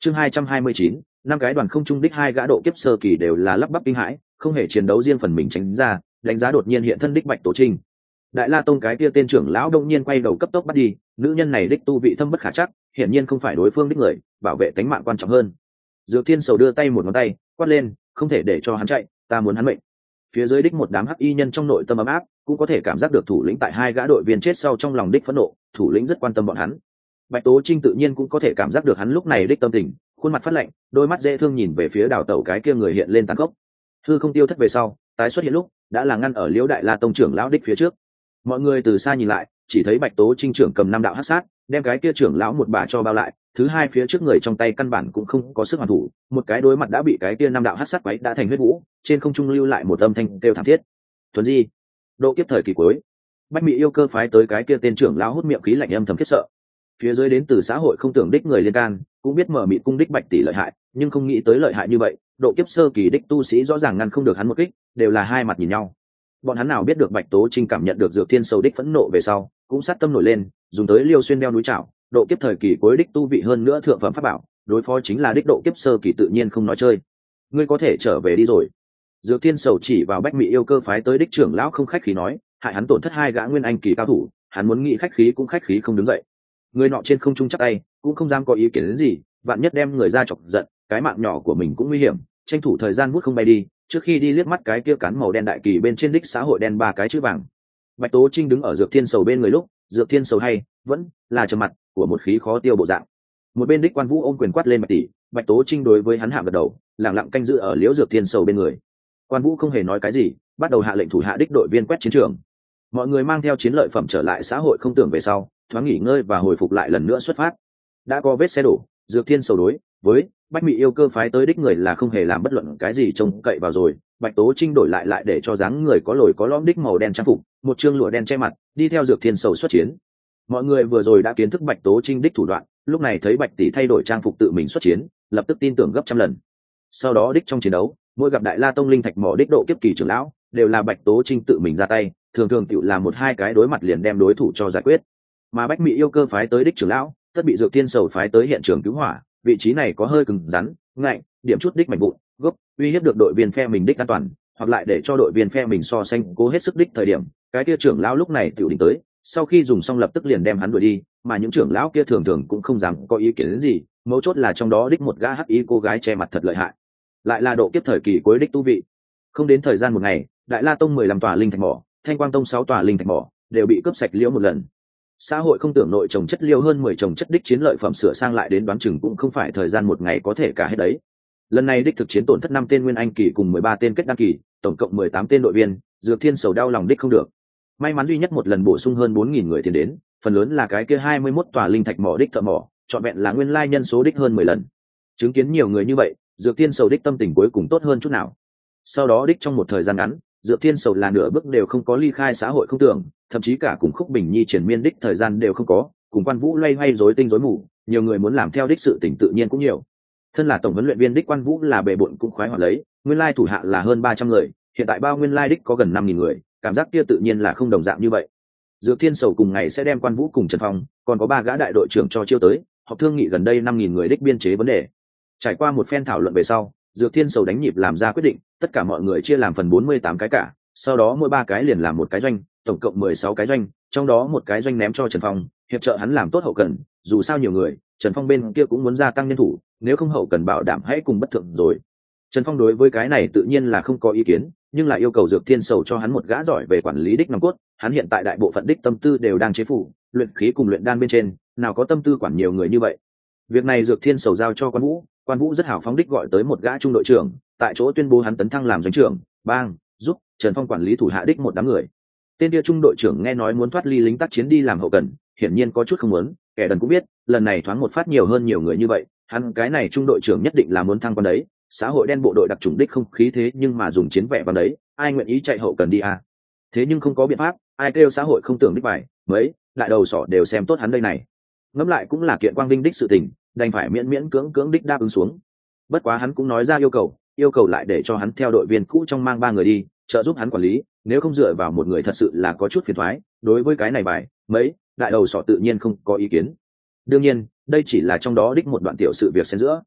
Chương 229, năm cái đoàn không trung đích hai gã độ kiếp sơ kỳ đều là lắp bắp kinh hãi, không hề chiến đấu riêng phần mình tránh ra, đánh giá đột nhiên hiện thân đích Bạch Tố Trinh. Đại La Tông cái kia tên trưởng lão đông nhiên quay đầu cấp tốc bắt đi, nữ nhân này đích tu vị thâm bất khả chắc, hiển nhiên không phải đối phương đích người, bảo vệ tính mạng quan trọng hơn. Dược Thiên Sầu đưa tay một ngón tay, quát lên, không thể để cho hắn chạy, ta muốn hắn mệnh. Phía dưới đích một đám hắc y nhân trong nội tâm ấm áp, cũng có thể cảm giác được thủ lĩnh tại hai gã đội viên chết sau trong lòng đích phẫn nộ, thủ lĩnh rất quan tâm bọn hắn. Bạch Tố Trinh tự nhiên cũng có thể cảm giác được hắn lúc này đích tâm tình, khuôn mặt phát lạnh, đôi mắt dễ thương nhìn về phía đào tẩu cái kia người hiện lên tàn khốc. Hư không tiêu thất về sau, tái xuất hiện lúc đã là ngăn ở Liễu Đại La Tông trưởng lão đích phía trước. Mọi người từ xa nhìn lại, chỉ thấy Bạch Tố Trinh trưởng cầm năm đạo hắc sát, đem cái kia trưởng lão một bà cho bao lại, thứ hai phía trước người trong tay căn bản cũng không có sức hoàn thủ, một cái đối mặt đã bị cái kia năm đạo hắc sát quấy đã thành huyết vũ, trên không trung lưu lại một âm thanh kêu thảm thiết. Thuần Di, độ kiếp thời kỳ cuối. Bách Mị yêu cơ phái tới cái kia tên trưởng lão hút miệng khí lạnh âm thầm khiếp sợ. Phía dưới đến từ xã hội không tưởng đích người liên can, cũng biết mở mịt cung đích Bạch tỷ lợi hại, nhưng không nghĩ tới lợi hại như vậy, độ kiếp sơ kỳ đích tu sĩ rõ ràng ngăn không được hắn một kích, đều là hai mặt nhìn nhau. Bọn hắn nào biết được Bạch Tố Trinh cảm nhận được Dược Thiên Sầu đích phẫn nộ về sau, cũng sát tâm nổi lên, dùng tới Liêu Xuyên đeo núi chảo, độ kiếp thời kỳ cuối đích tu vị hơn nữa thượng phẩm pháp bảo, đối phó chính là đích độ kiếp sơ kỳ tự nhiên không nói chơi. Ngươi có thể trở về đi rồi. Dược Thiên Sầu chỉ vào Bách Mị yêu cơ phái tới đích trưởng lão không khách khí nói, hại hắn tổn thất hai gã nguyên anh kỳ cao thủ, hắn muốn nghĩ khách khí cũng khách khí không đứng dậy. Người nọ trên không trung chắp tay, cũng không dám có ý kiến đến gì, vạn nhất đem người ra chọc giận, cái mạng nhỏ của mình cũng nguy hiểm, tranh thủ thời gian vút không bay đi, trước khi đi liếc mắt cái kia cán màu đen đại kỳ bên trên đích xã hội đen ba cái chữ vàng. Bạch Tố Trinh đứng ở Dược Thiên Sầu bên người lúc, Dược Thiên Sầu hay vẫn là trầm mặt của một khí khó tiêu bộ dạng. Một bên đích Quan Vũ ôm quyền quát lên Bạch tỷ, Bạch Tố Trinh đối với hắn hạ gật đầu, lặng lặng canh giữ ở Liễu Dược Thiên Sầu bên người. Quan Vũ không hề nói cái gì, bắt đầu hạ lệnh thủ hạ đích đội viên quét chiến trường. Mọi người mang theo chiến lợi phẩm trở lại xã hội không tưởng về sau, thoáng nghỉ ngơi và hồi phục lại lần nữa xuất phát. Đã có vết xe đổ, Dược Thiên Sầu đối với Bách Mị yêu cơ phái tới đích người là không hề làm bất luận cái gì trông cậy vào rồi. Bạch Tố Trinh đổi lại để cho dáng người có lồi có lõm đích màu đen trang phục, một trương lụa đen che mặt, đi theo Dược Thiên Sầu xuất chiến. Mọi người vừa rồi đã kiến thức Bạch Tố Trinh đích thủ đoạn, lúc này thấy Bạch tỷ thay đổi trang phục tự mình xuất chiến, lập tức tin tưởng gấp trăm lần. Sau đó đích trong chiến đấu, mỗi gặp Đại La Tông linh thạch mỏ đích độ kiếp kỳ trưởng lão, đều là Bạch Tố Trinh tự mình ra tay, thường thường tiểu là một hai cái đối mặt liền đem đối thủ cho giải quyết. Mà Bách Mị yêu cơ phái tới đích trưởng lão, tất bị Dược Thiên Sầu phái tới hiện trường cứu hỏa, vị trí này có hơi cứng rắn, ngạnh, điểm chút đích mạnh vụn, gốc, uy hiếp được đội viên phe mình đích an toàn, hoặc lại để cho đội viên phe mình so sánh cố hết sức đích thời điểm, cái kia trưởng lão lúc này tiểu định tới, sau khi dùng xong lập tức liền đem hắn đuổi đi, mà những trưởng lão kia thường thường cũng không dám có ý kiến đến gì, mấu chốt là trong đó đích một gã hắc y cô gái che mặt thật lợi hại, lại là độ kiếp thời kỳ cuối đích tu vị. Không đến thời gian một ngày, Đại La Tông 15 tòa linh thạch mỏ, Thanh Quang Tông 6 tòa linh thạch mỏ đều bị cướp sạch liễu một lần. Xã hội không tưởng nội trồng chất liêu hơn 10 trồng chất đích chiến lợi phẩm sửa sang lại đến đoán chừng cũng không phải thời gian một ngày có thể cả hết đấy. Lần này đích thực chiến tổn thất 5 tên nguyên anh kỳ cùng 13 tên kết đăng kỳ, tổng cộng 18 tên đội viên, Dược Thiên Sầu đau lòng đích không được. May mắn duy nhất một lần bổ sung hơn 4000 người tiền đến, phần lớn là cái kia 21 tòa linh thạch mỏ đích thợ mỏ, trọn vẹn là nguyên lai nhân số đích hơn 10 lần. Chứng kiến nhiều người như vậy, Dược Thiên Sầu đích tâm tình cuối cùng tốt hơn chút nào. Sau đó đích trong một thời gian ngắn, Dược Thiên Sầu là nửa bước đều không có ly khai xã hội không tưởng, thậm chí cả cùng Khúc Bình Nhi triển miên đích thời gian đều không có, cùng Quan Vũ loay hoay rối tinh rối mù, nhiều người muốn làm theo đích sự tình tự nhiên cũng nhiều. Thân là tổng huấn luyện viên đích Quan Vũ là bệ bội cũng khoái hoạt lấy, nguyên lai thủ hạ là hơn 300 người, hiện tại bao nguyên lai đích có gần 5000 người, cảm giác kia tự nhiên là không đồng dạng như vậy. Dược Thiên Sầu cùng ngày sẽ đem Quan Vũ cùng Trần Phong, còn có 3 gã đại đội trưởng cho chiêu tới, họp thương nghị gần đây 5000 người đích biên chế vấn đề. Trải qua một phen thảo luận về sau, Dược Thiên Sầu đánh nhịp làm ra quyết định, tất cả mọi người chia làm phần 48 cái cả, sau đó mỗi 3 cái liền làm một cái doanh, tổng cộng 16 cái doanh, trong đó một cái doanh ném cho Trần Phong, hiệp trợ hắn làm tốt hậu cần, dù sao nhiều người, Trần Phong bên kia cũng muốn gia tăng nhân thủ, nếu không hậu cần bảo đảm hãy cùng bất thượng rồi. Trần Phong đối với cái này tự nhiên là không có ý kiến, nhưng lại yêu cầu Dược Thiên Sầu cho hắn một gã giỏi về quản lý đích nòng cốt, hắn hiện tại đại bộ phận đích tâm tư đều đang chế phủ, luyện khí cùng luyện đan bên trên, nào có tâm tư quản nhiều người như vậy. Việc này Dược Thiên Sầu giao cho Quan Vũ rất hào phóng đích gọi tới một gã trung đội trưởng, tại chỗ tuyên bố hắn tấn thăng làm doanh trưởng, bang, giúp Trần Phong quản lý thủ hạ đích một đám người. Tên kia trung đội trưởng nghe nói muốn thoát ly lính tác chiến đi làm hậu cần, hiển nhiên có chút không muốn, kẻ đần cũng biết, lần này thoáng một phát nhiều hơn nhiều người như vậy, hắn cái này trung đội trưởng nhất định là muốn thăng quan đấy, xã hội đen bộ đội đặc chủng đích không khí thế nhưng mà dùng chiến vẻ vào đấy, ai nguyện ý chạy hậu cần đi à? Thế nhưng không có biện pháp, ai kêu xã hội không tưởng đích bài, mấy lại đầu sỏ đều xem tốt hắn đây này. Ngẫm lại cũng là kiện quang vinh đích sự tình, đành phải miễn miễn cưỡng đích đáp ứng xuống. Bất quá hắn cũng nói ra yêu cầu lại để cho hắn theo đội viên cũ trong mang 3 người đi, trợ giúp hắn quản lý, nếu không dựa vào một người thật sự là có chút phiền toái. Đối với cái này bài, mấy đại đầu sỏ tự nhiên không có ý kiến. Đương nhiên, đây chỉ là trong đó đích một đoạn tiểu sự việc xen giữa,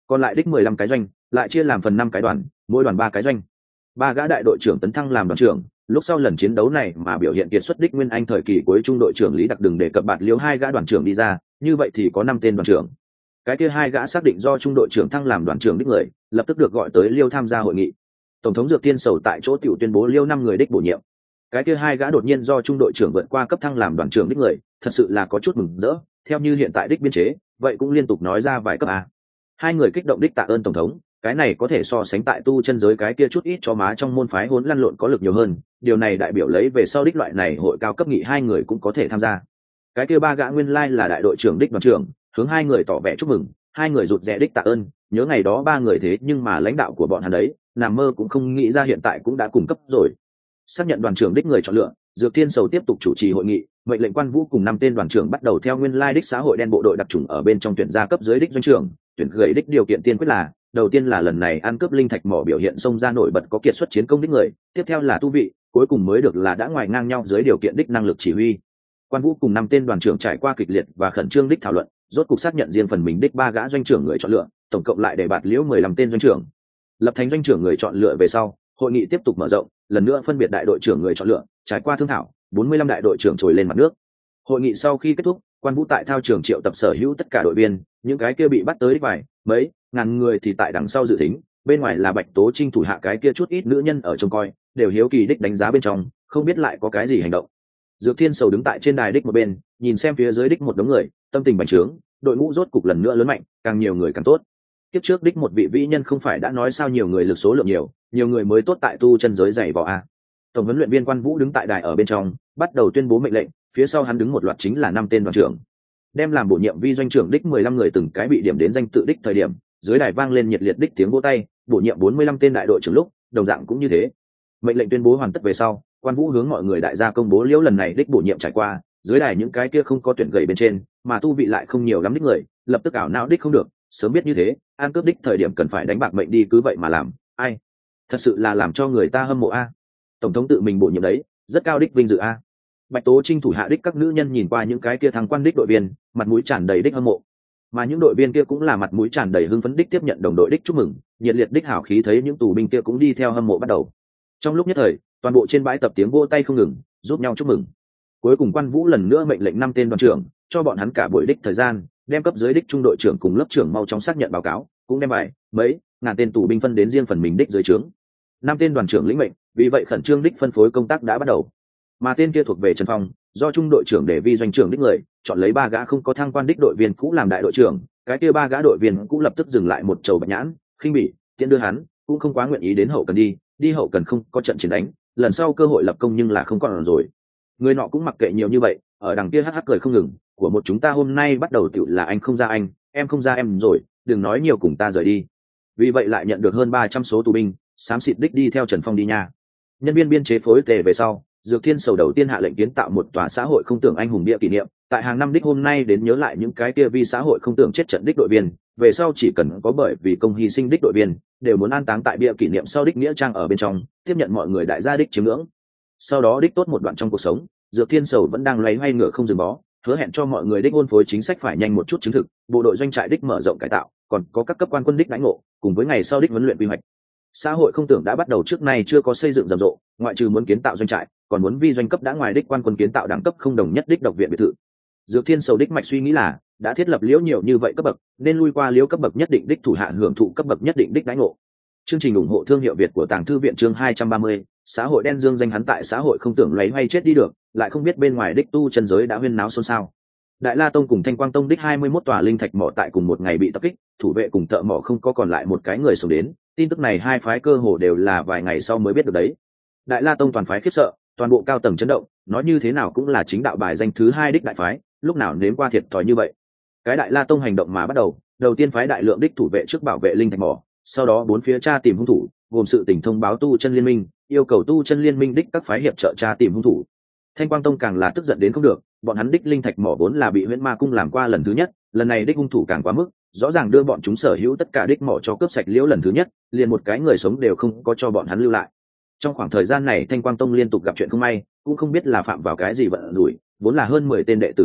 còn lại đích 15 cái doanh lại chia làm phần 5 cái đoàn, mỗi đoàn 3 cái doanh. Ba gã đại đội trưởng tấn thăng làm đoàn trưởng, lúc sau lần chiến đấu này mà biểu hiện kiệt xuất đích Nguyên Anh thời kỳ cuối trung đội trưởng Lý Đặc đừng để cập bạt liếu 2 gã đoàn trưởng đi ra, như vậy thì có 5 tên đoàn trưởng. Cái kia 2 gã xác định do trung đội trưởng thăng làm đoàn trưởng đích người, lập tức được gọi tới Liêu tham gia hội nghị. Tổng thống Dược Thiên Sầu tại chỗ tiểu tuyên bố Liêu 5 người đích bổ nhiệm. Cái kia 2 gã đột nhiên do trung đội trưởng vượt qua cấp thăng làm đoàn trưởng đích người, thật sự là có chút mừng rỡ, theo như hiện tại đích biên chế, vậy cũng liên tục nói ra vài cấp a. 2 người kích động đích tạ ơn tổng thống, cái này có thể so sánh tại tu chân giới cái kia chút ít cho má trong môn phái hỗn lăn lộn có lực nhiều hơn, điều này đại biểu lấy về sau đích loại này hội cao cấp nghị 2 người cũng có thể tham gia. Cái kia 3 gã nguyên lai là đại đội trưởng đích đoàn trưởng, hướng 2 người tỏ vẻ chúc mừng, 2 người rụt rè đích tạ ơn, nhớ ngày đó 3 người thế nhưng mà lãnh đạo của bọn hắn đấy, nằm mơ cũng không nghĩ ra hiện tại cũng đã cung cấp rồi. Xác nhận đoàn trưởng đích người chọn lựa, Dược Thiên Sầu tiếp tục chủ trì hội nghị, mệnh lệnh Quan Vũ cùng 5 tên đoàn trưởng bắt đầu theo nguyên lai đích xã hội đen bộ đội đặc chủng ở bên trong tuyển gia cấp dưới đích doanh trưởng, tuyển gửi đích điều kiện tiên quyết là, đầu tiên là lần này ăn cướp linh thạch mỏ biểu hiện xông ra nổi bật có kiệt xuất chiến công đích người, tiếp theo là tu vị, cuối cùng mới được là đã ngoài ngang nhau dưới điều kiện đích năng lực chỉ huy. Quan Vũ cùng 5 tên đoàn trưởng trải qua kịch liệt và khẩn trương đích thảo luận, rốt cục xác nhận riêng phần mình đích 3 gã doanh trưởng người chọn lựa, tổng cộng lại để bạt liễu 15 tên doanh trưởng. Lập thành doanh trưởng người chọn lựa về sau, hội nghị tiếp tục mở rộng, lần nữa phân biệt đại đội trưởng người chọn lựa, trải qua thương thảo, 45 đại đội trưởng trồi lên mặt nước. Hội nghị sau khi kết thúc, Quan Vũ tại thao trường triệu tập sở hữu tất cả đội viên, những cái kia bị bắt tới đích vài mấy ngàn người thì tại đằng sau dự thính, bên ngoài là Bạch Tố Trinh thủ hạ cái kia chút ít nữ nhân ở trông coi, đều hiếu kỳ đích đánh giá bên trong, không biết lại có cái gì hành động. Dược Thiên Sầu đứng tại trên đài đích một bên, nhìn xem phía dưới đích một đống người, tâm tình bành trướng, đội ngũ rốt cục lần nữa lớn mạnh, càng nhiều người càng tốt. Tiếp trước đích một vị vĩ nhân không phải đã nói sao nhiều người lực số lượng nhiều người mới tốt tại tu chân giới dày vò a. Tổng huấn luyện viên Quan Vũ đứng tại đài ở bên trong, bắt đầu tuyên bố mệnh lệnh, phía sau hắn đứng một loạt chính là 5 tên đoàn trưởng. Đem làm bổ nhiệm vi doanh trưởng đích 15 người từng cái bị điểm đến danh tự đích thời điểm, dưới đài vang lên nhiệt liệt đích tiếng vỗ tay, bổ nhiệm 45 tên đại đội trưởng lúc, đồng dạng cũng như thế. Mệnh lệnh tuyên bố hoàn tất về sau, Quan Vũ hướng mọi người đại gia công bố liễu lần này đích bổ nhiệm trải qua, dưới đài những cái kia không có tuyển gầy bên trên, mà tu vị lại không nhiều lắm đích người, lập tức ảo não đích không được, sớm biết như thế, an cướp đích thời điểm cần phải đánh bạc mệnh đi cứ vậy mà làm, ai, thật sự là làm cho người ta hâm mộ a. Tổng thống tự mình bổ nhiệm đấy, rất cao đích vinh dự a. Bạch Tố Trinh thủ hạ đích các nữ nhân nhìn qua những cái kia thăng quan đích đội viên, mặt mũi tràn đầy đích hâm mộ, mà những đội viên kia cũng là mặt mũi tràn đầy hưng phấn đích tiếp nhận đồng đội đích chúc mừng, nhiệt liệt đích hào khí thấy những tù binh kia cũng đi theo hâm mộ bắt đầu. Trong lúc nhất thời, toàn bộ trên bãi tập tiếng vỗ tay không ngừng, giúp nhau chúc mừng. Cuối cùng Quan Vũ lần nữa mệnh lệnh 5 tên đoàn trưởng, cho bọn hắn cả buổi đích thời gian, đem cấp dưới đích trung đội trưởng cùng lớp trưởng mau chóng xác nhận báo cáo, cũng đem vài mấy ngàn tên tù binh phân đến riêng phần mình đích dưới trướng. 5 tên đoàn trưởng lĩnh mệnh, vì vậy khẩn trương đích phân phối công tác đã bắt đầu. Mà tên kia thuộc về Trần Phong, do trung đội trưởng để vi doanh trưởng đích người, chọn lấy 3 gã không có thăng quan đích đội viên cũ làm đại đội trưởng, cái kia 3 gã đội viên cũ lập tức dừng lại một chầu bạch nhãn, khinh bỉ, tiện đưa hắn, cũng không quá nguyện ý đến hậu cần đi hậu cần không có trận chiến đánh, lần sau cơ hội lập công nhưng là không còn rồi. Người nọ cũng mặc kệ nhiều như vậy, ở đằng kia hắc hắc cười không ngừng, của một chúng ta hôm nay bắt đầu tiểu là anh không ra anh, em không ra em rồi, đừng nói nhiều cùng ta rời đi. Vì vậy lại nhận được hơn 300 số tù binh, xám xịt đích đi theo Trần Phong đi nha. Nhân viên biên chế phối tề về sau, Dược Thiên Sầu đầu tiên hạ lệnh kiến tạo một tòa xã hội không tưởng anh hùng bia kỷ niệm, tại hàng năm đích hôm nay đến nhớ lại những cái kia vi xã hội không tưởng chết trận đích đội viên, về sau chỉ cần có bởi vì công hy sinh đích đội viên, đều muốn an táng tại bia kỷ niệm sau đích nghĩa trang ở bên trong, tiếp nhận mọi người đại gia đích chiếm ngưỡng. Sau đó đích tốt một đoạn trong cuộc sống, Dược Thiên Sầu vẫn đang loay hoay ngựa không dừng bó, hứa hẹn cho mọi người đích hôn phối chính sách phải nhanh một chút chứng thực, bộ đội doanh trại đích mở rộng cải tạo, còn có các cấp quan quân đích đãi ngộ, cùng với ngày sau đích huấn luyện quy hoạch. Xã hội không tưởng đã bắt đầu trước nay chưa có xây dựng rầm rộ, ngoại trừ muốn kiến tạo doanh trại, còn muốn vi doanh cấp đã ngoài đích quan quân kiến tạo đẳng cấp không đồng nhất đích độc viện biệt thự. Dược Thiên Sầu đích mạch suy nghĩ là, đã thiết lập liễu nhiều như vậy cấp bậc, nên lui qua liễu cấp bậc nhất định đích thủ hạ hưởng thụ cấp bậc nhất định đích đãi ngộ. Chương trình ủng hộ thương hiệu Việt của Tàng Thư viện chương 230, xã hội đen dương danh hắn tại xã hội không tưởng lấy hay chết đi được, lại không biết bên ngoài đích tu chân giới đã huyên náo xôn xao. Đại La Tông cùng Thanh Quang Tông đích 21 tòa linh thạch mỏ tại cùng một ngày bị tập kích, thủ vệ cùng thợ mỏ không có còn lại một cái người sống đến, tin tức này hai phái cơ hồ đều là vài ngày sau mới biết được đấy. Đại La Tông toàn phái khiếp sợ, toàn bộ cao tầng chấn động, nói như thế nào cũng là chính đạo bài danh thứ 2 đích đại phái, lúc nào nếm qua thiệt thòi như vậy. Cái Đại La Tông hành động mà bắt đầu tiên phái đại lượng đích thủ vệ trước bảo vệ linh thạch mỏ, sau đó bốn phía tra tìm hung thủ, gồm sự tình thông báo tu chân liên minh, yêu cầu tu chân liên minh đích các phái hiệp trợ tra tìm hung thủ. Thanh Quang Tông càng là tức giận đến không được, bọn hắn đích linh thạch mỏ vốn là bị Huyễn Ma cung làm qua lần thứ nhất, lần này đích hung thủ càng quá mức, rõ ràng đưa bọn chúng sở hữu tất cả đích mỏ cho cướp sạch liễu lần thứ nhất, liền một cái người sống đều không có cho bọn hắn lưu lại. Trong khoảng thời gian này Thanh Quang Tông liên tục gặp chuyện không may, cũng không biết là phạm vào cái gì vận rủi, vốn là hơn 10 tên đệ tử bị giết,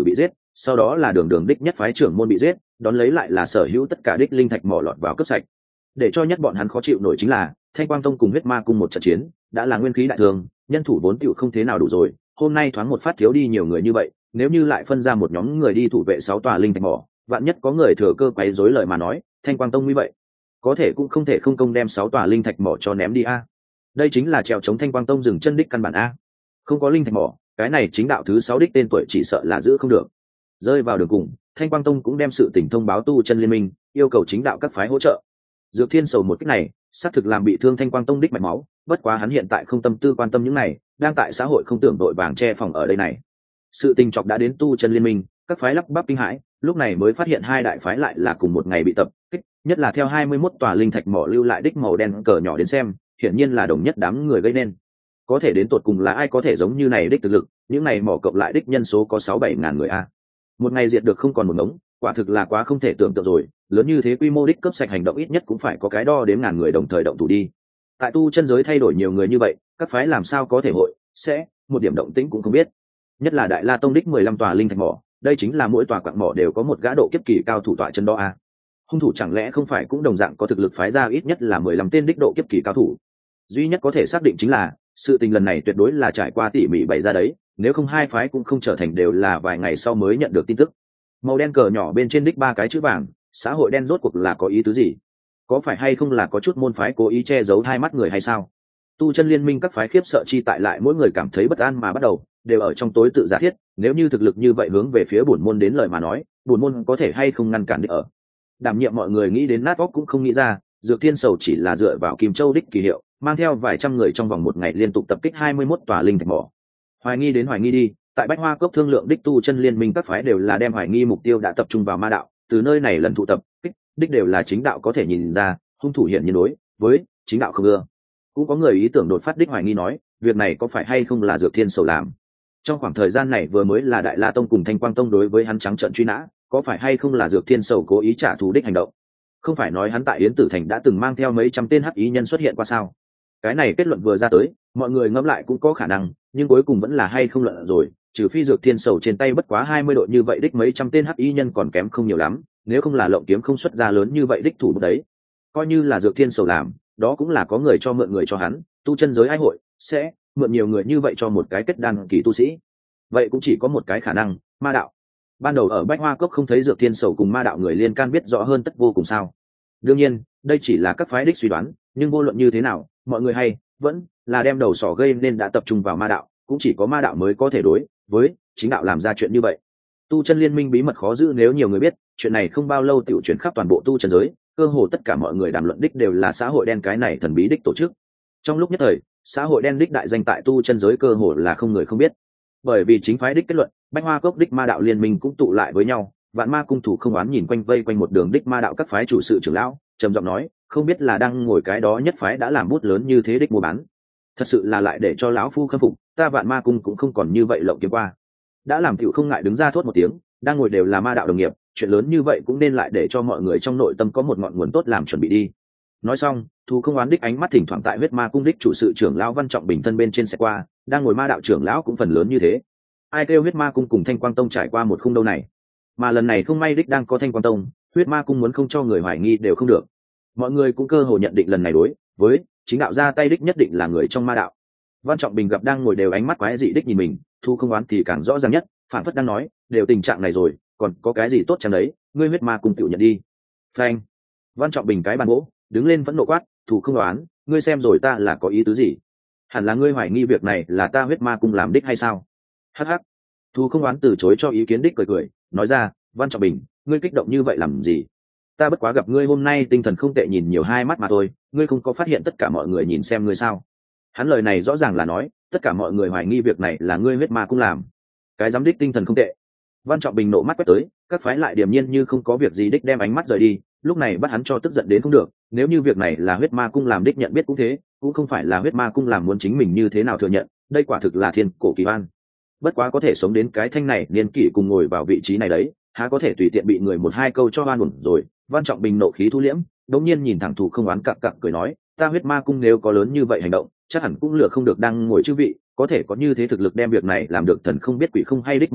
sau đó là đường đường đích nhất phái trưởng môn bị giết, đón lấy lại là sở hữu tất cả đích linh thạch mỏ lọt vào cướp sạch. Để cho nhất bọn hắn khó chịu nổi chính là Thanh Quang Tông cùng Huyết Ma Cung một trận chiến đã là nguyên khí đại thương, nhân thủ vốn tựu không thế nào đủ rồi, hôm nay thoáng một phát thiếu đi nhiều người như vậy, nếu như lại phân ra một nhóm người đi thủ vệ 6 tòa linh thạch mỏ, vạn nhất có người thừa cơ quấy rối lời mà nói, Thanh Quang Tông như vậy có thể cũng không thể không công đem 6 tòa linh thạch mỏ cho ném đi a. Đây chính là trèo chống Thanh Quang Tông dừng chân đích căn bản a. Không có linh thạch mỏ, cái này chính đạo thứ 6 đích tên tuổi chỉ sợ là giữ không được. Rơi vào đường cùng, Thanh Quang Tông cũng đem sự tình thông báo tu chân liên minh, yêu cầu chính đạo các phái hỗ trợ. Dược Thiên Sầu một cách này, xác thực làm bị thương Thanh Quang Tông đích mạch máu, bất quá hắn hiện tại không tâm tư quan tâm những này, đang tại xã hội không tưởng đội vàng che phòng ở đây này. Sự tình chọc đã đến tu chân liên minh, các phái lắp bắp kinh hãi, lúc này mới phát hiện hai đại phái lại là cùng một ngày bị tập kích, nhất là theo 21 tòa linh thạch mỏ lưu lại đích màu đen cờ nhỏ đến xem, hiển nhiên là đồng nhất đám người gây nên. Có thể đến tột cùng là ai có thể giống như này đích thực lực, những này mỏ cộng lại đích nhân số có 6-7 ngàn người a. Một ngày diệt được không còn một ngống, quả thực là quá không thể tưởng tượng rồi, lớn như thế quy mô đích cướp sạch hành động ít nhất cũng phải có cái đo đến ngàn người đồng thời động thủ đi. Tại tu chân giới thay đổi nhiều người như vậy, các phái làm sao có thể hội sẽ một điểm động tĩnh cũng không biết. Nhất là Đại La Tông đích 15 tòa linh thạch mỏ, đây chính là mỗi tòa quặng mỏ đều có một gã độ kiếp kỳ cao thủ tọa chân đó a. Hung thủ chẳng lẽ không phải cũng đồng dạng có thực lực phái ra ít nhất là 15 tên đích độ kiếp kỳ cao thủ. Duy nhất có thể xác định chính là sự tình lần này tuyệt đối là trải qua tỉ mỉ bày ra đấy, nếu không hai phái cũng không trở thành đều là vài ngày sau mới nhận được tin tức. Màu đen cờ nhỏ bên trên đích 3 cái chữ vàng, xã hội đen rốt cuộc là có ý tứ gì? Có phải hay không là có chút môn phái cố ý che giấu hai mắt người hay sao? Tu chân liên minh các phái khiếp sợ chi tại lại mỗi người cảm thấy bất an mà bắt đầu đều ở trong tối tự giả thiết, nếu như thực lực như vậy hướng về phía bổn môn đến lời mà nói, bổn môn có thể hay không ngăn cản được ở. Đảm nhiệm mọi người nghĩ đến nát óc cũng không nghĩ ra, Dược Thiên Sầu chỉ là dựa vào Kim Châu đích kỳ hiệu, mang theo vài trăm người trong vòng một ngày liên tục tập kích 21 tòa linh thạch mỏ. Hoài nghi đến hoài nghi đi, tại Bách Hoa Cốc thương lượng đích tu chân liên minh các phái đều là đem hoài nghi mục tiêu đã tập trung vào ma đạo, từ nơi này lần tụ tập kích đích đều là chính đạo có thể nhìn ra, hung thủ hiện nhiên đối với chính đạo không ưa. Cũng có người ý tưởng đột phát đích hoài nghi nói, việc này có phải hay không là Dược Thiên Sầu làm? Trong khoảng thời gian này vừa mới là Đại La Tông cùng Thanh Quang Tông đối với hắn trắng trợn truy nã, có phải hay không là Dược Thiên Sầu cố ý trả thù đích hành động? Không phải nói hắn tại Yến Tử Thành đã từng mang theo mấy trăm tên hắc ý nhân xuất hiện qua sao? Cái này kết luận vừa ra tới, mọi người ngẫm lại cũng có khả năng, nhưng cuối cùng vẫn là hay không luận rồi, trừ phi Dược Thiên Sầu trên tay bất quá 20 đội như vậy đích mấy trăm tên hắc ý nhân còn kém không nhiều lắm, nếu không là Lộng Kiếm không xuất ra lớn như vậy đích thủ đấy. Coi như là Dược Thiên Sầu làm, đó cũng là có người cho mượn người cho hắn, tu chân giới ai hội sẽ mượn nhiều người như vậy cho một cái kết đan kỳ tu sĩ. Vậy cũng chỉ có một cái khả năng, ma đạo. Ban đầu ở Bách Hoa Cốc không thấy Dược Thiên Sầu cùng ma đạo người liên can biết rõ hơn tất vô cùng sao? Đương nhiên, đây chỉ là các phái đích suy đoán, nhưng vô luận như thế nào, mọi người hay vẫn là đem đầu sỏ gây nên đã tập trung vào ma đạo, cũng chỉ có ma đạo mới có thể đối với chính đạo làm ra chuyện như vậy. Tu chân liên minh bí mật khó giữ, nếu nhiều người biết, chuyện này không bao lâu tiểu chuyển khắp toàn bộ tu chân giới, cơ hồ tất cả mọi người đàm luận đích đều là xã hội đen cái này thần bí đích tổ chức. Trong lúc nhất thời, xã hội đen đích đại danh tại tu chân giới cơ hồ là không người không biết. Bởi vì chính phái đích kết luận, Bách Hoa Cốc đích ma đạo liên minh cũng tụ lại với nhau, Vạn Ma cung thủ không oán nhìn quanh vây quanh một đường đích ma đạo các phái chủ sự trưởng lão, trầm giọng nói, không biết là đang ngồi cái đó nhất phái đã làm bút lớn như thế đích mua bán. Thật sự là lại để cho lão phu khâm phục, ta Vạn Ma cung cũng không còn như vậy lộng kiếm qua. Đã làm tiểu không ngại đứng ra thốt một tiếng, đang ngồi đều là ma đạo đồng nghiệp, chuyện lớn như vậy cũng nên lại để cho mọi người trong nội tâm có một ngọn nguồn tốt làm chuẩn bị đi. Nói xong, Thu không oán đích ánh mắt thỉnh thoảng tại Huyết Ma cung đích chủ sự trưởng lão Văn Trọng Bình thân bên trên sẽ qua, đang ngồi ma đạo trưởng lão cũng phần lớn như thế. Ai kêu Huyết Ma cung cùng Thanh Quang Tông trải qua một khung đâu này, mà lần này không may đích đang có Thanh Quang Tông, Huyết Ma cung muốn không cho người hoài nghi đều không được. Mọi người cũng cơ hồ nhận định lần này đối với chính đạo ra tay đích nhất định là người trong ma đạo. Văn Trọng Bình gặp đang ngồi đều ánh mắt quái dị đích nhìn mình, Thu không oán thì càng rõ ràng nhất, phản phất đang nói, đều tình trạng này rồi, còn có cái gì tốt chẳng đấy, ngươi Huyết Ma cung tiểu nhận đi. Phanh! Văn Trọng Bình cái bàn gỗ, đứng lên vẫn nộ quát, Thu không oán, ngươi xem rồi ta là có ý tứ gì? Hẳn là ngươi hoài nghi việc này là ta Huyết Ma cung làm đích hay sao? Hắc hắc. Thu không oán từ chối cho ý kiến đích cười cười, nói ra, Văn Trọng Bình, ngươi kích động như vậy làm gì? Ta bất quá gặp ngươi hôm nay tinh thần không tệ, nhìn nhiều hai mắt mà thôi, ngươi không có phát hiện tất cả mọi người nhìn xem ngươi sao? Hắn lời này rõ ràng là nói, tất cả mọi người hoài nghi việc này là ngươi Huyết Ma cung làm. Cái giám đích tinh thần không tệ. Văn Trọng Bình nộ mắt quét tới, các phái lại điềm nhiên như không có việc gì đích đem ánh mắt rời đi, lúc này bắt hắn cho tức giận đến không được, nếu như việc này là Huyết Ma cung làm đích nhận biết cũng thế, cũng không phải là Huyết Ma cung làm muốn chính mình như thế nào thừa nhận, đây quả thực là thiên cổ kỳ oan. Bất quá có thể sống đến cái thanh này niên kỷ cùng ngồi vào vị trí này đấy, há có thể tùy tiện bị người một hai câu cho oan uổng rồi. Văn Trọng Bình nộ khí thu liễm, đống nhiên nhìn thẳng Thủ không oán cặc cặc cười nói, ta Huyết Ma cung nếu có lớn như vậy hành động, chắc hẳn cũng lừa không được đang ngồi chư vị, có thể có như thế thực lực đem việc này làm được thần không biết quỷ không hay đích môn phái,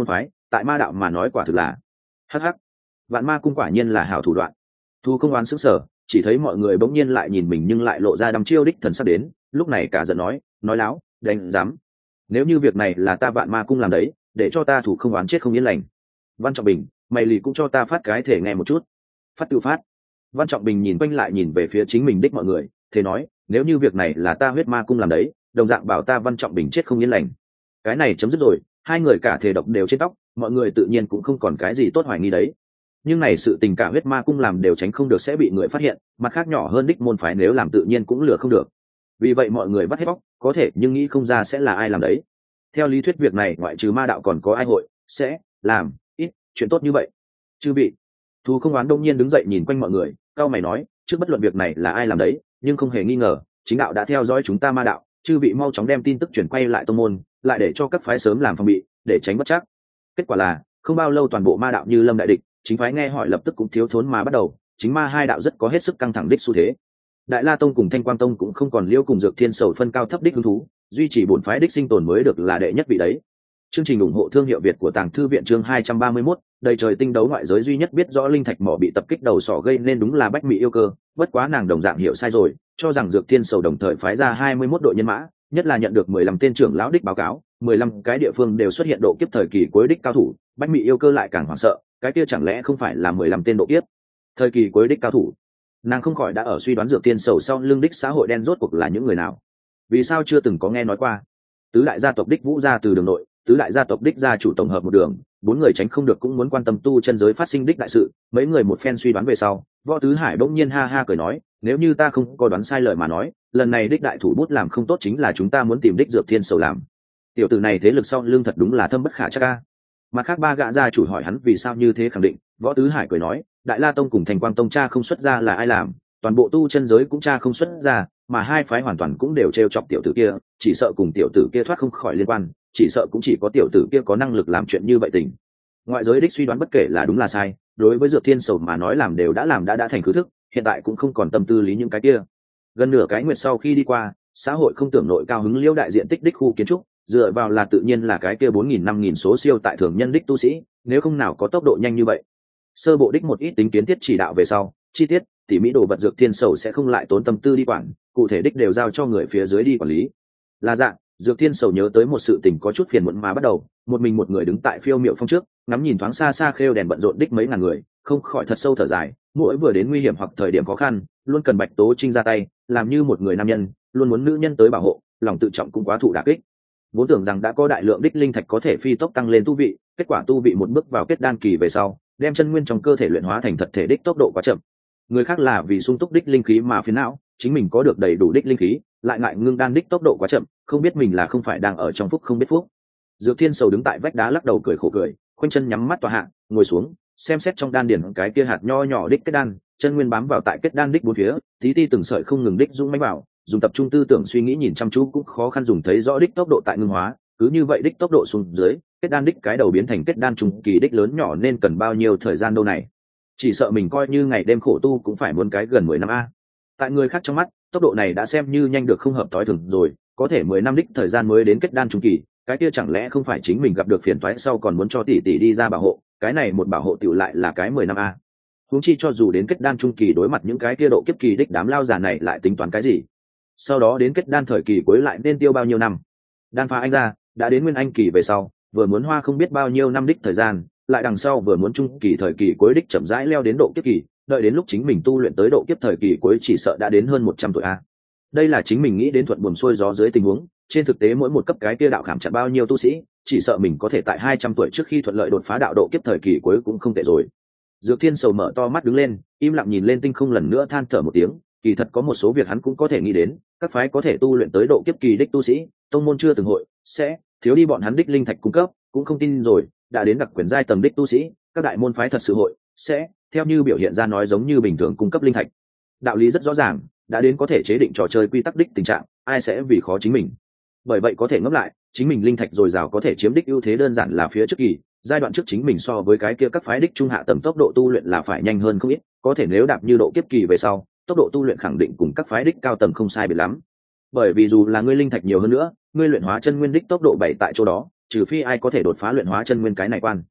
tại ma đạo mà nói quả thực là hắc hắc. Vạn ma cung quả nhiên là hảo thủ đoạn. Thu không oán sững sờ, chỉ thấy mọi người bỗng nhiên lại nhìn mình nhưng lại lộ ra đăm chiêu đích thần sắp đến, lúc này cả giận nói láo, đánh dám. Nếu như việc này là ta vạn ma cung làm đấy, để cho ta thủ không oán chết không yên lành. Văn Trọng Bình, mày lì cũng cho ta phát cái thể nghe một chút. Phát tự phát. Văn Trọng Bình nhìn quanh lại nhìn về phía chính mình đích mọi người, thế nói, nếu như việc này là ta huyết ma cung làm đấy, đồng dạng bảo ta Văn Trọng Bình chết không yên lành. Cái này chấm dứt rồi, hai người cả thể độc đều trên tóc, mọi người tự nhiên cũng không còn cái gì tốt hoài nghi đấy. Nhưng này sự tình cả huyết ma cung làm đều tránh không được sẽ bị người phát hiện, mặt khác nhỏ hơn đích môn phái nếu làm tự nhiên cũng lừa không được. Vì vậy mọi người vắt hết bóc, có thể nhưng nghĩ không ra sẽ là ai làm đấy. Theo lý thuyết việc này ngoại trừ ma đạo còn có ai hội sẽ làm ít chuyện tốt như vậy. Chư vị, Thu không oán đông nhiên đứng dậy nhìn quanh mọi người, cao mày nói, trước bất luận việc này là ai làm đấy, nhưng không hề nghi ngờ, chính đạo đã theo dõi chúng ta ma đạo, chư vị mau chóng đem tin tức chuyển quay lại tông môn, lại để cho các phái sớm làm phòng bị, để tránh bất trắc. Kết quả là, không bao lâu toàn bộ ma đạo như lâm đại địch, chính phái nghe hỏi lập tức cũng thiếu thốn mà bắt đầu, chính ma hai đạo rất có hết sức căng thẳng đích xu thế. Đại La Tông cùng Thanh Quang Tông cũng không còn liêu cùng Dược Thiên Sầu phân cao thấp đích hứng thú, duy trì bổn phái đích sinh tồn mới được là đệ nhất vị đấy. Chương trình ủng hộ thương hiệu Việt của Tàng Thư viện chương 231, đầy trời tinh đấu ngoại giới duy nhất biết rõ linh thạch mỏ bị tập kích đầu sỏ gây nên đúng là Bách Mị yêu cơ, bất quá nàng đồng dạng hiểu sai rồi, cho rằng Dược Thiên Sầu đồng thời phái ra 21 đội nhân mã, nhất là nhận được 15 tên trưởng lão đích báo cáo, 15 cái địa phương đều xuất hiện độ kiếp thời kỳ cuối đích cao thủ, Bách Mị yêu cơ lại càng hoảng sợ, cái kia chẳng lẽ không phải là 15 tên độ kiếp thời kỳ cuối đích cao thủ. Nàng không khỏi đã ở suy đoán Dược Thiên Sầu sau lưng đích xã hội đen rốt cuộc là những người nào. Vì sao chưa từng có nghe nói qua? Tứ đại gia tộc đích Vũ gia từ đường nội, tứ đại gia tộc đích gia chủ tổng hợp một đường, bốn người tránh không được cũng muốn quan tâm tu chân giới phát sinh đích đại sự. Mấy người một phen suy đoán về sau, Võ Tứ Hải bỗng nhiên ha ha cười nói, nếu như ta không có đoán sai lời mà nói, lần này đích đại thủ bút làm không tốt chính là chúng ta muốn tìm đích Dược Thiên Sầu làm. Tiểu tử này thế lực sau lưng thật đúng là thâm bất khả trắc a. Mặt khác ba gã gia chủ hỏi hắn vì sao như thế khẳng định, Võ Tứ Hải cười nói, Đại La Tông cùng Thành Quang Tông cha không xuất ra là ai làm, toàn bộ tu chân giới cũng cha không xuất ra, mà hai phái hoàn toàn cũng đều trêu chọc tiểu tử kia, chỉ sợ cùng tiểu tử kia thoát không khỏi liên quan, chỉ sợ cũng chỉ có tiểu tử kia có năng lực làm chuyện như vậy tình. Ngoại giới đích suy đoán bất kể là đúng là sai, đối với Dược Thiên Sầu mà nói làm đều đã làm đã thành cứ thức, hiện tại cũng không còn tâm tư lý những cái kia. Gần nửa cái nguyệt sau khi đi qua, xã hội không tưởng nội cao hứng liễu đại diện tích đích khu kiến trúc, dựa vào là tự nhiên là cái kia 4.000-5.000 số siêu tại thường nhân đích tu sĩ, nếu không nào có tốc độ nhanh như vậy. Sơ bộ đích một ít tính kiến thiết chỉ đạo về sau, chi tiết tỉ mỹ đồ vật Dược Thiên Sầu sẽ không lại tốn tâm tư đi quản, cụ thể đích đều giao cho người phía dưới đi quản lý. Là dạng, Dược Thiên Sầu nhớ tới một sự tình có chút phiền muộn mà bắt đầu, một mình một người đứng tại phiêu miệu phong trước, ngắm nhìn thoáng xa xa khêu đèn bận rộn đích mấy ngàn người, không khỏi thật sâu thở dài, mỗi vừa đến nguy hiểm hoặc thời điểm khó khăn, luôn cần Bạch Tố Trinh ra tay, làm như một người nam nhân, luôn muốn nữ nhân tới bảo hộ, lòng tự trọng cũng quá thụ đả kích. Vốn tưởng rằng đã có đại lượng đích linh thạch có thể phi tốc tăng lên tu vị, kết quả tu vị một bước vào kết đan kỳ về sau, đem chân nguyên trong cơ thể luyện hóa thành thật thể đích tốc độ quá chậm. Người khác là vì sung túc đích linh khí mà phiền não, chính mình có được đầy đủ đích linh khí, lại ngại ngưng đan đích tốc độ quá chậm, không biết mình là không phải đang ở trong phúc không biết phúc. Dược Thiên Sầu đứng tại vách đá lắc đầu cười khổ cười, khoanh chân nhắm mắt tọa hạ, ngồi xuống, xem xét trong đan điển cái kia hạt nho nhỏ đích kết đan, chân nguyên bám vào tại kết đan đích bốn phía, tí ti từng sợi không ngừng đích dũng mãnh vào, dùng tập trung tư tưởng suy nghĩ nhìn chăm chú cũng khó khăn dùng thấy rõ đích tốc độ tại ngưng hóa, cứ như vậy đích tốc độ xuống dưới, kết đan đích cái đầu biến thành kết đan trung kỳ đích lớn nhỏ nên cần bao nhiêu thời gian đâu này. Chỉ sợ mình coi như ngày đêm khổ tu cũng phải muốn cái gần 10 năm a. Tại người khác trong mắt, tốc độ này đã xem như nhanh được không hợp tối thường rồi, có thể 10 năm đích thời gian mới đến kết đan trung kỳ, cái kia chẳng lẽ không phải chính mình gặp được phiền toái sau còn muốn cho tỷ tỷ đi ra bảo hộ, cái này một bảo hộ tiểu lại là cái 10 năm a. Huống chi cho dù đến kết đan trung kỳ đối mặt những cái kia độ kiếp kỳ đích đám lao già này lại tính toán cái gì? Sau đó đến kết đan thời kỳ cuối lại nên tiêu bao nhiêu năm? Đan phá anh ra, đã đến nguyên anh kỳ về sau, vừa muốn hoa không biết bao nhiêu năm đích thời gian, lại đằng sau vừa muốn trung kỳ thời kỳ cuối đích chậm rãi leo đến độ kiếp kỳ, đợi đến lúc chính mình tu luyện tới độ kiếp thời kỳ cuối chỉ sợ đã đến hơn 100 tuổi a. Đây là chính mình nghĩ đến thuận buồm xuôi gió dưới tình huống, trên thực tế mỗi một cấp cái kia đạo khảm chặt bao nhiêu tu sĩ, chỉ sợ mình có thể tại 200 tuổi trước khi thuận lợi đột phá đạo độ kiếp thời kỳ cuối cũng không tệ rồi. Dược Thiên Sầu mở to mắt đứng lên, im lặng nhìn lên tinh không lần nữa than thở một tiếng, kỳ thật có một số việc hắn cũng có thể nghĩ đến, các phái có thể tu luyện tới độ kiếp kỳ đích tu sĩ, tông môn chưa từng hội sẽ thiếu đi bọn hắn đích linh thạch cung cấp, cũng không tin rồi, đã đến đặc quyền giai tầng đích tu sĩ, các đại môn phái thật sự hội sẽ theo như biểu hiện ra nói giống như bình thường cung cấp linh thạch. Đạo lý rất rõ ràng, đã đến có thể chế định trò chơi quy tắc đích tình trạng, ai sẽ vì khó chính mình. Bởi vậy có thể ngẫm lại, chính mình linh thạch dồi dào có thể chiếm đích ưu thế đơn giản là phía trước kỳ, giai đoạn trước chính mình so với cái kia các phái đích trung hạ tầng tốc độ tu luyện là phải nhanh hơn không ít, có thể nếu đạp như độ kiếp kỳ về sau, tốc độ tu luyện khẳng định cùng các phái đích cao tầng không sai biệt lắm. Bởi vì dù là ngươi linh thạch nhiều hơn nữa, ngươi luyện hóa chân nguyên đích tốc độ bảy tại chỗ đó, trừ phi ai có thể đột phá luyện hóa chân nguyên cái này quan.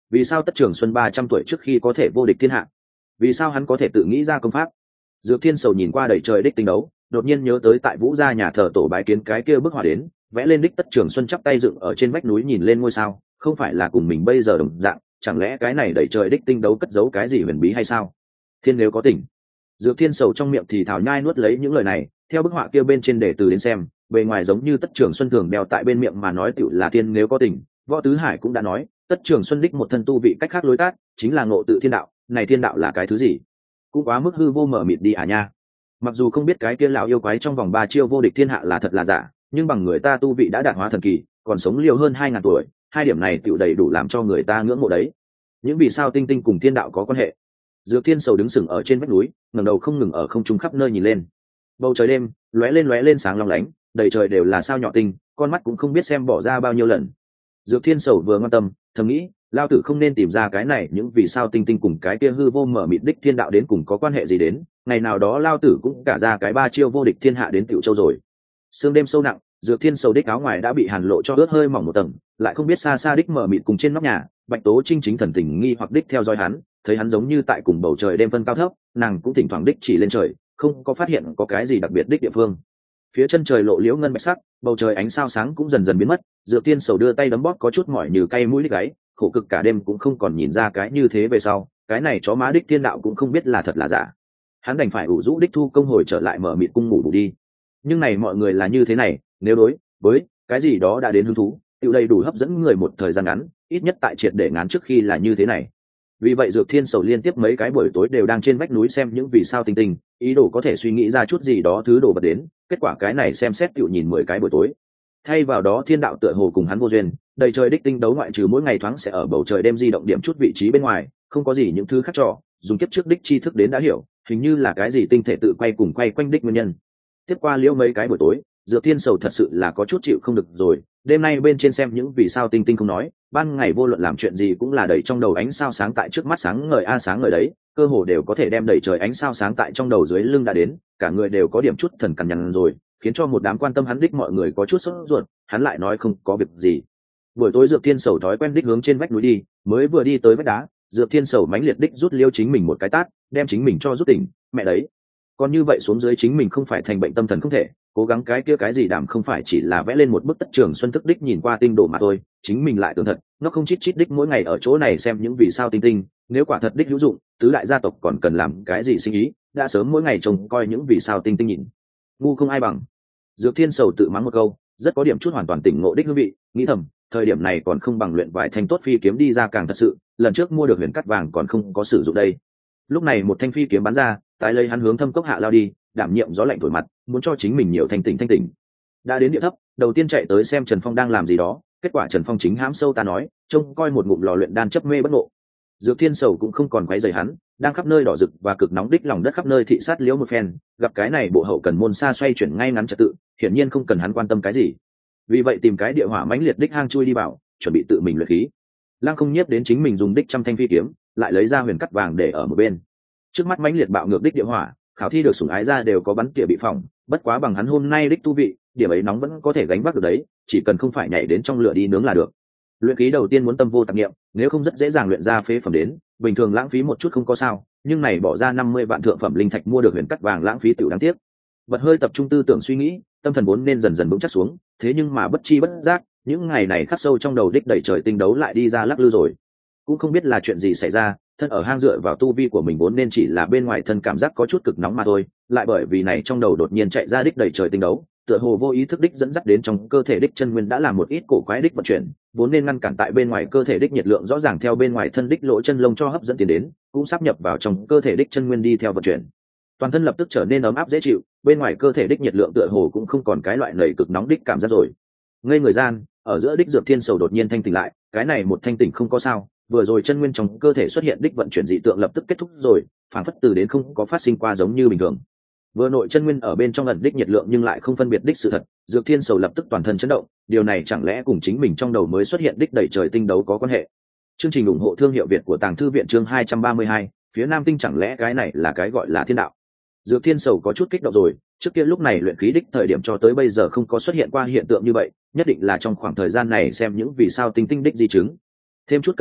Vì sao Tất Trường Xuân 300 tuổi trước khi có thể vô địch thiên hạ? Vì sao hắn có thể tự nghĩ ra công pháp? Dược Thiên Sầu nhìn qua đầy trời đích tinh đấu, đột nhiên nhớ tới tại Vũ gia nhà thờ tổ bái kiến cái kia bức họa đến, vẽ lên đích Tất Trường Xuân chắp tay dựng ở trên vách núi nhìn lên ngôi sao, không phải là cùng mình bây giờ đồng dạng, chẳng lẽ cái này đầy trời đích tinh đấu cất giấu cái gì huyền bí hay sao? Thiên nếu có tình. Dược Thiên Sầu trong miệng thì thào nhai nuốt lấy những lời này, theo bức họa kia bên trên đề từ đến xem, bề ngoài giống như Tất Trường Xuân thường đeo tại bên miệng mà nói tựu là thiên nếu có tình. Võ Tứ Hải cũng đã nói, Tất Trường Xuân đích một thân tu vị cách khác lối tát, chính là ngộ tự thiên đạo, này thiên đạo là cái thứ gì? Cũng quá mức hư vô mở mịt đi à nha. Mặc dù không biết cái kia lão yêu quái trong vòng 3 chiêu vô địch thiên hạ là thật là giả, nhưng bằng người ta tu vị đã đạt hóa thần kỳ, còn sống liều hơn 2000 tuổi, hai điểm này tựu đầy đủ làm cho người ta ngưỡng mộ đấy. Những vì sao tinh tinh cùng thiên đạo có quan hệ? Dược Thiên Sầu đứng sừng ở trên vách núi, ngẩng đầu không ngừng ở không trung khắp nơi nhìn lên. Bầu trời đêm lóe lên sáng long lánh, đầy trời đều là sao nhỏ tinh, con mắt cũng không biết xem bỏ ra bao nhiêu lần. Dược Thiên Sầu vừa ngoan tâm, thầm nghĩ, lao tử không nên tìm ra cái này những vì sao tinh tinh cùng cái kia hư vô mở mịt đích thiên đạo đến cùng có quan hệ gì đến, ngày nào đó lao tử cũng cả ra cái 3 chiêu vô địch thiên hạ đến Tiểu Châu rồi. Sương đêm sâu nặng, Dược Thiên Sầu đích áo ngoài đã bị hàn lộ cho ướt hơi mỏng một tầng, lại không biết xa xa đích mở mịt cùng trên nóc nhà, Bạch Tố Trinh chính thần tình nghi hoặc đích theo dõi hắn, thấy hắn giống như tại cùng bầu trời đêm phân cao thấp, nàng cũng thỉnh thoảng đích chỉ lên trời, không có phát hiện có cái gì đặc biệt đích địa phương. Phía chân trời lộ liễu ngân bạch sắc, bầu trời ánh sao sáng cũng dần dần biến mất. Dược Tiên Sầu đưa tay đấm bóp có chút mỏi như cay mũi đích gáy, khổ cực cả đêm cũng không còn nhìn ra cái như thế về sau, cái này chó má đích thiên đạo cũng không biết là thật là giả. Hắn đành phải ủ rũ đích thu công hồi trở lại mở mịt cung ngủ đủ đi. Nhưng này mọi người là như thế này, nếu đối với cái gì đó đã đến hứng thú, tiểu đầy đủ hấp dẫn người một thời gian ngắn, ít nhất tại triệt để ngán trước khi là như thế này. Vì vậy Dược Thiên Sầu liên tiếp mấy cái buổi tối đều đang trên vách núi xem những vì sao tinh tinh, ý đồ có thể suy nghĩ ra chút gì đó thứ đồ vật đến, kết quả cái này xem xét tiểu nhìn 10 cái buổi tối. Thay vào đó thiên đạo tựa hồ cùng hắn vô duyên, đầy trời đích tinh đấu ngoại trừ mỗi ngày thoáng sẽ ở bầu trời đêm di động điểm chút vị trí bên ngoài, không có gì những thứ khác trò, dùng kiếp trước đích tri thức đến đã hiểu, hình như là cái gì tinh thể tự quay cùng quay quanh đích nguyên nhân. Tiếp qua liễu mấy cái buổi tối, Dược Thiên Sầu thật sự là có chút chịu không được rồi, đêm nay bên trên xem những vì sao tinh tinh không nói, ban ngày vô luận làm chuyện gì cũng là đầy trong đầu ánh sao sáng tại trước mắt sáng ngời sáng ngời đấy, cơ hồ đều có thể đem đầy trời ánh sao sáng tại trong đầu dưới lưng đã đến, cả người đều có điểm chút thần cằn nhằn rồi, khiến cho một đám quan tâm hắn đích mọi người có chút sốt ruột, hắn lại nói không có việc gì. Buổi tối Dược Thiên Sầu thói quen đích hướng trên vách núi đi, mới vừa đi tới vách đá, Dược Thiên Sầu mãnh liệt đích rút liêu chính mình một cái tát, đem chính mình cho rút tỉnh, mẹ đấy. Còn như vậy xuống dưới chính mình không phải thành bệnh tâm thần không thể, cố gắng cái kia cái gì đảm không phải chỉ là vẽ lên một bức Tất Trường Xuân thức đích nhìn qua tinh độ mà thôi, chính mình lại tưởng thật, nó không chít chít đích mỗi ngày ở chỗ này xem những vì sao tinh tinh, nếu quả thật đích hữu dụng, tứ đại gia tộc còn cần làm cái gì sinh ý, đã sớm mỗi ngày trông coi những vì sao tinh tinh nhìn. Ngu không ai bằng. Dược Thiên Sầu tự mắng một câu, rất có điểm chút hoàn toàn tỉnh ngộ đích hương vị, nghĩ thầm, thời điểm này còn không bằng luyện vài thanh tốt phi kiếm đi ra càng thật sự, lần trước mua được huyền cắt vàng còn không có sử dụng đây. Lúc này một thanh phi kiếm bắn ra, tái lấy hắn hướng thâm cốc hạ lao đi, đảm nhiệm gió lạnh thổi mặt, muốn cho chính mình nhiều thanh tỉnh. Đã đến địa thấp, đầu tiên chạy tới xem Trần Phong đang làm gì đó, kết quả Trần Phong chính hãm sâu ta nói, trông coi một ngụm lò luyện đan chấp mê bất ngộ. Dược Thiên Sầu cũng không còn quấy rầy hắn, đang khắp nơi đỏ rực và cực nóng đích lòng đất khắp nơi thị sát liễu một phen, gặp cái này bộ hậu cần môn xa xoay chuyển ngay ngắn trật tự, hiển nhiên không cần hắn quan tâm cái gì. Vì vậy tìm cái địa hỏa mãnh liệt đích hang chui đi vào, chuẩn bị tự mình luyện khí. Lăng Không Nhiếp đến chính mình dùng đích trăm thanh phi kiếm, lại lấy ra huyền cắt vàng để ở một bên. Trước mắt mãnh liệt bạo ngược đích địa hỏa, khảo thi được sủng ái ra đều có bắn tỉa bị phỏng, bất quá bằng hắn hôm nay đích tu vị, điểm ấy nóng vẫn có thể gánh vác được đấy, chỉ cần không phải nhảy đến trong lửa đi nướng là được. Luyện khí đầu tiên muốn tâm vô tạp niệm, nếu không rất dễ dàng luyện ra phế phẩm đến, bình thường lãng phí một chút không có sao, nhưng này bỏ ra 50 vạn thượng phẩm linh thạch mua được huyền cắt vàng lãng phí tiểu đáng tiếc. Bật hơi tập trung tư tưởng suy nghĩ, tâm thần vốn nên dần dần vững chắc xuống, thế nhưng mà bất chi bất giác, những ngày này khắc sâu trong đầu đích đẩy trời tinh đấu lại đi ra lắc lư rồi. Cũng không biết là chuyện gì xảy ra, thân ở hang dựa vào tu vi của mình vốn nên chỉ là bên ngoài thân cảm giác có chút cực nóng mà thôi, lại bởi vì này trong đầu đột nhiên chạy ra đích đẩy trời tinh đấu, tựa hồ vô ý thức đích dẫn dắt đến trong cơ thể đích chân nguyên đã làm một ít cổ quái đích vận chuyển, vốn nên ngăn cản tại bên ngoài cơ thể đích nhiệt lượng rõ ràng theo bên ngoài thân đích lỗ chân lông cho hấp dẫn tiến đến, cũng sắp nhập vào trong cơ thể đích chân nguyên đi theo vận chuyển. Toàn thân lập tức trở nên ấm áp dễ chịu, bên ngoài cơ thể đích nhiệt lượng tựa hồ cũng không còn cái loại nảy cực nóng đích cảm giác rồi. Ngây người gian, ở giữa đích Dược Thiên Sầu đột nhiên thanh tỉnh lại, cái này một thanh tỉnh không có sao, vừa rồi chân nguyên trong cơ thể xuất hiện đích vận chuyển dị tượng lập tức kết thúc rồi, phản phất từ đến không có phát sinh qua giống như bình thường. Vừa nội chân nguyên ở bên trong ẩn đích nhiệt lượng nhưng lại không phân biệt đích sự thật, Dược Thiên Sầu lập tức toàn thân chấn động, điều này chẳng lẽ cùng chính mình trong đầu mới xuất hiện đích đẩy trời tinh đấu có quan hệ. Chương trình ủng hộ thương hiệu Việt của Tàng Thư viện chương 232, phía Nam Tinh chẳng lẽ cái này là cái gọi là thiên đạo. Dược Thiên Sầu có chút kích động rồi, trước kia lúc này luyện khí đích thời điểm cho tới bây giờ không có xuất hiện qua hiện tượng như vậy, nhất định là trong khoảng thời gian này xem những vì sao tinh tinh đích di chứng. Thêm chút cân nhắc,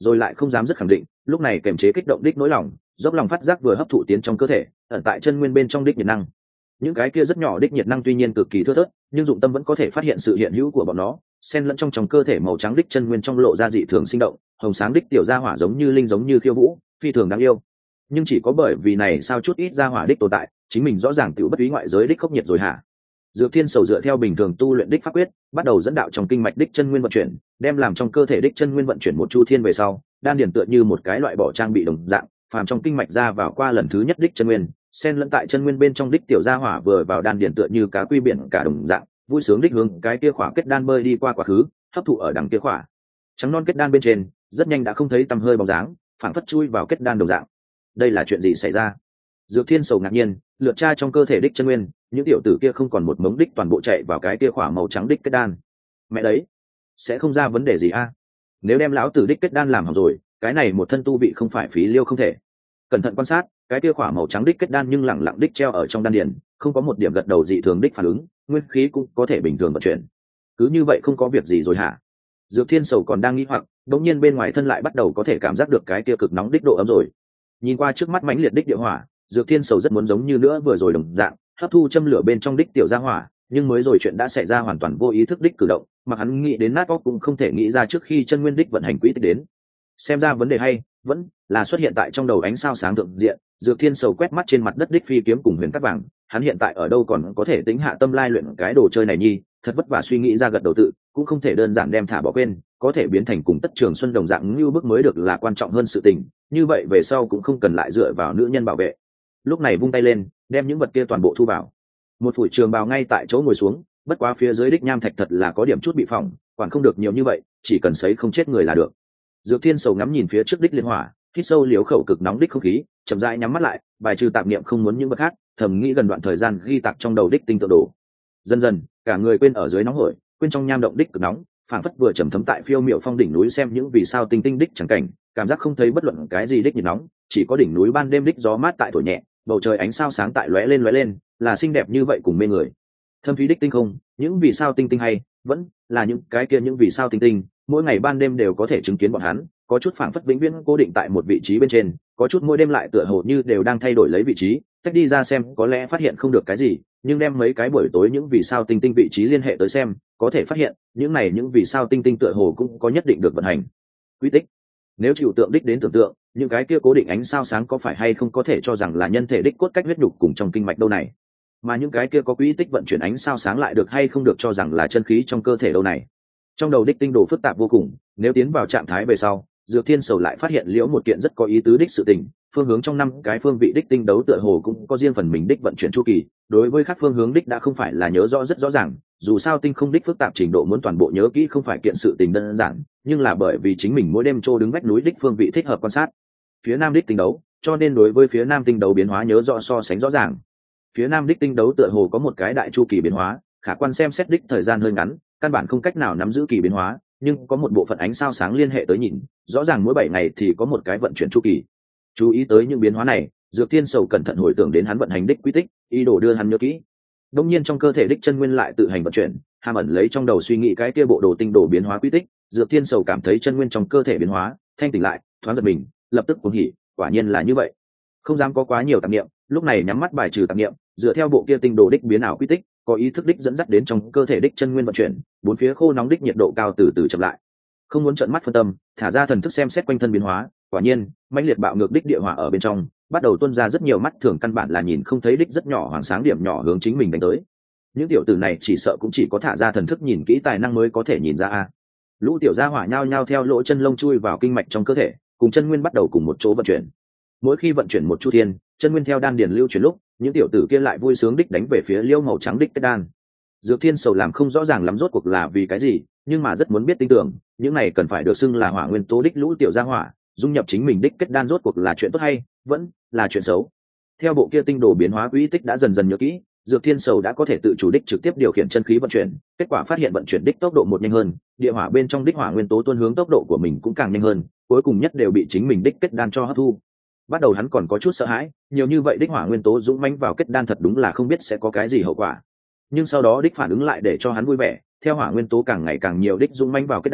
rồi lại không dám rất khẳng định, lúc này kềm chế kích động đích nỗi lòng, dốc lòng phát giác vừa hấp thụ tiến trong cơ thể, ẩn tại chân nguyên bên trong đích nhiệt năng. Những cái kia rất nhỏ đích nhiệt năng tuy nhiên cực kỳ thưa thớt, nhưng dụng tâm vẫn có thể phát hiện sự hiện hữu của bọn nó, xen lẫn trong cơ thể màu trắng đích chân nguyên trong lộ ra dị thường sinh động, hồng sáng đích tiểu gia hỏa giống như linh giống như khiêu vũ, phi thường đáng yêu. Nhưng chỉ có bởi vì này sao chút ít gia hỏa đích tồn tại, chính mình rõ ràng tiểu bất ý ngoại giới đích khốc nhiệt rồi hả? Dược Thiên Sầu dựa theo bình thường tu luyện đích pháp quyết, bắt đầu dẫn đạo trong kinh mạch đích chân nguyên vận chuyển, đem làm trong cơ thể đích chân nguyên vận chuyển một chu thiên về sau, đan điền tựa như một cái loại bỏ trang bị đồng dạng, phàm trong kinh mạch ra vào qua lần thứ nhất đích chân nguyên, xen lẫn tại chân nguyên bên trong đích tiểu gia hỏa vừa vào đan điền tựa như cá quy biển cả đồng dạng, vui sướng đích hướng cái kia khỏa kết đan bơi đi qua quá khứ, hấp thụ ở đằng kia khỏa trắng non kết đan bên trên, rất nhanh đã không thấy tăm hơi bóng dáng, phảng phất chui vào kết đan đồng dạng. Đây là chuyện gì xảy ra? Dược Thiên Sầu ngạc nhiên, lượt tra trong cơ thể đích chân nguyên, những tiểu tử kia không còn một mống đích toàn bộ chạy vào cái kia khỏa màu trắng đích kết đan. Mẹ đấy, sẽ không ra vấn đề gì a? Nếu đem lão tử đích kết đan làm hỏng rồi, cái này một thân tu vị không phải phí liêu không thể. Cẩn thận quan sát, cái kia khỏa màu trắng đích kết đan nhưng lẳng lặng đích treo ở trong đan điền, không có một điểm gật đầu dị thường đích phản ứng, nguyên khí cũng có thể bình thường vận chuyển. Cứ như vậy không có việc gì rồi hả? Dược Thiên Sầu còn đang nghĩ hoặc, đống nhiên bên ngoài thân lại bắt đầu có thể cảm giác được cái kia cực nóng đích độ ấm rồi. Nhìn qua trước mắt mãnh liệt đích địa hỏa, Dược Thiên Sầu rất muốn giống như nữa vừa rồi đồng dạng, hấp thu châm lửa bên trong đích tiểu gia hỏa, nhưng mới rồi chuyện đã xảy ra hoàn toàn vô ý thức đích cử động, mà hắn nghĩ đến nát óc cũng không thể nghĩ ra trước khi chân nguyên đích vận hành quỹ tích đến. Xem ra vấn đề hay vẫn là xuất hiện tại trong đầu ánh sao sáng thượng diện. Dược Thiên Sầu quét mắt trên mặt đất đích phi kiếm cùng huyền cát vàng, hắn hiện tại ở đâu còn có thể tính hạ tâm lai luyện cái đồ chơi này nhi, thật vất vả suy nghĩ ra gật đầu tự, cũng không thể đơn giản đem thả bỏ quên, có thể biến thành cùng Tất Trường Xuân đồng dạng như bước mới được là quan trọng hơn sự tình, như vậy về sau cũng không cần lại dựa vào nữ nhân bảo vệ. Lúc này vung tay lên, đem những vật kia toàn bộ thu vào. Một phủi trường bào ngay tại chỗ ngồi xuống, bất quá phía dưới đích nham thạch thật là có điểm chút bị phỏng, quản không được nhiều như vậy, chỉ cần sấy không chết người là được. Dược Thiên Sầu ngắm nhìn phía trước đích liên hỏa, hít sâu liếu khẩu cực nóng đích không khí, chậm rãi nhắm mắt lại, bài trừ tạp niệm không muốn những vật khác, thầm nghĩ gần đoạn thời gian ghi tạc trong đầu đích tinh tượng đồ. Dần dần, cả người quên ở dưới nóng hổi, quên trong nham động đích cực nóng, phảng phất vừa trầm thấm tại phiêu miệu phong đỉnh núi xem những vì sao tinh tinh đích chẳng cảnh, cảm giác không thấy bất luận cái gì đích nhiệt nóng, chỉ có đỉnh núi ban đêm đích gió mát tại thổi nhẹ, bầu trời ánh sao sáng tại lóe lên, là xinh đẹp như vậy cùng mê người. Thâm thúy đích tinh không, những vì sao tinh tinh hay, vẫn là những cái kia những vì sao tinh tinh, mỗi ngày ban đêm đều có thể chứng kiến bọn hắn, có chút phảng phất vĩnh viễn cố định tại một vị trí bên trên, có chút mỗi đêm lại tựa hồ như đều đang thay đổi lấy vị trí, tách đi ra xem có lẽ phát hiện không được cái gì, nhưng đem mấy cái buổi tối những vì sao tinh tinh vị trí liên hệ tới xem, có thể phát hiện những này những vì sao tinh tinh tựa hồ cũng có nhất định được vận hành quy tích. Nếu chịu tượng đích đến tưởng tượng, những cái kia cố định ánh sao sáng có phải hay không có thể cho rằng là nhân thể đích cốt cách huyết nhục cùng trong kinh mạch đâu này, mà những cái kia có quỹ tích vận chuyển ánh sao sáng lại được hay không được cho rằng là chân khí trong cơ thể đâu này. Trong đầu đích tinh đồ phức tạp vô cùng, nếu tiến vào trạng thái về sau, Dược Thiên Sầu lại phát hiện liễu một kiện rất có ý tứ đích sự tình, phương hướng trong năm cái phương vị đích tinh đấu tựa hồ cũng có riêng phần mình đích vận chuyển chu kỳ, đối với các phương hướng đích đã không phải là nhớ rõ rất rõ ràng, dù sao tinh không đích phức tạp trình độ muốn toàn bộ nhớ kỹ không phải kiện sự tình đơn giản, nhưng là bởi vì chính mình mỗi đêm trô đứng vách núi đích phương vị thích hợp quan sát phía nam đích tinh đấu, cho nên đối với phía nam tinh đấu biến hóa nhớ rõ so sánh rõ ràng. Phía nam đích tinh đấu tựa hồ có một cái đại chu kỳ biến hóa, khả quan xem xét đích thời gian hơi ngắn, căn bản không cách nào nắm giữ kỳ biến hóa, nhưng có một bộ phận ánh sao sáng liên hệ tới nhìn, rõ ràng mỗi 7 ngày thì có một cái vận chuyển chu kỳ. Chú ý tới những biến hóa này, Dược Thiên Sầu cẩn thận hồi tưởng đến hắn vận hành đích quy tích, ý đồ đưa hắn nhớ kỹ. Đương nhiên trong cơ thể đích chân nguyên lại tự hành vận chuyển, hàm ẩn lấy trong đầu suy nghĩ cái kia bộ đồ tinh đồ biến hóa quy tích, Dược Thiên Sầu cảm thấy chân nguyên trong cơ thể biến hóa, thanh tỉnh lại, thoáng giật mình, lập tức cuồng hỉ, quả nhiên là như vậy. Không dám có quá nhiều tạp niệm, lúc này nhắm mắt bài trừ tạp niệm, dựa theo bộ kia tinh đồ đích biến ảo quy tích, có ý thức đích dẫn dắt đến trong cơ thể đích chân nguyên vận chuyển, bốn phía khô nóng đích nhiệt độ cao từ từ chậm lại. Không muốn trợn mắt phân tâm, thả ra thần thức xem xét quanh thân biến hóa, quả nhiên, mãnh liệt bạo ngược đích địa hỏa ở bên trong, bắt đầu tuôn ra rất nhiều mắt thường căn bản là nhìn không thấy đích rất nhỏ hoàng sáng điểm nhỏ hướng chính mình đánh tới. Những tiểu tử này chỉ sợ cũng chỉ có thả ra thần thức nhìn kỹ tài năng mới có thể nhìn ra a. Lũ tiểu gia hỏa nhao nhao theo lỗ chân lông chui vào kinh mạch trong cơ thể, cùng chân nguyên bắt đầu cùng một chỗ vận chuyển. Mỗi khi vận chuyển một chu thiên, chân nguyên theo đan điền lưu chuyển lúc, những tiểu tử kia lại vui sướng đích đánh về phía liêu màu trắng đích kết đan. Dược Thiên Sầu làm không rõ ràng lắm rốt cuộc là vì cái gì, nhưng mà rất muốn biết tin tưởng, những này cần phải được xưng là hỏa nguyên tố đích lũ tiểu gia hỏa, dung nhập chính mình đích kết đan rốt cuộc là chuyện tốt hay vẫn là chuyện xấu. Theo bộ kia tinh đồ biến hóa quỹ tích đã dần dần nhớ kỹ, Dược Thiên Sầu đã có thể tự chủ đích trực tiếp điều khiển chân khí vận chuyển, kết quả phát hiện vận chuyển đích tốc độ một nhanh hơn, địa hỏa bên trong đích hỏa nguyên tố tuôn hướng tốc độ của mình cũng càng nhanh hơn, cuối cùng nhất đều bị chính mình đích kết đan cho hấp thu. Bắt đầu hắn còn có chút sợ hãi, nhiều như vậy đích hỏa nguyên tố dũng mãnh vào kết đan thật đúng là không biết sẽ có cái gì hậu quả. Nhưng sau đó đích phản ứng lại để cho hắn vui vẻ, theo hỏa nguyên tố càng ngày càng nhiều đích dũng mãnh vào kết đan,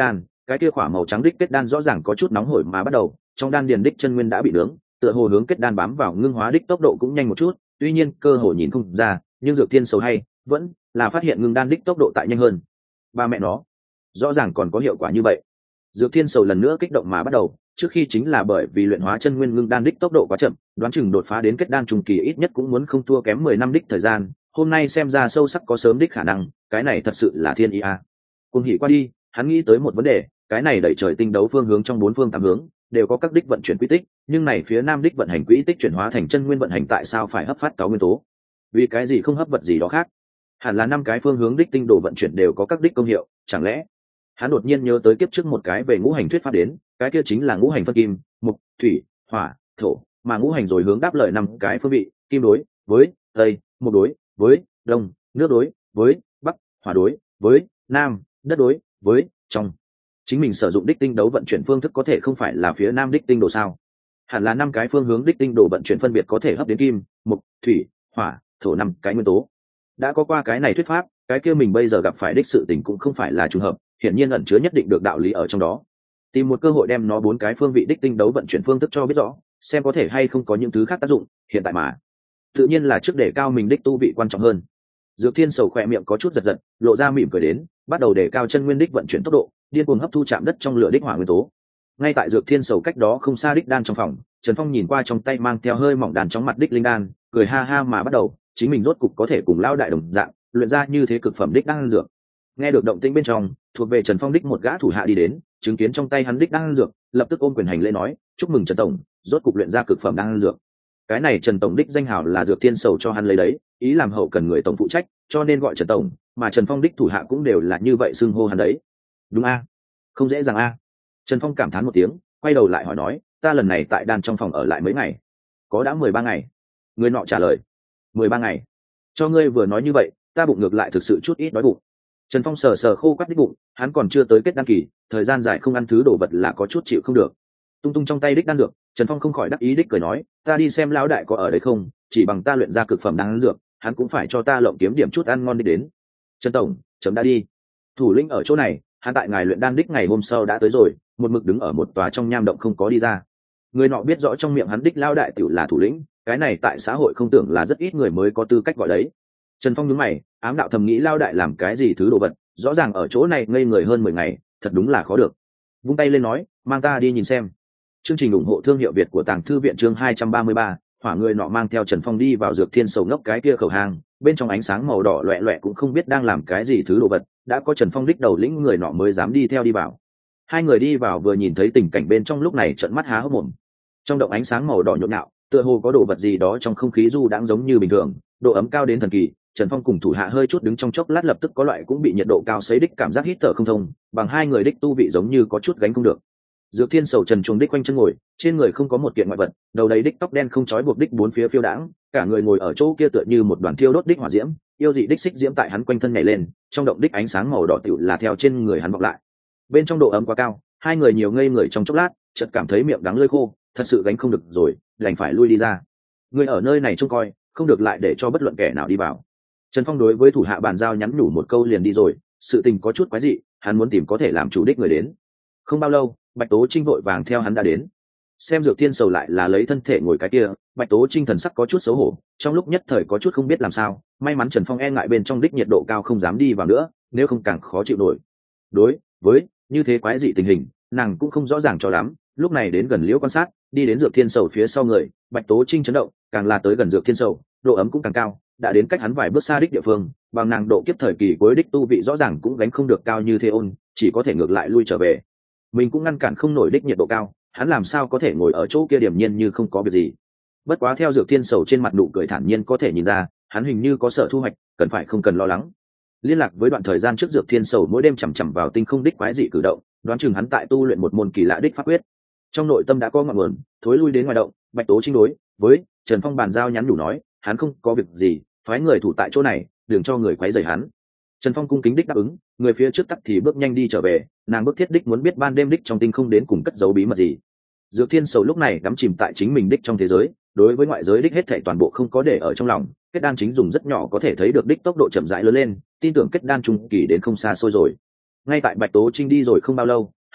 cái kia khỏa màu trắng đích kết đan rõ ràng có chút nóng hổi mà bắt đầu, trong đan điền đích chân nguyên đã bị nướng, tựa hồ hướng kết đan bám vào ngưng hóa đích tốc độ cũng nhanh một chút, tuy nhiên cơ hồ nhìn không ra, nhưng Dược Thiên Sầu hay vẫn là phát hiện ngưng đan đích tốc độ tại nhanh hơn. Ba mẹ nó, rõ ràng còn có hiệu quả như vậy. Dược Thiên Sầu lần nữa kích động mà bắt đầu, trước khi chính là bởi vì luyện hóa chân nguyên ngưng đan đích tốc độ quá chậm, đoán chừng đột phá đến kết đan trung kỳ ít nhất cũng muốn không thua kém 10 năm đích thời gian, hôm nay xem ra sâu sắc có sớm đích khả năng, cái này thật sự là thiên ý a. Cùng hỉ qua đi, hắn nghĩ tới một vấn đề, cái này đẩy trời tinh đấu phương hướng trong bốn phương tám hướng đều có các đích vận chuyển quy tích, nhưng này phía nam đích vận hành quỹ tích chuyển hóa thành chân nguyên vận hành tại sao phải hấp phát cáo nguyên tố? Vì cái gì không hấp vật gì đó khác? Hẳn là năm cái phương hướng đích tinh đồ vận chuyển đều có các đích công hiệu, chẳng lẽ? Hắn đột nhiên nhớ tới kiếp trước một cái về ngũ hành thuyết pháp đến, cái kia chính là ngũ hành phân kim, mục, thủy, hỏa, thổ, mà ngũ hành rồi hướng đáp lời năm cái phương vị, kim đối với tây, mục đối với đông, nước đối với bắc, hỏa đối với nam, đất đối với trong. Chính mình sử dụng đích tinh đấu vận chuyển phương thức có thể không phải là phía nam đích tinh đồ sao? Hẳn là năm cái phương hướng đích tinh đồ vận chuyển phân biệt có thể hấp đến kim, mục, thủy, hỏa, thổ năm cái nguyên tố. Đã có qua cái này thuyết pháp, cái kia mình bây giờ gặp phải đích sự tình cũng không phải là trùng hợp, hiển nhiên ẩn chứa nhất định được đạo lý ở trong đó. Tìm một cơ hội đem nó bốn cái phương vị đích tinh đấu vận chuyển phương thức cho biết rõ, xem có thể hay không có những thứ khác tác dụng, hiện tại mà tự nhiên là trước để cao mình đích tu vị quan trọng hơn. Dược Thiên Sầu khỏe miệng có chút giật giật, lộ ra mỉm cười đến, bắt đầu để cao chân nguyên đích vận chuyển tốc độ, điên cuồng hấp thu chạm đất trong lửa đích hỏa nguyên tố. Ngay tại Dược Thiên Sầu cách đó không xa đích đan trong phòng, Trần Phong nhìn qua trong tay mang theo hơi mỏng đàn trong mặt đích linh đan, cười ha ha mà bắt đầu, chính mình rốt cục có thể cùng lao đại đồng dạng, luyện ra như thế cực phẩm đích đan dược. Nghe được động tĩnh bên trong, thuộc về Trần Phong đích một gã thủ hạ đi đến, chứng kiến trong tay hắn đích đan dược, lập tức ôm quyền hành lễ nói, chúc mừng Trần tổng, rốt cục luyện ra cực phẩm đan dược. Cái này Trần tổng đích danh hào là Dược Thiên Sầu cho hắn lấy đấy, ý làm hậu cần người tổng phụ trách, cho nên gọi Trần tổng, mà Trần Phong đích thủ hạ cũng đều là như vậy xưng hô hắn đấy. Đúng a? Không dễ dàng a. Trần Phong cảm thán một tiếng, quay đầu lại hỏi nói, ta lần này tại đan trong phòng ở lại mấy ngày? Có đã 13 ngày. Người nọ trả lời, 13 ngày. Cho ngươi vừa nói như vậy, ta bụng ngược lại thực sự chút ít đói bụng. Trần Phong sờ sờ khô quắt đích bụng, hắn còn chưa tới kết đan kỳ, thời gian dài không ăn thứ đồ vật là có chút chịu không được. Tung tung trong tay đích đan dược, Trần Phong không khỏi đắc ý đích cười nói, ta đi xem lão đại có ở đấy không, chỉ bằng ta luyện ra cực phẩm đan dược, hắn cũng phải cho ta lộng kiếm điểm chút ăn ngon đi đến. Trần tổng, chấm đã đi. Thủ lĩnh ở chỗ này, hắn tại ngài luyện đan đích ngày hôm sau đã tới rồi, một mực đứng ở một tòa trong nham động không có đi ra. Người nọ biết rõ trong miệng hắn đích lão đại tiểu là thủ lĩnh, cái này tại xã hội không tưởng là rất ít người mới có tư cách gọi đấy. Trần Phong nhướng mày, ám đạo thầm nghĩ lão đại làm cái gì thứ đồ vật, rõ ràng ở chỗ này ngây người hơn 10 ngày, thật đúng là khó được. Vung tay lên nói, mang ta đi nhìn xem. Chương trình ủng hộ thương hiệu Việt của Tàng Thư viện chương 233, hỏa người nọ mang theo Trần Phong đi vào Dược Thiên Sầu ngốc cái kia khẩu hang, bên trong ánh sáng màu đỏ loẹt loẹt cũng không biết đang làm cái gì thứ đồ vật, đã có Trần Phong đích đầu lĩnh người nọ mới dám đi theo đi vào. Hai người đi vào vừa nhìn thấy tình cảnh bên trong lúc này trợn mắt há hốc mồm. Trong động ánh sáng màu đỏ nhộn nhạo, tựa hồ có đồ vật gì đó trong không khí du đãng giống như bình thường, độ ấm cao đến thần kỳ. Trần Phong cùng thủ hạ hơi chút đứng trong chốc lát lập tức có loại cũng bị nhiệt độ cao sấy đích cảm giác hít thở không thông, bằng hai người đích tu vị giống như có chút gánh không được. Dược Thiên Sầu trần truồng đích quanh chân ngồi, trên người không có một kiện ngoại vật, đầu đầy đích tóc đen không trói buộc đích bốn phía phiêu đãng, cả người ngồi ở chỗ kia tựa như một đoàn thiêu đốt đích hỏa diễm, yêu dị đích xích diễm tại hắn quanh thân nhảy lên, trong động đích ánh sáng màu đỏ tựu là theo trên người hắn vọng lại. Bên trong độ ấm quá cao, hai người nhiều ngây người trong chốc lát, chợt cảm thấy miệng đắng lưỡi khô, thật sự gánh không được rồi, đành phải lui đi ra. Người ở nơi này trông coi, không được lại để cho bất luận kẻ nào đi vào. Trần Phong đối với thủ hạ bàn giao nhắn nhủ một câu liền đi rồi, sự tình có chút quái dị, hắn muốn tìm có thể làm chủ đích người đến. Không bao lâu, Bạch Tố Trinh vội vàng theo hắn đã đến. Xem Dược Thiên Sầu lại là lấy thân thể ngồi cái kia, Bạch Tố Trinh thần sắc có chút xấu hổ, trong lúc nhất thời có chút không biết làm sao, may mắn Trần Phong e ngại bên trong đích nhiệt độ cao không dám đi vào nữa, nếu không càng khó chịu nổi. Đối với như thế quái dị tình hình, nàng cũng không rõ ràng cho lắm, lúc này đến gần liễu quan sát, đi đến Dược Thiên Sầu phía sau người, Bạch Tố Trinh chấn động, càng là tới gần Dược Thiên Sầu, độ ấm cũng càng cao, đã đến cách hắn vài bước xa đích địa phương, bằng nàng độ kiếp thời kỳ cuối đích tu vị rõ ràng cũng gánh không được cao như thế ôn, chỉ có thể ngược lại lui trở về. Mình cũng ngăn cản không nổi đích nhiệt độ cao, hắn làm sao có thể ngồi ở chỗ kia điềm nhiên như không có việc gì. Bất quá theo Dược Thiên Sầu trên mặt nụ cười thản nhiên có thể nhìn ra, hắn hình như có sở thu hoạch, cần phải không cần lo lắng. Liên lạc với đoạn thời gian trước Dược Thiên Sầu mỗi đêm chằm chằm vào tinh không đích quái dị cử động, đoán chừng hắn tại tu luyện một môn kỳ lạ đích pháp quyết. Trong nội tâm đã có ngọn nguồn, thối lui đến ngoài động, Bạch Tố Trinh đối với Trần Phong bàn giao nhắn nhủ nói, hắn không có việc gì, phái người thủ tại chỗ này, đừng cho người quấy rầy hắn. Trần Phong cung kính đích đáp ứng, người phía trước tắc thì bước nhanh đi trở về, nàng bước thiết đích muốn biết ban đêm đích trong tinh không đến cùng cất giấu bí mật gì. Dược Thiên Sầu lúc này đắm chìm tại chính mình đích trong thế giới, đối với ngoại giới đích hết thảy toàn bộ không có để ở trong lòng, kết đan chính dùng rất nhỏ có thể thấy được đích tốc độ chậm rãi lớn lên, tin tưởng kết đan trung kỳ đến không xa xôi rồi. Ngay tại Bạch Tố Trinh đi rồi không bao lâu,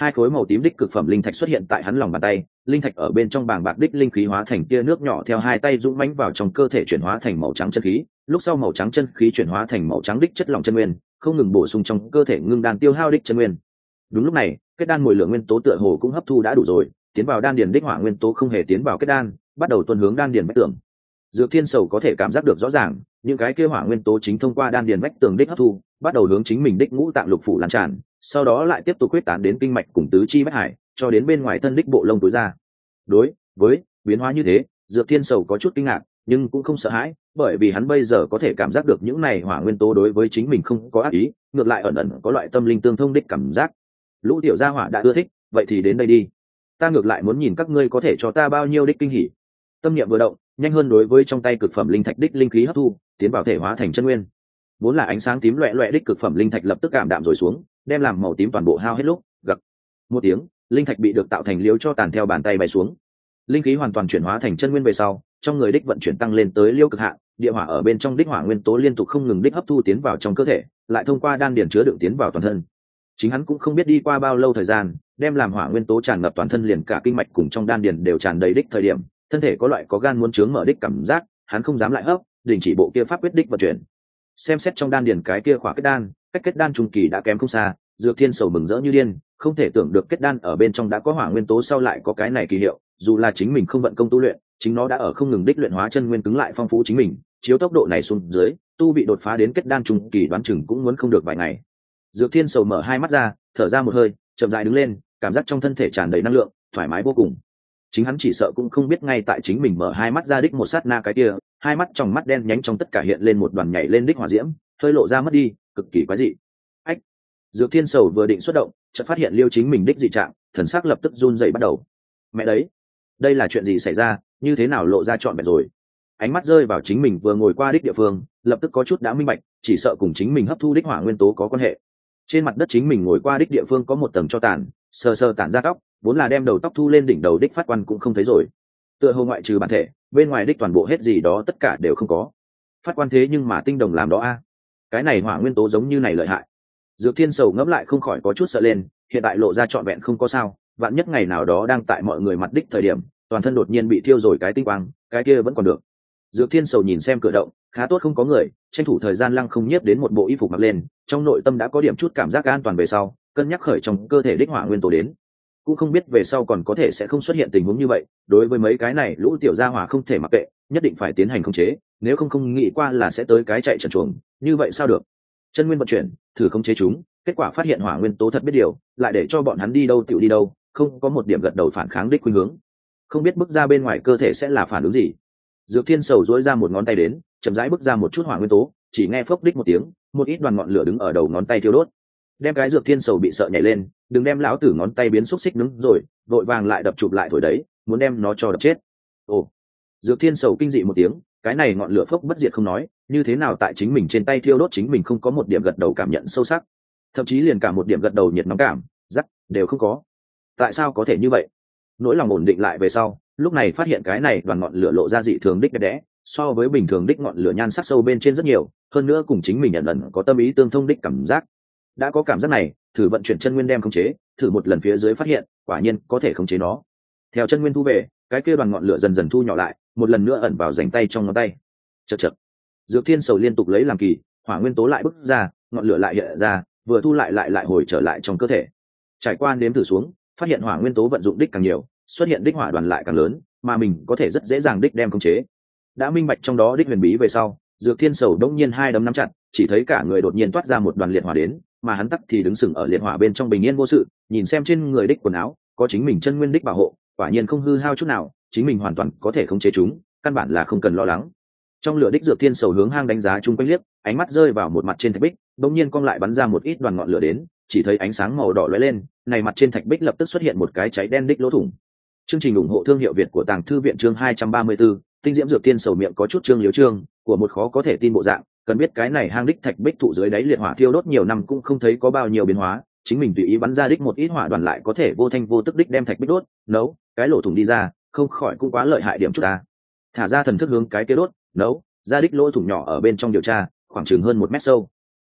hai khối màu tím đích cực phẩm linh thạch xuất hiện tại hắn lòng bàn tay, linh thạch ở bên trong bàng bạc đích linh khí hóa thành tia nước nhỏ theo hai tay dũng mãnh vào trong cơ thể chuyển hóa thành màu trắng chân khí, lúc sau màu trắng chân khí chuyển hóa thành màu trắng đích chất lỏng chân nguyên, không ngừng bổ sung trong cơ thể ngưng đan tiêu hao đích chân nguyên. Đúng lúc này, kết đan mùi lượng nguyên tố tựa hồ cũng hấp thu đã đủ rồi, tiến vào đan điền đích hỏa nguyên tố không hề tiến vào kết đan, bắt đầu tuôn hướng đan điền vách tường. Dược Thiên Sầu có thể cảm giác được rõ ràng, những cái kia hỏa nguyên tố chính thông qua đan điền vách tường đích hấp thu, bắt đầu hướng chính mình đích ngũ tạng lục phủ lan tràn, sau đó lại tiếp tục quyết tán đến kinh mạch cùng tứ chi bách hải, cho đến bên ngoài thân đích bộ lông tối ra. Đối với biến hóa như thế, Dược Thiên Sầu có chút kinh ngạc, nhưng cũng không sợ hãi, bởi vì hắn bây giờ có thể cảm giác được những này hỏa nguyên tố đối với chính mình không có ác ý, ngược lại ẩn ẩn có loại tâm linh tương thông đích cảm giác. Lũ tiểu gia hỏa đã ưa thích, vậy thì đến đây đi. Ta ngược lại muốn nhìn các ngươi có thể cho ta bao nhiêu đích kinh hỉ. Tâm niệm vừa động, nhanh hơn đối với trong tay cực phẩm linh thạch đích linh khí hấp thu, tiến vào thể hóa thành chân nguyên. Vốn là ánh sáng tím loẹt loẹt đích cực phẩm linh thạch lập tức cảm đạm rồi xuống, đem làm màu tím toàn bộ hao hết lúc, gặc. Một tiếng, linh thạch bị được tạo thành liêu cho tàn theo bàn tay bay xuống. Linh khí hoàn toàn chuyển hóa thành chân nguyên về sau, trong người đích vận chuyển tăng lên tới liêu cực hạn, địa hỏa ở bên trong đích hỏa nguyên tố liên tục không ngừng đích hấp thu tiến vào trong cơ thể, lại thông qua đan điền chứa đựng tiến vào toàn thân. Chính hắn cũng không biết đi qua bao lâu thời gian, đem làm hỏa nguyên tố tràn ngập toàn thân, liền cả kinh mạch cùng trong đan điền đều tràn đầy đích thời điểm, thân thể có loại có gan muốn trướng mở đích cảm giác, hắn không dám lại hấp, đình chỉ bộ kia pháp quyết đích vận chuyển. Xem xét trong đan điền cái kia khỏa kết đan, cách kết đan trung kỳ đã kém không xa, Dược Thiên Sầu mừng rỡ như điên, không thể tưởng được kết đan ở bên trong đã có hỏa nguyên tố sau lại có cái này kỳ hiệu, dù là chính mình không vận công tu luyện, chính nó đã ở không ngừng đích luyện hóa chân nguyên cứng lại phong phú chính mình, chiếu tốc độ này xuống dưới, tu bị đột phá đến kết đan trung kỳ đoán chừng cũng muốn không được vài ngày. Dược Thiên Sầu mở hai mắt ra, thở ra một hơi, chậm rãi đứng lên, cảm giác trong thân thể tràn đầy năng lượng, thoải mái vô cùng. Chính hắn chỉ sợ cũng không biết ngay tại chính mình mở hai mắt ra đích một sát na cái kia, hai mắt trong mắt đen nhánh trong tất cả hiện lên một đoàn nhảy lên đích hỏa diễm, hơi lộ ra mất đi, cực kỳ quái dị. Ách! Dược Thiên Sầu vừa định xuất động, chợt phát hiện liêu chính mình đích dị trạng, thần sắc lập tức run rẩy bắt đầu. Mẹ đấy, đây là chuyện gì xảy ra, như thế nào lộ ra trọn vẹn rồi? Ánh mắt rơi vào chính mình vừa ngồi qua đích địa phương, lập tức có chút đã minh bạch, chỉ sợ cùng chính mình hấp thu đích hỏa nguyên tố có quan hệ. Trên mặt đất chính mình ngồi qua đích địa phương có một tầng cho tàn, sờ sờ tản ra tóc, vốn là đem đầu tóc thu lên đỉnh đầu đích phát quan cũng không thấy rồi. Tựa hồ ngoại trừ bản thể, bên ngoài đích toàn bộ hết gì đó tất cả đều không có. Phát quan thế nhưng mà tinh đồng làm đó a, cái này hỏa nguyên tố giống như này lợi hại. Dược Thiên Sầu ngẫm lại không khỏi có chút sợ lên, hiện tại lộ ra trọn vẹn không có sao, vạn nhất ngày nào đó đang tại mọi người mặt đích thời điểm, toàn thân đột nhiên bị thiêu rồi cái tinh quang, cái kia vẫn còn được. Dược Thiên Sầu nhìn xem cửa động, khá tốt không có người, tranh thủ thời gian lăng không nhiếp đến một bộ y phục mặc lên, trong nội tâm đã có điểm chút cảm giác an toàn về sau, cân nhắc khởi trong cơ thể đích hỏa nguyên tố đến. Cũng không biết về sau còn có thể sẽ không xuất hiện tình huống như vậy, đối với mấy cái này lũ tiểu gia hỏa không thể mặc kệ, nhất định phải tiến hành khống chế, nếu không nghĩ qua là sẽ tới cái chạy trần truồng, như vậy sao được. Chân nguyên vận chuyển, thử khống chế chúng, kết quả phát hiện hỏa nguyên tố thật biết điều, lại để cho bọn hắn đi đâu tiểu đi đâu, không có một điểm gật đầu phản kháng đích khuynh hướng. Không biết bước ra bên ngoài cơ thể sẽ là phản ứng gì. Dược Thiên Sầu duỗi ra một ngón tay đến, chậm rãi bước ra một chút hỏa nguyên tố, chỉ nghe phốc đích một tiếng, một ít đoàn ngọn lửa đứng ở đầu ngón tay thiêu đốt. Đem cái Dược Thiên Sầu bị sợ nhảy lên, đừng đem lão tử ngón tay biến xúc xích nướng rồi, vội vàng lại đập chụp lại thổi đấy, muốn đem nó cho đập chết. Ồ! Dược Thiên Sầu kinh dị một tiếng, cái này ngọn lửa phốc bất diệt không nói, như thế nào tại chính mình trên tay thiêu đốt chính mình không có một điểm gật đầu cảm nhận sâu sắc, thậm chí liền cả một điểm gật đầu nhiệt nóng cảm rắc đều không có. Tại sao có thể như vậy? Nỗi lòng ổn định lại về sau, lúc này phát hiện cái này đoàn ngọn lửa lộ ra dị thường đích đẹp đẽ, so với bình thường đích ngọn lửa nhan sắc sâu bên trên rất nhiều, hơn nữa cùng chính mình ẩn ẩn có tâm ý tương thông đích cảm giác. Đã có cảm giác này, thử vận chuyển chân nguyên đem khống chế, thử một lần phía dưới phát hiện, quả nhiên có thể khống chế nó. Theo chân nguyên thu về, cái kia đoàn ngọn lửa dần dần thu nhỏ lại, một lần nữa ẩn vào rảnh tay trong ngón tay. Chậc chậc. Dược Thiên Sầu liên tục lấy làm kỳ, hỏa nguyên tố lại bứt ra, ngọn lửa lại hiện ra, vừa thu lại hồi trở lại trong cơ thể. Trải qua nếm thử xuống, phát hiện hỏa nguyên tố vận dụng đích càng nhiều, xuất hiện đích hỏa đoàn lại càng lớn, mà mình có thể rất dễ dàng đích đem khống chế. Đã minh bạch trong đó đích huyền bí về sau, Dược Thiên Sầu đống nhiên hai đấm nắm chặt, chỉ thấy cả người đột nhiên toát ra một đoàn liệt hỏa đến, mà hắn tắc thì đứng sừng ở liệt hỏa bên trong bình yên vô sự, nhìn xem trên người đích quần áo, có chính mình chân nguyên đích bảo hộ, quả nhiên không hư hao chút nào, chính mình hoàn toàn có thể khống chế chúng, căn bản là không cần lo lắng. Trong lửa đích Dược Thiên Sầu hướng hang đánh giá chung quanh liếc, ánh mắt rơi vào một mặt trên thạch bích, đột nhiên cong lại bắn ra một ít đoàn ngọn lửa đến, chỉ thấy ánh sáng màu đỏ lóe lên, này mặt trên thạch bích lập tức xuất hiện một cái cháy đen đích lỗ thủng. Chương trình ủng hộ thương hiệu Việt của Tàng Thư viện chương 234, tinh diễm Dược Thiên Sầu miệng có chút trương liếu trương, của một khó có thể tin bộ dạng, cần biết cái này hang đích thạch bích thụ dưới đáy liệt hỏa thiêu đốt nhiều năm cũng không thấy có bao nhiêu biến hóa, chính mình tùy ý bắn ra đích một ít hỏa đoàn lại có thể vô thanh vô tức đích đem thạch bích đốt, nấu, cái lỗ thủng đi ra, không khỏi cũng quá lợi hại điểm chút ta. Thả ra thần thức hướng cái kia đốt, nấu, ra đích lỗ thủng nhỏ ở bên trong điều tra, khoảng chừng hơn 1 mét sâu.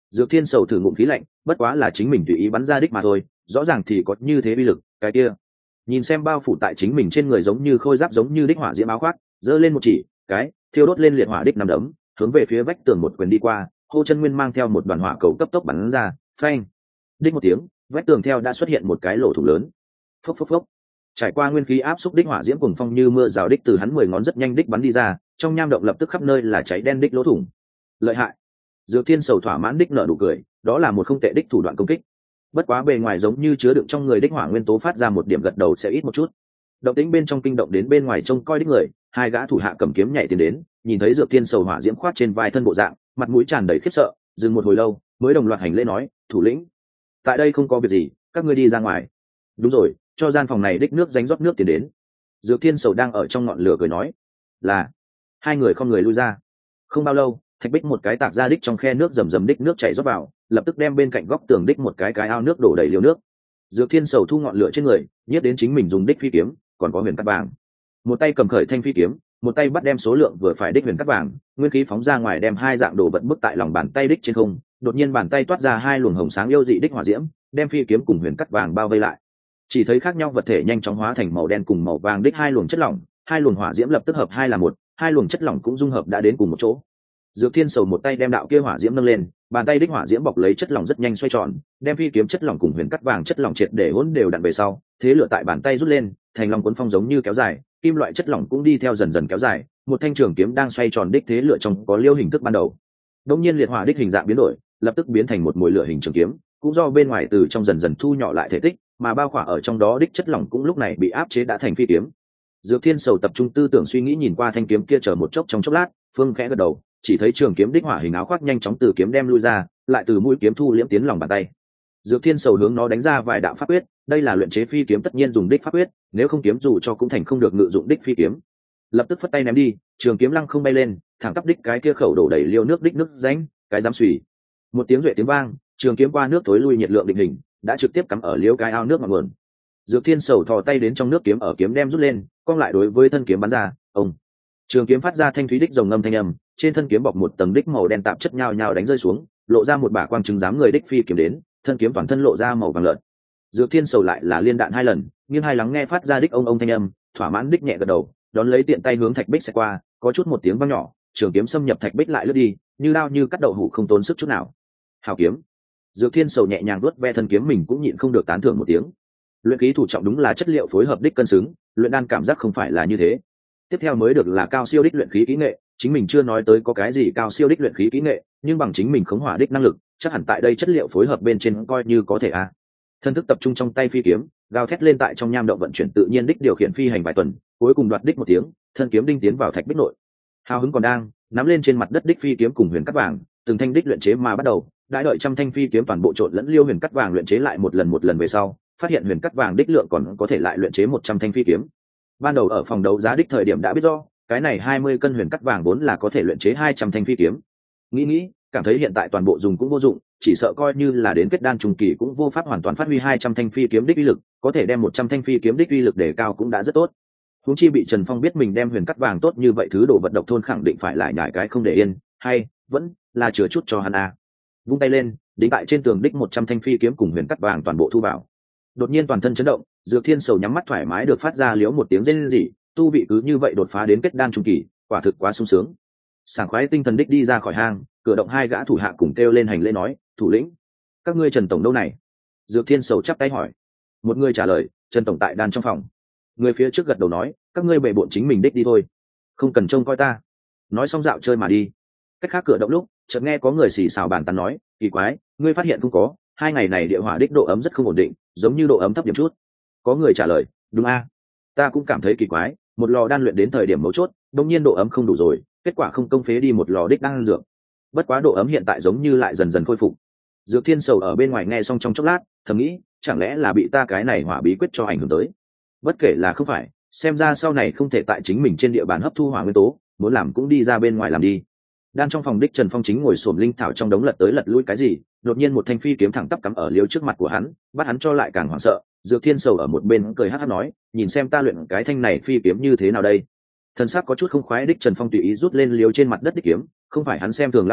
Dược Thiên Sầu thử ngụm khí lạnh, bất quá là chính mình tùy ý bắn ra đích mà thôi, rõ ràng thì có như thế uy lực, cái kia. Nhìn xem bao phủ tại chính mình trên người giống như khôi giáp giống như đích hỏa diễm áo khoác, giơ lên một chỉ, cái, thiêu đốt lên liệt hỏa đích nằm đấm, hướng về phía vách tường một quyền đi qua, Hô Chân Nguyên mang theo một đoàn hỏa cầu cấp tốc bắn ra, phanh. Đích một tiếng, vách tường theo đã xuất hiện một cái lỗ thủng lớn. Phốc phốc phốc. Trải qua nguyên khí áp xúc đích hỏa diễm cuồng phong như mưa rào đích từ hắn 10 ngón rất nhanh đích bắn đi ra, trong nham động lập tức khắp nơi là cháy đen đích lỗ thủng. Lợi hại. Dược Thiên Sầu thỏa mãn đích nở nụ cười, đó là một không tệ đích thủ đoạn công kích. Bất quá bề ngoài giống như chứa đựng trong người đích hỏa nguyên tố phát ra một điểm gật đầu sẽ ít một chút. Động tĩnh bên trong kinh động đến bên ngoài trông coi đích người, hai gã thủ hạ cầm kiếm nhảy tiến đến, nhìn thấy Dược Thiên Sầu hỏa diễm khoát trên vai thân bộ dạng, mặt mũi tràn đầy khiếp sợ, dừng một hồi lâu, mới đồng loạt hành lễ nói, thủ lĩnh, tại đây không có việc gì, các ngươi đi ra ngoài. Đúng rồi, cho gian phòng này đích nước dánh rót nước tiến đến. Dược Thiên Sầu đang ở trong ngọn lửa cười nói, là. Hai người không người lui ra. Không bao lâu, Thạch Bích một cái tạc ra đích trong khe nước rầm rầm đích nước chảy rót vào, lập tức đem bên cạnh góc tường đích một cái ao nước đổ đầy liều nước. Dược Thiên Sầu thu ngọn lửa trên người, nhét đến chính mình dùng đích phi kiếm, còn có huyền cắt vàng. Một tay cầm khởi thanh phi kiếm, một tay bắt đem số lượng vừa phải đích huyền cắt vàng, nguyên khí phóng ra ngoài đem hai dạng đồ vật bức tại lòng bàn tay đích trên không, đột nhiên bàn tay toát ra hai luồng hồng sáng yêu dị đích hỏa diễm, đem phi kiếm cùng huyền cắt vàng bao vây lại. Chỉ thấy khác nhau vật thể nhanh chóng hóa thành màu đen cùng màu vàng đích hai luồng chất lỏng, hai luồng hỏa diễm lập tức hợp hai là một, hai luồng chất lỏng cũng dung hợp đã đến cùng một chỗ. Dược Thiên Sầu một tay đem đạo kia hỏa diễm nâng lên, bàn tay đích hỏa diễm bọc lấy chất lỏng rất nhanh xoay tròn, đem phi kiếm chất lỏng cùng huyền cắt vàng chất lỏng triệt để hỗn đều đặn về sau, thế lửa tại bàn tay rút lên, thành long cuốn phong giống như kéo dài, kim loại chất lỏng cũng đi theo dần dần kéo dài, một thanh trường kiếm đang xoay tròn đích thế lửa trong có liêu hình thức ban đầu. Đột nhiên liệt hỏa đích hình dạng biến đổi, lập tức biến thành một mồi lửa hình trường kiếm, cũng do bên ngoài từ trong dần dần thu nhỏ lại thể tích, mà bao khỏa ở trong đó đích chất lỏng cũng lúc này bị áp chế đã thành phi kiếm. Dược Thiên Sầu tập trung tư tưởng suy nghĩ nhìn qua thanh kiếm kia chờ một chốc trong chốc lát, phương khẽ gật đầu, chỉ thấy trường kiếm đích hỏa hình áo khoác nhanh chóng từ kiếm đem lui ra, lại từ mũi kiếm thu liễm tiến lòng bàn tay. Dược Thiên Sầu hướng nó đánh ra vài đạo pháp quyết, đây là luyện chế phi kiếm tất nhiên dùng đích pháp quyết, nếu không kiếm dù cho cũng thành không được ngự dụng đích phi kiếm. Lập tức phất tay ném đi, trường kiếm lăng không bay lên, thẳng tắp đích cái kia khẩu đổ đầy liêu nước đích nước rãnh, cái dám xùy. Một tiếng duệ tiếng vang, trường kiếm qua nước tối lui nhiệt lượng định hình, đã trực tiếp cắm ở liêu cái ao nước ngọn nguồn. Dược Thiên Sầu thò tay đến trong nước kiếm ở kiếm đem rút lên, cong lại đối với thân kiếm bắn ra, ông. Trường kiếm phát ra thanh thúy đích rồng ngâm thanh âm, trên thân kiếm bọc một tầng đích màu đen tạp chất nhao nhao đánh rơi xuống, lộ ra một bả quang trứng dám người đích phi kiếm đến, thân kiếm toàn thân lộ ra màu vàng lợn. Dược Thiên Sầu lại là liên đạn hai lần, nghiêng hai lắng nghe phát ra đích ông thanh âm, thỏa mãn đích nhẹ gật đầu, đón lấy tiện tay hướng Thạch Bích sẽ qua, có chút một tiếng vang nhỏ, trường kiếm xâm nhập Thạch Bích lại lướt đi, như đao như cắt đậu hũ không tốn sức chút nào. Hảo kiếm. Dược Thiên Sầu nhẹ nhàng vuốt ve thân kiếm mình cũng nhịn không được tán thưởng một tiếng. Luyện khí thủ trọng đúng là chất liệu phối hợp đích cân xứng, luyện đan cảm giác không phải là như thế. Tiếp theo mới được là cao siêu đích luyện khí kỹ nghệ, chính mình chưa nói tới có cái gì cao siêu đích luyện khí kỹ nghệ, nhưng bằng chính mình khống hỏa đích năng lực, chắc hẳn tại đây chất liệu phối hợp bên trên coi như có thể a. Thân thức tập trung trong tay phi kiếm, gào thét lên tại trong nham động vận chuyển tự nhiên đích điều khiển phi hành vài tuần, cuối cùng đoạt đích một tiếng, thân kiếm đinh tiến vào Thạch Bích nội. Hào hứng còn đang, nắm lên trên mặt đất đích phi kiếm cùng huyền cắt vàng, từng thanh đích luyện chế mà bắt đầu, đãi đợi trăm thanh phi kiếm toàn bộ trộn lẫn liêu huyền cắt vàng luyện chế lại một lần về sau, phát hiện huyền cắt vàng đích lượng còn có thể lại luyện chế 100 thanh phi kiếm. Ban đầu ở phòng đấu giá đích thời điểm đã biết do, cái này 20 cân huyền cắt vàng vốn là có thể luyện chế 200 thanh phi kiếm. Nghĩ, cảm thấy hiện tại toàn bộ dùng cũng vô dụng, chỉ sợ coi như là đến kết đan trùng kỳ cũng vô pháp hoàn toàn phát huy 200 thanh phi kiếm đích uy lực, có thể đem 100 thanh phi kiếm đích uy lực đề cao cũng đã rất tốt. Huống chi bị Trần Phong biết mình đem huyền cắt vàng tốt như vậy thứ đồ vật độc thôn khẳng định phải lại nhải cái không để yên, hay vẫn là chừa chút cho hắn a. Vung tay lên, đính tại trên tường đích 100 thanh phi kiếm cùng huyền cắt vàng toàn bộ thu vào. Đột nhiên toàn thân chấn động, Dược Thiên Sầu nhắm mắt thoải mái được phát ra liếu một tiếng rên rỉ, tu vị cứ như vậy đột phá đến kết đan trung kỳ, quả thực quá sung sướng. Sảng khoái tinh thần đích đi ra khỏi hang, cửa động hai gã thủ hạ cùng kêu lên hành lễ nói, thủ lĩnh, các ngươi Trần tổng đâu này? Dược Thiên Sầu chắp tay hỏi. Một người trả lời, Trần tổng tại đan trong phòng. Người phía trước gật đầu nói, các ngươi bệ bộn chính mình đích đi thôi, không cần trông coi ta. Nói xong dạo chơi mà đi. Cách khác cửa động lúc, chợt nghe có người xì xào bàn tán nói, kỳ quái, ngươi phát hiện không có, 2 ngày này địa hỏa đích độ ấm rất không ổn định, giống như độ ấm thấp điểm chút. Có người trả lời, đúng a, ta cũng cảm thấy kỳ quái, một lò đan luyện đến thời điểm mấu chốt, đột nhiên độ ấm không đủ rồi, kết quả không công phế đi một lò đích đan dược. Bất quá độ ấm hiện tại giống như lại dần dần khôi phục. Dược Thiên Sầu ở bên ngoài nghe xong trong chốc lát, thầm nghĩ, chẳng lẽ là bị ta cái này hỏa bí quyết cho ảnh hưởng tới. Bất kể là không phải, xem ra sau này không thể tại chính mình trên địa bàn hấp thu hỏa nguyên tố, muốn làm cũng đi ra bên ngoài làm đi. Đang trong phòng đích Trần Phong chính ngồi xổm linh thảo trong đống lật tới lật lui cái gì, đột nhiên một thanh phi kiếm thẳng tắp cắm ở liêu trước mặt của hắn, bắt hắn cho lại càng hoảng sợ. Dược Thiên Sầu ở một bên cười hắt hắt nói, nhìn xem ta luyện cái thanh này phi kiếm như thế nào đây. Thần sắc có chút không khoái đích Trần Phong tùy ý rút lên liêu trên mặt đất đích kiếm, không phải hắn xem thường lão đại,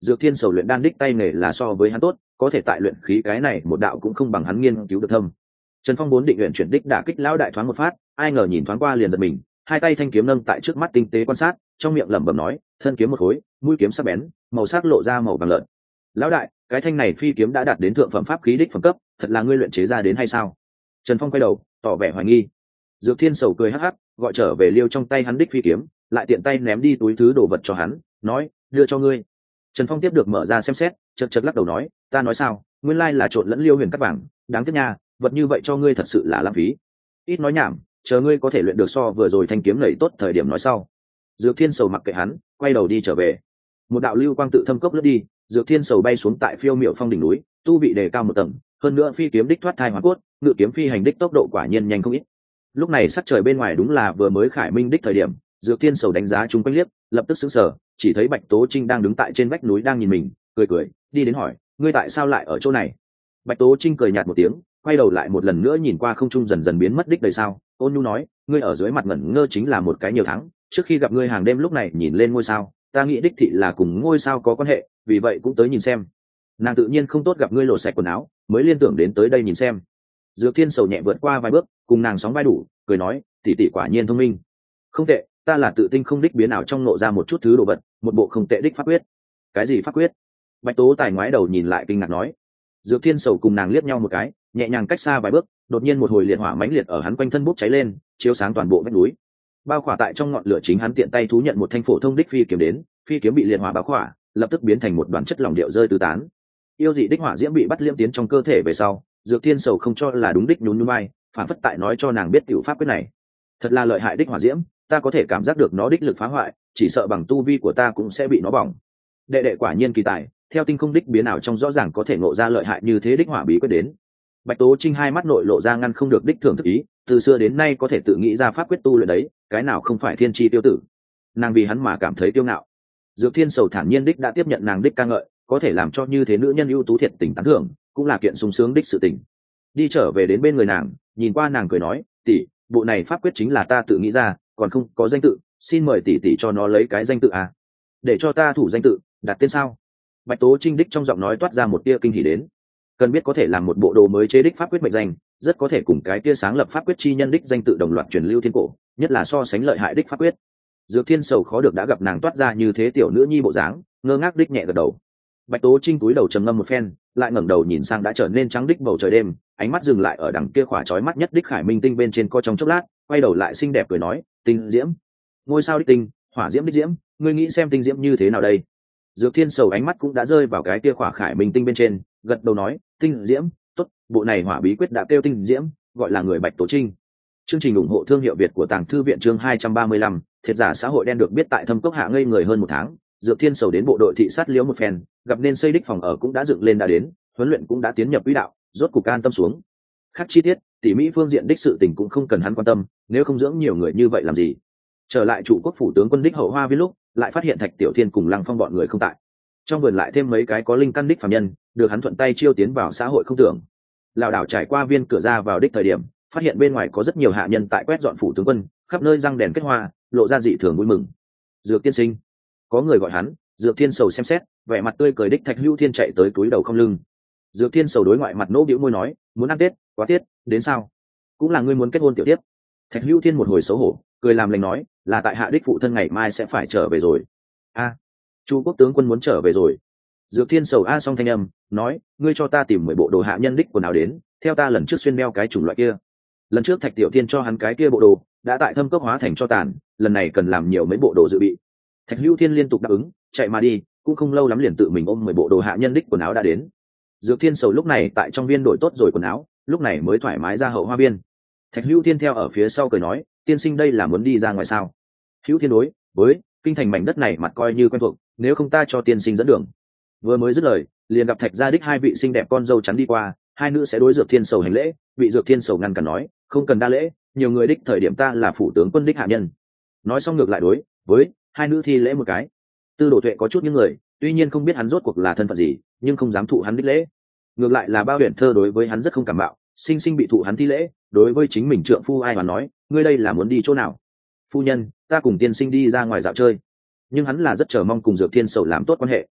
Dược Thiên Sầu luyện đan đích tay nghề là so với hắn tốt, có thể tại luyện khí cái này một đạo cũng không bằng hắn nghiên cứu được thâm. Trần Phong vốn định luyện chuyển đích đả kích lão đại thoáng một phát, ai ngờ nhìn thoáng qua liền giật mình, hai tay thanh kiếm nâng tại trước mắt tinh tế quan sát, trong miệng lẩm bẩm nói, thân kiếm một khối, mũi kiếm sắc bén, màu sắc lộ ra màu vàng lợn. Lão đại, cái thanh này phi kiếm đã đạt đến thượng phẩm pháp khí đích phẩm cấp, thật là ngươi luyện chế ra đến hay sao? Trần Phong quay đầu, tỏ vẻ hoài nghi. Dược Thiên Sầu cười hắc hắc, gọi trở về liêu trong tay hắn đích phi kiếm, lại tiện tay ném đi túi thứ đồ vật cho hắn, nói, đưa cho ngươi. Trần Phong tiếp được mở ra xem xét, chật chật lắc đầu nói, ta nói sao, nguyên lai là trộn lẫn liêu huyền cắt vàng, đáng tiếc nha, vật như vậy cho ngươi thật sự là lãng phí. Ít nói nhảm, chờ ngươi có thể luyện được so vừa rồi thanh kiếm nảy tốt thời điểm nói sau. Dược Thiên Sầu mặc kệ hắn, quay đầu đi trở về. Một đạo lưu quang tự thâm cốc lướt đi, Dược Thiên Sầu bay xuống tại phiêu miệu phong đỉnh núi, tu vị đề cao một tầng, hơn nữa phi kiếm đích thoát thai hóa cốt, ngự kiếm phi hành đích tốc độ quả nhiên nhanh không ít. Lúc này sắc trời bên ngoài đúng là vừa mới khải minh đích thời điểm, Dược Thiên Sầu đánh giá chung quanh liếc, lập tức sững sờ, chỉ thấy Bạch Tố Trinh đang đứng tại trên vách núi đang nhìn mình, cười cười, đi đến hỏi, ngươi tại sao lại ở chỗ này? Bạch Tố Trinh cười nhạt một tiếng, quay đầu lại một lần nữa nhìn qua không trung dần dần biến mất đích đời sao, ôn nhu nói, ngươi ở dưới mặt ngẩn ngơ chính là một cái nhiều tháng, trước khi gặp ngươi hàng đêm lúc này nhìn lên ngôi sao, ta nghĩ đích thị là cùng ngôi sao có quan hệ, vì vậy cũng tới nhìn xem. Nàng tự nhiên không tốt gặp ngươi lột sạch quần áo, mới liên tưởng đến tới đây nhìn xem. Dược Thiên Sầu nhẹ vượt qua vài bước, cùng nàng sóng vai đủ, cười nói, tỷ tỷ quả nhiên thông minh. Không tệ, ta là tự tinh không đích biến ảo trong nộ ra một chút thứ đồ vật, một bộ không tệ đích pháp quyết. Cái gì pháp quyết? Bạch Tố Tài ngoái đầu nhìn lại kinh ngạc nói. Dược Thiên Sầu cùng nàng liếc nhau một cái, nhẹ nhàng cách xa vài bước, đột nhiên một hồi liệt hỏa mãnh liệt ở hắn quanh thân bốc cháy lên, chiếu sáng toàn bộ vách núi. Bao khỏa tại trong ngọn lửa chính hắn tiện tay thú nhận một thanh phổ thông đích phi kiếm đến, phi kiếm bị liệt hỏa bao khỏa, lập tức biến thành một đoàn chất lỏng điệu rơi tứ tán. Yêu dị đích hỏa diễm bị bắt liễm tiến trong cơ thể về sau, Dược Thiên Sầu không cho là đúng đích nhún nhún vai, phản phất tại nói cho nàng biết tiểu pháp quyết này. Thật là lợi hại đích hỏa diễm, ta có thể cảm giác được nó đích lực phá hoại, chỉ sợ bằng tu vi của ta cũng sẽ bị nó bỏng. Đệ đệ quả nhiên kỳ tài, theo tinh không đích biến ảo trong rõ ràng có thể ngộ ra lợi hại như thế đích hỏa bí quyết đến. Bạch Tố Trinh hai mắt nội lộ ra ngăn không được đích thưởng thức ý, từ xưa đến nay có thể tự nghĩ ra pháp quyết tu luyện đấy, cái nào không phải thiên chi tiêu tử. Nàng vì hắn mà cảm thấy kiêu ngạo. Dược Thiên Sầu thản nhiên đích đã tiếp nhận nàng đích ca ngợi, có thể làm cho như thế nữ nhân ưu tú thiệt tình tán thưởng, cũng là kiện sung sướng đích sự tình. Đi trở về đến bên người nàng, nhìn qua nàng cười nói, tỷ, bộ này pháp quyết chính là ta tự nghĩ ra, còn không có danh tự, xin mời tỷ tỷ cho nó lấy cái danh tự à? Để cho ta thủ danh tự, đặt tên sao? Bạch Tố Trinh đích trong giọng nói toát ra một tia kinh hỉ đến. Cần biết có thể làm một bộ đồ mới chế đích pháp quyết mệnh danh, rất có thể cùng cái tia sáng lập pháp quyết chi nhân đích danh tự đồng loạt truyền lưu thiên cổ, nhất là so sánh lợi hại đích pháp quyết. Dược Thiên Sầu khó được đã gặp nàng toát ra như thế tiểu nữ nhi bộ dáng, ngơ ngác đích nhẹ gật đầu. Bạch Tố Trinh cúi đầu trầm ngâm một phen, lại ngẩng đầu nhìn sang đã trở nên trắng đích bầu trời đêm, ánh mắt dừng lại ở đằng kia khỏa chói mắt nhất đích khải minh tinh bên trên co trong chốc lát, quay đầu lại xinh đẹp cười nói, tinh diễm, ngôi sao đích tinh, hỏa diễm đích diễm, ngươi nghĩ xem tinh diễm như thế nào đây? Dược Thiên Sầu ánh mắt cũng đã rơi vào cái kia khỏa khải minh tinh bên trên, gật đầu nói, tinh diễm, tốt, bộ này hỏa bí quyết đã kêu tinh diễm, gọi là người Bạch Tố Trinh. Chương trình ủng hộ thương hiệu Việt của Tàng Thư viện chương 235, thiệt giả xã hội đen được biết tại Thâm Cốc hạ ngây người hơn một tháng, Dược Thiên Sầu đến bộ đội thị sát liễu một phen, gặp nên xây đích phòng ở cũng đã dựng lên đã đến, huấn luyện cũng đã tiến nhập quỹ đạo, rốt cục an tâm xuống. Khác chi tiết, tỉ mỹ phương diện đích sự tình cũng không cần hắn quan tâm, nếu không dưỡng nhiều người như vậy làm gì. Trở lại trụ quốc phủ tướng quân đích hậu hoa viên lúc, lại phát hiện Thạch Tiểu Thiên cùng Lăng Phong bọn người không tại. Trong vườn lại thêm mấy cái có linh căn đích phàm nhân, được hắn thuận tay chiêu tiến vào xã hội không tưởng. Lão đảo trải qua viên cửa ra vào đích thời điểm, phát hiện bên ngoài có rất nhiều hạ nhân tại quét dọn phủ tướng quân, khắp nơi răng đèn kết hoa, lộ ra dị thường vui mừng. Dược tiên sinh, có người gọi hắn. Dược Thiên Sầu xem xét, vẻ mặt tươi cười đích Thạch Hữu Thiên chạy tới túi đầu không lưng. Dược Thiên Sầu đối ngoại mặt nỗ bĩu môi nói, muốn ăn tết, quá tiết, đến sao? Cũng là ngươi muốn kết hôn tiểu tiếp. Thạch Hữu Thiên một hồi xấu hổ, cười làm lành nói, là tại hạ đích phụ thân ngày mai sẽ phải trở về rồi. A, Chu quốc tướng quân muốn trở về rồi. Dược Thiên Sầu a song thanh âm, nói, ngươi cho ta tìm 10 bộ đồ hạ nhân đích quần áo đến, theo ta lần trước xuyên đeo cái chủng loại kia. Lần trước Thạch Tiểu Thiên cho hắn cái kia bộ đồ, đã tại Thâm Cốc hóa thành cho tàn, lần này cần làm nhiều mấy bộ đồ dự bị. Thạch Hữu Thiên liên tục đáp ứng, chạy mà đi, cũng không lâu lắm liền tự mình ôm 10 bộ đồ hạ nhân đích quần áo đã đến. Dược Thiên Sầu lúc này tại trong viên đổi tốt rồi quần áo, lúc này mới thoải mái ra hậu hoa viên. Thạch Hữu Thiên theo ở phía sau cười nói, tiên sinh đây là muốn đi ra ngoài sao? Hữu Thiên đối với kinh thành mảnh đất này mặt coi như quen thuộc, nếu không ta cho tiên sinh dẫn đường. Vừa mới dứt lời, liền gặp Thạch gia đích hai vị xinh đẹp con dâu chắn đi qua, hai nữ sẽ đối Dược Thiên Sầu hành lễ, vị Dược Thiên Sầu ngăn cản nói, không cần đa lễ, nhiều người đích thời điểm ta là phủ tướng quân đích hạ nhân. Nói xong ngược lại đối với hai nữ thi lễ một cái. Tư Đồ Tuệ có chút những người, tuy nhiên không biết hắn rốt cuộc là thân phận gì, nhưng không dám thụ hắn đích lễ. Ngược lại là Bao Huyền Thơ đối với hắn rất không cảm mạo, sinh sinh bị thụ hắn thi lễ, đối với chính mình trượng phu ai mà nói, ngươi đây là muốn đi chỗ nào? Phu nhân, ta cùng tiên sinh đi ra ngoài dạo chơi. Nhưng hắn là rất chờ mong cùng Dược Thiên Sầu làm tốt quan hệ.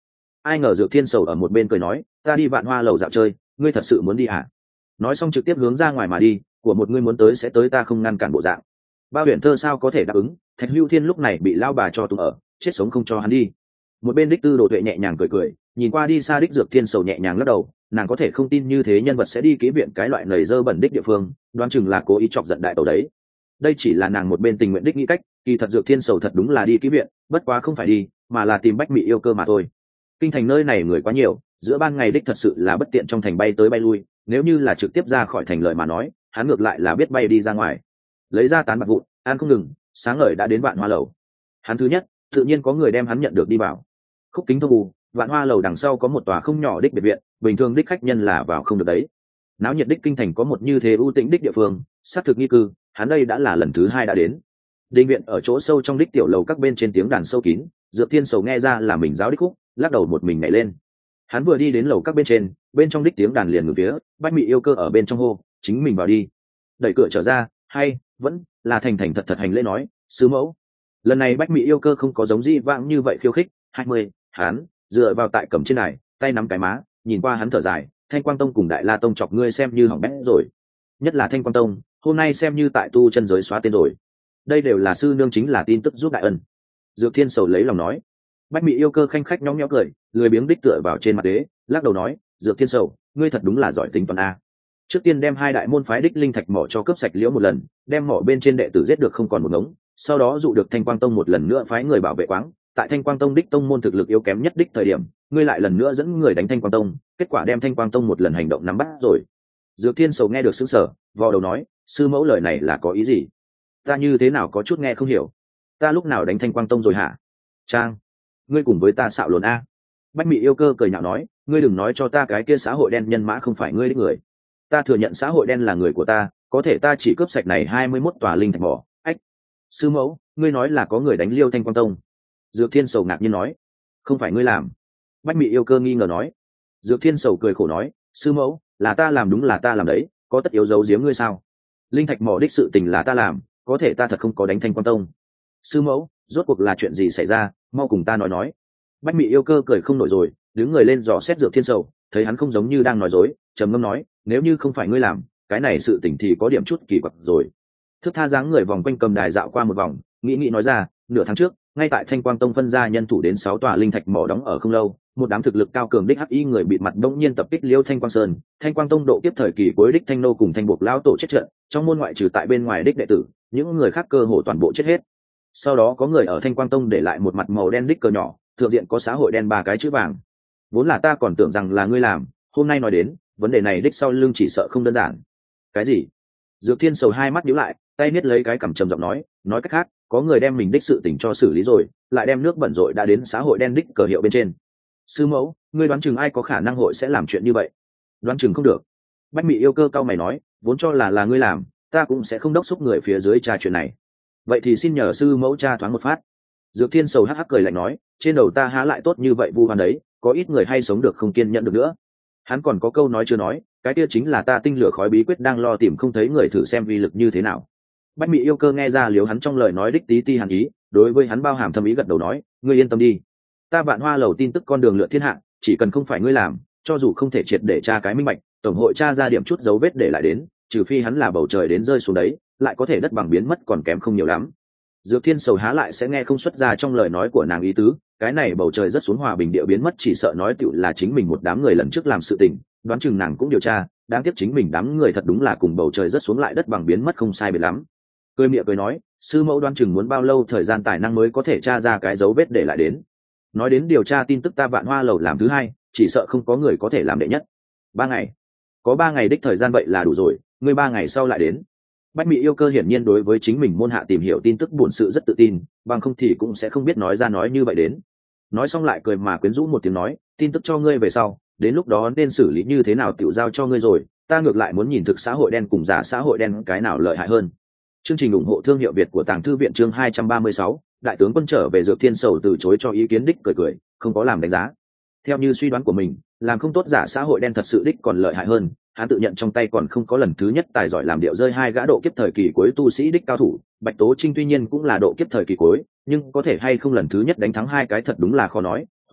Ai ngờ Dược Thiên Sầu ở một bên cười nói, ta đi Vạn Hoa lầu dạo chơi, ngươi thật sự muốn đi à? Nói xong trực tiếp hướng ra ngoài mà đi, của một ngươi muốn tới sẽ tới, ta không ngăn cản bộ dạng. Bao Huyền Thơ sao có thể đáp ứng? Thạch Hưu Thiên lúc này bị lao bà cho tù ở, chết sống không cho hắn đi. Một bên đích Tư Đồ Tuệ nhẹ nhàng cười cười, nhìn qua đi xa đích Dược Thiên Sầu nhẹ nhàng lắc đầu, nàng có thể không tin như thế nhân vật sẽ đi ký viện cái loại nầy dơ bẩn đích địa phương, đoán chừng là cố ý chọc giận đại tẩu đấy. Đây chỉ là nàng một bên tình nguyện đích nghĩ cách, kỳ thật Dược Thiên Sầu thật đúng là đi ký viện, bất quá không phải đi, mà là tìm Bách Mị yêu cơ mà thôi. Kinh thành nơi này người quá nhiều, giữa ban ngày đích thật sự là bất tiện trong thành bay tới bay lui, nếu như là trực tiếp ra khỏi thành lợi mà nói, hắn ngược lại là biết bay đi ra ngoài, lấy ra tán bạc vụn, ăn không ngừng, sáng ngời đã đến Vạn Hoa lầu. Hắn thứ nhất, tự nhiên có người đem hắn nhận được đi vào. Khúc kính thông bù, Vạn Hoa lầu đằng sau có một tòa không nhỏ đích biệt viện, bình thường đích khách nhân là vào không được đấy. Náo nhiệt đích kinh thành có một như thế ưu tĩnh đích địa phương, xác thực nghi cư, hắn đây đã là lần thứ hai đã đến. Đình viện ở chỗ sâu trong đích tiểu lầu, các bên trên tiếng đàn sâu kín, Dược Thiên Sầu nghe ra là mình giáo đích khúc, lắc đầu một mình nhảy lên. Hắn vừa đi đến lầu các bên trên, bên trong đích tiếng đàn liền ngược phía, Bách Mị yêu cơ ở bên trong hô, chính mình vào đi. Đẩy cửa trở ra, hay vẫn là thành thành thật thật hành lễ nói, sứ mẫu. Lần này Bách Mị yêu cơ không có giống di vãng như vậy khiêu khích. 20, hắn dựa vào tại cầm trên này, tay nắm cái má, nhìn qua hắn thở dài, Thanh Quang Tông cùng Đại La Tông chọc ngươi xem như hỏng bét rồi. Nhất là Thanh Quang Tông, hôm nay xem như tại tu chân giới xóa tên rồi. Đây đều là sư nương chính là tin tức giúp đại ân. Dược Thiên Sầu lấy lòng nói. Bách Mị yêu cơ khanh khách nhõng nhẽo cười, lười biếng đích tựa vào trên mặt đế, lắc đầu nói, Dược Thiên Sầu, ngươi thật đúng là giỏi tính toán a. Trước tiên đem hai đại môn phái đích linh thạch mỏ cho cướp sạch liễu một lần, đem mỏ bên trên đệ tử giết được không còn một ngống, sau đó dụ được Thanh Quang Tông một lần nữa phái người bảo vệ quáng, tại Thanh Quang Tông đích tông môn thực lực yếu kém nhất đích thời điểm, ngươi lại lần nữa dẫn người đánh Thanh Quang Tông, kết quả đem Thanh Quang Tông một lần hành động nắm bắt rồi. Dược Thiên Sầu nghe được sững sờ, vò đầu nói, sư mẫu lời này là có ý gì? Ta như thế nào có chút nghe không hiểu. Ta lúc nào đánh Thanh Quang Tông rồi hả? Trang, ngươi cùng với ta xạo lồn a. Bách Mị yêu cơ cười nhạo nói, ngươi đừng nói cho ta cái kia xã hội đen nhân mã không phải ngươi đích người. Ta thừa nhận xã hội đen là người của ta, có thể ta chỉ cướp sạch này 21 tòa linh thạch mỏ. Ách, sư mẫu, ngươi nói là có người đánh liêu Thanh Quang Tông. Dược Thiên Sầu ngạc nhiên nói, không phải ngươi làm. Bách Mị yêu cơ nghi ngờ nói. Dược Thiên Sầu cười khổ nói, sư mẫu, là ta làm, đúng là ta làm đấy, có tất yếu giấu giếm ngươi sao? Linh thạch mỏ đích sự tình là ta làm, có thể ta thật không có đánh Thanh Quang Tông. Sư mẫu, rốt cuộc là chuyện gì xảy ra, mau cùng ta nói. Bách Mị yêu cơ cười không nổi rồi, đứng người lên dò xét Dược Thiên Sầu, thấy hắn không giống như đang nói dối, trầm ngâm nói, nếu như không phải ngươi làm, cái này sự tình thì có điểm chút kỳ quặc rồi. Thức tha dáng người vòng quanh cầm đài dạo qua một vòng, nghĩ nói ra, nửa tháng trước, ngay tại Thanh Quang Tông phân ra nhân thủ đến 6 tòa linh thạch mỏ đóng ở không lâu, một đám thực lực cao cường đích hắc y người bị mặt đông nhiên tập kích liêu Thanh Quang Sơn, Thanh Quang Tông độ kiếp thời kỳ cuối đích Thanh nô cùng Thanh buộc lão tổ chết trận, trong môn ngoại trừ tại bên ngoài đích đệ tử, những người khác cơ hồ toàn bộ chết hết. Sau đó có người ở Thanh Quang Tông để lại một mặt màu đen đích cờ nhỏ, thượng diện có xã hội đen 3 cái chữ vàng. Vốn là ta còn tưởng rằng là ngươi làm, hôm nay nói đến, vấn đề này đích sau lưng chỉ sợ không đơn giản. Cái gì? Dược Thiên Sầu hai mắt nhíu lại, tay niết lấy cái cằm trầm giọng nói cách khác, có người đem mình đích sự tình cho xử lý rồi, lại đem nước bẩn rội đã đến xã hội đen đích cờ hiệu bên trên. Sư mẫu, ngươi đoán chừng ai có khả năng hội sẽ làm chuyện như vậy? Đoán chừng không được. Bách Mị yêu cơ cao mày nói, vốn cho là ngươi làm, ta cũng sẽ không đốc xúc người phía dưới tra chuyện này. Vậy thì xin nhờ sư mẫu tra thoáng một phát. Dược Thiên Sầu hắc hắc cười lạnh nói, trên đầu ta há lại tốt như vậy vu oan đấy, có ít người hay sống được không kiên nhẫn được nữa. Hắn còn có câu nói chưa nói, cái kia chính là ta tinh lửa khói bí quyết đang lo tìm không thấy người thử xem uy lực như thế nào. Bách Mị yêu cơ nghe ra liếu hắn trong lời nói đích tí ti hàn ý, đối với hắn bao hàm thâm ý gật đầu nói, ngươi yên tâm đi, ta Vạn Hoa lầu tin tức con đường lượn thiên hạ, chỉ cần không phải ngươi làm, cho dù không thể triệt để tra cái minh bạch, tổng hội tra ra điểm chút dấu vết để lại đến, trừ phi hắn là bầu trời đến rơi xuống đấy, lại có thể đất bằng biến mất còn kém không nhiều lắm. Dược Thiên Sầu há lại sẽ nghe không xuất ra trong lời nói của nàng ý tứ, cái này bầu trời rất xuống hòa bình địa biến mất chỉ sợ nói tựu là chính mình một đám người lần trước làm sự tình, đoán chừng nàng cũng điều tra, đáng tiếc chính mình đám người thật đúng là cùng bầu trời rất xuống lại đất bằng biến mất không sai biệt lắm. Cười miệng cười nói, sư mẫu đoán chừng muốn bao lâu thời gian tài năng mới có thể tra ra cái dấu vết để lại đến. Nói đến điều tra tin tức ta Vạn Hoa lầu làm thứ hai, chỉ sợ không có người có thể làm đệ nhất. 3 ngày, có 3 ngày đích thời gian vậy là đủ rồi, ngươi 3 ngày sau lại đến. Bách Mị yêu cơ hiển nhiên đối với chính mình môn hạ tìm hiểu tin tức bổn sự rất tự tin, bằng không thì cũng sẽ không biết nói ra nói như vậy đến. Nói xong lại cười mà quyến rũ một tiếng nói, tin tức cho ngươi về sau, đến lúc đó nên xử lý như thế nào tiểu giao cho ngươi rồi, ta ngược lại muốn nhìn thực xã hội đen cùng giả xã hội đen cái nào lợi hại hơn. Chương trình ủng hộ thương hiệu Việt của Tàng Thư viện chương 236, đại tướng quân trở về Dược Thiên Sầu từ chối cho ý kiến đích cười, không có làm đánh giá. Theo như suy đoán của mình, làm không tốt giả xã hội đen thật sự đích còn lợi hại hơn, hắn tự nhận trong tay còn không có lần thứ nhất tài giỏi làm điệu rơi 2 gã độ kiếp thời kỳ cuối tu sĩ đích cao thủ, Bạch Tố Trinh tuy nhiên cũng là độ kiếp thời kỳ cuối, nhưng có thể hay không lần thứ nhất đánh thắng 2 cái thật đúng là khó nói,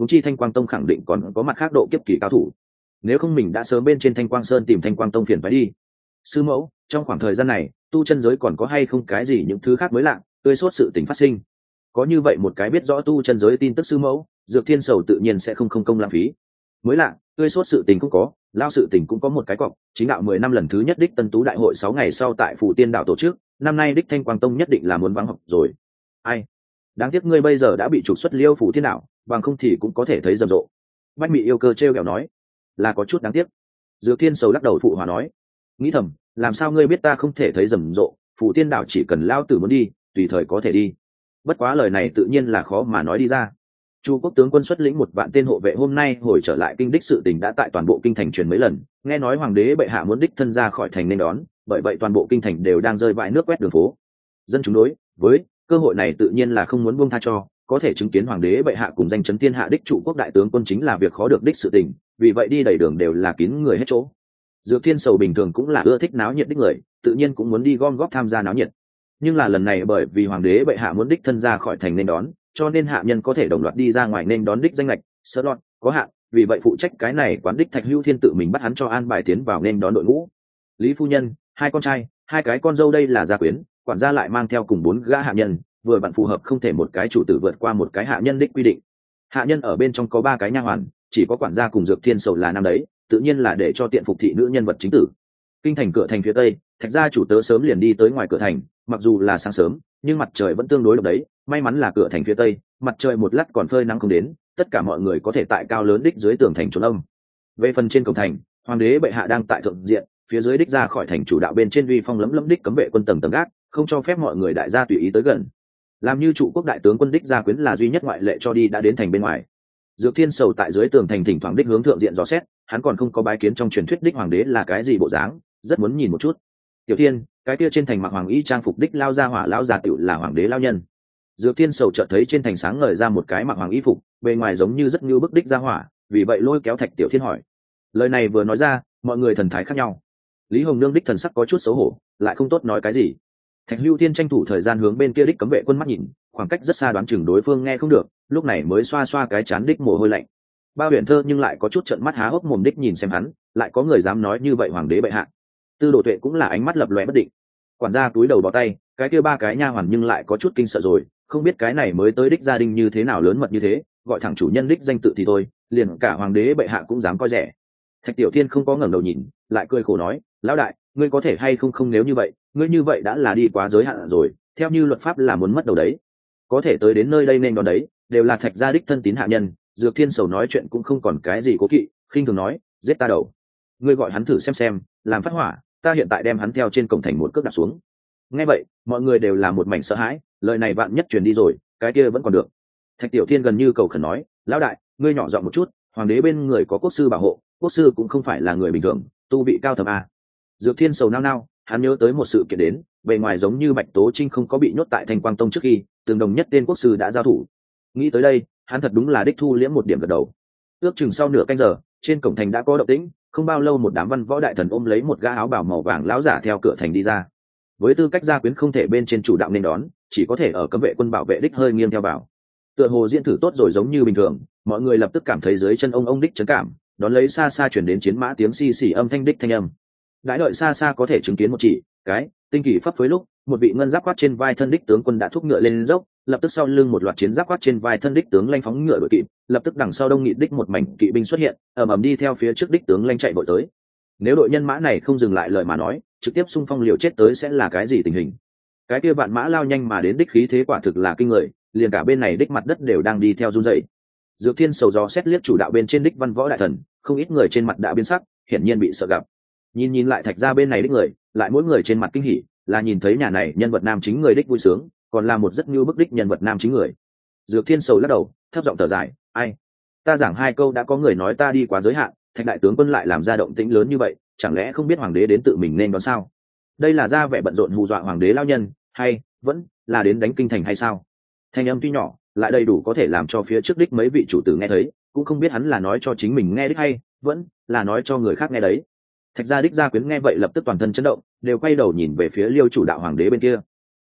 huống chi Thanh Quang Tông khẳng định còn có mặt khác độ kiếp kỳ cao thủ. Nếu không mình đã sớm bên trên Thanh Quang Sơn tìm Thanh Quang Tông phiền phải đi. Sư mẫu, trong khoảng thời gian này tu chân giới còn có hay không cái gì những thứ khác mới lạ tươi sốt sự tình phát sinh? Có như vậy một cái biết rõ tu chân giới tin tức sư mẫu, Dược Thiên Sầu tự nhiên sẽ không không công lãng phí. Mới lạ tươi sốt sự tình cũng có, lao sự tình cũng có một cái cọc, chính đạo 10 năm lần thứ nhất đích Tân Tú đại hội 6 ngày sau tại Phủ Tiên đạo tổ chức, năm nay đích Thanh Quang Tông nhất định là muốn vắng học rồi. Ai, đáng tiếc ngươi bây giờ đã bị trục xuất Liêu Phủ Tiên đạo, bằng không thì cũng có thể thấy rầm rộ. Bách Mị yêu cơ trêu ghẹo nói, là có chút đáng tiếc. Dược Thiên Sầu lắc đầu phụ hòa nói, nghĩ thầm, làm sao ngươi biết ta không thể thấy rầm rộ, Phủ Tiên đạo chỉ cần lao tử muốn đi, tùy thời có thể đi. Bất quá lời này tự nhiên là khó mà nói đi ra. Chu quốc tướng quân xuất lĩnh 1 vạn tên hộ vệ hôm nay hồi trở lại kinh đích sự tình đã tại toàn bộ kinh thành truyền mấy lần, nghe nói hoàng đế bệ hạ muốn đích thân ra khỏi thành nên đón, bởi vậy toàn bộ kinh thành đều đang rơi vãi nước quét đường phố. Dân chúng đối với cơ hội này tự nhiên là không muốn buông tha cho, có thể chứng kiến hoàng đế bệ hạ cùng danh chấn thiên hạ đích trụ quốc đại tướng quân chính là việc khó được đích sự tình, vì vậy đi đầy đường đều là kín người hết chỗ. Dược Thiên Sầu bình thường cũng là ưa thích náo nhiệt đích người, tự nhiên cũng muốn đi gom góp tham gia náo nhiệt. Nhưng là lần này bởi vì hoàng đế bệ hạ muốn đích thân ra khỏi thành nên đón, cho nên hạ nhân có thể đồng loạt đi ra ngoài nên đón đích danh lệch sơ lọt có hạn, vì vậy phụ trách cái này quán đích Thạch Hữu Thiên tự mình bắt hắn cho an bài tiến vào nên đón đội ngũ. Lý phu nhân, 2 con trai 2 cái con dâu đây là gia quyến, quản gia lại mang theo cùng 4 gã hạ nhân, vừa vặn phù hợp không thể một cái chủ tử vượt qua một cái hạ nhân đích quy định. Hạ nhân ở bên trong có 3 cái nha hoàn, chỉ có quản gia cùng Dược Thiên Sầu là nam đấy, tự nhiên là để cho tiện phục thị nữ nhân vật chính tử. Kinh thành cửa thành phía tây, Thạch gia chủ tớ sớm liền đi tới ngoài cửa thành, mặc dù là sáng sớm nhưng mặt trời vẫn tương đối độc đấy, may mắn là cửa thành phía tây mặt trời một lát còn phơi nắng không đến, tất cả mọi người có thể tại cao lớn đích dưới tường thành trốn âm. Về phần trên cổng thành, hoàng đế bệ hạ đang tại thượng diện, phía dưới đích ra khỏi thành chủ đạo bên trên uy phong lấm lấm đích cấm vệ quân tầng tầng gác, không cho phép mọi người đại gia tùy ý tới gần. Làm như trụ quốc đại tướng quân đích gia quyến là duy nhất ngoại lệ cho đi đã đến thành bên ngoài. Dược Thiên Sầu tại dưới tường thành thỉnh thoảng đích hướng thượng diện dò xét, hắn còn không có bái kiến trong truyền thuyết đích hoàng đế là cái gì bộ dáng, rất muốn nhìn một chút. Tiểu Thiên, cái kia trên thành mặc hoàng y trang phục đích lao ra hỏa lão già tiểu là hoàng đế lao nhân. Dược Thiên Sầu chợt thấy trên thành sáng ngời ra một cái mặc hoàng y phục, bề ngoài giống như rất như bức đích ra hỏa, vì vậy lôi kéo Thạch Tiểu Thiên hỏi. Lời này vừa nói ra, mọi người thần thái khác nhau. Lý Hồng Nương đích thần sắc có chút xấu hổ, lại không tốt nói cái gì. Thạch Hữu Thiên tranh thủ thời gian hướng bên kia đích cấm vệ quân mắt nhìn, khoảng cách rất xa đoán chừng đối phương nghe không được, lúc này mới xoa xoa cái chán đích mồ hôi lạnh. Bao Huyền Thơ nhưng lại có chút trợn mắt há hốc mồm đích nhìn xem hắn, lại có người dám nói như vậy hoàng đế bệ hạ. Tư Đồ Tuệ cũng là ánh mắt lập lòe bất định. Quản gia túi đầu bó tay, cái kia 3 cái nha hoàn nhưng lại có chút kinh sợ rồi, không biết cái này mới tới đích gia đình như thế nào lớn mật như thế, gọi thẳng chủ nhân đích danh tự thì thôi, liền cả hoàng đế bệ hạ cũng dám coi rẻ. Thạch Tiểu Thiên không có ngẩng đầu nhìn, lại cười khổ nói, lão đại, ngươi có thể hay không nếu như vậy, ngươi như vậy đã là đi quá giới hạn rồi, theo như luật pháp là muốn mất đầu đấy. Có thể tới đến nơi đây nên đón đấy, đều là Thạch gia đích thân tín hạ nhân. Dược Thiên Sầu nói chuyện cũng không còn cái gì cố kỵ, khinh thường nói, giết ta đầu. Ngươi gọi hắn thử xem, làm phát hỏa, ta hiện tại đem hắn theo trên cổng thành một cước đạp xuống. Nghe vậy, mọi người đều là một mảnh sợ hãi, lời này vạn nhất truyền đi rồi, cái kia vẫn còn được. Thạch Tiểu Thiên gần như cầu khẩn nói, lão đại, ngươi nhỏ giọng một chút, hoàng đế bên người có quốc sư bảo hộ, quốc sư cũng không phải là người bình thường, tu vị cao thầm à. Dược Thiên Sầu nao nao, hắn nhớ tới một sự kiện đến, bề ngoài giống như Bạch Tố Trinh không có bị nhốt tại Thanh Quang Tông trước khi, từng đồng nhất tên quốc sư đã giao thủ. Nghĩ tới đây, hắn thật đúng là đích thu liễm một điểm gật đầu. Ước chừng sau nửa canh giờ, trên cổng thành đã có động tĩnh, không bao lâu một đám văn võ đại thần ôm lấy một gã áo bào màu vàng lão giả theo cửa thành đi ra. Với tư cách gia quyến không thể bên trên chủ đạo nên đón, chỉ có thể ở cấm vệ quân bảo vệ đích hơi nghiêng theo vào. Tựa hồ diễn thử tốt rồi giống như bình thường, mọi người lập tức cảm thấy dưới chân ông đích chấn cảm, đón lấy xa xa chuyển đến chiến mã tiếng xì xì âm thanh đích thanh âm. Đãi đợi xa xa có thể chứng kiến một chỉ cái tinh kỳ phấp phới lúc, một vị ngân giáp quát trên vai thân đích tướng quân đã thúc ngựa lên dốc, lập tức sau lưng một loạt chiến giáp quát trên vai thân đích tướng lanh phóng ngựa đội kỵ, lập tức đằng sau đông nghị đích một mảnh kỵ binh xuất hiện, ầm ầm đi theo phía trước đích tướng lanh chạy vội tới. Nếu đội nhân mã này không dừng lại lời mà nói, trực tiếp xung phong liều chết tới sẽ là cái gì tình hình? Cái kia vạn mã lao nhanh mà đến đích khí thế quả thực là kinh người, liền cả bên này đích mặt đất đều đang đi theo run rẩy. Dược Thiên Sầu gió xét liếc chủ đạo bên trên đích văn võ đại thần, không ít người trên mặt đã biến sắc, hiển nhiên bị sợ gặp. Nhìn lại Thạch gia bên này đích người, lại mỗi người trên mặt kinh hỉ, là nhìn thấy nhà này nhân vật nam chính người đích vui sướng, còn là một rất như bức đích nhân vật nam chính người. Dược Thiên Sầu lắc đầu, thấp giọng thở dài, ai, ta giảng 2 câu đã có người nói ta đi quá giới hạn, Thạch đại tướng quân lại làm ra động tĩnh lớn như vậy, chẳng lẽ không biết hoàng đế đến tự mình nên đón sao? Đây là ra vẻ bận rộn hù dọa hoàng đế lao nhân, hay vẫn là đến đánh kinh thành hay sao? Thanh âm tuy nhỏ, lại đầy đủ có thể làm cho phía trước đích mấy vị chủ tử nghe thấy, cũng không biết hắn là nói cho chính mình nghe đích hay vẫn là nói cho người khác nghe đấy. Thạch gia đích gia quyến nghe vậy lập tức toàn thân chấn động, đều quay đầu nhìn về phía Liêu chủ đạo hoàng đế bên kia.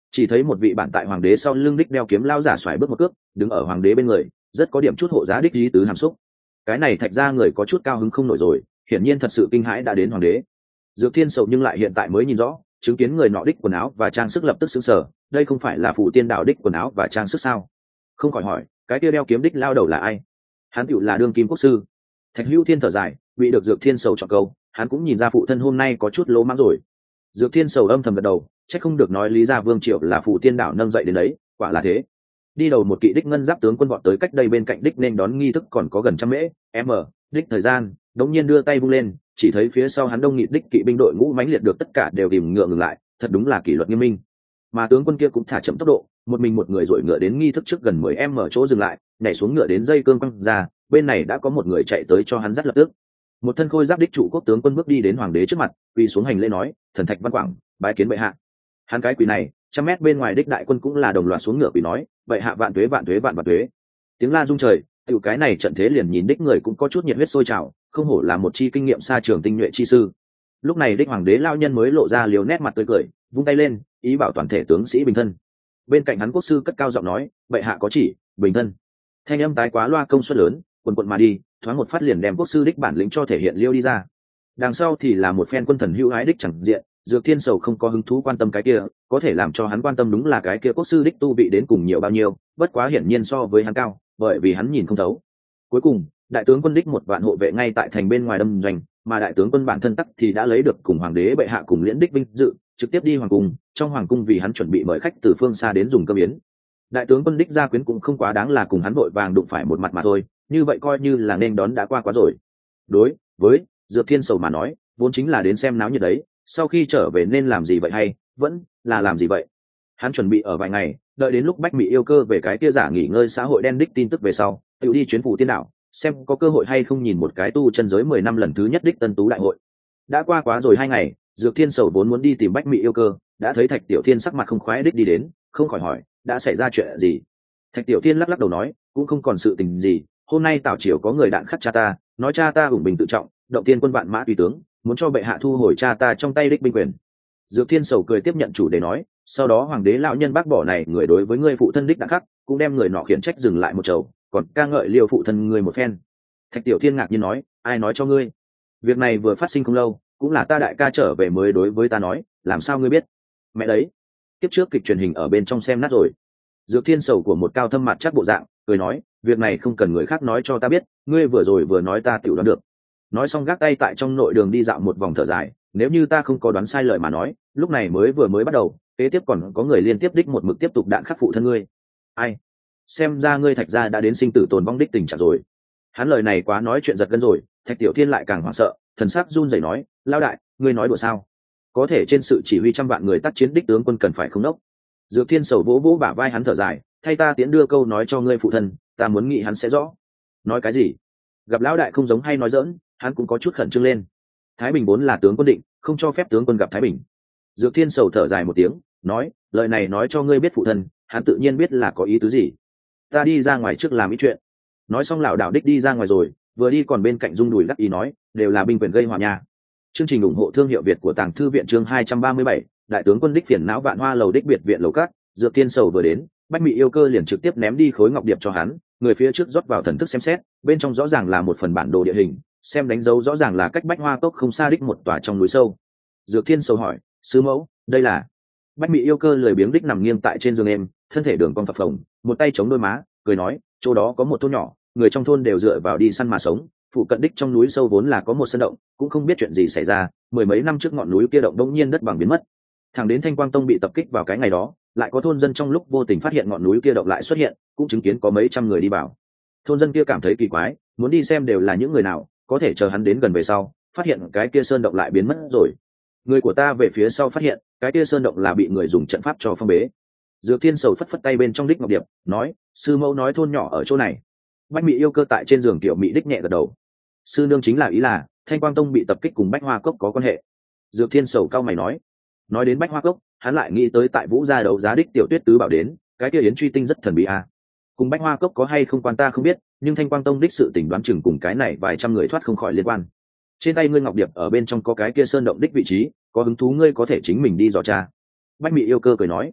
chỉ thấy một vị bản tại hoàng đế sau lưng đích đeo kiếm lao giả xoài bước một cước đứng ở hoàng đế bên người, rất có điểm chút hộ giá đích lý tứ hàm xúc. Cái này Thạch ra người có chút cao hứng không nổi rồi, hiển nhiên thật sự kinh hãi đã đến hoàng đế. Dược Thiên Sầu nhưng lại hiện tại mới nhìn rõ, chứng kiến người nọ đích quần áo và trang sức lập tức sững sờ, đây không phải là phụ tiên đạo đích quần áo và trang sức sao? Không khỏi hỏi, cái kia đeo kiếm đích lao đầu là ai? Hắn tựu là đương kim quốc sư. Thạch Hữu Thiên thở dài, bị được Dược Thiên Sầu chọn câu, hắn cũng nhìn ra phụ thân hôm nay có chút lố mãng rồi. Dược Thiên Sầu âm thầm gật đầu, chắc không được nói Lý Gia Vương Triệu là phụ tiên đạo nâng dậy đến đấy, quả là thế. Đi đầu một kỵ đích ngân giáp tướng quân vọt tới cách đây bên cạnh đích nên đón nghi thức còn có gần 100 m đích thời gian, đống nhiên đưa tay vung lên, chỉ thấy phía sau hắn đông nghịt đích kỵ binh đội ngũ mãnh liệt được tất cả đều tìm ngựa ngừng lại, thật đúng là kỷ luật nghiêm minh. Mà tướng quân kia cũng thả chậm tốc độ, một mình một người dội ngựa đến nghi thức trước gần 10 m chỗ dừng lại, nhảy xuống ngựa đến dây cương quăng ra, bên này đã có một người chạy tới cho hắn dắt lập tức. Một thân khôi giáp đích trụ quốc tướng quân bước đi đến hoàng đế trước mặt, quỳ xuống hành lễ nói, thần Thạch Văn Quảng bái kiến bệ hạ. Hắn cái quỳ này, 100 m bên ngoài đích đại quân cũng là đồng loạt xuống ngựa quỳ nói, bệ hạ vạn tuế vạn tuế vạn vạn tuế. Tiếng la rung trời, tiểu cái này trận thế liền nhìn đích người cũng có chút nhiệt huyết sôi trào, không hổ là một chi kinh nghiệm xa trường tinh nhuệ chi sư. Lúc này đích hoàng đế lao nhân mới lộ ra liều nét mặt tươi cười, vung tay lên, ý bảo toàn thể tướng sĩ bình thân. Bên cạnh hắn quốc sư cất cao giọng nói, bệ hạ có chỉ, bình thân. Thanh âm tái quá loa công suất lớn, quần quận mà đi, thoáng một phát liền đem quốc sư đích bản lĩnh cho thể hiện liêu đi ra. Đằng sau thì là một phen quân thần hữu ái đích chẳng diện. Dược Thiên Sầu không có hứng thú quan tâm cái kia, có thể làm cho hắn quan tâm đúng là cái kia quốc sư đích tu vị đến cùng nhiều bao nhiêu, bất quá hiển nhiên so với hắn cao, bởi vì hắn nhìn không thấu. Cuối cùng, đại tướng quân đích 1 vạn hộ vệ ngay tại thành bên ngoài đâm doanh, mà đại tướng quân bản thân tắc thì đã lấy được cùng hoàng đế bệ hạ cùng liễn đích vinh dự, trực tiếp đi hoàng cung, trong hoàng cung vì hắn chuẩn bị mời khách từ phương xa đến dùng cơm yến. Đại tướng quân đích gia quyến cũng không quá đáng là cùng hắn vội vàng đụng phải một mặt mà thôi, như vậy coi như là nên đón đã qua quá rồi. Đối với Dược Thiên Sầu mà nói, vốn chính là đến xem náo nhiệt đấy, sau khi trở về nên làm gì vậy hay vẫn là làm gì vậy. Hắn chuẩn bị ở vài ngày, đợi đến lúc Bách Mị yêu cơ về cái kia giả nghỉ ngơi xã hội đen đích tin tức về sau, tự đi chuyến phủ tiên đảo, xem có cơ hội hay không nhìn một cái tu chân giới 10 năm lần thứ nhất đích tân tú đại hội. Đã qua quá rồi 2 ngày, Dược Thiên Sầu vốn muốn đi tìm Bách Mị yêu cơ, đã thấy Thạch Tiểu Thiên sắc mặt không khoái đích đi đến, không khỏi hỏi, đã xảy ra chuyện gì? Thạch Tiểu Thiên lắc lắc đầu nói, cũng không còn sự tình gì, hôm nay Tào Triều có người đạn khắc cha ta, nói cha ta ủng bình tự trọng, động tiên quân vạn mã tùy tướng, muốn cho bệ hạ thu hồi cha ta trong tay đích binh quyền. Dược Thiên Sầu cười tiếp nhận chủ đề nói, sau đó hoàng đế lão nhân bác bỏ này người đối với ngươi phụ thân đích đạn khắc, cũng đem người nọ khiển trách dừng lại một chầu, còn ca ngợi liêu phụ thân ngươi một phen. Thạch Tiểu Thiên ngạc nhiên nói, ai nói cho ngươi? Việc này vừa phát sinh không lâu, cũng là ta đại ca trở về mới đối với ta nói, làm sao ngươi biết? Mẹ đấy, tiếp trước kịch truyền hình ở bên trong xem nát rồi. Dược Thiên Sầu của một cao thâm mặt chắc bộ dạng, cười nói, việc này không cần người khác nói cho ta biết, ngươi vừa rồi vừa nói ta tiểu đoán được. Nói xong gác tay tại trong nội đường đi dạo một vòng thở dài, nếu như ta không có đoán sai lời mà nói, lúc này vừa mới bắt đầu, kế tiếp còn có người liên tiếp đích một mực tiếp tục đạn khắc phụ thân ngươi. Ai? Xem ra ngươi Thạch gia đã đến sinh tử tồn vong đích tình trạng rồi. Hắn lời này quá nói chuyện giật gân rồi, Thạch Tiểu Thiên lại càng hoảng sợ, thần sắc run rẩy nói, lao đại, ngươi nói đùa sao? Có thể trên sự chỉ huy 100 vạn người tác chiến đích tướng quân cần phải không đốc. Dược Thiên Sầu vỗ vỗ bả vai hắn thở dài, thay ta tiến đưa câu nói cho ngươi phụ thân, ta muốn nghĩ hắn sẽ rõ. Nói cái gì? Gặp lão đại không giống hay nói dỡn, hắn cũng có chút khẩn trương lên. Thái Bình vốn là tướng quân định, không cho phép tướng quân gặp Thái Bình. Dược Thiên Sầu thở dài một tiếng, nói, lời này nói cho ngươi biết phụ thân, hắn tự nhiên biết là có ý tứ gì. Ta đi ra ngoài trước làm ý chuyện. Nói xong lão đạo đích đi ra ngoài rồi, vừa đi còn bên cạnh rung đùi đắc ý nói, đều là binh quyền gây họa nha. Chương trình ủng hộ thương hiệu Việt của Tàng Thư viện chương 237, đại tướng quân đích phiền não vạn hoa lầu đích biệt viện lầu cát. Dược Thiên Sầu vừa đến, Bách Mị yêu cơ liền trực tiếp ném đi khối ngọc điệp cho hắn, người phía trước rót vào thần thức xem xét, bên trong rõ ràng là một phần bản đồ địa hình, xem đánh dấu rõ ràng là cách Bách Hoa Cốc không xa đích một tòa trong núi sâu. Dược Thiên Sầu hỏi, sư mẫu, đây là? Bách Mị yêu cơ lười biếng đích nằm nghiêng tại trên giường em, thân thể đường cong phập phồng, một tay chống đôi má, cười nói, chỗ đó có một thôn nhỏ, người trong thôn đều dựa vào đi săn mà sống, phụ cận đích trong núi sâu vốn là có một sơn động, cũng không biết chuyện gì xảy ra, 10 mấy năm trước ngọn núi kia động đột nhiên đất bằng biến mất. Thẳng đến Thanh Quang Tông bị tập kích vào cái ngày đó, lại có thôn dân trong lúc vô tình phát hiện ngọn núi kia động lại xuất hiện, cũng chứng kiến có mấy trăm người đi vào. Thôn dân kia cảm thấy kỳ quái, muốn đi xem đều là những người nào, có thể chờ hắn đến gần về sau, phát hiện cái kia sơn động lại biến mất rồi. Người của ta về phía sau phát hiện, cái kia sơn động là bị người dùng trận pháp cho phong bế. Dược Thiên Sầu phất phất tay bên trong đích ngọc điệp, nói, sư mẫu nói thôn nhỏ ở chỗ này. Bách Mị yêu cơ tại trên giường tiểu mỹ đích nhẹ gật đầu. Sư nương chính là ý là Thanh Quang Tông bị tập kích cùng Bách Hoa Cốc có quan hệ. Dược Thiên Sầu cao mày nói đến Bách Hoa Cốc, hắn lại nghĩ tới tại Vũ gia đấu giá đích tiểu Tuyết tứ bảo đến, cái kia yến truy tinh rất thần bí à. Cùng Bách Hoa Cốc có hay không quan ta không biết, nhưng Thanh Quang Tông đích sự tình đoán chừng cùng cái này vài trăm người thoát không khỏi liên quan. Trên tay ngươi ngọc điệp ở bên trong có cái kia sơn động đích vị trí, có hứng thú ngươi có thể chính mình đi dò tra. Bách Mị yêu cơ cười nói,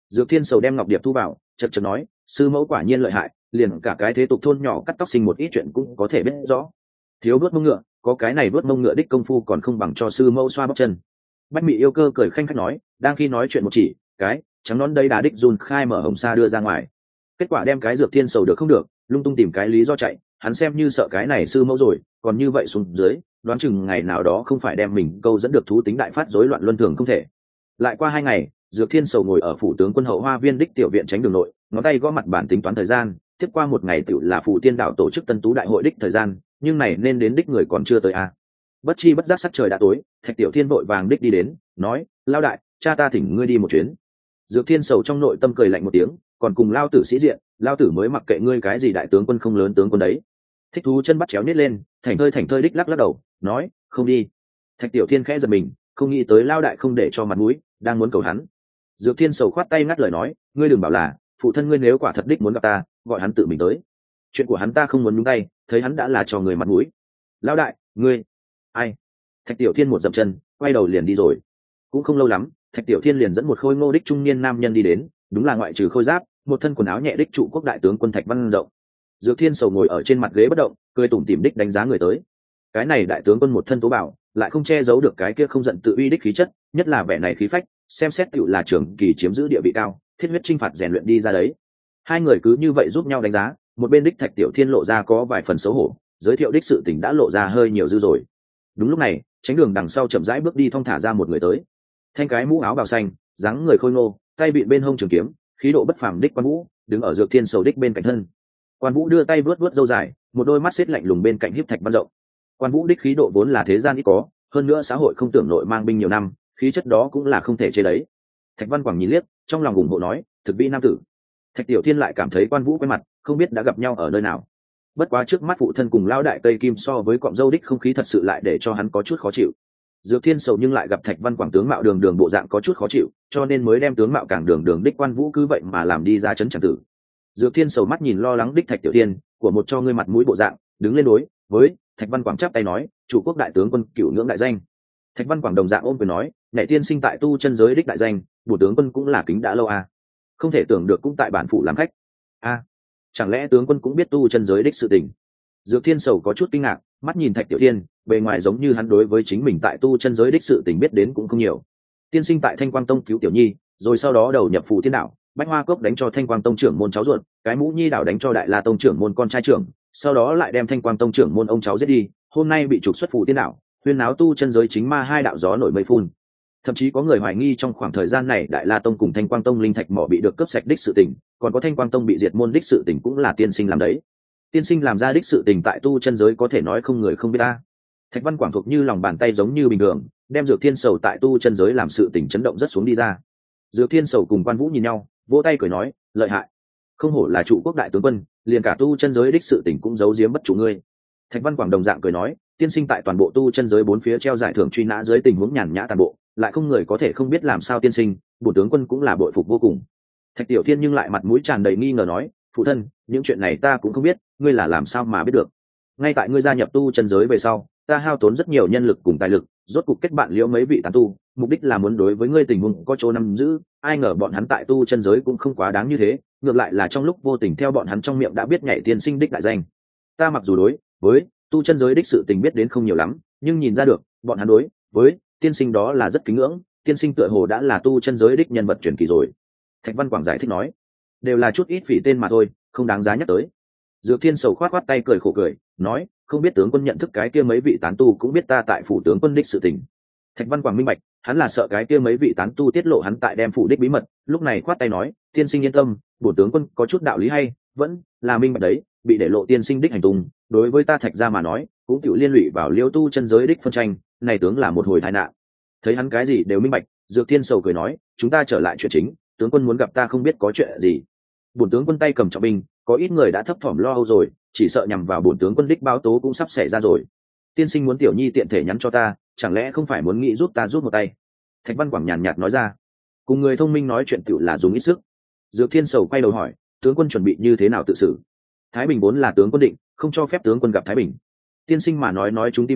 Dược Thiên Sầu đem ngọc điệp thu vào, chật chật nói, sư mẫu quả nhiên lợi hại, liền cả cái thế tục thôn nhỏ cắt tóc sinh một ít chuyện cũng có thể biết rõ. Thiếu vuốt mông ngựa, có cái này vuốt mông ngựa đích công phu còn không bằng cho sư mẫu xoa bắp chân. Bách Mị Yêu Cơ cười khanh khách nói, đang khi nói chuyện một chỉ cái trắng nón đây đá đích run khai mở hồng sa đưa ra ngoài. Kết quả đem cái Dược Thiên Sầu được không được, lung tung tìm cái lý do chạy, hắn xem như sợ cái này sư mẫu rồi, còn như vậy xuống dưới, đoán chừng ngày nào đó không phải đem mình câu dẫn được thú tính đại phát rối loạn luân thường không thể. Lại qua 2 ngày, Dược Thiên Sầu ngồi ở phủ tướng quân hậu hoa viên đích tiểu viện tránh đường nội, ngón tay gõ mặt bản tính toán thời gian, tiếp qua 1 ngày tựu là phủ tiên đạo tổ chức tân tú đại hội đích thời gian, nhưng này nên đến đích người còn chưa tới à. Bất chi bất giác sắc trời đã tối, Thạch Tiểu Thiên vội vàng đích đi đến, nói, lao đại, cha ta thỉnh ngươi đi một chuyến. Dược Thiên Sầu trong nội tâm cười lạnh một tiếng, còn cùng lao tử sĩ diện, lao tử mới mặc kệ ngươi cái gì đại tướng quân không lớn tướng quân đấy. Thích thú chân bắt chéo nhét lên, thành thơi đích lắc lắc đầu, nói, không đi. Thạch Tiểu Thiên khẽ giật mình, không nghĩ tới lao đại không để cho mặt mũi, đang muốn cầu hắn. Dược Thiên Sầu khoát tay ngắt lời nói, ngươi đừng bảo là phụ thân ngươi, nếu quả thật đích muốn gặp ta, gọi hắn tự mình tới. Chuyện của hắn ta không muốn nhúng tay, thấy hắn đã là cho người mặt mũi. Lao đại, ngươi ai? Thạch Tiểu Thiên một dậm chân, quay đầu liền đi rồi. Cũng không lâu lắm, Thạch Tiểu Thiên liền dẫn một khôi ngô đích trung niên nam nhân đi đến, đúng là ngoại trừ khôi giáp, một thân quần áo nhẹ đích trụ quốc đại tướng quân Thạch Văn Rộng. Dược Thiên Sầu ngồi ở trên mặt ghế bất động, cười tủm tỉm đích đánh giá người tới. Cái này đại tướng quân một thân tố bảo, lại không che giấu được cái kia không giận tự uy đích khí chất, nhất là vẻ này khí phách, xem xét tựu là trưởng kỳ chiếm giữ địa vị cao, thiết huyết chinh phạt rèn luyện đi ra đấy. Hai người cứ như vậy giúp nhau đánh giá, một bên đích Thạch Tiểu Thiên lộ ra có vài phần xấu hổ, giới thiệu đích sự tình đã lộ ra hơi nhiều dư rồi. Đúng lúc này, tránh đường đằng sau chậm rãi bước đi thong thả ra một người tới. Thanh cái mũ áo bào xanh, dáng người khôi ngô, tay bịn bên hông trường kiếm, khí độ bất phàm đích Quan Vũ, đứng ở Dược Thiên Sầu đích bên cạnh thân. Quan Vũ đưa tay vuốt vuốt râu dài, một đôi mắt xếp lạnh lùng bên cạnh hiếp Thạch Văn Rộng. Quan Vũ đích khí độ vốn là thế gian ít có, hơn nữa xã hội không tưởng nội mang binh nhiều năm, khí chất đó cũng là không thể chế đấy. Thạch Văn Quảng nhìn liếc, trong lòng ủng hộ nói, thực vi nam tử. Thạch Tiểu Thiên lại cảm thấy Quan Vũ quen mặt, không biết đã gặp nhau ở nơi nào. Bất quá trước mắt phụ thân cùng lao đại cây kim so với cọng dâu đích không khí thật sự lại để cho hắn có chút khó chịu. Dược Thiên Sầu nhưng lại gặp Thạch Văn Quảng tướng mạo đường đường bộ dạng có chút khó chịu, cho nên mới đem tướng mạo càng đường đường đích Quan Vũ cứ vậy mà làm đi ra chấn chẳng tử. Dược Thiên Sầu mắt nhìn lo lắng đích Thạch Tiểu Thiên, của một cho ngươi mặt mũi bộ dạng, đứng lên đối với Thạch Văn Quảng chắp tay nói, chủ quốc đại tướng quân cửu ngưỡng đại danh. Thạch Văn Quảng đồng dạng ôm quyền nói, nhảy tiên sinh tại tu chân giới đích đại danh, bổ tướng quân cũng là kính đã lâu à. Không thể tưởng được cũng tại bản phủ làm khách a, chẳng lẽ tướng quân cũng biết tu chân giới đích sự tình? Dược Thiên Sầu có chút kinh ngạc, mắt nhìn Thạch Tiểu Thiên, bề ngoài giống như hắn đối với chính mình tại tu chân giới đích sự tình biết đến cũng không nhiều. Tiên sinh tại Thanh Quang Tông cứu Tiểu Nhi, rồi sau đó đầu nhập Phù Tiên Đạo, Bách Hoa Cốc đánh cho Thanh Quang Tông trưởng môn cháu ruột, cái Mũ Nhi Đảo đánh cho Đại La Tông trưởng môn con trai trưởng, sau đó lại đem Thanh Quang Tông trưởng môn ông cháu giết đi, hôm nay bị trục xuất Phù Tiên Đạo, huyên náo tu chân giới chính ma hai đạo gió nổi mây phun. Thậm chí có người hoài nghi trong khoảng thời gian này Đại La Tông cùng Thanh Quang Tông linh thạch mỏ bị được cướp sạch đích sự tình, còn có Thanh Quang Tông bị diệt môn đích sự tình cũng là tiên sinh làm đấy. Tiên sinh làm ra đích sự tình tại tu chân giới có thể nói không người không biết ta. Thạch Văn Quảng thuộc như lòng bàn tay giống như bình thường, đem Dược Thiên Sầu tại tu chân giới làm sự tình chấn động rất xuống đi ra. Dược Thiên Sầu cùng Quan Vũ nhìn nhau, vỗ tay cười nói, lợi hại, không hổ là trụ quốc đại tướng quân, liền cả tu chân giới đích sự tình cũng giấu giếm bất chủ ngươi. Thạch Văn Quảng đồng dạng cười nói, tiên sinh tại toàn bộ tu chân giới bốn phía treo giải thưởng truy nã dưới tình huống nhàn nhã toàn bộ, lại không người có thể không biết làm sao tiên sinh, bổ tướng quân cũng là bội phục vô cùng. Thạch Tiểu Thiên nhưng lại mặt mũi tràn đầy nghi ngờ nói, phụ thân, những chuyện này ta cũng không biết, ngươi là làm sao mà biết được? Ngay tại ngươi gia nhập tu chân giới về sau, ta hao tốn rất nhiều nhân lực cùng tài lực, rốt cục kết bạn liễu mấy vị tán tu, mục đích là muốn đối với ngươi tình huống có chỗ nắm giữ, ai ngờ bọn hắn tại tu chân giới cũng không quá đáng như thế, ngược lại là trong lúc vô tình theo bọn hắn trong miệng đã biết nhảy tiên sinh đích đại danh. Ta mặc dù đối với tu chân giới đích sự tình biết đến không nhiều lắm, nhưng nhìn ra được, bọn hắn đối với tiên sinh đó là rất kính ngưỡng, tiên sinh tựa hồ đã là tu chân giới đích nhân vật truyền kỳ rồi. Thạch Văn Quảng giải thích nói, đều là chút ít phỉ tên mà thôi, không đáng giá nhắc tới. Dược Thiên Sầu khoát tay cười khổ cười, nói, không biết tướng quân nhận thức cái kia mấy vị tán tu cũng biết ta tại phủ tướng quân đích sự tình. Thạch Văn Quảng minh bạch, hắn là sợ cái kia mấy vị tán tu tiết lộ hắn tại đem phủ đích bí mật, lúc này khoát tay nói, tiên sinh yên tâm, bổ tướng quân có chút đạo lý hay, vẫn là minh bạch đấy, bị để lộ tiên sinh đích hành tung, đối với ta Thạch gia mà nói, cũng tiểu liên lụy vào liêu tu chân giới đích phân tranh, này tướng là một hồi tai nạn. Thấy hắn cái gì đều minh bạch, Dược Thiên Sầu cười nói, chúng ta trở lại chuyện chính, tướng quân muốn gặp ta không biết có chuyện gì. Bổn tướng quân tay cầm trọng binh, có ít người đã thấp thỏm lo âu rồi, chỉ sợ nhằm vào bổn tướng quân đích báo tố cũng sắp xảy ra rồi. Tiên sinh muốn Tiểu Nhi tiện thể nhắn cho ta, chẳng lẽ không phải muốn nghĩ giúp ta rút một tay? Thạch Văn Quảng nhàn nhạt nói ra. Cùng người thông minh nói chuyện tựu là dùng ít sức. Dược Thiên Sầu quay đầu hỏi, tướng quân chuẩn bị như thế nào tự xử? Thái Bình vốn là tướng quân định, không cho phép tướng quân gặp Thái Bình. Tiên sinh mà nói chúng tim đen,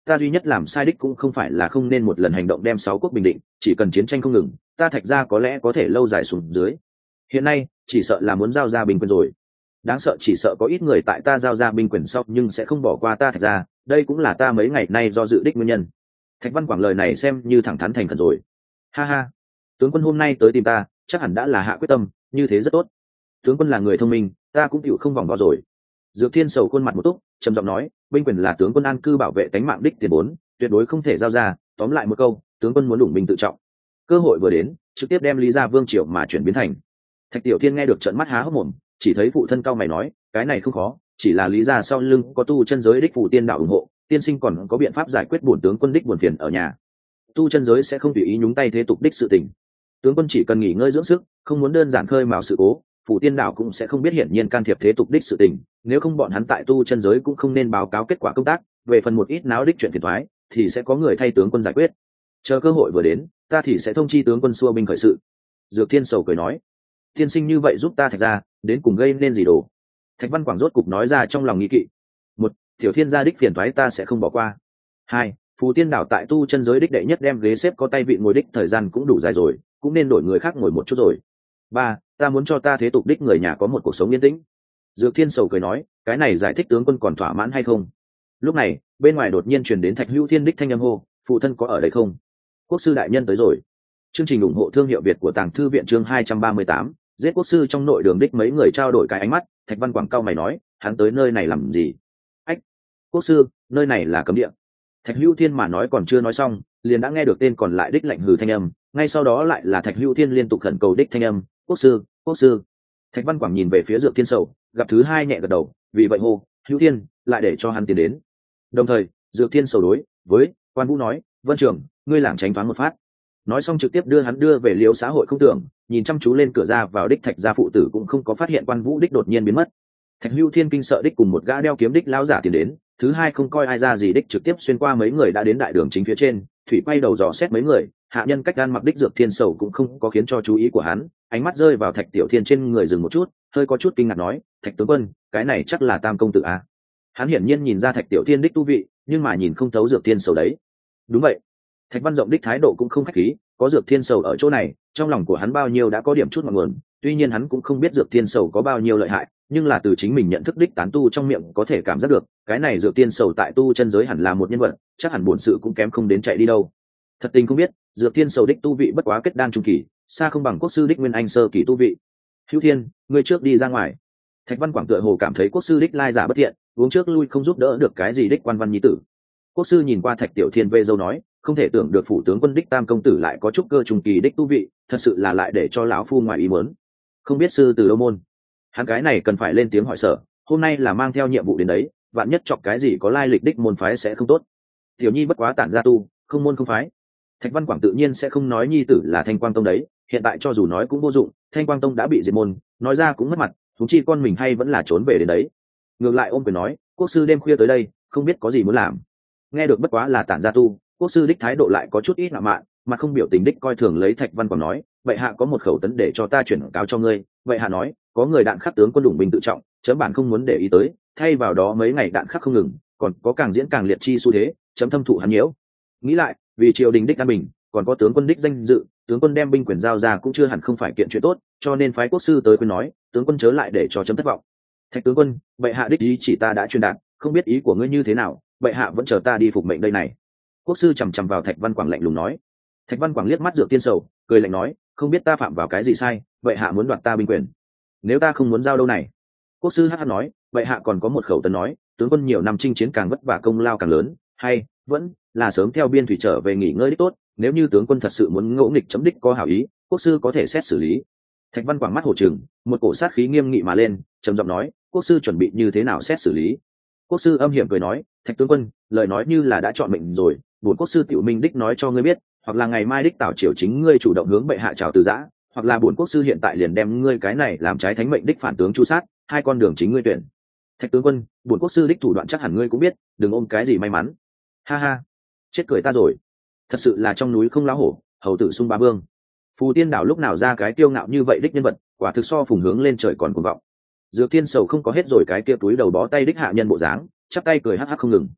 ta duy nhất làm sai đích cũng không phải là không nên một lần hành động đem 6 quốc bình định, chỉ cần chiến tranh không ngừng, ta Thạch gia có lẽ có thể lâu dài xuống dưới. Hiện nay chỉ sợ là muốn giao ra binh quyền rồi. Đáng sợ chỉ sợ có ít người tại ta giao ra binh quyền sau nhưng sẽ không bỏ qua ta Thạch gia, đây cũng là ta mấy ngày nay do dự đích nguyên nhân. Thạch Văn Quảng lời này xem như thẳng thắn thành khẩn rồi. Ha ha, tướng quân hôm nay tới tìm ta chắc hẳn đã là hạ quyết tâm, như thế rất tốt. Tướng quân là người thông minh, ta cũng chịu không vòng vo rồi. Dược Thiên sầu khuôn mặt một túc, trầm giọng nói, binh quyền là tướng quân an cư bảo vệ tánh mạng đích tiền vốn, tuyệt đối không thể giao ra. Tóm lại một câu, tướng quân muốn đủng binh tự trọng. Cơ hội vừa đến, trực tiếp đem Lý Gia Vương Triều mà chuyển biến thành. Thạch Tiểu Thiên nghe được trợn mắt há hốc mồm, chỉ thấy phụ thân cao mày nói, cái này không khó, chỉ là Lý Gia sau lưng có tu chân giới đích phụ tiên đạo ủng hộ, tiên sinh còn có biện pháp giải quyết bổn tướng quân đích buồn phiền ở nhà. Tu chân giới sẽ không tùy ý nhúng tay thế tục đích sự tình. Tướng quân chỉ cần nghỉ ngơi dưỡng sức, không muốn đơn giản khơi mào sự cố, phụ tiên đạo cũng sẽ không biết hiển nhiên can thiệp thế tục đích sự tình, nếu không bọn hắn tại tu chân giới cũng không nên báo cáo kết quả công tác, về phần một ít náo đích chuyện phiền toái thì sẽ có người thay tướng quân giải quyết. Chờ cơ hội vừa đến, ta thì sẽ thông chi tướng quân xua binh khởi sự. Dược Thiên sầu cười nói, tiên sinh như vậy giúp ta Thạch gia đến cùng gây nên gì đồ. Thạch Văn Quảng rốt cục nói ra trong lòng nghi kỵ. Một, Tiểu Thiên gia đích phiền toái ta sẽ không bỏ qua. Hai, phù tiên đảo tại tu chân giới đích đệ nhất đem ghế xếp có tay vị ngồi đích thời gian cũng đủ dài rồi, cũng nên đổi người khác ngồi một chút rồi. Ba, ta muốn cho ta thế tục đích người nhà có một cuộc sống yên tĩnh. Dược Thiên sầu cười nói, cái này giải thích tướng quân còn thỏa mãn hay không? Lúc này bên ngoài đột nhiên truyền đến Thạch Hữu Thiên đích thanh âm hô, phụ thân có ở đây không? Quốc sư đại nhân tới rồi. Chương trình ủng hộ thương hiệu Việt của Tàng Thư viện chương 238, giết quốc sư trong nội đường đích mấy người trao đổi cái ánh mắt. Thạch Văn Quảng cao mày nói, hắn tới nơi này làm gì? Ách, quốc sư, nơi này là cấm địa. Thạch Hữu Thiên mà nói còn chưa nói xong, liền đã nghe được tên còn lại đích lạnh hừ thanh âm, ngay sau đó lại là Thạch Hữu Thiên liên tục khẩn cầu đích thanh âm, quốc sư, quốc sư. Thạch Văn Quảng nhìn về phía Dược Thiên sầu, gặp thứ hai nhẹ gật đầu, vì vậy hô, Hữu Thiên, lại để cho hắn tiến đến. Đồng thời Dược Thiên sầu đối với Quan Vũ nói, Vân Trường, ngươi lảng tránh thoáng một phát. Nói xong trực tiếp đưa hắn đưa về liếu xã hội không tưởng, nhìn chăm chú lên cửa ra vào đích Thạch gia phụ tử cũng không có phát hiện Quan Vũ đích đột nhiên biến mất. Thạch Hữu Thiên kinh sợ đích cùng một gã đeo kiếm đích lão giả tiến đến, thứ hai không coi ai ra gì đích trực tiếp xuyên qua mấy người đã đến đại đường chính phía trên, thủy quay đầu dò xét mấy người, hạ nhân cách gan mặc đích Dược Thiên sầu cũng không có khiến cho chú ý của hắn, ánh mắt rơi vào Thạch Tiểu Thiên trên người dừng một chút, hơi có chút kinh ngạc nói, Thạch tướng quân, cái này chắc là Tam công tử à? Hắn hiển nhiên nhìn ra Thạch Tiểu Thiên đích tu vị, nhưng mà nhìn không thấu Dược Thiên sầu đấy. Đúng vậy. Thạch Văn Rộng đích thái độ cũng không khách khí, có Dược Thiên sầu ở chỗ này, trong lòng của hắn bao nhiêu đã có điểm chút ngọn nguồn, tuy nhiên hắn cũng không biết Dược Thiên sầu có bao nhiêu lợi hại, nhưng là từ chính mình nhận thức đích tán tu trong miệng có thể cảm giác được, cái này Dược Thiên sầu tại tu chân giới hẳn là một nhân vật, chắc hẳn bổn sự cũng kém không đến chạy đi đâu. Thật tình không biết, Dược Thiên sầu đích tu vị bất quá kết đan trung kỳ, xa không bằng quốc sư đích Nguyên Anh sơ kỳ tu vị. Hữu Thiên, ngươi trước đi ra ngoài. Thạch Văn Quảng tựa hồ cảm thấy quốc sư đích lai giả bất thiện, uống trước lui không giúp đỡ được cái gì đích Quan Văn nhi tử. Quốc sư nhìn qua Thạch Tiểu Thiên vê dâu nói, không thể tưởng được phủ tướng quân đích Tam công tử lại có chút cơ trùng kỳ đích tu vị, thật sự là lại để cho lão phu ngoài ý muốn. Không biết sư từ đâu môn. Hắn cái này cần phải lên tiếng hỏi sở, hôm nay là mang theo nhiệm vụ đến đấy, vạn nhất chọc cái gì có lai lịch đích môn phái sẽ không tốt. Tiểu nhi bất quá tản gia tu, không môn không phái. Thạch Văn Quảng tự nhiên sẽ không nói nhi tử là Thanh Quang Tông đấy, hiện tại cho dù nói cũng vô dụng, Thanh Quang Tông đã bị diệt môn, nói ra cũng mất mặt, chúng chi con mình hay vẫn là trốn về đến đấy. Ngược lại ôm quyền nói, quốc sư đêm khuya tới đây, không biết có gì muốn làm. Nghe được bất quá là tản gia tu, quốc sư đích thái độ lại có chút ít ngạo mạn, mà không biểu tình đích coi thường lấy Thạch Văn Quảng nói, vậy hạ có một khẩu tấn để cho ta chuyển cáo cho ngươi. Vậy hạ nói, có người đạn khắc tướng quân đủng binh tự trọng, chấm bản không muốn để ý tới, thay vào đó mấy ngày đạn khắc không ngừng, còn có càng diễn càng liệt chi xu thế, chấm thâm thụ hắn nhiễu. Nghĩ lại, vì triều đình đích an bình, còn có tướng quân đích danh dự, tướng quân đem binh quyền giao ra cũng chưa hẳn không phải kiện chuyện tốt, cho nên phái quốc sư tới khuyên nói, tướng quân chớ lại để cho chấm thất vọng. Thạch tướng quân, vậy hạ đích ý chỉ ta đã truyền đạt, không biết ý của ngươi như thế nào, vậy hạ vẫn chờ ta đi phục mệnh đây này. Quốc sư chằm chằm vào Thạch Văn Quảng lạnh lùng nói. Thạch Văn Quảng liếc mắt Dược Tiên sầu, cười lạnh nói, không biết ta phạm vào cái gì sai, vậy hạ muốn đoạt ta binh quyền. Nếu ta không muốn giao đâu này. Quốc sư hắc hắc nói, vậy hạ còn có một khẩu tấn nói, tướng quân nhiều năm chinh chiến càng vất vả công lao càng lớn, hay vẫn là sớm theo biên thủy trở về nghỉ ngơi đích tốt, nếu như tướng quân thật sự muốn ngỗ nghịch chấm đích có hảo ý, quốc sư có thể xét xử lý. Thạch Văn Quảng mắt hổ trừng, một cổ sát khí nghiêm nghị mà lên, trầm giọng nói, quốc sư chuẩn bị như thế nào xét xử lý. Quốc sư âm hiểm cười nói, Thạch tướng quân, lời nói như là đã chọn mệnh rồi, bổn quốc sư tiểu minh đích nói cho ngươi biết, hoặc là ngày mai đích tảo triều chính ngươi chủ động hướng bệ hạ chào từ giã, hoặc là bổn quốc sư hiện tại liền đem ngươi cái này làm trái thánh mệnh đích phản tướng chu sát, hai con đường chính ngươi tuyển. Thạch tướng quân, bổn quốc sư đích thủ đoạn chắc hẳn ngươi cũng biết, đừng ôm cái gì may mắn. Ha ha, chết cười ta rồi. Thật sự là trong núi không lá hổ, hầu tử sung ba vương. Phù Tiên đảo lúc nào ra cái kiêu ngạo như vậy đích nhân vật, quả thực so phùng hướng lên trời còn cuồng vọng. Dược Thiên sầu không có hết rồi cái kia túi đầu bó tay đích hạ nhân bộ dáng, chắp tay cười hắc hắc không ngừng.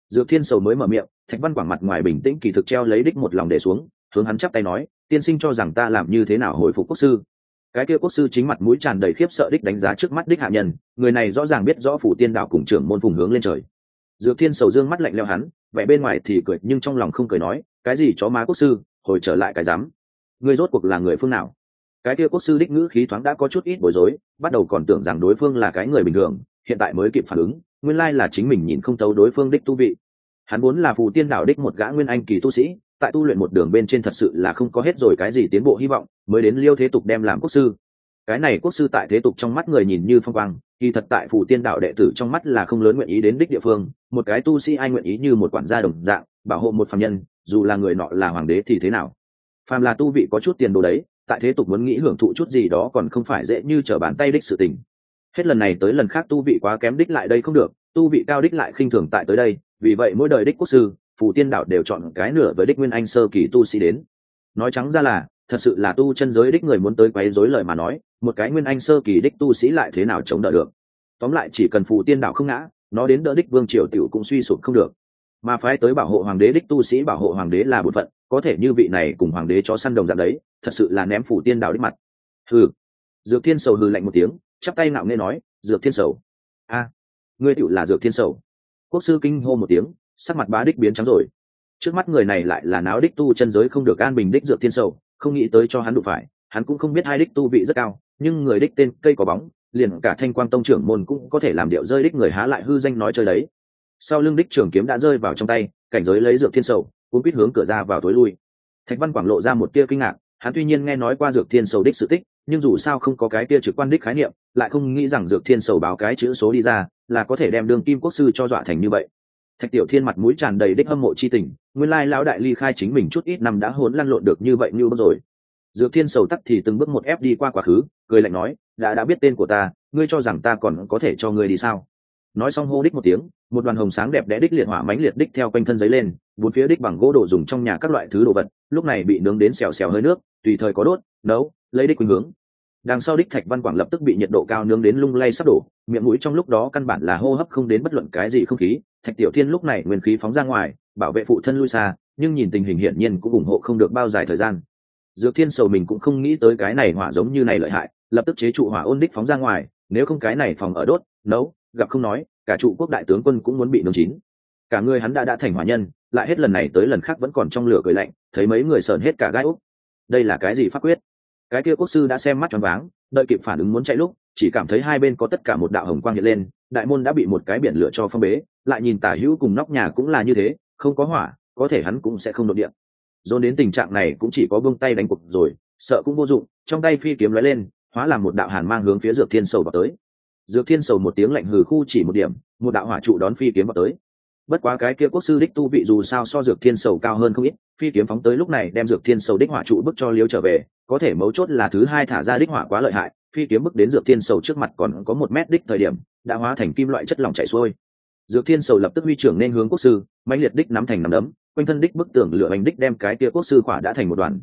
Dược Thiên Sầu mới mở miệng, Thạch Văn Quảng mặt ngoài bình tĩnh kỳ thực treo lấy đích một lòng để xuống, hướng hắn chắp tay nói, tiên sinh cho rằng ta làm như thế nào hồi phục quốc sư. Cái kia quốc sư chính mặt mũi tràn đầy khiếp sợ đích đánh giá trước mắt đích hạ nhân, người này rõ ràng biết rõ phủ tiên đạo cùng trưởng môn vùng hướng lên trời. Dược Thiên Sầu dương mắt lạnh lẽo hắn, vẻ bên ngoài thì cười nhưng trong lòng không cười nói, cái gì chó má quốc sư, hồi trở lại cái dám. Ngươi rốt cuộc là người phương nào? Cái kia quốc sư đích ngữ khí thoáng đã có chút ít bối rối, bắt đầu còn tưởng rằng đối phương là cái người bình thường, hiện tại mới kịp phản ứng, nguyên lai là chính mình nhìn không thấu đối phương đích tu vị. Hắn vốn là phù tiên đạo đích một gã nguyên anh kỳ tu sĩ, tại tu luyện một đường bên trên thật sự là không có hết rồi cái gì tiến bộ hy vọng, mới đến Liêu Thế Tục đem làm quốc sư. Cái này quốc sư tại thế tục trong mắt người nhìn như phong quang, kỳ thật tại phù tiên đạo đệ tử trong mắt là không lớn nguyện ý đến đích địa phương. Một cái tu sĩ ai nguyện ý như một quản gia đồng dạng bảo hộ một phàm nhân, dù là người nọ là hoàng đế thì thế nào. Phàm là tu vị có chút tiền đồ đấy, tại thế tục muốn nghĩ hưởng thụ chút gì đó còn không phải dễ như trở bàn tay đích sự tình. Hết lần này tới lần khác tu vị quá kém đích lại đây không được, tu vị cao đích lại khinh thường tại tới đây, vì vậy mỗi đời đích quốc sư phù tiên đạo đều chọn cái nửa với đích nguyên anh sơ kỳ tu sĩ đến. Nói trắng ra là thật sự là tu chân giới đích người muốn tới quấy rối lời mà nói, một cái nguyên anh sơ kỳ đích tu sĩ lại thế nào chống đỡ được. Tóm lại chỉ cần phù tiên đạo không ngã, nó đến đỡ đích vương triều tiểu cũng suy sụp không được. Mà phái tới bảo hộ hoàng đế đích tu sĩ bảo hộ hoàng đế là bổn phận, có thể như vị này cùng hoàng đế chó săn đồng dạng đấy, thật sự là ném phù tiên đạo đích mặt. Hừ. Dược Thiên Sầu hừ lạnh một tiếng, chắp tay nặng nề nói, Dược Thiên Sầu. A, ngươi tiểu là Dược Thiên Sầu. Quốc sư kinh hô một tiếng, sắc mặt bá đích biến trắng rồi. Trước mắt người này lại là náo đích tu chân giới không được an bình đích Dược Thiên Sầu, không nghĩ tới cho hắn đụng phải, hắn cũng không biết hai đích tu vị rất cao, nhưng người đích tên cây có bóng, liền cả Thanh Quang Tông trưởng môn cũng có thể làm điệu rơi đích người há lại hư danh nói chơi đấy. Sau lưng đích trường kiếm đã rơi vào trong tay, cảnh giới lấy Dược Thiên Sầu, cuốn quýt hướng cửa ra vào tối lui. Thạch Văn Quảng lộ ra một tia kinh ngạc, hắn tuy nhiên nghe nói qua Dược Thiên Sầu đích sự tích, nhưng dù sao không có cái tia trực quan đích khái niệm, lại không nghĩ rằng Dược Thiên Sầu báo cái chữ số đi ra, là có thể đem đương kim quốc sư cho dọa thành như vậy. Thạch Tiểu Thiên mặt mũi tràn đầy đích hâm mộ chi tình, nguyên lai lão đại ly khai chính mình chút ít năm đã hỗn lăn lộn được như vậy như rồi. Dược Thiên Sầu tắc thì từng bước một ép đi qua quá khứ, cười lạnh nói, đã biết tên của ta, ngươi cho rằng ta còn có thể cho ngươi đi sao? Nói xong hô đích một tiếng, một đoàn hồng sáng đẹp đẽ đích liệt hỏa mãnh liệt đích theo quanh thân giấy lên, bốn phía đích bằng gỗ đồ dùng trong nhà các loại thứ đồ vật, lúc này bị nướng đến xèo xèo hơi nước, tùy thời có đốt, nấu, lấy đích khuynh hướng. Đằng sau đích Thạch Văn Quảng lập tức bị nhiệt độ cao nướng đến lung lay sắp đổ, miệng mũi trong lúc đó căn bản là hô hấp không đến bất luận cái gì không khí. Thạch Tiểu Thiên lúc này nguyên khí phóng ra ngoài, bảo vệ phụ thân lui xa, nhưng nhìn tình hình hiển nhiên cũng ủng hộ không được bao dài thời gian. Dược Thiên Sầu mình cũng không nghĩ tới cái này hỏa giống như này lợi hại, lập tức chế trụ hỏa ôn đích phóng ra ngoài, nếu không cái này phòng ở đốt, nấu, gặp không nói, cả trụ quốc đại tướng quân cũng muốn bị nướng chín. Cả người hắn đã thành hỏa nhân, lại hết lần này tới lần khác vẫn còn trong lửa cười lạnh, thấy mấy người sờn hết cả gai ốc. Đây là cái gì pháp quyết? Cái kia quốc sư đã xem mắt choáng váng, đợi kịp phản ứng muốn chạy lúc, chỉ cảm thấy hai bên có tất cả một đạo hồng quang hiện lên, đại môn đã bị một cái biển lửa cho phong bế, lại nhìn tả hữu cùng nóc nhà cũng là như thế, không có hỏa, có thể hắn cũng sẽ không đột điện. Dồn đến tình trạng này cũng chỉ có buông tay đánh cuộc rồi, sợ cũng vô dụng, trong tay phi kiếm lóe lên, hóa làm một đạo hàn mang hướng phía Dược Thiên Sầu vào tới. Dược Thiên Sầu một tiếng lạnh hừ khu chỉ một điểm, một đạo hỏa trụ đón phi kiếm vào tới. Bất quá cái kia quốc sư đích tu vị dù sao so Dược Thiên Sầu cao hơn không ít, phi kiếm phóng tới lúc này đem Dược Thiên Sầu đích hỏa trụ bức cho liếu trở về, có thể mấu chốt là thứ hai thả ra đích hỏa quá lợi hại, phi kiếm bức đến Dược Thiên Sầu trước mặt còn có 1 mét đích thời điểm, đã hóa thành kim loại chất lỏng chảy xuôi. Dược Thiên Sầu lập tức huy trưởng nên hướng quốc sư, mãnh liệt đích nắm thành nắm đấm, quanh thân đích bức tường lửa bánh đích đem cái kia quốc sư khỏa đã thành một đoàn.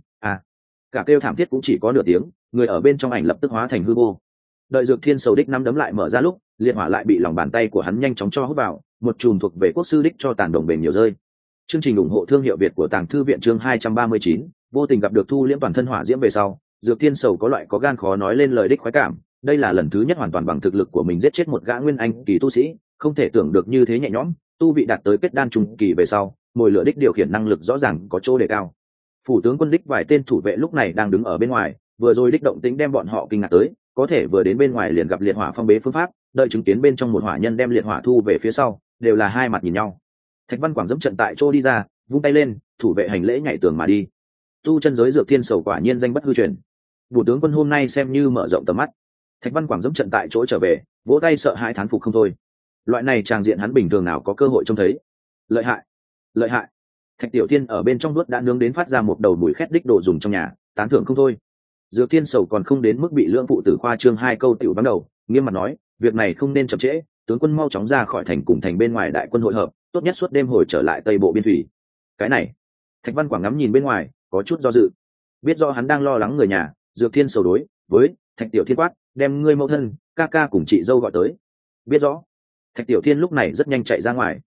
Cả kêu thảm thiết cũng chỉ có nửa tiếng, người ở bên trong ảnh lập tức hóa thành hư vô. Đợi Dược Thiên Sầu đích nắm đấm lại mở ra lúc, liệt hỏa lại bị lòng bàn tay của hắn nhanh chóng cho hút vào, một chùm thuộc về quốc sư đích cho tàn đồng bền nhiều rơi. Chương trình ủng hộ thương hiệu Việt của Tàng Thư viện chương 239, vô tình gặp được thu liễm toàn thân hỏa diễm về sau, Dược Thiên Sầu có loại có gan khó nói lên lời đích khoái cảm, đây là lần thứ nhất hoàn toàn bằng thực lực của mình giết chết một gã nguyên anh kỳ tu sĩ, không thể tưởng được như thế nhẹ nhõm, tu vị đạt tới kết đan trung kỳ về sau, mồi lửa đích điều khiển năng lực rõ ràng có chỗ đề cao. Phủ tướng quân đích vài tên thủ vệ lúc này đang đứng ở bên ngoài, vừa rồi đích động tĩnh đem bọn họ kinh ngạc tới, có thể vừa đến bên ngoài liền gặp liệt hỏa phong bế phương pháp, đợi chứng kiến bên trong một hỏa nhân đem liệt hỏa thu về phía sau, đều là hai mặt nhìn nhau. Thạch Văn Quảng dẫm trận tại chỗ đi ra, vung tay lên, thủ vệ hành lễ nhảy tường mà đi. Tu chân giới Dược Thiên Sầu quả nhiên danh bất hư truyền. Phủ tướng quân hôm nay xem như mở rộng tầm mắt. Thạch Văn Quảng dẫm trận tại chỗ trở về, vỗ tay sợ hãi thán phục không thôi. Loại này tràng diện hắn bình thường nào có cơ hội trông thấy. Lợi hại, lợi hại. Thạch Tiểu Thiên ở bên trong đuốt đã nướng đến phát ra một đầu mùi khét đích đồ dùng trong nhà, tán thưởng không thôi. Dược Thiên Sầu còn không đến mức bị lưỡng phụ tử khoa trương hai câu tiểu bắn đầu, nghiêm mặt nói, việc này không nên chậm trễ, tướng quân mau chóng ra khỏi thành cùng thành bên ngoài đại quân hội hợp, tốt nhất suốt đêm hồi trở lại tây bộ biên thủy. Cái này, Thạch Văn Quảng ngắm nhìn bên ngoài, có chút do dự. Biết rõ hắn đang lo lắng người nhà, Dược Thiên Sầu đối với Thạch Tiểu Thiên quát, đem ngươi mẫu thân, ca ca cùng chị dâu gọi tới. Biết rõ. Thạch Tiểu Thiên lúc này rất nhanh chạy ra ngoài.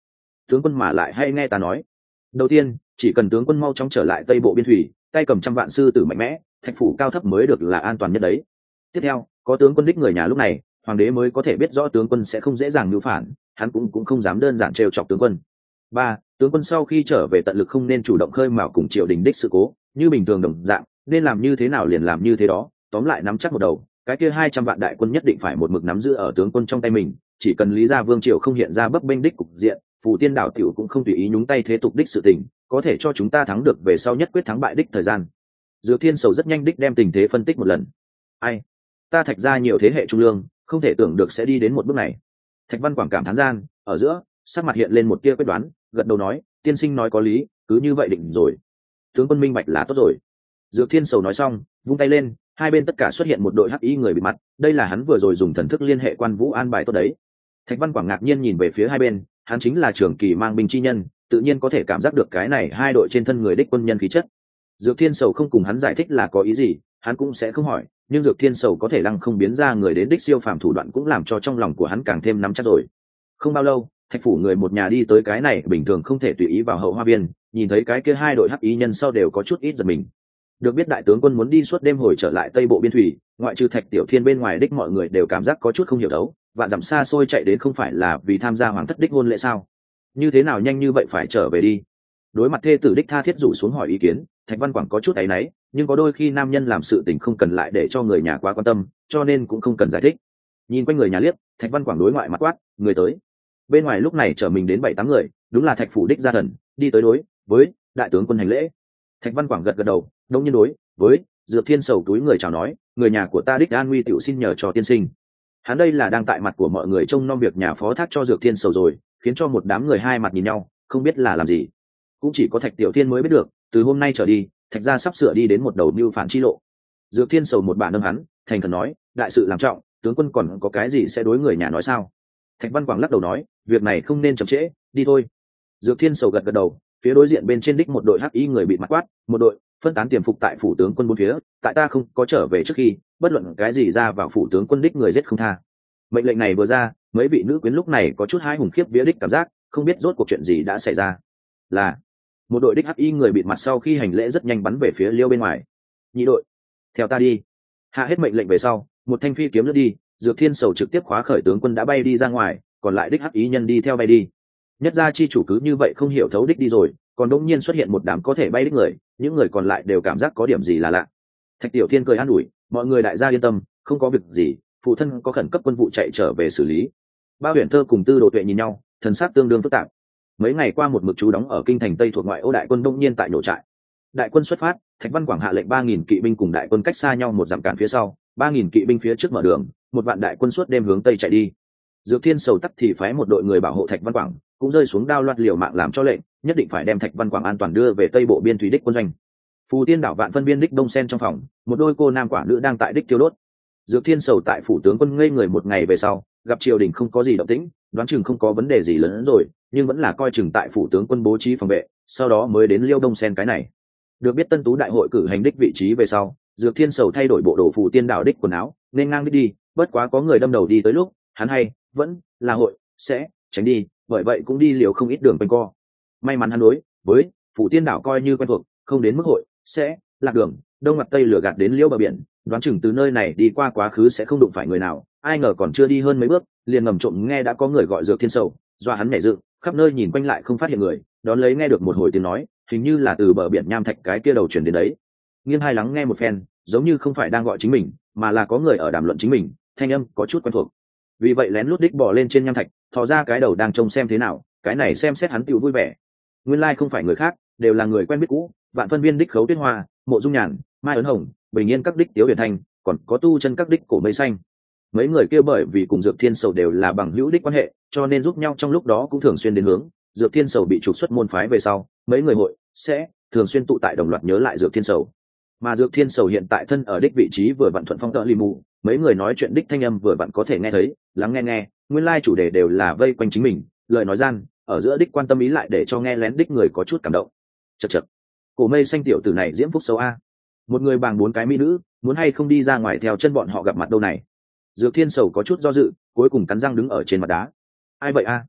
tướng quân mà lại hay nghe ta nói. Đầu tiên, chỉ cần tướng quân mau chóng trở lại tây bộ biên thủy, tay cầm trăm vạn sư tử mạnh mẽ, thạch phủ cao thấp mới được là an toàn nhất đấy. Tiếp theo, có tướng quân đích người nhà lúc này, hoàng đế mới có thể biết rõ tướng quân sẽ không dễ dàng mưu phản, hắn cũng không dám đơn giản trêu chọc tướng quân. Ba, tướng quân sau khi trở về tận lực không nên chủ động khơi mào cùng triều đình đích sự cố, như bình thường đồng dạng, nên làm như thế nào liền làm như thế đó, tóm lại nắm chắc một đầu, cái kia 200 vạn đại quân nhất định phải một mực nắm giữ ở tướng quân trong tay mình, chỉ cần Lý Gia Vương triều không hiện ra bấp bênh đích cục diện, Phù Tiên đảo tiểu cũng không tùy ý nhúng tay thế tục đích sự tình, có thể cho chúng ta thắng được về sau nhất quyết thắng bại đích thời gian. Dược Thiên Sầu rất nhanh đích đem tình thế phân tích một lần. Ai, ta Thạch gia nhiều thế hệ trung lương, không thể tưởng được sẽ đi đến một bước này. Thạch Văn Quảng cảm thán gian, ở giữa, sắc mặt hiện lên một tia quyết đoán, gật đầu nói, tiên sinh nói có lý, cứ như vậy định rồi. Tướng quân minh bạch là tốt rồi. Dược Thiên Sầu nói xong, vung tay lên, hai bên tất cả xuất hiện một đội hắc y người bị mặt, đây là hắn vừa rồi dùng thần thức liên hệ Quan Vũ an bài tốt đấy. Thạch Văn Quảng ngạc nhiên nhìn về phía hai bên, hắn chính là trưởng kỳ mang binh chi nhân, tự nhiên có thể cảm giác được cái này hai đội trên thân người đích quân nhân khí chất. Dược Thiên Sầu không cùng hắn giải thích là có ý gì, hắn cũng sẽ không hỏi, nhưng Dược Thiên Sầu có thể lăng không biến ra người đến đích siêu phàm thủ đoạn cũng làm cho trong lòng của hắn càng thêm nắm chắc rồi. Không bao lâu, Thạch phủ người một nhà đi tới cái này bình thường không thể tùy ý vào hậu hoa viên, nhìn thấy cái kia hai đội hắc ý nhân sau đều có chút ít giật mình. Được biết đại tướng quân muốn đi suốt đêm hồi trở lại tây bộ biên thủy, ngoại trừ Thạch Tiểu Thiên bên ngoài đích mọi người đều cảm giác có chút không hiểu đấu, vạn dặm xa xôi chạy đến không phải là vì tham gia hoàng thất đích hôn lễ sao? Như thế nào nhanh như vậy phải trở về đi? Đối mặt thê tử đích tha thiết rủ xuống hỏi ý kiến, Thạch Văn Quảng có chút áy náy, nhưng có đôi khi nam nhân làm sự tình không cần lại để cho người nhà quá quan tâm, cho nên cũng không cần giải thích. Nhìn quanh người nhà liếc, Thạch Văn Quảng đối ngoại mặt quát, người tới. Bên ngoài lúc này chở mình đến 7-8 người, đúng là Thạch phủ đích gia thần, đi tới đối với đại tướng quân hành lễ. Thạch Văn Quảng gật gật đầu, đông nhiên đối với Dược Thiên Sầu túi người chào nói, người nhà của ta đích an nguy tiểu xin nhờ cho tiên sinh. Hắn đây là đang tại mặt của mọi người trông nom việc nhà phó thác cho Dược Thiên Sầu rồi, khiến cho một đám người hai mặt nhìn nhau, không biết là làm gì. Cũng chỉ có Thạch Tiểu Thiên mới biết được, từ hôm nay trở đi, Thạch gia sắp sửa đi đến một đầu mưu phản chi lộ. Dược Thiên Sầu một bản nâng hắn, thành khẩn nói, đại sự làm trọng, tướng quân còn có cái gì sẽ đối người nhà nói sao? Thạch Văn Quảng lắc đầu nói, việc này không nên chậm trễ, đi thôi. Dược Thiên Sầu gật gật đầu, phía đối diện bên trên đích một đội hắc y người bị mặt quát, một đội phân tán tiềm phục tại phủ tướng quân bốn phía, tại ta không có trở về trước khi, bất luận cái gì ra vào phủ tướng quân đích người giết không tha. Mệnh lệnh này vừa ra, mấy vị nữ quyến lúc này có chút hai hùng khiếp vía đích cảm giác, không biết rốt cuộc chuyện gì đã xảy ra. Là một đội đích hắc y người bị mặt sau khi hành lễ rất nhanh bắn về phía liêu bên ngoài. Nhị đội, theo ta đi. Hạ hết mệnh lệnh về sau, một thanh phi kiếm lướt đi, Dược Thiên Sầu trực tiếp khóa khởi tướng quân đã bay đi ra ngoài, còn lại đích hắc ý nhân đi theo bay đi. Nhất gia chi chủ cứ như vậy không hiểu thấu đích đi rồi, còn đột nhiên xuất hiện một đám có thể bay đích người, những người còn lại đều cảm giác có điểm gì là lạ. Thạch Tiểu Thiên cười an ủi, mọi người đại gia yên tâm, không có việc gì, phụ thân có khẩn cấp quân vụ chạy trở về xử lý. Ba Huyền Thơ cùng Tư Đồ Tuệ nhìn nhau, thần sắc tương đương phức tạp. Mấy ngày qua một mực trú đóng ở kinh thành Tây thuộc ngoại ô đại quân đông nhiên tại nổ trại. Đại quân xuất phát, Thạch Văn Quảng hạ lệnh 3000 kỵ binh cùng đại quân cách xa nhau một dặm cản phía sau, 3000 kỵ binh phía trước mở đường, một vạn đại quân suốt đêm hướng tây chạy đi. Dược Thiên Sầu tắc thì phái một đội người bảo hộ Thạch Văn Quảng, cũng rơi xuống đao loạt liều mạng làm cho lệnh, nhất định phải đem Thạch Văn Quảng an toàn đưa về tây bộ biên thủy đích quân doanh. Phù Tiên đảo vạn phân biên đích đông sen trong phòng, một đôi cô nam quả nữ đang tại đích tiêu đốt. Dược Thiên Sầu tại phủ tướng quân ngây người một ngày về sau, gặp triều đình không có gì động tĩnh, đoán chừng không có vấn đề gì lớn hơn rồi, nhưng vẫn là coi chừng tại phủ tướng quân bố trí phòng vệ, sau đó mới đến liêu đông sen cái này. Được biết Tân Tú đại hội cử hành đích vị trí về sau, Dược Thiên Sầu thay đổi bộ đồ Phù Tiên đảo đích quần áo, nên ngang đích đi, bất quá có người đâm đầu đi tới lúc, hắn hay vẫn là hội sẽ tránh đi, bởi vậy cũng đi liều không ít đường quanh co. May mắn hắn đối với Phù Tiên đảo coi như quen thuộc, không đến mức hội sẽ lạc đường, đông mặt tây lửa gạt đến liêu bờ biển, đoán chừng từ nơi này đi qua quá khứ sẽ không đụng phải người nào, ai ngờ còn chưa đi hơn mấy bước, liền ngầm trộm nghe đã có người gọi Dược Thiên Sầu, do hắn nhảy dựng, khắp nơi nhìn quanh lại không phát hiện người, đón lấy nghe được một hồi tiếng nói, hình như là từ bờ biển nham thạch cái kia đầu chuyển đến đấy. Nghiêng hai lắng nghe một phen, giống như không phải đang gọi chính mình, mà là có người ở đàm luận chính mình, thanh âm có chút quen thuộc. Vì vậy lén lút đích bò lên trên nham thạch, thò ra cái đầu đang trông xem thế nào, cái này xem xét hắn tiêu vui vẻ. Nguyên lai không phải người khác, đều là người quen biết cũ, Vạn Phân Viên đích Khấu Tuyết Hoa, Mộ Dung Nhàn, Mai Ấn Hồng, Bình Yên các đích Tiếu Huyền Thanh, còn có Tu Chân các đích Cổ Mây Xanh. Mấy người kia bởi vì cùng Dược Thiên Sầu đều là bằng hữu đích quan hệ, cho nên giúp nhau trong lúc đó cũng thường xuyên đến hướng. Dược Thiên Sầu bị trục xuất môn phái về sau, mấy người hội sẽ thường xuyên tụ tại đồng loạt nhớ lại Dược Thiên Sầu. Mà Dược Thiên Sầu hiện tại thân ở đích vị trí vừa vặn thuận phong tợ lì mù, mấy người nói chuyện đích thanh âm vừa vặn có thể nghe thấy, lắng nghe, nguyên lai chủ đề đều là vây quanh chính mình, lời nói gian, ở giữa đích quan tâm ý lại để cho nghe lén đích người có chút cảm động. Chậc. Cổ Mây Xanh tiểu tử này diễm phúc xấu a. Một người bàng 4 cái mỹ nữ, muốn hay không đi ra ngoài theo chân bọn họ gặp mặt đâu này. Dược Thiên Sầu có chút do dự, cuối cùng cắn răng đứng ở trên mặt đá. Ai vậy a?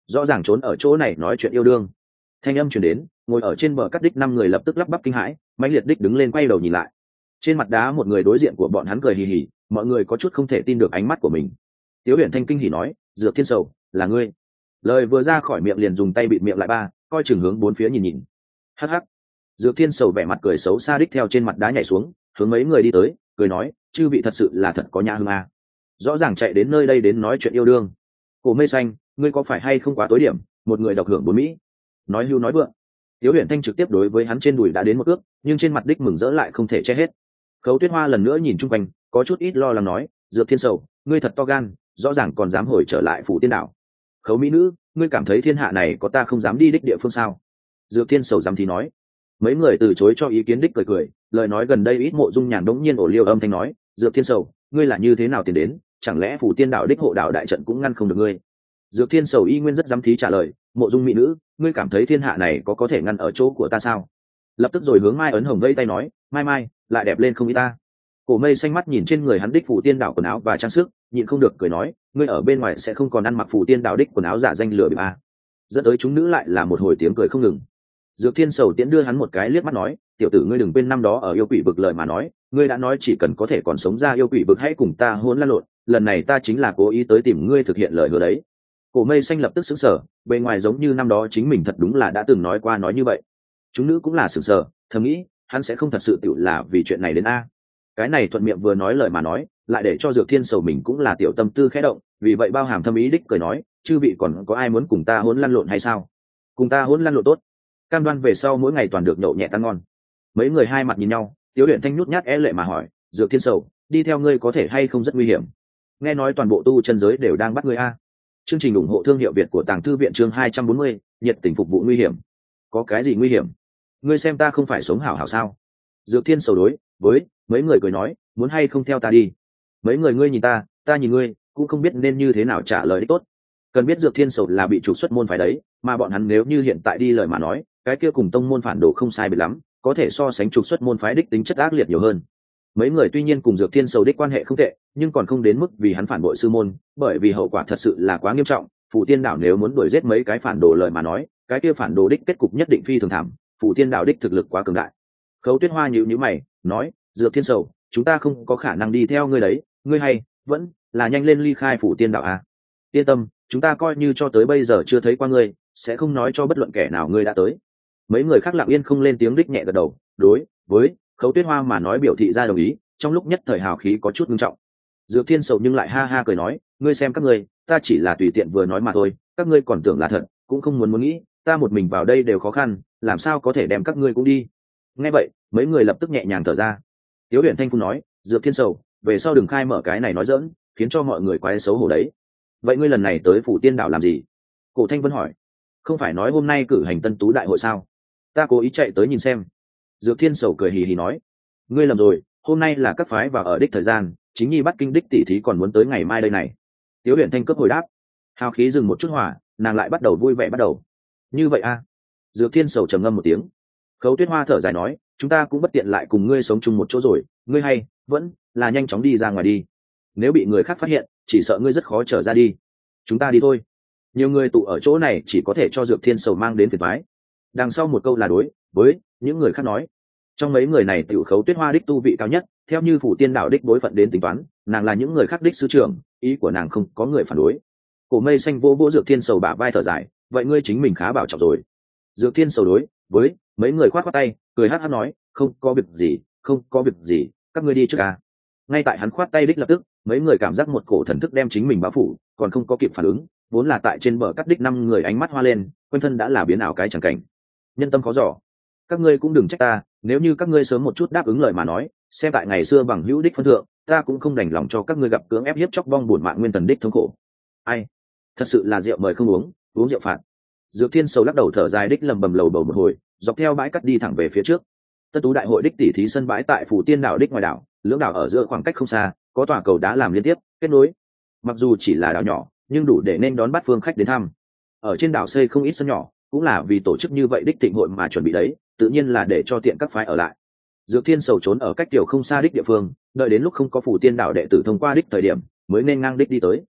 rõ ràng trốn ở chỗ này nói chuyện yêu đương. Thanh âm truyền đến, ngồi ở trên bờ cắt đích 5 người lập tức lắp bắp kinh hãi, mãnh liệt đích đứng lên quay đầu nhìn lại. Trên mặt đá một người đối diện của bọn hắn cười hì hì, mọi người có chút không thể tin được ánh mắt của mình. Tiếu Huyền Thanh kinh hỉ nói, Dược Thiên Sầu, là ngươi. Lời vừa ra khỏi miệng liền dùng tay bịt miệng lại ba, coi chừng hướng bốn phía nhìn nhìn. Hắc hắc. Dược Thiên Sầu vẻ mặt cười xấu xa đích theo trên mặt đá nhảy xuống, hướng mấy người đi tới, cười nói, chư vị thật sự là thật có nhã hương a. Rõ ràng chạy đến nơi đây đến nói chuyện yêu đương. Cổ Mây Xanh, ngươi có phải hay không quá tối điểm, một người độc hưởng 4 mỹ. Nói hưu nói vượng. Tiếu Huyền Thanh trực tiếp đối với hắn trên đùi đã đến một ước, nhưng trên mặt đích mừng rỡ lại không thể che hết. Khấu Tuyết Hoa lần nữa nhìn chung quanh, có chút ít lo lắng nói, Dược Thiên Sầu, ngươi thật to gan, rõ ràng còn dám hồi trở lại phủ tiên đảo. Khấu mỹ nữ, ngươi cảm thấy thiên hạ này có ta không dám đi đích địa phương sao? Dược Thiên Sầu dám thì nói. Mấy người từ chối cho ý kiến đích cười cười, lời nói gần đây ít Mộ Dung Nhàn đống nhiên ổ liêu âm thanh nói, Dược Thiên Sầu, ngươi là như thế nào tiền đến, chẳng lẽ phủ tiên đảo đích hộ đạo đại trận cũng ngăn không được ngươi? Dược Thiên Sầu y nguyên rất dám thí trả lời, Mộ Dung mỹ nữ, ngươi cảm thấy thiên hạ này có thể ngăn ở chỗ của ta sao? Lập tức rồi hướng Mai Ấn Hồng vây tay nói, Mai Mai, lại đẹp lên không ý ta. Cổ Mây Xanh mắt nhìn trên người hắn đích phủ tiên đảo quần áo và trang sức, nhịn không được cười nói, ngươi ở bên ngoài sẽ không còn ăn mặc phủ tiên đảo đích quần áo giả danh lừa bịp à? Dẫn tới chúng nữ lại là một hồi tiếng cười không ngừng. Dược Thiên Sầu tiễn đưa hắn một cái liếc mắt nói, tiểu tử ngươi đừng quên năm đó ở yêu quỷ vực lời mà nói, ngươi đã nói chỉ cần có thể còn sống ra yêu quỷ vực hãy cùng ta hỗn lăn lộn, lần này ta chính là cố ý tới tìm ngươi thực hiện lời hứa đấy. Cổ Mây Xanh lập tức sững sờ, bề ngoài giống như năm đó chính mình thật đúng là đã từng nói qua nói như vậy. Chúng nữ cũng là sững sờ, thầm nghĩ, hắn sẽ không thật sự tiểu là vì chuyện này đến a. Cái này thuận miệng vừa nói lời mà nói, lại để cho Dược Thiên Sầu mình cũng là tiểu tâm tư khẽ động, vì vậy bao hàm thâm ý đích cười nói, chư vị còn có ai muốn cùng ta hỗn lăn lộn hay sao? Cùng ta hỗn lăn lộn tốt, cam đoan về sau mỗi ngày toàn được nhậu nhẹ tan ngon. Mấy người hai mặt nhìn nhau, Tiếu Luyện Thanh nhút nhát é lệ mà hỏi, Dược Thiên Sầu, đi theo ngươi có thể hay không rất nguy hiểm? Nghe nói toàn bộ tu chân giới đều đang bắt ngươi a. Chương trình ủng hộ thương hiệu Việt của Tàng Thư viện chương 240, nhiệt tình phục vụ nguy hiểm. Có cái gì nguy hiểm? Ngươi xem ta không phải sống hảo hảo sao? Dược Thiên Sầu đối với mấy người cười nói, muốn hay không theo ta đi? Mấy người ngươi nhìn ta nhìn ngươi, cũng không biết nên như thế nào trả lời tốt. Cần biết Dược Thiên Sầu là bị trục xuất môn phái đấy, mà bọn hắn nếu như hiện tại đi lời mà nói, cái kia cùng tông môn phản đồ không sai biệt lắm, có thể so sánh trục xuất môn phái đích tính chất ác liệt nhiều hơn. Mấy người tuy nhiên cùng Dược Thiên Sầu đích quan hệ không tệ, nhưng còn không đến mức vì hắn phản bội sư môn, bởi vì hậu quả thật sự là quá nghiêm trọng. Phủ Tiên Đảo nếu muốn đuổi giết mấy cái phản đồ lời mà nói, cái kia phản đồ đích kết cục nhất định phi thường thảm. Phủ Tiên Đảo đích thực lực quá cường đại. Khấu Tuyết Hoa nhíu nhíu mày, nói, Dược Thiên Sầu, chúng ta không có khả năng đi theo ngươi đấy, ngươi hay vẫn là nhanh lên ly khai Phủ Tiên Đảo à? Yên tâm, chúng ta coi như cho tới bây giờ chưa thấy qua ngươi, sẽ không nói cho bất luận kẻ nào ngươi đã tới. Mấy người khác lặng yên không lên tiếng đích nhẹ gật đầu, đối với Khấu Tuyết Hoa mà nói biểu thị ra đồng ý, trong lúc nhất thời hào khí có chút nghiêm trọng. Dược Thiên Sầu nhưng lại ha ha cười nói, ngươi xem các ngươi, ta chỉ là tùy tiện vừa nói mà thôi, các ngươi còn tưởng là thật, cũng không muốn nghĩ, ta một mình vào đây đều khó khăn, làm sao có thể đem các ngươi cũng đi. Nghe vậy, mấy người lập tức nhẹ nhàng thở ra. Tiếu Huyền Thanh Phu nói, Dược Thiên Sầu, về sau đừng khai mở cái này nói giỡn, khiến cho mọi người quái xấu hổ đấy. Vậy ngươi lần này tới Phủ Tiên Đảo làm gì? Cổ Thanh Vân hỏi. Không phải nói hôm nay cử hành Tân Tú đại hội sao? Ta cố ý chạy tới nhìn xem. Dược Thiên Sầu cười hì hì nói, ngươi lầm rồi, hôm nay là các phái vào ở đích thời gian, chính nhi bắt kinh đích tỷ thí còn muốn tới ngày mai đây này. Tiếu Huyền Thanh cấp hồi đáp. Hào khí dừng một chút hỏa, nàng lại bắt đầu vui vẻ bắt đầu. Như vậy a? Dược Thiên Sầu trầm ngâm một tiếng. Khấu Tuyết Hoa thở dài nói, chúng ta cũng bất tiện lại cùng ngươi sống chung một chỗ rồi, ngươi hay vẫn là nhanh chóng đi ra ngoài đi. Nếu bị người khác phát hiện, chỉ sợ ngươi rất khó trở ra đi. Chúng ta đi thôi. Nhiều người tụ ở chỗ này chỉ có thể cho Dược Thiên Sầu mang đến phiền toái. Đằng sau một câu là đối với những người khác nói. Trong mấy người này tiểu Khấu Tuyết Hoa đích tu vị cao nhất, theo như Phủ Tiên Đảo đích bối phận đến tính toán, nàng là những người khác đích sư trưởng, ý của nàng không có người phản đối. Cổ Mây Xanh vỗ vỗ Dược Thiên Sầu bả vai thở dài, vậy ngươi chính mình khá bảo trọng rồi. Dược Thiên Sầu đối với mấy người khoát khoát tay, cười hát hát nói, không có việc gì, không có việc gì, các ngươi đi trước à. Ngay tại hắn khoát tay đích lập tức, mấy người cảm giác một cổ thần thức đem chính mình bao phủ, còn không có kịp phản ứng, vốn là tại trên bờ cắt đích 5 người ánh mắt hoa lên, quanh thân đã là biến ảo cái chẳng cảnh. Nhân tâm khó dò, các ngươi cũng đừng trách ta, nếu như các ngươi sớm một chút đáp ứng lời mà nói, xem tại ngày xưa bằng hữu đích phân thượng, ta cũng không đành lòng cho các ngươi gặp cưỡng ép hiếp chóc bong buồn mạng nguyên thần đích thống khổ. Ai, thật sự là rượu mời không uống, uống rượu phạt. Dược Thiên Sầu lắc đầu thở dài đích lầm bầm lầu bầu một hồi, dọc theo bãi cắt đi thẳng về phía trước. Tân Tú đại hội đích tỷ thí sân bãi tại Phủ Tiên Đảo đích ngoài đảo, lưỡng đảo ở giữa khoảng cách không xa, có tòa cầu đá làm liên tiếp kết nối. Mặc dù chỉ là đảo nhỏ, nhưng đủ để nên đón bắt phương khách đến thăm. Ở trên đảo xây không ít sân nhỏ, cũng là vì tổ chức như vậy đích thịnh hội mà chuẩn bị đấy, tự nhiên là để cho tiện các phái ở lại. Dược Thiên Sầu trốn ở cách tiểu không xa đích địa phương, đợi đến lúc không có Phủ Tiên Đảo đệ tử thông qua đích thời điểm, mới nên ngang đích đi tới.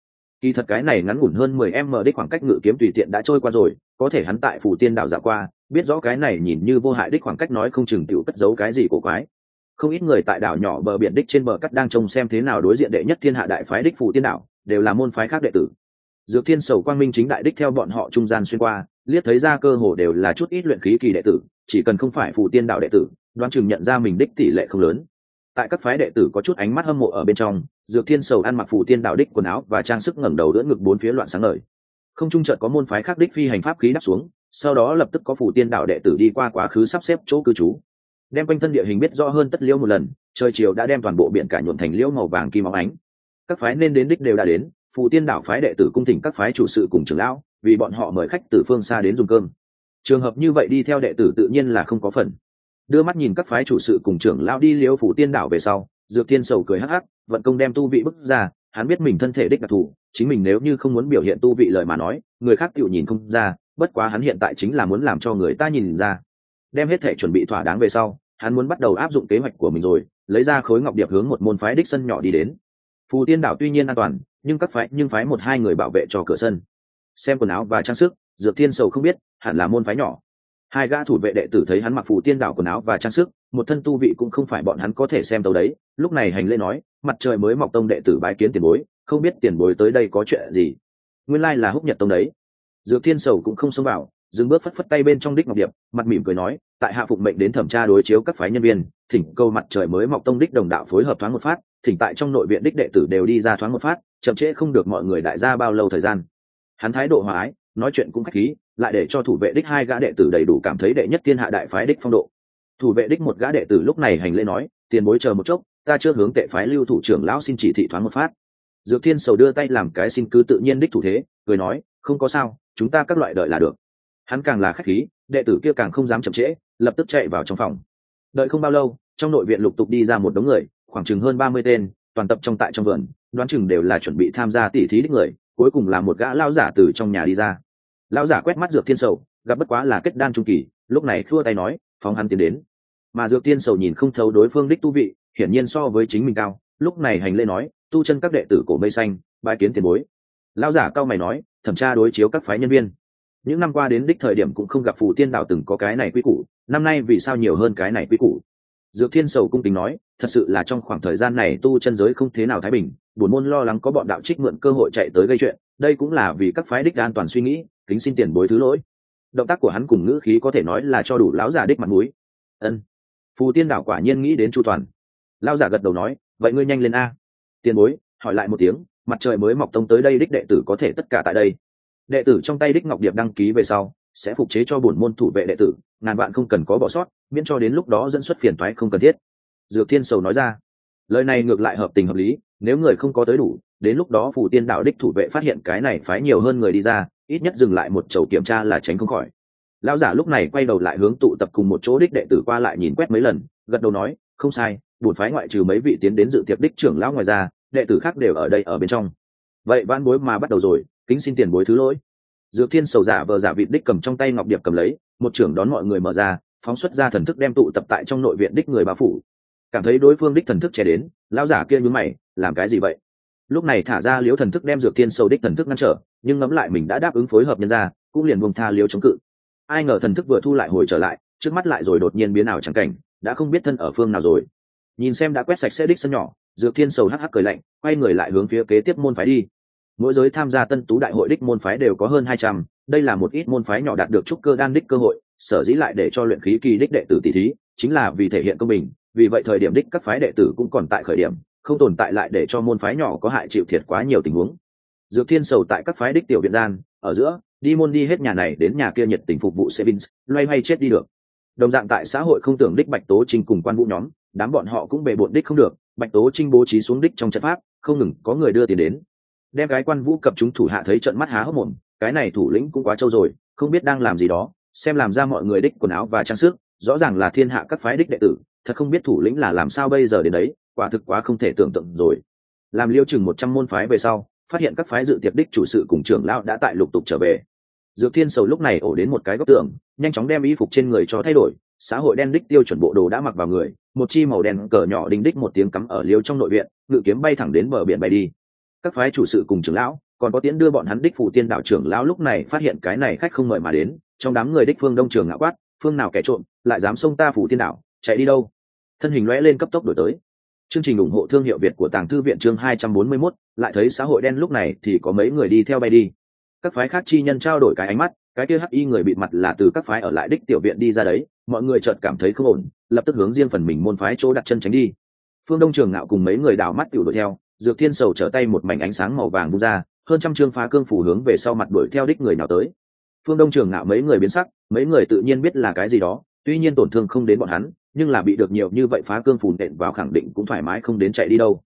Kỳ thật cái này ngắn ngủn hơn 10m đích khoảng cách ngự kiếm tùy tiện đã trôi qua rồi, có thể hắn tại Phù Tiên đảo dạo qua, biết rõ cái này nhìn như vô hại đích khoảng cách nói không chừng tiểu cất giấu cái gì cổ quái. Không ít người tại đảo nhỏ bờ biển đích trên bờ cắt đang trông xem thế nào đối diện đệ nhất thiên hạ đại phái đích Phù Tiên đảo, đều là môn phái khác đệ tử. Dược Thiên Sầu quang minh chính đại đích theo bọn họ trung gian xuyên qua, liếc thấy ra cơ hồ đều là chút ít luyện khí kỳ đệ tử, chỉ cần không phải Phù Tiên đạo đệ tử, đoán chừng nhận ra mình đích tỷ lệ không lớn. Tại các phái đệ tử có chút ánh mắt hâm mộ ở bên trong, Dược Thiên Sầu ăn mặc Phù Tiên đạo đích quần áo và trang sức ngẩng đầu đỡ ngực bốn phía loạn sáng ngời. Không trung chợt có môn phái khác đích phi hành pháp khí đáp xuống, sau đó lập tức có Phù Tiên đạo đệ tử đi qua quá khứ sắp xếp chỗ cư trú. Đem quanh thân địa hình biết rõ hơn tất liễu một lần, trời chiều đã đem toàn bộ biển cả nhuộm thành liễu màu vàng kim óng ánh. Các phái nên đến đích đều đã đến, Phù Tiên đảo phái đệ tử cung thỉnh các phái chủ sự cùng trưởng lão, vì bọn họ mời khách từ phương xa đến dùng cơm. Trường hợp như vậy đi theo đệ tử tự nhiên là không có phần. Đưa mắt nhìn các phái chủ sự cùng trưởng lão đi liễu Phù Tiên đảo về sau, Dược Thiên Sầu cười hắc hắc, vận công đem tu vị bức ra, hắn biết mình thân thể đích đặc thù, chính mình nếu như không muốn biểu hiện tu vị lời mà nói, người khác tiểu nhìn không ra, bất quá hắn hiện tại chính là muốn làm cho người ta nhìn ra. Đem hết thể chuẩn bị thỏa đáng về sau, hắn muốn bắt đầu áp dụng kế hoạch của mình rồi, lấy ra khối ngọc điệp hướng một môn phái đích sân nhỏ đi đến. Phù Tiên đảo tuy nhiên an toàn, nhưng các phái một hai người bảo vệ cho cửa sân. Xem quần áo và trang sức, Dược Thiên Sầu không biết, hẳn là môn phái nhỏ. Hai gã thủ vệ đệ tử thấy hắn mặc Phù Tiên đảo quần áo và trang sức, một thân tu vị cũng không phải bọn hắn có thể xem tấu đấy, lúc này hành lễ nói, mặt trời mới mọc tông đệ tử bái kiến tiền bối, không biết tiền bối tới đây có chuyện gì. Nguyên lai là Húc Nhật tông đấy. Dược Thiên Sầu cũng không xông vào, dừng bước phất phất tay bên trong đích ngọc điệp, mặt mỉm cười nói, tại hạ phụng mệnh đến thẩm tra đối chiếu các phái nhân viên, thỉnh câu mặt trời mới mọc tông đích đồng đạo phối hợp thoáng một phát, thỉnh tại trong nội viện đích đệ tử đều đi ra thoáng một phát, chậm trễ không được mọi người đại gia bao lâu thời gian. Hắn thái độ hòa ái, nói chuyện cũng khách khí, lại để cho thủ vệ đích hai gã đệ tử đầy đủ cảm thấy đệ nhất thiên hạ đại phái đích phong độ. Thủ vệ đích một gã đệ tử lúc này hành lễ nói, tiền bối chờ một chốc, ta chưa hướng tệ phái lưu thủ trưởng lão xin chỉ thị thoáng một phát. Dược Thiên Sầu đưa tay làm cái xin cứ tự nhiên đích thủ thế, cười nói, không có sao, chúng ta các loại đợi là được. Hắn càng là khách khí, đệ tử kia càng không dám chậm trễ, lập tức chạy vào trong phòng. Đợi không bao lâu, trong nội viện lục tục đi ra một đống người, khoảng chừng hơn 30 tên, toàn tập trong tại vườn, đoán chừng đều là chuẩn bị tham gia tỉ thí đích người, cuối cùng là một gã lão giả từ trong nhà đi ra. Lão giả quét mắt Dược Thiên Sầu, gặp bất quá là kết đan trung kỳ, lúc này khua tay nói, phóng hắn tiến đến. Mà Dược Thiên Sầu nhìn không thấu đối phương đích tu vị, hiển nhiên so với chính mình cao, lúc này hành lễ nói, tu chân các đệ tử cổ mây xanh, bái kiến tiền bối. Lão giả cao mày nói, thẩm tra đối chiếu các phái nhân viên. Những năm qua đến đích thời điểm cũng không gặp Phù Tiên đảo từng có cái này quy củ, năm nay vì sao nhiều hơn cái này quy củ. Dược Thiên Sầu cung kính nói, thật sự là trong khoảng thời gian này tu chân giới không thế nào thái bình, bổn môn lo lắng có bọn đạo trích mượn cơ hội chạy tới gây chuyện, đây cũng là vì các phái đích an toàn suy nghĩ, kính xin tiền bối thứ lỗi. Động tác của hắn cùng ngữ khí có thể nói là cho đủ lão giả đích mặt mũi. Ân, Phù Tiên đảo quả nhiên nghĩ đến chu toàn. Lão giả gật đầu nói, vậy ngươi nhanh lên a. Tiền bối, hỏi lại một tiếng, mặt trời mới mọc tông tới đây đích đệ tử có thể tất cả tại đây. Đệ tử trong tay đích ngọc điệp đăng ký về sau, sẽ phục chế cho bổn môn thủ vệ đệ tử, ngàn vạn không cần có bỏ sót, miễn cho đến lúc đó dẫn xuất phiền toái không cần thiết. Dược Thiên Sầu nói ra, lời này ngược lại hợp tình hợp lý, nếu người không có tới đủ, đến lúc đó Phù Tiên đạo đích thủ vệ phát hiện cái này phái nhiều hơn người đi ra, ít nhất dừng lại một chầu kiểm tra là tránh không khỏi. Lão giả lúc này quay đầu lại hướng tụ tập cùng một chỗ đích đệ tử qua lại nhìn quét mấy lần, gật đầu nói, không sai, bổn phái ngoại trừ mấy vị tiến đến dự tiệc đích trưởng lão ngoài ra, đệ tử khác đều ở đây ở bên trong. Vậy vãn bối mà bắt đầu rồi, kính xin tiền bối thứ lỗi. Dược Thiên Sầu giả vờ giả vịt đích cầm trong tay ngọc điệp cầm lấy, một trưởng đón mọi người mở ra, phóng xuất ra thần thức đem tụ tập tại trong nội viện đích người bao phủ. Cảm thấy đối phương đích thần thức che đến, lão giả kia nhướng mày, làm cái gì vậy? Lúc này thả ra liếu thần thức đem Dược Thiên Sầu đích thần thức ngăn trở, nhưng ngẫm lại mình đã đáp ứng phối hợp nhân ra, cũng liền buông tha liếu chống cự. Ai ngờ thần thức vừa thu lại hồi trở lại, trước mắt lại rồi đột nhiên biến ảo chẳng cảnh, đã không biết thân ở phương nào rồi. Nhìn xem đã quét sạch sẽ đích sân nhỏ, Dược Thiên Sầu hắc hắc cười lạnh, quay người lại hướng phía kế tiếp môn phái đi. Mỗi giới tham gia Tân Tú đại hội đích môn phái đều có hơn 200, đây là một ít môn phái nhỏ đạt được trúc cơ đan đích cơ hội, sở dĩ lại để cho luyện khí kỳ đích đệ tử tỷ thí, chính là vì thể hiện công bình, vì vậy thời điểm đích các phái đệ tử cũng còn tại khởi điểm, không tồn tại lại để cho môn phái nhỏ có hại chịu thiệt quá nhiều tình huống. Dược Thiên Sầu tại các phái đích tiểu viện gian, ở giữa, đi môn đi hết nhà này đến nhà kia nhiệt tình phục vụ Sevins, loay hoay chết đi được. Đồng dạng tại xã hội không tưởng đích Bạch Tố Trinh cùng Quan Vũ nhóm, đám bọn họ cũng bề bộn đích không được, Bạch Tố Trinh bố trí xuống đích trong trận pháp, không ngừng có người đưa tiền đến. Đem cái Quan Vũ cập chúng thủ hạ thấy trận mắt há hốc mồm, cái này thủ lĩnh cũng quá trâu rồi, không biết đang làm gì đó, xem làm ra mọi người đích quần áo và trang sức, rõ ràng là thiên hạ các phái đích đệ tử, thật không biết thủ lĩnh là làm sao bây giờ đến đấy, quả thực quá không thể tưởng tượng rồi. Làm liêu chừng 100 môn phái về sau, phát hiện các phái dự tiệc đích chủ sự cùng trưởng lão đã tại lục tục trở về. Dược Thiên Sầu lúc này ổ đến một cái góc tường, nhanh chóng đem y phục trên người cho thay đổi, xã hội đen đích tiêu chuẩn bộ đồ đã mặc vào người, một chi màu đen cờ nhỏ đinh đích một tiếng cắm ở liêu trong nội viện, ngự kiếm bay thẳng đến bờ biển bay đi. Các phái chủ sự cùng trưởng lão còn có tiễn đưa bọn hắn đích phủ tiên đạo trưởng lão lúc này phát hiện cái này khách không mời mà đến, trong đám người đích Phương Đông Trường Ngạo quát, phương nào kẻ trộm lại dám xông ta phủ tiên đạo, chạy đi đâu? Thân hình lóe lên cấp tốc đổi tới. Chương trình ủng hộ thương hiệu Việt của Tàng Thư viện chương 241, lại thấy xã hội đen lúc này thì có mấy người đi theo bay đi. Các phái khác chi nhân trao đổi cái ánh mắt, cái kia hắc y người bịt mặt là từ các phái ở lại đích tiểu viện đi ra đấy, mọi người chợt cảm thấy không ổn, lập tức hướng riêng phần mình môn phái chỗ đặt chân tránh đi. Phương Đông Trường Ngạo cùng mấy người đảo mắt tiểu đuổi theo, Dược Thiên Sầu trở tay một mảnh ánh sáng màu vàng vung ra, hơn trăm chương phá cương phủ hướng về sau mặt đuổi theo đích người nào tới. Phương Đông Trường Ngạo mấy người biến sắc, mấy người tự nhiên biết là cái gì đó, tuy nhiên tổn thương không đến bọn hắn, nhưng là bị được nhiều như vậy phá cương phủ nện vào khẳng định cũng thoải mái không đến chạy đi đâu.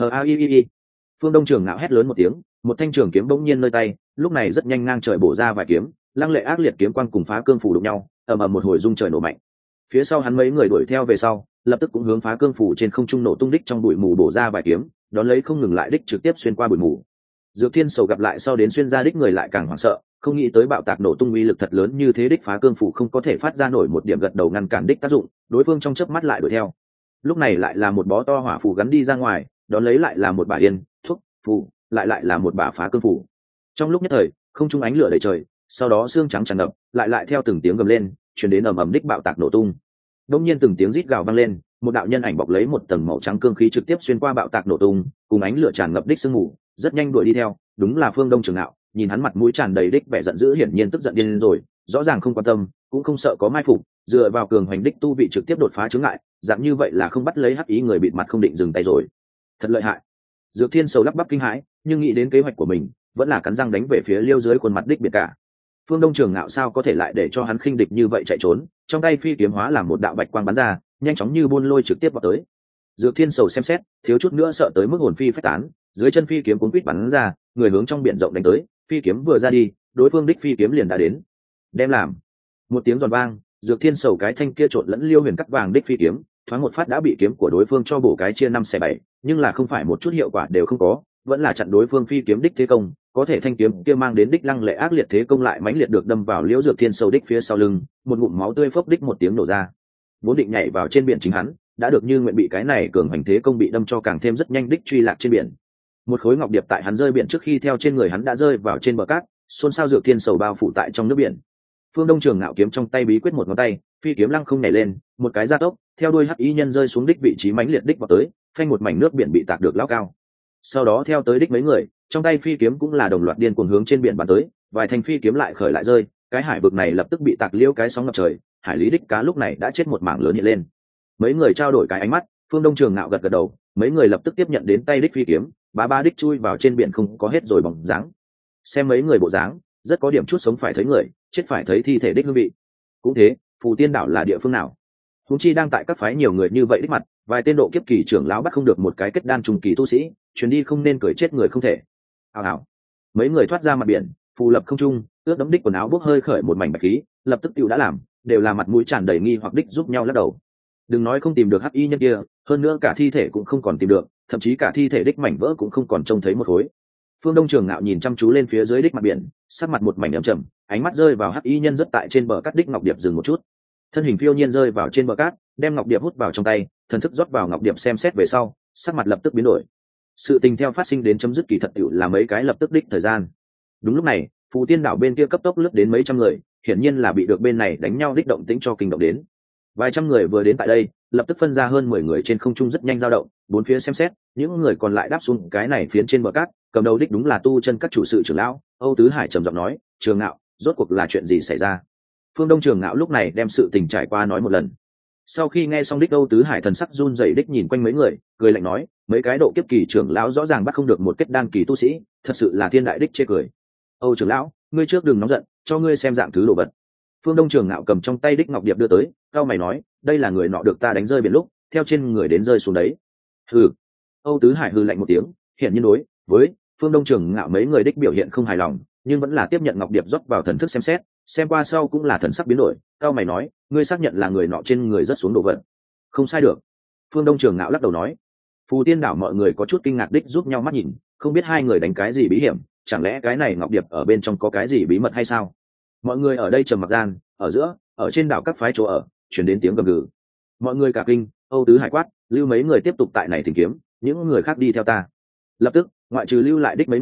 Phương Đông Trường Ngạo hét lớn một tiếng, một thanh trường kiếm bỗng nhiên nơi tay, lúc này rất nhanh ngang trời bổ ra vài kiếm, lăng lệ ác liệt kiếm quang cùng phá cương phủ đụng nhau, ầm ầm một hồi rung trời nổ mạnh. Phía sau hắn mấy người đuổi theo về sau, lập tức cũng hướng phá cương phủ trên không trung nổ tung đích trong bụi mù bổ ra vài kiếm, đón lấy không ngừng lại đích trực tiếp xuyên qua bụi mù. Dược Thiên Sầu gặp lại sau đến xuyên ra đích người lại càng hoảng sợ, không nghĩ tới bạo tạc nổ tung uy lực thật lớn như thế đích phá cương phủ không có thể phát ra nổi một điểm gật đầu ngăn cản đích tác dụng, đối phương trong chớp mắt lại đuổi theo. Lúc này lại là một bó to hỏa phù gắn đi ra ngoài, đón lấy lại là một bả yên thuốc phù, lại là một bả phá cương phủ. Trong lúc nhất thời, không trung ánh lửa đầy trời, sau đó xương trắng tràn ngập, lại theo từng tiếng gầm lên, truyền đến ầm ầm đích bạo tạc nổ tung. Đột nhiên từng tiếng rít gào vang lên, một đạo nhân ảnh bọc lấy một tầng màu trắng cương khí trực tiếp xuyên qua bạo tạc nổ tung, cùng ánh lửa tràn ngập đích sương mù, rất nhanh đuổi đi theo, đúng là Phương Đông Trường Ngạo, nhìn hắn mặt mũi tràn đầy đích vẻ giận dữ hiển nhiên tức giận điên rồi, rõ ràng không quan tâm, cũng không sợ có mai phục, dựa vào cường hoành đích tu vị trực tiếp đột phá chướng ngại, dạng như vậy là không bắt lấy hắc ý người bịt mặt không định dừng tay rồi. Thật lợi hại. Dược Thiên Sầu lắp bắp kinh hãi, nhưng nghĩ đến kế hoạch của mình, vẫn là cắn răng đánh về phía liêu dưới khuôn mặt đích biệt cả. Phương Đông Trường Ngạo sao có thể lại để cho hắn khinh địch như vậy chạy trốn, trong tay phi kiếm hóa làm một đạo bạch quang bắn ra, nhanh chóng như buôn lôi trực tiếp vào tới. Dược Thiên Sầu xem xét, thiếu chút nữa sợ tới mức hồn phi phách tán, dưới chân phi kiếm cuốn quýt bắn ra, người hướng trong biển rộng đánh tới, phi kiếm vừa ra đi, đối phương đích phi kiếm liền đã đến. Đem làm. Một tiếng giòn vang, Dược Thiên Sầu cái thanh kia trộn lẫn liêu huyền cắt vàng đích phi kiếm, thoáng một phát đã bị kiếm của đối phương cho bổ cái chia 5/7, nhưng là không phải một chút hiệu quả đều không có, vẫn là chặn đối phương phi kiếm đích thế công, có thể thanh kiếm kia mang đến đích lăng lệ ác liệt thế công lại mãnh liệt được đâm vào liễu Dược Thiên Sầu đích phía sau lưng, một ngụm máu tươi phốc đích một tiếng nổ ra. Vốn định nhảy vào trên biển chính hắn, đã được như nguyện bị cái này cường hành thế công bị đâm cho càng thêm rất nhanh đích truy lạc trên biển. Một khối ngọc điệp tại hắn rơi biển trước khi theo trên người hắn đã rơi vào trên bờ cát, xôn xao Dược Thiên Sầu bao phủ tại trong nước biển. Phương Đông Trường Ngạo kiếm trong tay bí quyết một ngón tay, phi kiếm lăng không nhảy lên, một cái gia tốc, theo đuôi hắc y nhân rơi xuống đích vị trí mãnh liệt đích vào tới, phanh một mảnh nước biển bị tạc được lao cao. Sau đó theo tới đích mấy người, trong tay phi kiếm cũng là đồng loạt điên cuồng hướng trên biển bắn tới, vài thanh phi kiếm lại khởi lại rơi, cái hải vực này lập tức bị tạc liêu cái sóng ngập trời, hải lý đích cá lúc này đã chết một mảng lớn hiện lên. Mấy người trao đổi cái ánh mắt, Phương Đông Trường Ngạo gật gật đầu, mấy người lập tức tiếp nhận đến tay đích phi kiếm, ba đích chui vào trên biển không có hết rồi bóng dáng. Xem mấy người bộ dáng, rất có điểm chút sống phải thấy người, chết phải thấy thi thể đích hương vị. Cũng thế, Phù Tiên đảo là địa phương nào? Huống chi đang tại các phái nhiều người như vậy đích mặt, vài tên độ kiếp kỳ trưởng lão bắt không được một cái kết đan trùng kỳ tu sĩ, chuyến đi không nên cười chết người không thể. Hào. Mấy người thoát ra mặt biển, phù lập không trung, ướt đẫm đích quần áo bốc hơi khởi một mảnh bạch khí, lập tức tiêu đã làm, đều là mặt mũi tràn đầy nghi hoặc đích giúp nhau lắc đầu. Đừng nói không tìm được hắc y nhân kia, hơn nữa cả thi thể cũng không còn tìm được, thậm chí cả thi thể đích mảnh vỡ cũng không còn trông thấy một khối. Phương Đông Trường Ngạo nhìn chăm chú lên phía dưới đích mặt biển, sắc mặt một mảnh ẩm trầm, ánh mắt rơi vào hắc y nhân rất tại trên bờ cát đích ngọc điệp dừng một chút. Thân hình phiêu nhiên rơi vào trên bờ cát, đem ngọc điệp hút vào trong tay, thần thức rót vào ngọc điệp xem xét về sau, sắc mặt lập tức biến đổi. Sự tình theo phát sinh đến chấm dứt kỳ thật tựu là mấy cái lập tức đích thời gian. Đúng lúc này, Phù Tiên đảo bên kia cấp tốc lướt đến mấy trăm người, hiển nhiên là bị được bên này đánh nhau đích động tĩnh cho kinh động đến. Vài trăm người vừa đến tại đây, lập tức phân ra hơn 10 người trên không trung rất nhanh dao động, bốn phía xem xét, những người còn lại đáp xuống cái này phiến trên bờ cát, cầm đầu đích đúng là tu chân các chủ sự trưởng lão, Âu Tứ Hải trầm giọng nói, "Trường Ngạo, rốt cuộc là chuyện gì xảy ra?" Phương Đông Trường Ngạo lúc này đem sự tình trải qua nói một lần. Sau khi nghe xong đích Âu Tứ Hải thần sắc run rẩy đích nhìn quanh mấy người, cười lạnh nói, mấy cái độ kiếp kỳ trưởng lão rõ ràng bắt không được một kết đan kỳ tu sĩ, thật sự là thiên đại đích chê cười. Âu trưởng lão, ngươi trước đừng nóng giận, cho ngươi xem dạng thứ đồ vật. Phương Đông Trường Ngạo cầm trong tay đích ngọc điệp đưa tới, cao mày nói, đây là người nọ được ta đánh rơi biển lúc, theo trên người đến rơi xuống đấy. Hừ. Âu Tứ Hải hừ lạnh một tiếng, hiện nhiên đối với Phương Đông Trường Ngạo mấy người đích biểu hiện không hài lòng, nhưng vẫn là tiếp nhận ngọc điệp rót vào thần thức xem xét, xem qua sau cũng là thần sắc biến đổi, cao mày nói, ngươi xác nhận là người nọ trên người rất xuống đồ vật? Không sai được. Phương Đông Trường Ngạo lắc đầu nói. Phù Tiên đảo mọi người có chút kinh ngạc đích giúp nhau mắt nhìn, không biết hai người đánh cái gì bí hiểm, chẳng lẽ cái này ngọc điệp ở bên trong có cái gì bí mật hay sao? Mọi người ở đây trầm mặc gian, ở giữa, ở trên đảo các phái chỗ ở, chuyển đến tiếng gầm gừ. Mọi người cả kinh, Âu Tứ Hải quát, lưu mấy người tiếp tục tại này tìm kiếm, những người khác đi theo ta. Lập tức, ngoại trừ lưu lại đích mấy người,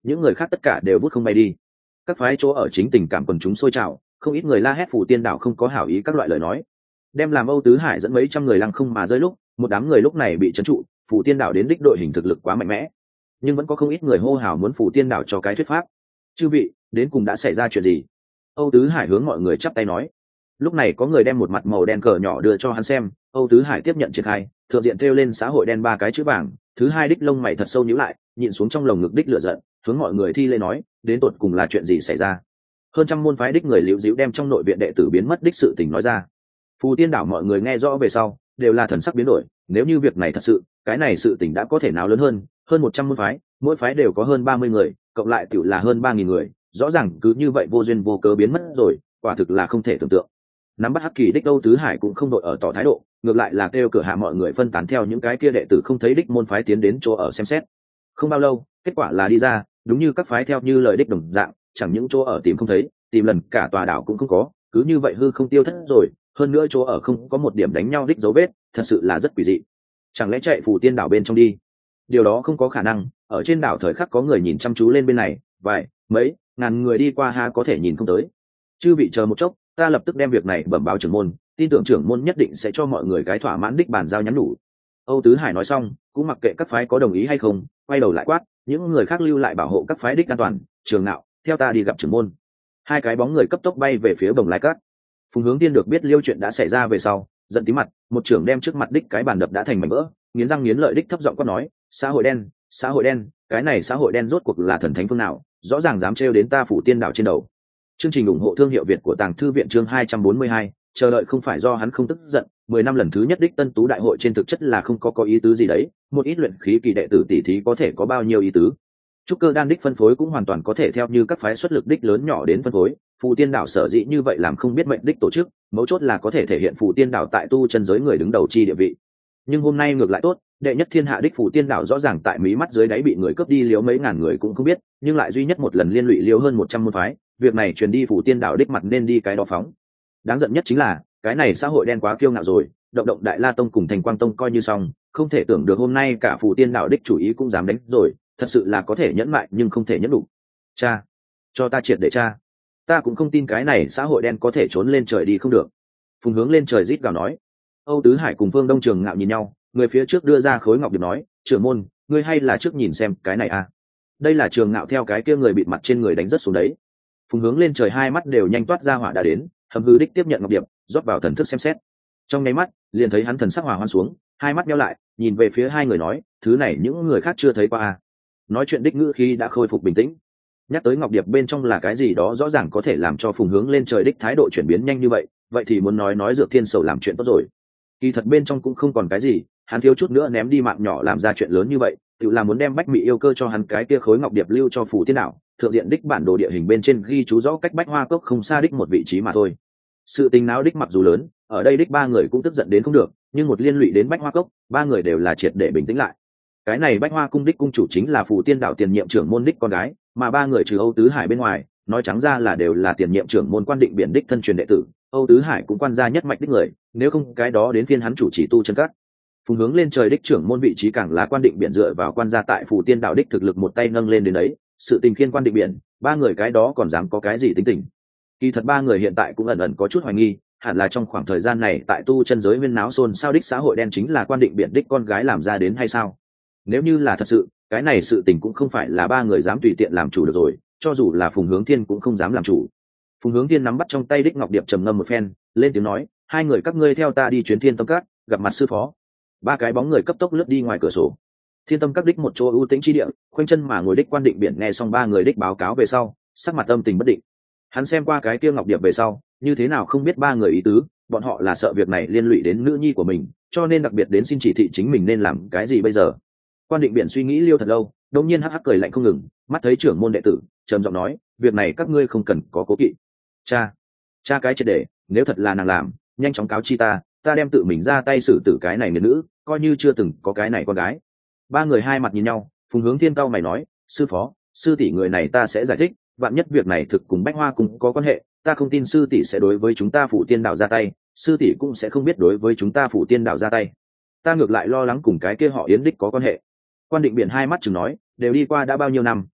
những người khác tất cả đều vút không bay đi. Các phái chỗ ở chính tình cảm quần chúng sôi trào, không ít người la hét Phù Tiên Đảo không có hảo ý các loại lời nói, đem làm Âu Tứ Hải dẫn mấy trăm người lăng không mà rơi lúc một đám người lúc này bị trấn trụ. Phù Tiên Đảo đến đích đội hình thực lực quá mạnh mẽ, nhưng vẫn có không ít người hô hào muốn Phù Tiên Đảo cho cái thuyết pháp. Chư vị, đến cùng đã xảy ra chuyện gì? Âu Tứ Hải hướng mọi người chắp tay nói. Lúc này có người đem một mặt màu đen cờ nhỏ đưa cho hắn xem. Âu Tứ Hải tiếp nhận triển khai, thượng diện thêu lên xã hội đen 3 cái chữ vàng, thứ hai đích lông mày thật sâu nhíu lại, nhịn xuống trong lồng ngực đích lửa giận, hướng mọi người thi lễ nói, đến tột cùng là chuyện gì xảy ra? Hơn trăm môn phái đích người liễu díu đem trong nội viện đệ tử biến mất đích sự tình nói ra. Phù Tiên Đảo mọi người nghe rõ về sau đều là thần sắc biến đổi. Nếu như việc này thật sự, cái này sự tình đã có thể nào lớn hơn 100 môn phái, mỗi phái đều có hơn 30 người, cộng lại tiểu là hơn 3.000 người, rõ ràng cứ như vậy vô duyên vô cớ biến mất rồi, quả thực là không thể tưởng tượng. Nắm bắt hắc kỳ đích Âu Tứ Hải cũng không đội ở tỏ thái độ, ngược lại là kêu cửa hạ mọi người phân tán theo những cái kia đệ tử không thấy đích môn phái tiến đến chỗ ở xem xét. Không bao lâu, kết quả là đi ra, đúng như các phái theo như lời đích đồng dạng, chẳng những chỗ ở tìm không thấy, tìm lần cả tòa đảo cũng không có, cứ như vậy hư không tiêu thất rồi, hơn nữa chỗ ở không có một điểm đánh nhau đích dấu vết, thật sự là rất quỷ dị. Chẳng lẽ chạy Phù Tiên Đảo bên trong đi? Điều đó không có khả năng, ở trên đảo thời khắc có người nhìn chăm chú lên bên này, vài, mấy, ngàn người đi qua ha có thể nhìn không tới. Chư vị chờ một chốc, ta lập tức đem việc này bẩm báo trưởng môn, tin tưởng trưởng môn nhất định sẽ cho mọi người cái thỏa mãn đích bàn giao nhắn đủ. Âu Tứ Hải nói xong, cũng mặc kệ các phái có đồng ý hay không, quay đầu lại quát, những người khác lưu lại bảo hộ các phái đích an toàn, Trường Nạo, theo ta đi gặp trưởng môn. Hai cái bóng người cấp tốc bay về phía Bồng Lai Cát. Phùng Hướng Tiên được biết liêu chuyện đã xảy ra về sau, giận tí mặt, một trưởng đem trước mặt đích cái bàn đập đã thành mảnh vỡ, nghiến răng nghiến lợi đích thấp giọng quát nói, xã hội đen, cái này xã hội đen rốt cuộc là thần thánh phương nào, rõ ràng dám trêu đến ta Phủ Tiên Đảo trên đầu. Chương trình ủng hộ thương hiệu Việt của Tàng Thư viện chương 242, chờ đợi không phải do hắn không tức giận, 10 năm lần thứ nhất đích Tân Tú đại hội trên thực chất là không có ý tứ gì đấy, một ít luyện khí kỳ đệ tử tỷ thí có thể có bao nhiêu ý tứ. Trúc cơ đan đích phân phối cũng hoàn toàn có thể theo như các phái xuất lực đích lớn nhỏ đến phân phối, Phù Tiên Đảo sở dĩ như vậy làm không biết mệnh đích tổ chức, mấu chốt là có thể thể hiện Phù Tiên Đảo tại tu chân giới người đứng đầu chi địa vị. Nhưng hôm nay ngược lại tốt, đệ nhất thiên hạ đích Phù Tiên Đảo rõ ràng tại mí mắt dưới đáy bị người cướp đi liếu mấy ngàn người cũng không biết, nhưng lại duy nhất một lần liên lụy liếu hơn 100 môn phái, việc này truyền đi Phù Tiên Đảo đích mặt nên đi cái đó phóng. Đáng giận nhất chính là, cái này xã hội đen quá kiêu ngạo rồi, động động Đại La Tông cùng Thành Quang Tông coi như xong, không thể tưởng được hôm nay cả Phù Tiên Đảo đích chủ ý cũng dám đánh rồi, thật sự là có thể nhẫn mại nhưng không thể nhẫn đủ. Cha, cho ta triệt để cha, ta cũng không tin cái này xã hội đen có thể trốn lên trời đi không được. Phùng Hướng lên trời rít gào nói. Âu Tứ Hải cùng Phương Đông Trường Ngạo nhìn nhau, người phía trước đưa ra khối ngọc điệp nói, trưởng môn, ngươi hay là trước nhìn xem cái này à? Đây là Trường Ngạo theo cái kia người bịt mặt trên người đánh rất xuống đấy. Phùng Hướng lên trời hai mắt đều nhanh toát ra hỏa đã đến, hầm hư đích tiếp nhận ngọc điệp, rót vào thần thức xem xét. Trong nháy mắt, liền thấy hắn thần sắc hỏa hoan xuống, hai mắt nheo lại, nhìn về phía hai người nói, thứ này những người khác chưa thấy qua à? Nói chuyện đích ngữ khi đã khôi phục bình tĩnh. Nhắc tới ngọc điệp bên trong là cái gì đó rõ ràng có thể làm cho Phùng Hướng lên trời đích thái độ chuyển biến nhanh như vậy thì muốn nói Dược Thiên Sầu làm chuyện tốt rồi. Kỳ thật bên trong cũng không còn cái gì, hắn thiếu chút nữa ném đi mạng nhỏ làm ra chuyện lớn như vậy, tự là muốn đem Bách Mị yêu cơ cho hắn cái kia khối ngọc điệp lưu cho Phù Tiên Đảo, thượng diện đích bản đồ địa hình bên trên ghi chú rõ cách Bách Hoa Cốc không xa đích một vị trí mà thôi. Sự tình náo đích mặc dù lớn, ở đây đích ba người cũng tức giận đến không được, nhưng một liên lụy đến Bách Hoa Cốc, ba người đều là triệt để bình tĩnh lại. Cái này Bách Hoa cung đích cung chủ chính là Phù Tiên Đảo tiền nhiệm trưởng môn đích con gái, mà ba người trừ Âu Tứ Hải bên ngoài, nói trắng ra là đều là tiền nhiệm trưởng môn Quan Định Biển đích thân truyền đệ tử. Âu Tứ Hải cũng quan gia nhất mạch đích người, nếu không cái đó đến phiên hắn chủ trì tu chân các. Phùng Hướng lên trời đích trưởng môn vị trí càng là Quan Định Biển dựa vào quan gia tại Phù Tiên Đảo đích thực lực một tay nâng lên đến đấy, sự tình khiên Quan Định Biển, ba người cái đó còn dám có cái gì tính tình. Kỳ thật ba người hiện tại cũng ẩn ẩn có chút hoài nghi, hẳn là trong khoảng thời gian này tại tu chân giới huyên náo xôn xao đích xã hội đen chính là Quan Định Biển đích con gái làm ra đến hay sao? Nếu như là thật sự, cái này sự tình cũng không phải là ba người dám tùy tiện làm chủ được rồi, cho dù là Phùng Hướng Thiên cũng không dám làm chủ. Phùng Hướng Thiên nắm bắt trong tay đích ngọc điệp trầm ngâm một phen, lên tiếng nói, hai người các ngươi theo ta đi chuyến Thiên Tâm Các, gặp mặt sư phó. Ba cái bóng người cấp tốc lướt đi ngoài cửa sổ. Thiên Tâm Các đích một chỗ ưu tĩnh chi địa, khoanh chân mà ngồi đích Quan Định Biển nghe xong ba người đích báo cáo về sau, sắc mặt âm tình bất định. Hắn xem qua cái kia ngọc điệp về sau, như thế nào không biết ba người ý tứ, bọn họ là sợ việc này liên lụy đến nữ nhi của mình, cho nên đặc biệt đến xin chỉ thị chính mình nên làm cái gì bây giờ. Quan Định Biển suy nghĩ liêu thật lâu, đột nhiên hắc hắc cười lạnh không ngừng, mắt thấy trưởng môn đệ tử, trầm giọng nói, việc này các ngươi không cần có cố kỵ. Cha cái triệt để, nếu thật là nàng làm, nhanh chóng cáo chi ta đem tự mình ra tay xử tử cái này người nữ, coi như chưa từng có cái này con gái. Ba người hai mặt nhìn nhau, Phùng Hướng Thiên cao mày nói, sư phó, sư tỷ người này ta sẽ giải thích, vạn nhất việc này thực cùng Bách Hoa cùng có quan hệ, ta không tin sư tỷ sẽ đối với chúng ta Phủ Tiên Đảo ra tay, sư tỷ cũng sẽ không biết đối với chúng ta Phủ Tiên Đảo ra tay. Ta ngược lại lo lắng cùng cái kia họ Yến đích có quan hệ. Quan Định Biển hai mắt chừng nói, đều đi qua đã bao nhiêu năm,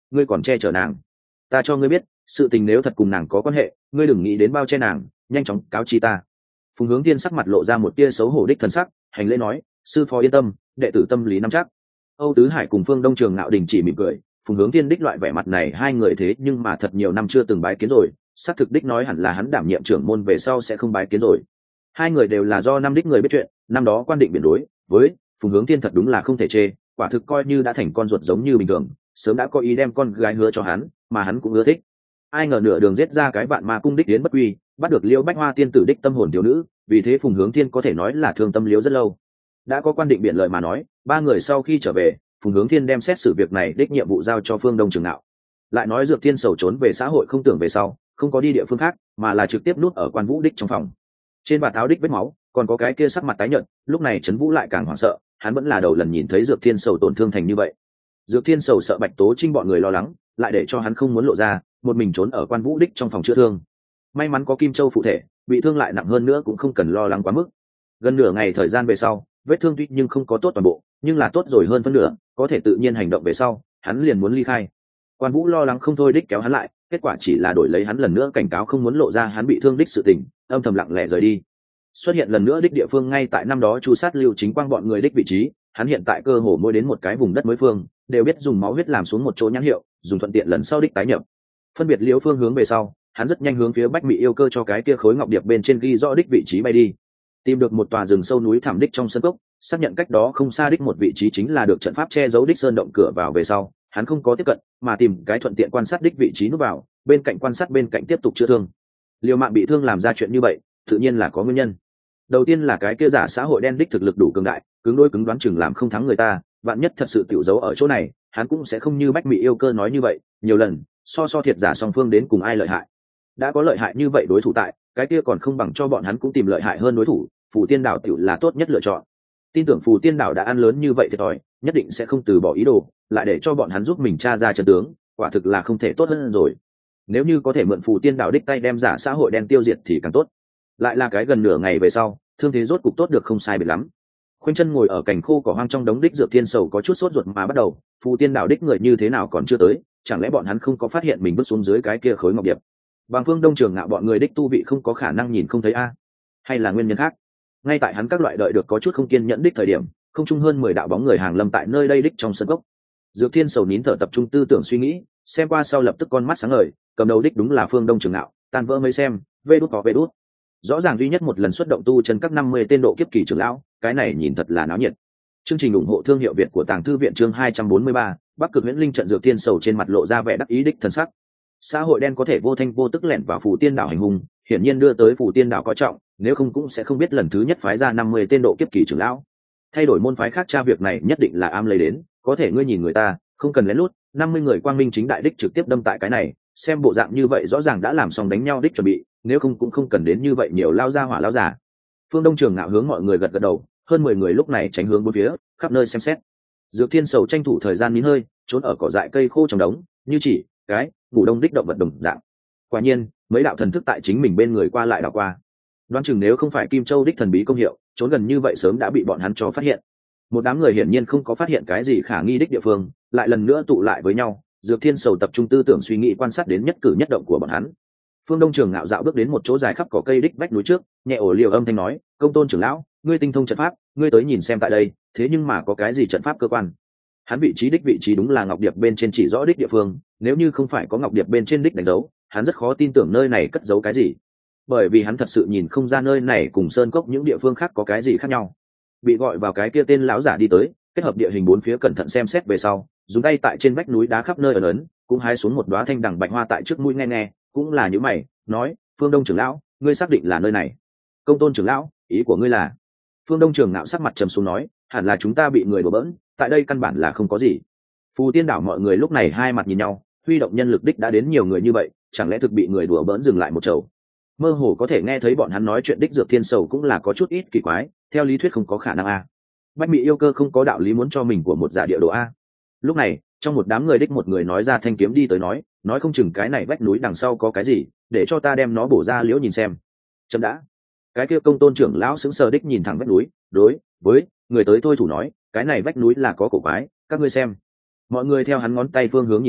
ngươi còn che chở nàng. Ta cho ngươi biết, sự tình nếu thật cùng nàng có quan hệ, ngươi đừng nghĩ đến bao che nàng, nhanh chóng cáo chi ta. Phùng Hướng Thiên sắc mặt lộ ra một tia xấu hổ đích thần sắc, hành lễ nói, sư phó yên tâm, đệ tử tâm lý nắm chắc. Âu Tứ Hải cùng Phương Đông Trường Ngạo Đình chỉ mỉm cười. Phùng Hướng Thiên đích loại vẻ mặt này hai người thế nhưng mà thật nhiều năm chưa từng bái kiến rồi, xác thực đích nói hẳn là hắn đảm nhiệm trưởng môn về sau sẽ không bái kiến rồi. Hai người đều là do năm đích người biết chuyện, năm đó quan định biển đối với Phùng Hướng Thiên thật đúng là không thể chê, quả thực coi như đã thành con ruột giống như bình thường, sớm đã có ý đem con gái hứa cho hắn, mà hắn cũng ưa thích. Ai ngờ nửa đường giết ra cái vạn ma cung đích đến bất quy, bắt được Liễu Bách Hoa tiên tử đích tâm hồn thiếu nữ, vì thế Phùng Hướng Thiên có thể nói là thương tâm Liễu rất lâu. Đã có quan định biện lời mà nói, ba người sau khi trở về, Phùng Hướng Thiên đem xét xử việc này đích nhiệm vụ giao cho Phương Đông Trường Nạo. Lại nói Dược Thiên sầu trốn về xã hội không tưởng về sau, không có đi địa phương khác, mà là trực tiếp núp ở Quan Vũ đích trong phòng. Trên bạt áo đích vết máu, còn có cái kia sắc mặt tái nhợt, lúc này Trấn Vũ lại càng hoảng sợ, hắn vẫn là đầu lần nhìn thấy Dược Thiên sầu tổn thương thành như vậy. Dược Thiên sầu sợ Bạch Tố Trinh bọn người lo lắng, lại để cho hắn không muốn lộ ra, một mình trốn ở Quan Vũ đích trong phòng chữa thương. May mắn có Kim Châu phụ thể, bị thương lại nặng hơn nữa cũng không cần lo lắng quá mức. Gần nửa ngày thời gian về sau, vết thương tuy nhưng không có tốt toàn bộ, nhưng là tốt rồi hơn phân nửa, có thể tự nhiên hành động về sau, hắn liền muốn ly khai. Quan Vũ lo lắng không thôi đích kéo hắn lại, kết quả chỉ là đổi lấy hắn lần nữa cảnh cáo không muốn lộ ra hắn bị thương đích sự tình, âm thầm lặng lẽ rời đi. Xuất hiện lần nữa đích địa phương ngay tại năm đó chu sát Lưu Chính Quang bọn người đích vị trí, hắn hiện tại cơ hồ mỗi đến một cái vùng đất mới phương, đều biết dùng máu huyết làm xuống một chỗ nhãn hiệu, dùng thuận tiện lần sau đích tái nhập. Phân biệt liễu phương hướng về sau, hắn rất nhanh hướng phía Bách Mị yêu cơ cho cái kia khối ngọc điệp bên trên ghi rõ đích vị trí bay đi. Tìm được một tòa rừng sâu núi thẳm đích trong sân cốc, xác nhận cách đó không xa đích một vị trí chính là được trận pháp che giấu đích sơn động cửa vào về sau, hắn không có tiếp cận, mà tìm cái thuận tiện quan sát đích vị trí núp vào, bên cạnh quan sát bên cạnh tiếp tục chữa thương. Liều mạng bị thương làm ra chuyện như vậy, tự nhiên là có nguyên nhân. Đầu tiên là cái kia giả xã hội đen đích thực lực đủ cường đại, cứng đôi cứng đoán chừng làm không thắng người ta, vạn nhất thật sự tiểu giấu ở chỗ này, hắn cũng sẽ không như Bách Mị yêu cơ nói như vậy, nhiều lần so thiệt giả song phương đến cùng ai lợi hại. Đã có lợi hại như vậy đối thủ tại, cái kia còn không bằng cho bọn hắn cũng tìm lợi hại hơn đối thủ, Phù Tiên Đảo tiểu là tốt nhất lựa chọn. Tin tưởng Phù Tiên Đảo đã ăn lớn như vậy thiệt thòi, nhất định sẽ không từ bỏ ý đồ, lại để cho bọn hắn giúp mình tra ra trận tướng, quả thực là không thể tốt hơn rồi. Nếu như có thể mượn Phù Tiên Đảo đích tay đem giả xã hội đen tiêu diệt thì càng tốt. Lại là cái gần nửa ngày về sau, thương thế rốt cục tốt được không sai biệt lắm. Khoanh chân ngồi ở cành khô cỏ hoang trong đống đích Dược Thiên sầu có chút sốt ruột mà bắt đầu, Phù Tiên Đảo đích người như thế nào còn chưa tới, chẳng lẽ bọn hắn không có phát hiện mình bước xuống dưới cái kia khối ngọc điệp? Bằng Phương Đông Trường Ngạo bọn người đích tu vị không có khả năng nhìn không thấy a, hay là nguyên nhân khác? Ngay tại hắn các loại đợi được có chút không kiên nhẫn đích thời điểm, không chung hơn 10 đạo bóng người hàng lâm tại nơi đây đích trong sân gốc. Dược Thiên sầu nín thở tập trung tư tưởng suy nghĩ, xem qua sau lập tức con mắt sáng ngời, cầm đầu đích đúng là Phương Đông Trường Ngạo, tan vỡ mấy xem, vê đút có vê đút. Rõ ràng duy nhất một lần xuất động tu chân các 50 tên độ kiếp kỳ trưởng lão, cái này nhìn thật là náo nhiệt. Chương trình ủng hộ thương hiệu Việt của Tàng Thư viện chương 243, Bắc Cực Huyễn Linh trận Dược Thiên sầu trên mặt lộ ra vẻ đắc ý đích thần sắc. Xã hội đen có thể vô thanh vô tức lẻn vào Phù Tiên Đảo hành hung, hiển nhiên đưa tới Phù Tiên Đảo coi trọng, nếu không cũng sẽ không biết lần thứ nhất phái ra 50 tên độ kiếp kỳ trưởng lão. Thay đổi môn phái khác tra việc này nhất định là am lấy đến, có thể ngươi nhìn người ta, không cần lén lút, 50 người quang minh chính đại đích trực tiếp đâm tại cái này, xem bộ dạng như vậy rõ ràng đã làm xong đánh nhau đích chuẩn bị, nếu không cũng không cần đến như vậy nhiều lao ra hỏa lao giả. Phương Đông Trường Ngạo hướng mọi người gật gật đầu, hơn 10 người lúc này tránh hướng bốn phía, khắp nơi xem xét. Dược Thiên sầu tranh thủ thời gian nín hơi, trốn ở cỏ dại cây khô trong đống, như chỉ cái ngủ đông đích động vật đồng dạng. Quả nhiên, mấy đạo thần thức tại chính mình bên người qua lại đảo qua. Đoán chừng nếu không phải Kim Châu đích thần bí công hiệu, trốn gần như vậy sớm đã bị bọn hắn cho phát hiện. Một đám người hiển nhiên không có phát hiện cái gì khả nghi đích địa phương, lại lần nữa tụ lại với nhau, Dược Thiên sầu tập trung tư tưởng suy nghĩ quan sát đến nhất cử nhất động của bọn hắn. Phương Đông Trường Ngạo dạo bước đến một chỗ dài khắp cỏ cây đích vách núi trước, nhẹ ổ liều âm thanh nói, "Công tôn trưởng lão, ngươi tinh thông trận pháp, ngươi tới nhìn xem tại đây, thế nhưng mà có cái gì trận pháp cơ quan?" Hắn vị trí đúng là ngọc điệp bên trên chỉ rõ đích địa phương, nếu như không phải có ngọc điệp bên trên đích đánh dấu, hắn rất khó tin tưởng nơi này cất giấu cái gì, bởi vì hắn thật sự nhìn không ra nơi này cùng sơn cốc những địa phương khác có cái gì khác nhau. Bị gọi vào cái kia tên lão giả đi tới, kết hợp địa hình bốn phía cẩn thận xem xét về sau, dùng tay tại trên vách núi đá khắp nơi ấn ấn, cũng hái xuống một đóa thanh đằng bạch hoa tại trước mũi nghe, cũng là những mày, nói, "Phương Đông trưởng lão, ngươi xác định là nơi này?" "Công tôn trưởng lão, ý của ngươi là?" Phương Đông Trường Ngạo sắc mặt trầm xuống nói, "Hẳn là chúng ta bị người đùa bỡn, tại đây căn bản là không có gì." Phù Tiên Đảo mọi người lúc này hai mặt nhìn nhau, huy động nhân lực đích đã đến nhiều người như vậy, chẳng lẽ thực bị người đùa bỡn dừng lại một chầu? Mơ hồ có thể nghe thấy bọn hắn nói chuyện đích Dược Thiên sầu cũng là có chút ít kỳ quái, theo lý thuyết không có khả năng a. Bách Mị yêu cơ không có đạo lý muốn cho mình của một giả địa đồ a. Lúc này, trong một đám người đích một người nói ra thanh kiếm đi tới nói không chừng cái này vách núi đằng sau có cái gì, để cho ta đem nó bổ ra liễu nhìn xem. Chấm đã. Cái kia công tôn trưởng lão sững sờ đích nhìn thẳng vách núi, đối với người tới thôi thủ nói, cái này vách núi là có cổ quái, các ngươi xem. Mọi người theo hắn ngón tay phương hướng nhìn lại,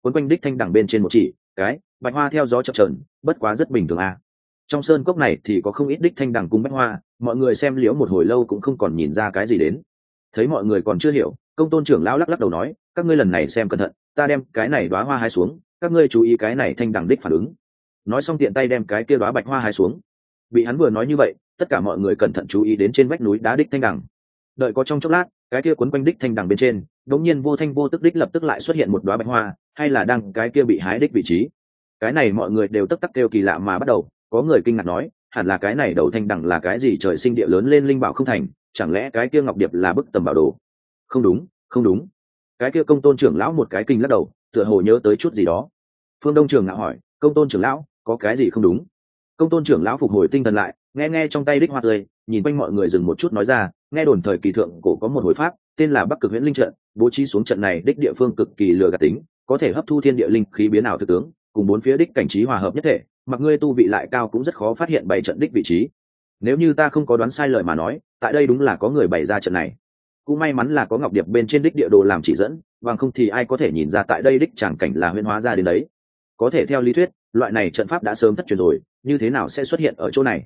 quấn quanh đích thanh đằng bên trên một chỉ cái bạch hoa theo gió chập chờn, bất quá rất bình thường à. Trong sơn cốc này thì có không ít đích thanh đằng cùng bách hoa, mọi người xem liễu một hồi lâu cũng không còn nhìn ra cái gì đến. Thấy mọi người còn chưa hiểu, Công tôn trưởng lão lắc lắc đầu nói, các ngươi lần này xem cẩn thận, ta đem cái này đóa hoa hái xuống, các ngươi chú ý cái này thanh đằng đích phản ứng. Nói xong tiện tay đem cái kia đóa bạch hoa hái xuống. Bị hắn vừa nói như vậy, tất cả mọi người cẩn thận chú ý đến trên vách núi đá đích thanh đằng. Đợi có trong chốc lát, cái kia quấn quanh đích thanh đằng bên trên, đột nhiên vô thanh vô tức đích lập tức lại xuất hiện một đóa bạch hoa, hay là đang cái kia bị hái đích vị trí. Cái này mọi người đều tấp tắc kêu kỳ lạ mà bắt đầu, có người kinh ngạc nói, hẳn là cái này đầu thanh đằng là cái gì trời sinh địa lớn lên linh bảo không thành, chẳng lẽ cái kia ngọc điệp là bức tầm bảo đồ? Không đúng, không đúng. Cái kia Công tôn trưởng lão một cái kinh lắc đầu, tựa hồ nhớ tới chút gì đó. Phương Đông trưởng lão hỏi, Công tôn trưởng lão, có cái gì không đúng? Công tôn trưởng lão phục hồi tinh thần lại, nghe trong tay đích hoa tươi, nhìn quanh mọi người dừng một chút nói ra, nghe đồn thời kỳ thượng cổ có một hồi pháp, tên là Bắc Cực Huyễn Linh trận, bố trí xuống trận này đích địa phương cực kỳ lừa gạt tính, có thể hấp thu thiên địa linh khí biến ảo thực tướng, cùng bốn phía đích cảnh trí hòa hợp nhất thể, mặc ngươi tu vị lại cao cũng rất khó phát hiện bảy trận đích vị trí. Nếu như ta không có đoán sai lời mà nói, tại đây đúng là có người bày ra trận này. Cũng may mắn là có ngọc điệp bên trên đích địa đồ làm chỉ dẫn, bằng không thì ai có thể nhìn ra tại đây đích chẳng cảnh là huyễn hóa ra đến đấy. Có thể theo lý thuyết, loại này trận pháp đã sớm thất truyền rồi, như thế nào sẽ xuất hiện ở chỗ này?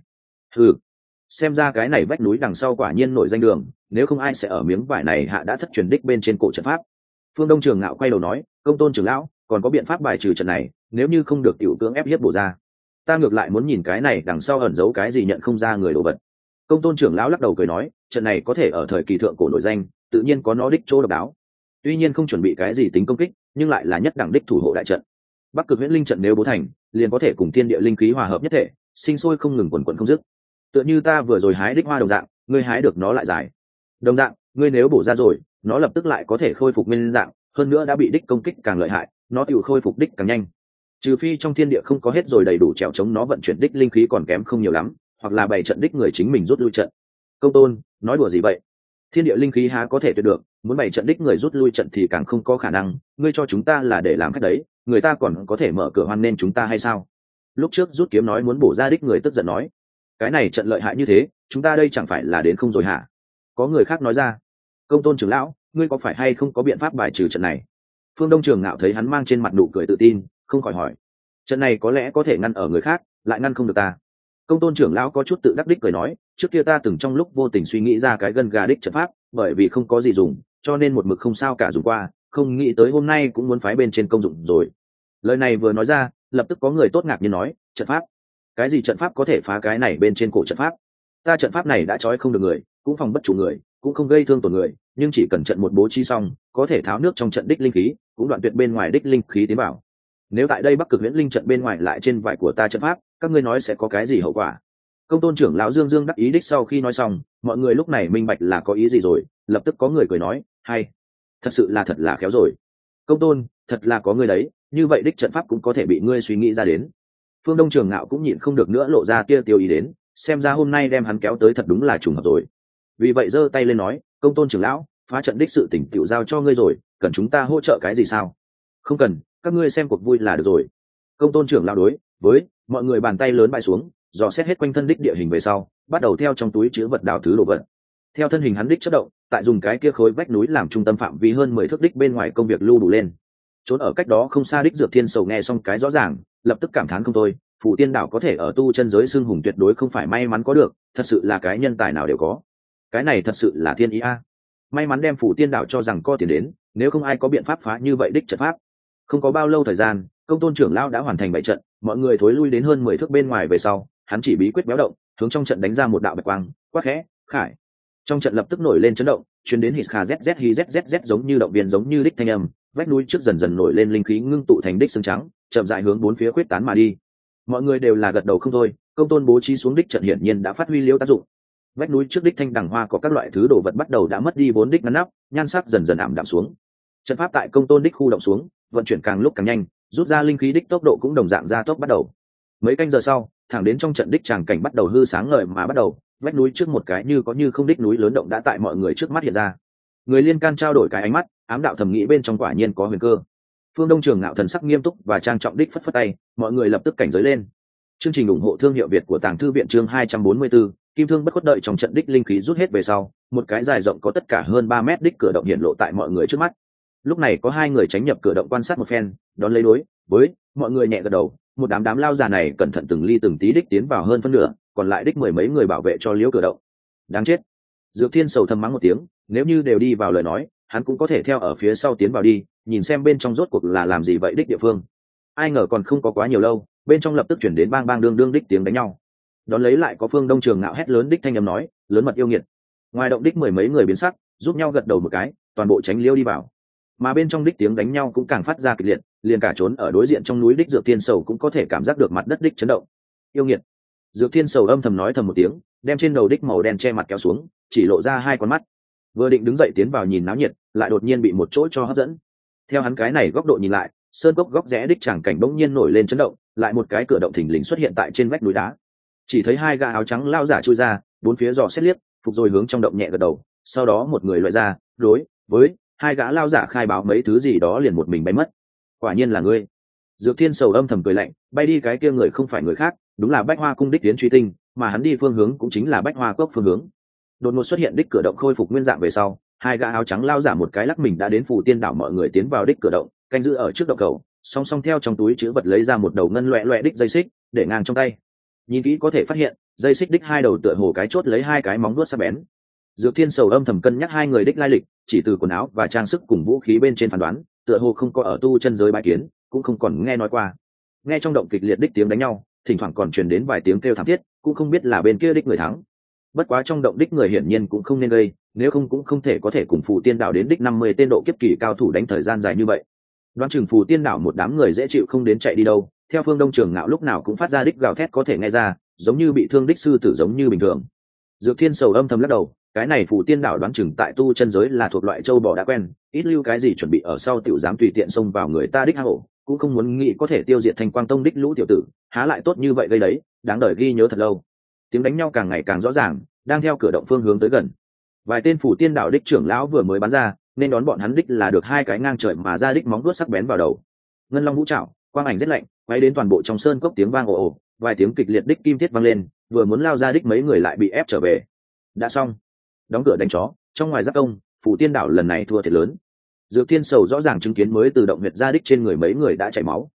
Xem ra cái này vách núi đằng sau quả nhiên nổi danh đường, nếu không ai sẽ ở miếng vải này hạ đã thất truyền đích bên trên cổ trận pháp. Phương Đông Trường Ngạo quay đầu nói, Công tôn trưởng lão, còn có biện pháp bài trừ trận này, nếu như không được tiểu cưỡng ép hiếp bổ ra. Ta ngược lại muốn nhìn cái này đằng sau ẩn giấu cái gì nhận không ra người đồ vật. Công tôn trưởng lão lắc đầu cười nói, trận này có thể ở thời kỳ thượng cổ nổi danh, tự nhiên có nó đích chỗ độc đáo. Tuy nhiên không chuẩn bị cái gì tính công kích, nhưng lại là nhất đẳng đích thủ hộ đại trận. Bắc Cực Huyễn Linh trận nếu bố thành, liền có thể cùng thiên địa linh khí hòa hợp nhất thể, sinh sôi không ngừng quần quần không dứt. Tựa như ta vừa rồi hái đích hoa đồng dạng, ngươi hái được nó lại dài. Đồng dạng, ngươi nếu bổ ra rồi, nó lập tức lại có thể khôi phục nguyên dạng, hơn nữa đã bị đích công kích càng lợi hại, nó tự khôi phục đích càng nhanh. Trừ phi trong thiên địa không có hết rồi đầy đủ trèo chống nó vận chuyển đích linh khí còn kém không nhiều lắm, hoặc là bày trận đích người chính mình rút lui trận. Công tôn, nói đùa gì vậy? Thiên địa linh khí há có thể tuyệt được, muốn bày trận đích người rút lui trận thì càng không có khả năng, ngươi cho chúng ta là để làm khách đấy, người ta còn có thể mở cửa hoan nên chúng ta hay sao? Lúc trước rút kiếm nói muốn bổ ra đích người tức giận nói, cái này trận lợi hại như thế, chúng ta đây chẳng phải là đến không rồi hả? Có người khác nói ra, Công tôn trưởng lão, ngươi có phải hay không có biện pháp bài trừ trận này? Phương Đông Trường Ngạo thấy hắn mang trên mặt nụ cười tự tin, không khỏi hỏi, trận này có lẽ có thể ngăn ở người khác, lại ngăn không được ta. Công tôn trưởng lão có chút tự đắc đích cười nói, trước kia ta từng trong lúc vô tình suy nghĩ ra cái gân gà đích trận pháp, bởi vì không có gì dùng, cho nên một mực không sao cả dùng qua, không nghĩ tới hôm nay cũng muốn phái bên trên công dụng rồi. Lời này vừa nói ra, lập tức có người tốt ngạc nhiên nói, trận pháp? Cái gì trận pháp có thể phá cái này bên trên cổ trận pháp? Ta trận pháp này đã trói không được người, cũng phòng bất chủ người, cũng không gây thương tổn người, nhưng chỉ cần trận một bố trí xong, có thể tháo nước trong trận đích linh khí, cũng đoạn tuyệt bên ngoài đích linh khí tiến vào. Nếu tại đây Bắc Cực Huyễn Linh trận bên ngoài lại trên vải của ta trận pháp, các ngươi nói sẽ có cái gì hậu quả? Công tôn trưởng lão Dương Dương đắc ý đích sau khi nói xong, mọi người lúc này minh bạch là có ý gì rồi, lập tức có người cười nói, hay, thật sự là thật là khéo rồi. Công tôn, thật là có ngươi đấy, như vậy đích trận pháp cũng có thể bị ngươi suy nghĩ ra đến. Phương Đông Trường Ngạo cũng nhịn không được nữa lộ ra tia tiêu ý đến, xem ra hôm nay đem hắn kéo tới thật đúng là trùng hợp rồi. Vì vậy giơ tay lên nói, Công tôn trưởng lão, phá trận đích sự tỉnh tiểu giao cho ngươi rồi, cần chúng ta hỗ trợ cái gì sao? Không cần, các ngươi xem cuộc vui là được rồi. Công tôn trưởng lão đối với mọi người bàn tay lớn bãi xuống, dò xét hết quanh thân đích địa hình về sau, bắt đầu theo trong túi chứa vật đào thứ đồ vật. Theo thân hình hắn đích chất động, tại dùng cái kia khối vách núi làm trung tâm phạm vi hơn 10 thước đích bên ngoài công việc lưu đủ lên. Trốn ở cách đó không xa đích Dược Thiên Sầu nghe xong cái rõ ràng, lập tức cảm thán không thôi, Phù Tiên Đảo có thể ở tu chân giới xưng hùng tuyệt đối không phải may mắn có được, thật sự là cái nhân tài nào đều có. Cái này thật sự là thiên ý a. May mắn đem Phù Tiên Đảo cho rằng có tiền đến, nếu không ai có biện pháp phá như vậy đích trận pháp. Không có bao lâu thời gian, Công tôn trưởng lão đã hoàn thành bảy trận, mọi người thối lui đến hơn 10 thước bên ngoài về sau, hắn chỉ bí quyết béo động, hướng trong trận đánh ra một đạo bạch quang, quát khẽ, "Khải!" Trong trận lập tức nổi lên chấn động, truyền đến hít kha zz hi zz giống như động viên giống như đích thanh âm, vách núi trước dần dần nổi lên linh khí ngưng tụ thành đích xương trắng, chậm rãi hướng bốn phía khuyết tán mà đi. Mọi người đều là gật đầu không thôi, Công tôn bố trí xuống đích trận hiển nhiên đã phát huy liêu tác dụng. Vách núi trước đích thanh đằng hoa có các loại thứ đồ vật bắt đầu đã mất đi vốn đích ngăn nắp, nhan sắc dần dần ảm đạm xuống. Trận pháp tại Công tôn đích khu động xuống, vận chuyển càng lúc càng nhanh, rút ra linh khí đích tốc độ cũng đồng dạng gia tốc bắt đầu. Mấy canh giờ sau, thẳng đến trong trận đích tràng cảnh bắt đầu hư sáng ngời mà bắt đầu, vách núi trước một cái như có như không đích núi lớn động đã tại mọi người trước mắt hiện ra. Người liên can trao đổi cái ánh mắt, ám đạo thầm nghĩ bên trong quả nhiên có huyền cơ. Phương Đông Trường Ngạo thần sắc nghiêm túc và trang trọng đích phất phất tay, mọi người lập tức cảnh giới lên. Chương trình ủng hộ thương hiệu Việt của Tàng Thư viện chương 244, Kim Thương bất khuất đợi trong trận đích linh khí rút hết về sau, một cái dài rộng có tất cả hơn 3 mét đích cửa động hiện lộ tại mọi người trước mắt. lúc này có hai người tránh nhập cửa động quan sát một phen, đón lấy đối với mọi người nhẹ gật đầu. Một đám lao già này cẩn thận từng ly từng tí đích tiến vào hơn phân nửa, còn lại đích mười mấy người bảo vệ cho liễu cửa động. Đáng chết. Dược Thiên sầu thầm mắng một tiếng, nếu như đều đi vào lời nói, hắn cũng có thể theo ở phía sau tiến vào đi, nhìn xem bên trong rốt cuộc là làm gì vậy đích địa phương. Ai ngờ còn không có quá nhiều lâu, bên trong lập tức chuyển đến bang bang đương đương đích tiếng đánh nhau. Đón lấy lại có Phương Đông Trường Ngạo hét lớn đích thanh âm nói, lớn mật yêu nghiệt. Ngoài động đích mười mấy người biến sắc, giúp nhau gật đầu một cái, toàn bộ tránh liêu đi vào. Mà bên trong đích tiếng đánh nhau cũng càng phát ra kịch liệt, liền cả trốn ở đối diện trong núi đích Dược Thiên sầu cũng có thể cảm giác được mặt đất đích chấn động. Yêu nghiệt. Dược Thiên sầu âm thầm nói thầm một tiếng, đem trên đầu đích màu đen che mặt kéo xuống, chỉ lộ ra hai con mắt. Vừa định đứng dậy tiến vào nhìn náo nhiệt, lại đột nhiên bị một chỗ cho hấp dẫn. Theo hắn cái này góc độ nhìn lại, sơn cốc góc rẽ đích tràng cảnh bỗng nhiên nổi lên chấn động, lại một cái cửa động thình lình xuất hiện tại trên vách núi đá. Chỉ thấy hai gã áo trắng lao giả chui ra, bốn phía dò xét liếc, phục rồi hướng trong động nhẹ gật đầu, sau đó một người loại ra, đối với hai gã lao giả khai báo mấy thứ gì đó liền một mình bay mất. Quả nhiên là ngươi. Dược Thiên sầu âm thầm cười lạnh, bay đi cái kia người không phải người khác, đúng là Bách Hoa cung đích tiến truy tinh, mà hắn đi phương hướng cũng chính là Bách Hoa cốc phương hướng. Đột ngột xuất hiện đích cửa động khôi phục nguyên dạng về sau, hai gã áo trắng lao giả một cái lắc mình đã đến Phù Tiên đảo, mọi người tiến vào đích cửa động, canh giữ ở trước động cầu, song song theo trong túi chứa vật lấy ra một đầu ngân loẹt loẹt đích dây xích, để ngang trong tay. Nhìn kỹ có thể phát hiện, dây xích đích hai đầu tựa hồ cái chốt lấy hai cái móng vuốt sắc bén. Dược Thiên sầu âm thầm cân nhắc hai người đích lai lịch, chỉ từ quần áo và trang sức cùng vũ khí bên trên phán đoán, tựa hồ không có ở tu chân giới bái kiến, cũng không còn nghe nói qua. Nghe trong động kịch liệt đích tiếng đánh nhau, thỉnh thoảng còn truyền đến vài tiếng kêu thảm thiết, cũng không biết là bên kia đích người thắng. Bất quá trong động đích người hiển nhiên cũng không nên gây, nếu không cũng không thể có thể cùng Phù Tiên đảo đến đích 50 tên độ kiếp kỳ cao thủ đánh thời gian dài như vậy. Đoán chừng Phù Tiên đảo một đám người dễ chịu không đến chạy đi đâu, theo Phương Đông Trường Ngạo lúc nào cũng phát ra đích gào thét có thể nghe ra, giống như bị thương đích sư tử giống như bình thường. Dược Thiên sầu âm thầm lắc đầu, cái này Phù Tiên đảo đoán chừng tại tu chân giới là thuộc loại châu bò đã quen, ít lưu cái gì chuẩn bị ở sau tiểu dám tùy tiện xông vào người ta đích hang ổ, cũng không muốn nghĩ có thể tiêu diệt Thanh Quang Tông đích lũ tiểu tử, há lại tốt như vậy gây đấy, đáng đời ghi nhớ thật lâu. Tiếng đánh nhau càng ngày càng rõ ràng, đang theo cửa động phương hướng tới gần. Vài tên Phù Tiên đảo đích trưởng lão vừa mới bắn ra, nên đón bọn hắn đích là được hai cái ngang trời mà ra đích móng vuốt sắc bén vào đầu. Ngân long vũ trảo, quang ảnh rất lạnh, quay đến toàn bộ trong sơn cốc tiếng vang ồ ồ, vài tiếng kịch liệt đích kim thiết vang lên, vừa muốn lao ra đích mấy người lại bị ép trở về. Đã xong. Đóng cửa đánh chó, trong ngoài giáp công, Phù Tiên đảo lần này thua thiệt lớn. Dược Thiên sầu rõ ràng chứng kiến mới từ động huyệt ra đích trên người mấy người đã chảy máu.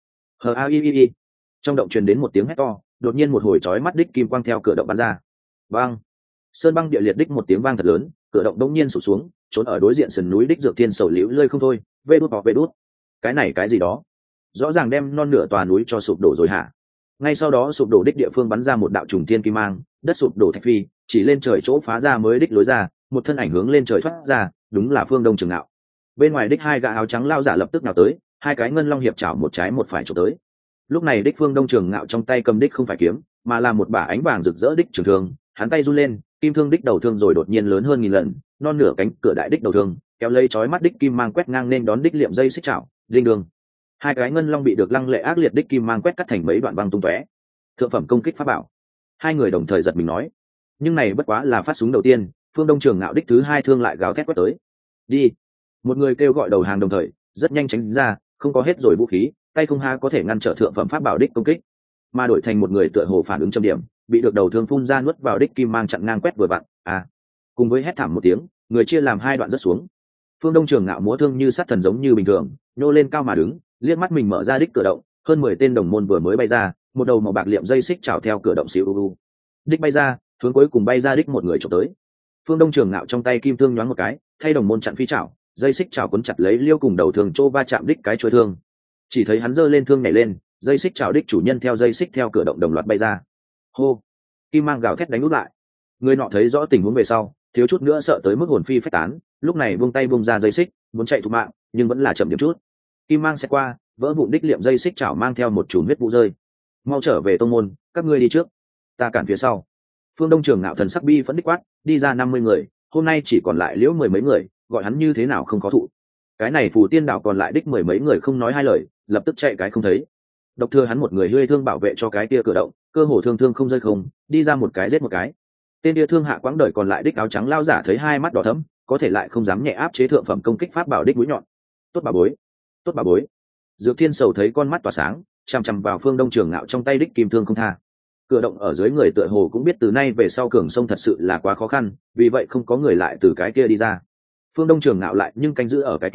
Trong động truyền đến một tiếng hét to, đột nhiên một hồi chói mắt đích kim quang theo cửa động bắn ra. Bang! Sơn băng địa liệt đích một tiếng vang thật lớn, cửa động đống nhiên sụp xuống, trốn ở đối diện sườn núi đích Dược Thiên sầu liễu lơi không thôi, vê đút. Cái này cái gì đó? Rõ ràng đem non nửa tòa núi cho sụp đổ rồi hả? Ngay sau đó sụp đổ đích địa phương bắn ra một đạo trùng thiên kim mang, đất sụp đổ thạch phi, chỉ lên trời chỗ phá ra mới đích lối ra, một thân ảnh hướng lên trời thoát ra, đúng là Phương Đông Trường Ngạo. Bên ngoài đích hai gã áo trắng lao giả lập tức nào tới, hai cái ngân long hiệp chảo một trái một phải chụp tới. Lúc này đích Phương Đông Trường Ngạo trong tay cầm đích không phải kiếm, mà là một bả ánh vàng rực rỡ đích trường thương, hắn tay run lên, kim thương đích đầu thương rồi đột nhiên lớn hơn nghìn lần, non nửa cánh cửa đại đích đầu thương, kéo lấy chói mắt đích kim mang quét ngang nên đón đích liệm dây xích chảo, linh đường. Hai cái ngân long bị được lăng lệ ác liệt đích kim mang quét cắt thành mấy đoạn băng tung tóe. Thượng phẩm công kích pháp bảo. Hai người đồng thời giật mình nói, nhưng này bất quá là phát súng đầu tiên, Phương Đông Trường Ngạo đích thứ hai thương lại gào thét quét tới. Đi. Một người kêu gọi đầu hàng đồng thời, rất nhanh tránh ra, không có hết rồi vũ khí, tay không ha có thể ngăn trở thượng phẩm pháp bảo đích công kích, mà đổi thành một người tựa hồ phản ứng châm điểm, bị được đầu thương phun ra nuốt vào đích kim mang chặn ngang quét vừa vặn. Cùng với hét thảm một tiếng, người chia làm hai đoạn rất xuống. Phương Đông Trường Ngạo múa thương như sát thần giống như bình thường, nhô lên cao mà đứng, liếc mắt mình mở ra đích cửa động, hơn 10 tên đồng môn vừa mới bay ra, một đầu màu bạc liệm dây xích chảo theo cửa động xíu u đích bay ra, hướng cuối cùng bay ra đích một người chụp tới. Phương Đông Trường Ngạo trong tay kim thương nhoáng một cái, thay đồng môn chặn phi chảo, dây xích chảo cuốn chặt lấy liêu cùng đầu thương chỗ va chạm đích cái chuôi thương. Chỉ thấy hắn giơ lên thương nhảy lên, dây xích chảo đích chủ nhân theo dây xích theo cửa động đồng loạt bay ra. Hô! Kim mang gào thét đánh nút lại. Người nọ thấy rõ tình huống về sau, thiếu chút nữa sợ tới mức hồn phi phách tán, lúc này buông tay buông ra dây xích, muốn chạy thục mạng, nhưng vẫn là chậm điểm chút. Kim mang sẽ qua, vỡ vụn đích liệm dây xích chảo mang theo một chùm huyết vụ rơi. Mau trở về tông môn, các ngươi đi trước, ta cản phía sau. Phương Đông Trường Ngạo thần sắc bi phẫn đích quát, đi ra 50 người, hôm nay chỉ còn lại liễu mười mấy người, gọi hắn như thế nào không có thụ. Cái này Phù Tiên đảo còn lại đích mười mấy người không nói hai lời, lập tức chạy cái không thấy. Độc thừa hắn một người lươi thương bảo vệ cho cái kia cửa động, cơ hồ thương không rơi không, đi ra một cái giết một cái. Tên kia thương hạ quãng đời còn lại đích áo trắng lao giả thấy hai mắt đỏ thẫm, có thể lại không dám nhẹ áp chế thượng phẩm công kích pháp bảo đích mũi nhọn. Tốt bà bối, tốt bà bối. Dược Thiên sầu thấy con mắt tỏa sáng, chằm chằm vào Phương Đông Trường Ngạo trong tay đích kim thương không tha. Cửa động ở dưới người tựa hồ cũng biết từ nay về sau cường sông thật sự là quá khó khăn, vì vậy không có người lại từ cái kia đi ra. Phương Đông Trường Ngạo lại nhưng canh giữ ở cái kia,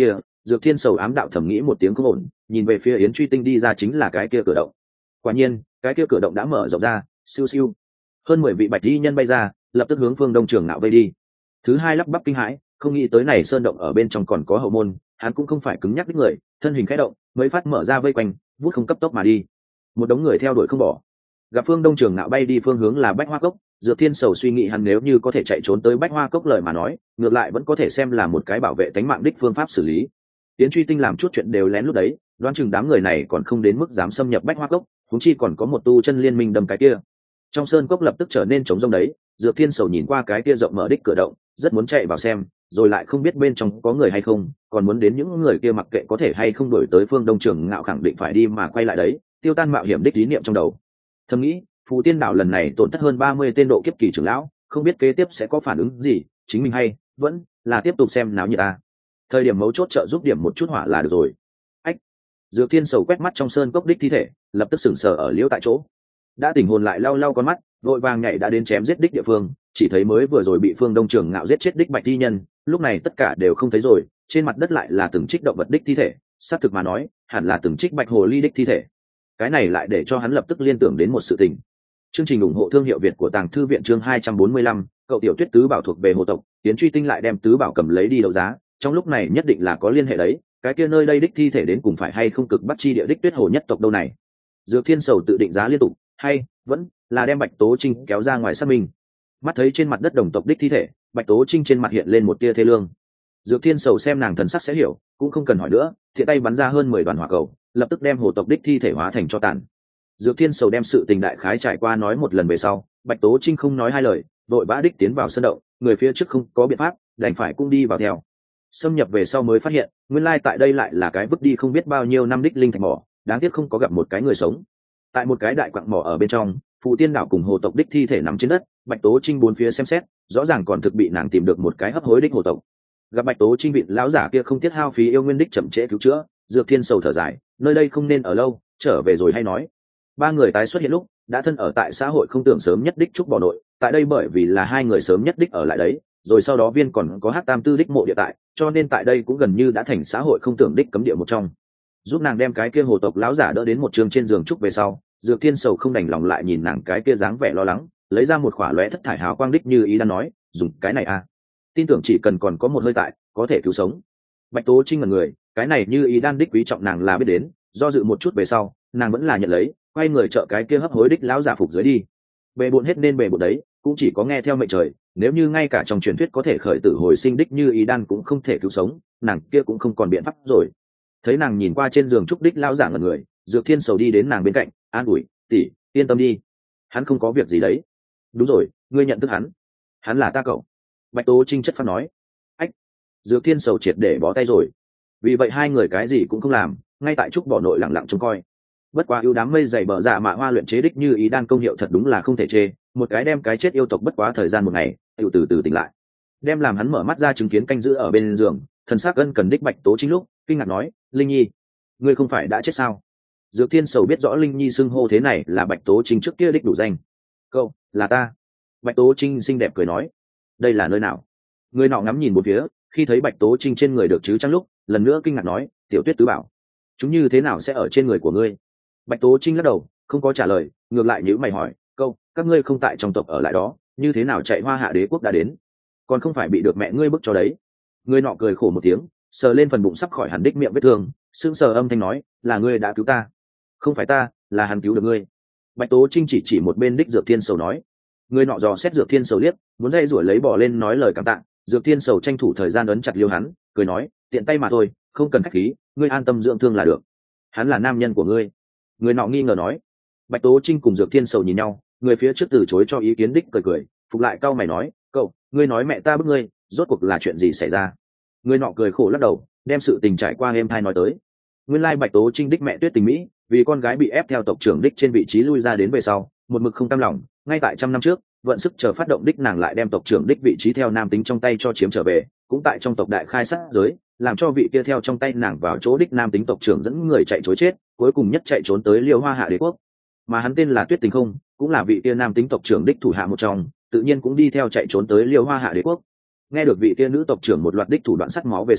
Dược Thiên Sầu ám đạo thầm nghĩ một tiếng không ổn, nhìn về phía Yến Truy Tinh đi ra chính là cái kia cửa động. Quả nhiên cái kia cửa động đã mở rộng ra, siêu siêu hơn 10 vị bạch y nhân bay ra, lập tức hướng phương đông trường nạo vây đi. Thứ hai lắp bắp kinh hãi, không nghĩ tới này sơn động ở bên trong còn có hậu môn, hắn cũng không phải cứng nhắc đích người, thân hình khẽ động mới phát mở ra vây quanh, vút không cấp tốc mà đi. Một đống người theo đuổi không bỏ. Gặp phương đông trường nạo bay đi phương hướng là Bách Hoa Cốc, Dược Thiên Sầu suy nghĩ hắn nếu như có thể chạy trốn tới Bách Hoa Cốc lời mà nói, ngược lại vẫn có thể xem là một cái bảo vệ tính mạng đích phương pháp xử lý. Tiến Truy Tinh làm chút chuyện đều lén lút đấy, đoán chừng đám người này còn không đến mức dám xâm nhập Bách Hoa Cốc, huống chi còn có một tu chân liên minh đâm cái kia. Trong sơn cốc lập tức trở nên trống rỗng đấy, Dược Thiên Sầu nhìn qua cái kia rộng mở đích cửa động, rất muốn chạy vào xem, rồi lại không biết bên trong có người hay không, còn muốn đến những người kia mặc kệ có thể hay không đổi tới phương đông trường ngạo khẳng định phải đi mà quay lại đấy, tiêu tan mạo hiểm đích ý niệm trong đầu. Thầm nghĩ, Phù Tiên đảo lần này tổn thất hơn 30 tên độ kiếp kỳ trưởng lão, không biết kế tiếp sẽ có phản ứng gì, chính mình hay vẫn là tiếp tục xem náo nhiệt ta. Thời điểm mấu chốt trợ giúp điểm một chút hỏa là được rồi. Ách. Dược Thiên Sầu quét mắt trong sơn cốc đích thi thể, lập tức sững sờ ở liễu tại chỗ. Đã tỉnh hồn lại lau lau con mắt, vội vàng nhảy đã đến chém giết đích địa phương, chỉ thấy mới vừa rồi bị phương đông trường ngạo giết chết đích bạch thi nhân, lúc này tất cả đều không thấy rồi, trên mặt đất lại là từng trích động vật đích thi thể, xác thực mà nói hẳn là từng trích bạch hồ ly đích thi thể. Cái này lại để cho hắn lập tức liên tưởng đến một sự tình. Chương trình ủng hộ thương hiệu Việt của Tàng Thư viện chương 245, cậu tiểu tuyết tứ bảo thuộc về hồ tộc, Tiến Truy Tinh lại đem tứ bảo cầm lấy đi đấu giá, trong lúc này nhất định là có liên hệ đấy, cái kia nơi đây đích thi thể đến cùng phải hay không cực bắc chi địa đích tuyết hồ nhất tộc đâu này. Dược Thiên Sầu tự định giá liên tục, hay vẫn là đem Bạch Tố Trinh kéo ra ngoài xác minh. Mắt thấy trên mặt đất đồng tộc đích thi thể, Bạch Tố Trinh trên mặt hiện lên một tia thê lương. Dược Thiên Sầu xem nàng thần sắc sẽ hiểu, cũng không cần hỏi nữa, thiện tay bắn ra hơn 10 đoàn hỏa cầu, lập tức đem hồ tộc đích thi thể hóa thành tro tàn. Dược Thiên Sầu đem sự tình đại khái trải qua nói một lần về sau, Bạch Tố Trinh không nói hai lời, vội vã đích tiến vào sân động, người phía trước không có biện pháp, đành phải cũng đi vào theo. Xâm nhập về sau mới phát hiện, nguyên lai tại đây lại là cái vứt đi không biết bao nhiêu năm đích linh thạch mỏ, đáng tiếc không có gặp một cái người sống. Tại một cái đại quặng mỏ ở bên trong, Phù Tiên đảo cùng hồ tộc đích thi thể nằm trên đất, Bạch Tố Trinh bốn phía xem xét, rõ ràng còn thực bị nàng tìm được một cái hấp hối đích hồ tộc. Gặp Bạch Tố Trinh vịn lão giả kia không tiếc hao phí yêu nguyên đích chậm trễ cứu chữa, Dược Thiên Sầu thở dài, nơi đây không nên ở lâu, trở về rồi hay nói. Ba người tái xuất hiện lúc đã thân ở tại xã hội không tưởng sớm nhất đích trúc bỏ nội, tại đây bởi vì là hai người sớm nhất đích ở lại đấy, rồi sau đó viên còn có Hát Tam Tư đích mộ địa tại, cho nên tại đây cũng gần như đã thành xã hội không tưởng đích cấm địa một trong. Giúp nàng đem cái kia hồ tộc lão giả đỡ đến một trường trên giường trúc về sau, Dược Thiên Sầu không đành lòng lại nhìn nàng cái kia dáng vẻ lo lắng, lấy ra một khỏa lóe thất thải hào quang đích như ý đã nói, dùng cái này à, tin tưởng chỉ cần còn có một hơi tại, có thể cứu sống. Bạch Tố Trinh là người, cái này như ý đan đích quý trọng nàng là biết đến, do dự một chút về sau, nàng vẫn là nhận lấy, quay người trợ cái kia hấp hối đích lão giả phục dưới đi. Bề bộn hết nên bề bộn đấy, cũng chỉ có nghe theo mệnh trời, nếu như ngay cả trong truyền thuyết có thể khởi tử hồi sinh đích như ý đan cũng không thể cứu sống, nàng kia cũng không còn biện pháp rồi. Thấy nàng nhìn qua trên giường trúc đích lão giả ngẩn người, Dược Thiên Sầu đi đến nàng bên cạnh, an ủi, tỷ, yên tâm đi, hắn không có việc gì đấy. Đúng rồi, ngươi nhận thức hắn là ta cậu. Bạch Tố Trinh chất phát nói. Ách. Dược Thiên Sầu triệt để bó tay rồi. Vì vậy hai người cái gì cũng không làm, ngay tại trúc bỏ nội lặng lặng trông coi. Bất quá ưu đám mây dày bờ dạ mạ hoa luyện chế đích như ý đan công hiệu thật đúng là không thể chê, một cái đem cái chết yêu tộc bất quá thời gian một ngày, tiểu từ từ tỉnh lại. Đem làm hắn mở mắt ra chứng kiến canh giữ ở bên giường, thần sắc ân cần đích Bạch Tố Trinh lúc kinh ngạc nói, Linh Nhi, ngươi không phải đã chết sao? Dược Thiên Sầu biết rõ Linh Nhi xưng hô thế này là Bạch Tố Trinh trước kia đích đủ danh. Cậu là ta. Bạch Tố Trinh xinh đẹp cười nói, đây là nơi nào? Người nọ ngắm nhìn một phía, khi thấy Bạch Tố Trinh trên người được chứ trăng lúc lần nữa kinh ngạc nói, tiểu tuyết tứ bảo, chúng như thế nào sẽ ở trên người của ngươi? Bạch Tố Trinh lắc đầu, không có trả lời, ngược lại nhíu mày hỏi, câu, các ngươi không tại trong tộc ở lại đó, như thế nào chạy Hoa Hạ Đế quốc đã đến? Còn không phải bị được mẹ ngươi bức cho đấy? Người nọ cười khổ một tiếng, sờ lên phần bụng sắp khỏi hẳn đích miệng vết thương, sững sờ âm thanh nói, là ngươi đã cứu ta. Không phải ta, là hắn cứu được ngươi. Bạch Tố Trinh chỉ một bên đích Dược Thiên Sầu nói. Người nọ dò xét Dược Thiên Sầu liếc, muốn dây rủi lấy bò lên nói lời cảm tạ. Dược Thiên Sầu tranh thủ thời gian ấn chặt liêu hắn, cười nói, tiện tay mà thôi, không cần khách khí, ngươi an tâm dưỡng thương là được. Hắn là nam nhân của ngươi. Người nọ nghi ngờ nói. Bạch Tố Trinh cùng Dược Thiên Sầu nhìn nhau, người phía trước từ chối cho ý kiến đích cười, phục lại cau mày nói, cậu, ngươi nói mẹ ta bức ngươi, rốt cuộc là chuyện gì xảy ra? Người nọ cười khổ lắc đầu, đem sự tình trải qua êm thai nói tới. Nguyên lai Bạch Tố Trinh đích mẹ Tuyết Tình Mỹ, vì con gái bị ép theo tộc trưởng đích trên vị trí lui ra đến về sau, một mực không cam lòng, ngay tại trăm năm trước, vận sức chờ phát động đích nàng lại đem tộc trưởng đích vị trí theo nam tính trong tay cho chiếm trở về, cũng tại trong tộc đại khai sát giới, làm cho vị kia theo trong tay nàng vào chỗ đích nam tính tộc trưởng dẫn người chạy trối chết, cuối cùng nhất chạy trốn tới Liêu Hoa Hạ Đế quốc. Mà hắn tên là Tuyết Tình Không, cũng là vị kia nam tính tộc trưởng đích thủ hạ một trong, tự nhiên cũng đi theo chạy trốn tới Liêu Hoa Hạ Đế quốc. Nghe được vị kia nữ tộc trưởng một loạt đích thủ đoạn sắt máu về sau,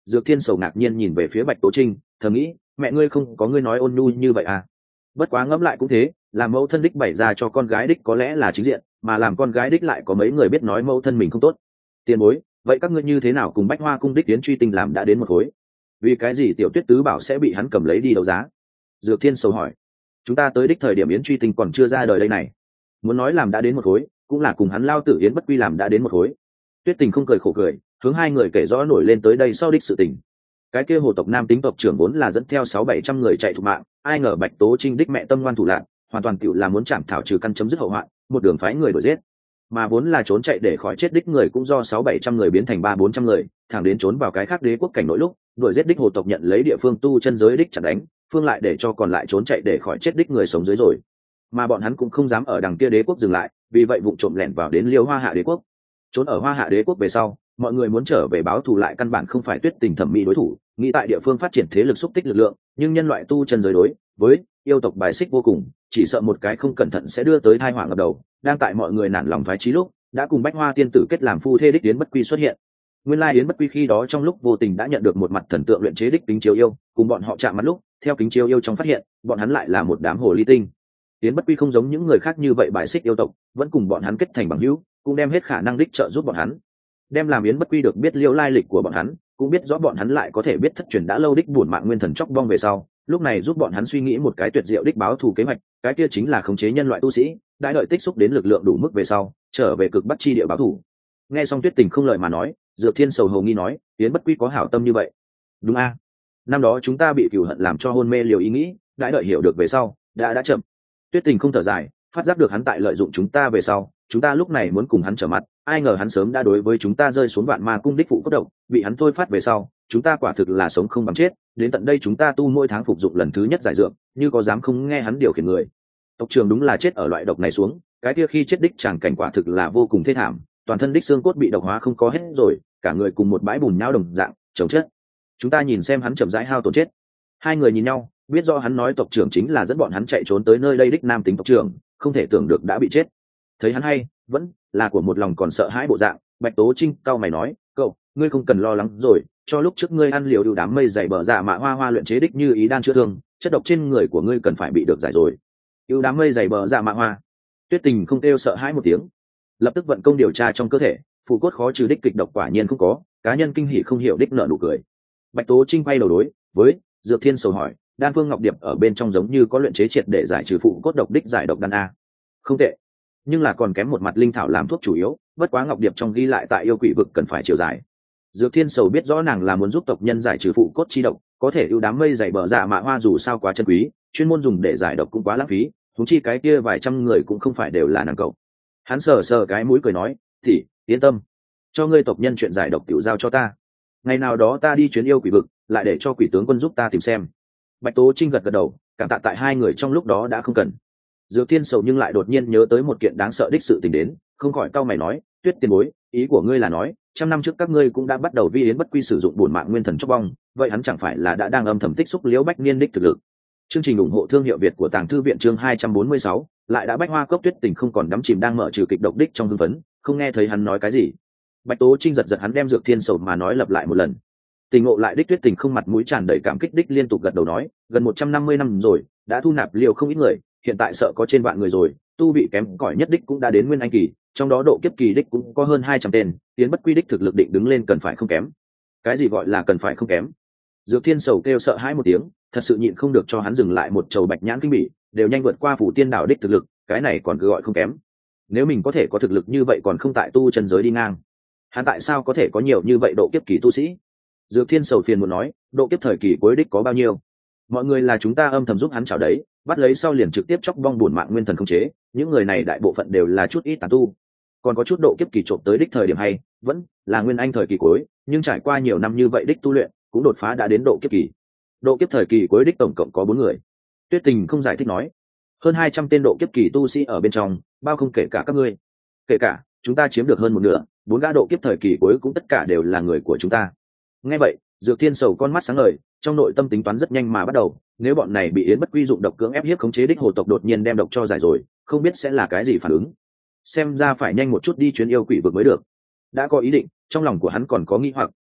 Dược Thiên Sầu ngạc nhiên nhìn về phía Bạch Tố Trinh, thầm nghĩ, mẹ ngươi không có ngươi nói ôn nhu như vậy à? Bất quá ngẫm lại cũng thế, làm mẫu thân đích bày ra cho con gái đích có lẽ là chính diện, mà làm con gái đích lại có mấy người biết nói mẫu thân mình không tốt. Tiền bối, vậy các ngươi như thế nào cùng Bách Hoa cung đích tiến truy tinh làm đã đến một khối? Vì cái gì Tiểu Tuyết tứ bảo sẽ bị hắn cầm lấy đi đấu giá? Dược Thiên Sầu hỏi. Chúng ta tới đích thời điểm yến truy tinh còn chưa ra đời đây này. Muốn nói làm đã đến một khối, cũng là cùng hắn Lao Tử Yến Bất Quy làm đã đến một khối. Tuyết Tình không cười khổ cười, hướng hai người kể rõ nổi lên tới đây sau đích sự tình. Cái kia hồ tộc nam tính tộc trưởng vốn là dẫn theo 600-700 người chạy thục mạng, ai ngờ Bạch Tố Trinh đích mẹ tâm ngoan thủ lạn, hoàn toàn tiểu là muốn chạm thảo trừ căn chấm dứt hậu hoạn, một đường phái người đuổi giết. Mà vốn là trốn chạy để khỏi chết đích người cũng do 600-700 người biến thành 300-400 người, thẳng đến trốn vào cái khác đế quốc cảnh nội lúc, đuổi giết đích hồ tộc nhận lấy địa phương tu chân giới đích chặn đánh, phương lại để cho còn lại trốn chạy để khỏi chết đích người sống dưới rồi. Mà bọn hắn cũng không dám ở đằng kia đế quốc dừng lại, vì vậy vụng trộm lẻn vào đến Liêu Hoa Hạ đế quốc. Trốn ở Hoa Hạ đế quốc về sau, mọi người muốn trở về báo thù lại căn bản không phải Tuyết Tình thẩm mỹ đối thủ, nghĩ tại địa phương phát triển thế lực xúc tích lực lượng, nhưng nhân loại tu chân giới đối với yêu tộc bài xích vô cùng, chỉ sợ một cái không cẩn thận sẽ đưa tới tai họa ngập đầu. Đang tại mọi người nản lòng thoái chí lúc, đã cùng Bách Hoa tiên tử kết làm phu thê đích Yến Bất Quy xuất hiện. Nguyên lai Yến Bất Quy khi đó trong lúc vô tình đã nhận được một mặt thần tượng luyện chế đích kính chiếu yêu, cùng bọn họ chạm mặt lúc, theo kính chiếu yêu trong phát hiện, bọn hắn lại là một đám hồ ly tinh. Yến Bất Quy không giống những người khác như vậy bài xích yêu tộc, vẫn cùng bọn hắn kết thành bằng hữu, cũng đem hết khả năng đích trợ giúp bọn hắn. Đem làm Yến Bất Quy được biết liêu lai lịch của bọn hắn, cũng biết rõ bọn hắn lại có thể biết thất truyền đã lâu đích buồn mạng nguyên thần chóc bong về sau, lúc này giúp bọn hắn suy nghĩ một cái tuyệt diệu đích báo thù kế hoạch, cái kia chính là khống chế nhân loại tu sĩ, đã đợi tích xúc đến lực lượng đủ mức về sau, trở về cực bắc chi địa báo thù. Nghe xong Tuyết Tình không lời mà nói, Dược Thiên Sầu hầu nghi nói, Yến Bất Quy có hảo tâm như vậy. Đúng a, năm đó chúng ta bị cừu hận làm cho hôn mê liều ý nghĩ, đã đợi hiểu được về sau, đã chậm. Tuyết Tình không thở dài, phát giác được hắn tại lợi dụng chúng ta về sau, chúng ta lúc này muốn cùng hắn trở mặt, ai ngờ hắn sớm đã đối với chúng ta rơi xuống vạn ma cung đích phụ cốt độc, bị hắn thôi phát về sau, chúng ta quả thực là sống không bằng chết, đến tận đây chúng ta tu mỗi tháng phục dụng lần thứ nhất giải dược, như có dám không nghe hắn điều khiển người. Tộc trưởng đúng là chết ở loại độc này xuống, cái kia khi chết đích chẳng cảnh quả thực là vô cùng thê thảm, toàn thân đích xương cốt bị độc hóa không có hết rồi, cả người cùng một bãi bùn nhão đồng dạng, chồng chết. Chúng ta nhìn xem hắn chậm rãi hao tổn chết. Hai người nhìn nhau, biết rõ hắn nói tộc trưởng chính là dẫn bọn hắn chạy trốn tới nơi đây đích nam tính tộc trưởng, không thể tưởng được đã bị chết. Thấy hắn hay, vẫn là của một lòng còn sợ hãi bộ dạng, Bạch Tố Trinh cau mày nói, cậu, ngươi không cần lo lắng rồi, cho lúc trước ngươi ăn liều đủ đám mây dày bờ dạ mạ hoa luyện chế đích như ý đan chữa thương, chất độc trên người của ngươi cần phải bị được giải rồi. Yêu đám mây dày bờ dạ mạ hoa. Tuyết Tình không kêu sợ hãi một tiếng, lập tức vận công điều tra trong cơ thể, phù cốt khó trừ đích kịch độc quả nhiên không có, cá nhân kinh hỉ không hiểu đích nợ nụ cười. Bạch Tố Trinh quay đầu đối với Dược Thiên Sầu hỏi, đan phương ngọc điệp ở bên trong giống như có luyện chế triệt để giải trừ phụ cốt độc đích giải độc đan a. Không tệ, nhưng là còn kém một mặt linh thảo làm thuốc chủ yếu, bất quá ngọc điệp trong ghi lại tại yêu quỷ vực cần phải chiều giải. Dược Thiên Sầu biết rõ nàng là muốn giúp tộc nhân giải trừ phụ cốt chi độc, có thể ưu đám mây dày bờ dạ mạ hoa dù sao quá chân quý, chuyên môn dùng để giải độc cũng quá lãng phí, huống chi cái kia vài trăm người cũng không phải đều là nàng cậu. Hắn sờ sờ cái mũi cười nói, thì yên tâm, cho ngươi tộc nhân chuyện giải độc tiểu giao cho ta, ngày nào đó ta đi chuyến yêu quỷ vực, lại để cho quỷ tướng quân giúp ta tìm xem. Bạch Tố Trinh gật gật đầu, cảm tạ tại hai người trong lúc đó đã không cần. Dược Thiên Sầu nhưng lại đột nhiên nhớ tới một kiện đáng sợ đích sự tình đến, không khỏi cau mày nói, Tuyết tiền bối, ý của ngươi là nói, 100 năm trước các ngươi cũng đã bắt đầu vi Yến Bất Quy sử dụng bổn mạng nguyên thần chóc bong, vậy hắn chẳng phải là đã đang âm thầm tích xúc Liễu Bách Niên đích thực lực. Chương trình ủng hộ thương hiệu Việt của Tàng Thư viện chương 246, lại đã Bách Hoa cốc Tuyết Tình không còn đắm chìm đang mở trừ kịch độc đích trong hưng phấn, không nghe thấy hắn nói cái gì. Bạch Tố Trinh giật hắn đem Dược Thiên Sầu mà nói lặp lại một lần. Tình ngộ lại đích Tuyết Tình không mặt mũi tràn đầy cảm kích đích liên tục gật đầu nói, gần 150 năm rồi, đã thu nạp liều không ít người, hiện tại sợ có trên vạn người rồi, tu vị kém cỏi nhất đích cũng đã đến nguyên anh kỳ, trong đó độ kiếp kỳ đích cũng có hơn 200 tên, Yến Bất Quy đích thực lực định đứng lên cần phải không kém. Cái gì gọi là cần phải không kém? Dược Thiên Sầu kêu sợ hãi một tiếng, thật sự nhịn không được cho hắn dừng lại một trầu bạch nhãn kinh bỉ, đều nhanh vượt qua phủ tiên đảo đích thực lực, cái này còn cứ gọi không kém. Nếu mình có thể có thực lực như vậy còn không tại tu chân giới đi ngang, hắn tại sao có thể có nhiều như vậy độ kiếp kỳ tu sĩ? Dược Thiên Sầu phiền muốn nói, độ kiếp thời kỳ cuối đích có bao nhiêu? Mọi người là chúng ta âm thầm giúp hắn chảo đấy, bắt lấy sau liền trực tiếp chóc bong buồn mạng nguyên thần không chế, những người này đại bộ phận đều là chút ít tán tu, còn có chút độ kiếp kỳ trộm tới đích thời điểm hay, vẫn là nguyên anh thời kỳ cuối, nhưng trải qua nhiều năm như vậy đích tu luyện, cũng đột phá đã đến độ kiếp kỳ. Độ kiếp thời kỳ cuối đích tổng cộng có 4 người. Tuyết Tình không giải thích nói, hơn 200 tên độ kiếp kỳ tu sĩ ở bên trong, bao không kể cả các ngươi. Kể cả, chúng ta chiếm được hơn một nửa, 4 gã độ kiếp thời kỳ cuối cũng tất cả đều là người của chúng ta. Nghe vậy, Dược Thiên Sầu con mắt sáng ngời, trong nội tâm tính toán rất nhanh mà bắt đầu, nếu bọn này bị Yến Bất Quy dụng độc cưỡng ép hiếp khống chế đích hồ tộc đột nhiên đem độc cho giải rồi, không biết sẽ là cái gì phản ứng. Xem ra phải nhanh một chút đi chuyến yêu quỷ vực mới được. Đã có ý định, trong lòng của hắn còn có nghi hoặc,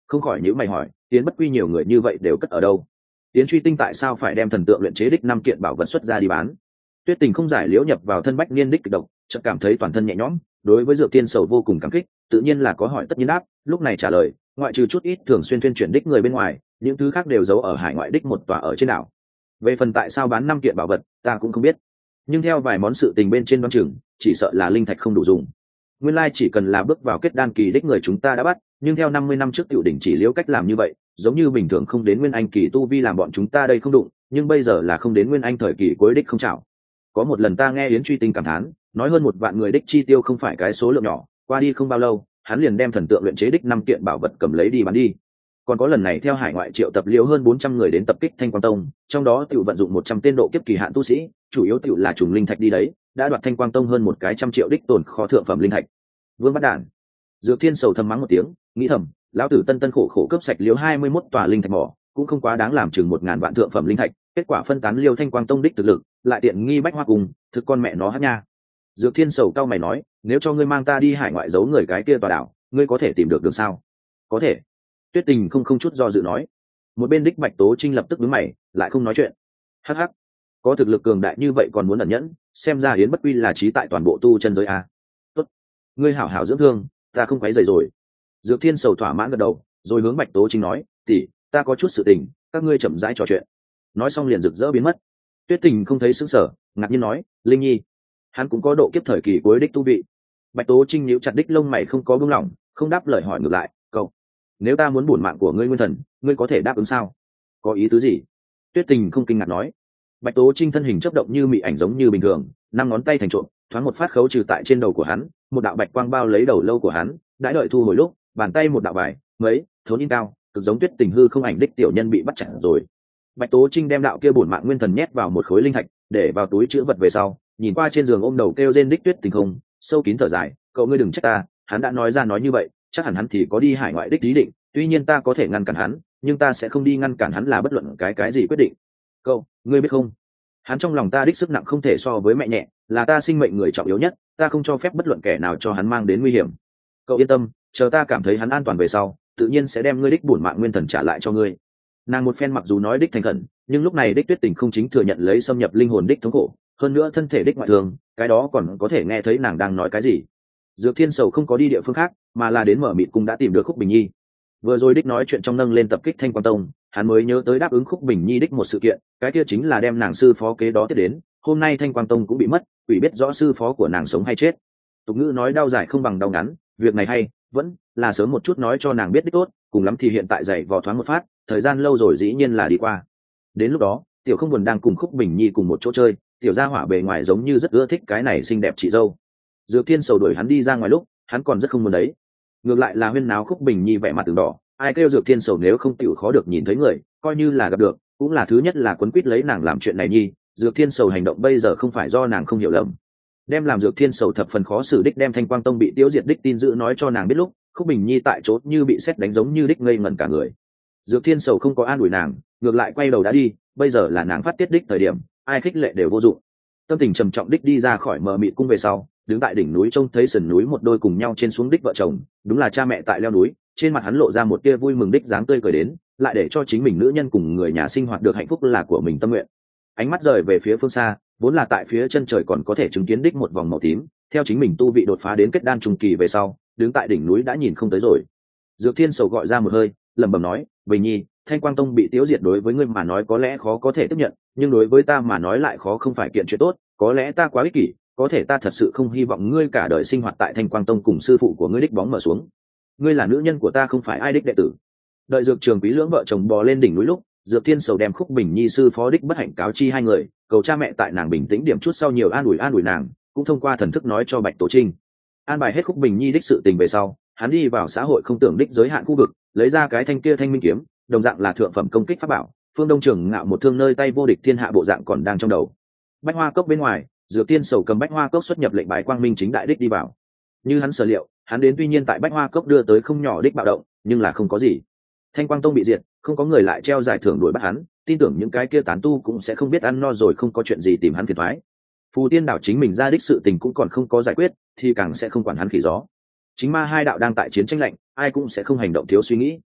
không khỏi nhíu mày hỏi, Yến Bất Quy nhiều người như vậy đều cất ở đâu? Yến Truy Tinh tại sao phải đem thần tượng luyện chế đích 5 kiện bảo vật xuất ra đi bán? Tuyết Tình không giải liễu nhập vào thân Bách Niên đích kịch độc, chợt cảm thấy toàn thân nhẹ nhõm, đối với Dược Thiên Sầu vô cùng cảm kích, tự nhiên là có hỏi tất nhiên đáp, lúc này trả lời, ngoại trừ chút ít thường xuyên tuyên chuyển đích người bên ngoài, những thứ khác đều giấu ở hải ngoại đích một tòa ở trên đảo. Về phần tại sao bán 5 kiện bảo vật, ta cũng không biết. Nhưng theo vài món sự tình bên trên đoán chừng, chỉ sợ là linh thạch không đủ dùng. Nguyên lai chỉ cần là bước vào kết đan kỳ đích người chúng ta đã bắt, nhưng theo 50 năm trước tiểu đỉnh chỉ liễu cách làm như vậy, giống như bình thường không đến nguyên anh kỳ tu vi làm bọn chúng ta đây không đụng, nhưng bây giờ là không đến nguyên anh thời kỳ cuối đích không chảo. Có một lần ta nghe Yến Truy Tinh cảm thán, nói hơn 1 vạn người đích chi tiêu không phải cái số lượng nhỏ, qua đi không bao lâu, hắn liền đem thần tượng luyện chế đích 5 kiện bảo vật cầm lấy đi bán đi. Còn có lần này theo hải ngoại triệu tập liễu hơn 400 người đến tập kích Thanh Quang Tông, trong đó tiểu vận dụng 100 tên độ kiếp kỳ hạn tu sĩ, chủ yếu tiểu là trùng linh thạch đi đấy, đã đoạt Thanh Quang Tông hơn một cái trăm triệu đích tồn kho thượng phẩm linh thạch. Vương bắt đản. Dược Thiên Sầu thầm mắng một tiếng, nghĩ thầm, lão tử tân tân khổ khổ cướp sạch liễu 21 tòa linh thạch mỏ, cũng không quá đáng làm chừng 1000 vạn thượng phẩm linh thạch, kết quả phân tán liêu Thanh Quang Tông đích thực lực, lại tiện nghi Bách Hoa cùng, thực con mẹ nó hát nha. Dược Thiên Sầu cao mày nói, nếu cho ngươi mang ta đi hải ngoại giấu người cái kia tòa đảo, ngươi có thể tìm được đường sao? Có thể. Tuyết Tình không chút do dự nói. Một bên đích Bạch Tố Trinh lập tức đứng mày, lại không nói chuyện. Hắc hắc, có thực lực cường đại như vậy còn muốn ẩn nhẫn, xem ra Yến Bất Quy là trí tại toàn bộ tu chân giới a. Tốt, ngươi hảo hảo dưỡng thương, ta không quấy rầy rồi. Dược Thiên Sầu thỏa mãn gật đầu, rồi hướng Bạch Tố Trinh nói, tỷ, ta có chút sự tình, các ngươi chậm rãi trò chuyện. Nói xong liền rực rỡ biến mất. Tuyết Tình không thấy sững sờ, ngạc nhiên nói, Linh Nhi, hắn cũng có độ kiếp thời kỳ cuối đích tu vị. Bạch Tố Trinh nhíu chặt đích lông mày không có buông lỏng, không đáp lời hỏi ngược lại, cậu, nếu ta muốn bổn mạng của ngươi nguyên thần, ngươi có thể đáp ứng sao? Có ý tứ gì? Tuyết Tình không kinh ngạc nói. Bạch Tố Trinh thân hình chớp động như mị ảnh giống như bình thường, 5 ngón tay thành trộm, thoáng một phát khấu trừ tại trên đầu của hắn, một đạo bạch quang bao lấy đầu lâu của hắn, đã đợi thu hồi lúc, bàn tay một đạo vải, mấy, thốn in cao, cực giống Tuyết Tình hư không ảnh đích tiểu nhân bị bắt chặt rồi. Bạch Tố Trinh đem đạo kia bổn mạng nguyên thần nhét vào một khối linh thạch, để vào túi trữ vật về sau, nhìn qua trên giường ôm đầu kêu rên đích Tuyết Tình không, sâu kín thở dài, cậu ngươi đừng trách ta, hắn đã nói ra nói như vậy, chắc hẳn hắn thì có đi hải ngoại đích ý định, tuy nhiên ta có thể ngăn cản hắn, nhưng ta sẽ không đi ngăn cản hắn là bất luận cái gì quyết định. Cậu, ngươi biết không? Hắn trong lòng ta đích sức nặng không thể so với mẹ nhẹ, là ta sinh mệnh người trọng yếu nhất, ta không cho phép bất luận kẻ nào cho hắn mang đến nguy hiểm. Cậu yên tâm, chờ ta cảm thấy hắn an toàn về sau, tự nhiên sẽ đem ngươi đích bổn mạng nguyên thần trả lại cho ngươi. Nàng một phen mặc dù nói đích thành khẩn, nhưng lúc này đích Tuyết Tình không chính thừa nhận lấy xâm nhập linh hồn đích thống khổ, hơn nữa thân thể đích ngoại thương, cái đó còn có thể nghe thấy nàng đang nói cái gì. Dược Thiên Sầu không có đi địa phương khác, mà là đến Mở Mịt Cung đã tìm được Khúc Bình Nhi. Vừa rồi đích nói chuyện trong nâng lên tập kích Thanh Quang Tông, hắn mới nhớ tới đáp ứng Khúc Bình Nhi đích một sự kiện, cái kia chính là đem nàng sư phó kế đó tiếp đến. Hôm nay Thanh Quang Tông cũng bị mất, quỷ biết rõ sư phó của nàng sống hay chết. Tục ngữ nói đau dài không bằng đau ngắn, việc này hay vẫn là sớm một chút nói cho nàng biết đích tốt, cùng lắm thì hiện tại dậy vò thoáng một phát, thời gian lâu rồi dĩ nhiên là đi qua. Đến lúc đó, Tiểu Không Buồn đang cùng Khúc Bình Nhi cùng một chỗ chơi, tiểu gia hỏa bề ngoài giống như rất ưa thích cái này xinh đẹp chị dâu. Dược Thiên Sầu đuổi hắn đi ra ngoài lúc, hắn còn rất không muốn đấy. Ngược lại là huyên náo Khúc Bình Nhi vẻ mặt từng đỏ, ai kêu Dược Thiên Sầu nếu không tiểu khó được nhìn thấy người, coi như là gặp được, cũng là thứ nhất là quấn quýt lấy nàng làm chuyện này nhi. Dược Thiên Sầu hành động bây giờ không phải do nàng không hiểu lầm. Đem làm Dược Thiên Sầu thập phần khó xử đích đem Thanh Quang Tông bị tiêu diệt đích tin dữ nói cho nàng biết lúc, Khúc Bình Nhi tại chỗ như bị sét đánh giống như đích ngây ngẩn cả người. Dược Thiên Sầu không có an ủi nàng, ngược lại quay đầu đã đi, bây giờ là nàng phát tiết đích thời điểm, ai khích lệ đều vô dụng. Tâm tình trầm trọng đích đi ra khỏi Mờ Mịt Cung về sau, đứng tại đỉnh núi trông thấy sườn núi một đôi cùng nhau trên xuống đích vợ chồng, đúng là cha mẹ tại leo núi, trên mặt hắn lộ ra một tia vui mừng đích dáng tươi cười đến, lại để cho chính mình nữ nhân cùng người nhà sinh hoạt được hạnh phúc là của mình tâm nguyện. Ánh mắt rời về phía phương xa, vốn là tại phía chân trời còn có thể chứng kiến đích một vòng màu tím, theo chính mình tu vị đột phá đến kết đan trung kỳ về sau, đứng tại đỉnh núi đã nhìn không tới rồi. Dược Thiên Sầu gọi ra một hơi, lẩm bẩm nói, Bình Nhi, Thanh Quang Tông bị tiêu diệt đối với ngươi mà nói có lẽ khó có thể tiếp nhận, nhưng đối với ta mà nói lại khó không phải kiện chuyện tốt, có lẽ ta quá ích kỷ, có thể ta thật sự không hy vọng ngươi cả đời sinh hoạt tại Thanh Quang Tông cùng sư phụ của ngươi đích bóng mở xuống. Ngươi là nữ nhân của ta không phải ai đích đệ tử. Đợi Dược Trường Quý lưỡng vợ chồng bò lên đỉnh núi lúc, Dược Thiên Sầu đem Khúc Bình Nhi sư phó đích bất hạnh cáo chi hai người, cầu cha mẹ tại nàng bình tĩnh điểm chút sau nhiều an ủi nàng, cũng thông qua thần thức nói cho Bạch Tố Trinh. An bài hết Khúc Bình Nhi đích sự tình về sau, hắn đi vào xã hội không tưởng đích giới hạn khu vực, lấy ra cái thanh kia thanh minh kiếm, đồng dạng là thượng phẩm công kích pháp bảo. Phương Đông Trường ngạo một thương nơi tay vô địch thiên hạ bộ dạng còn đang trong đầu. Bách Hoa Cốc bên ngoài, Dược Thiên Sầu cầm Bách Hoa Cốc xuất nhập lệnh bái quang minh chính đại đích đi vào. Như hắn sở liệu, hắn đến tuy nhiên tại Bách Hoa Cốc đưa tới không nhỏ đích bạo động, nhưng là không có gì. Thanh Quang Tông bị diệt, không có người lại treo giải thưởng đuổi bắt hắn, tin tưởng những cái kia tán tu cũng sẽ không biết ăn no rồi không có chuyện gì tìm hắn phiền toái. Phù Tiên đảo chính mình ra đích sự tình cũng còn không có giải quyết, thì càng sẽ không quản hắn khỉ gió. Chính ma hai đạo đang tại chiến tranh lạnh, ai cũng sẽ không hành động thiếu suy nghĩ.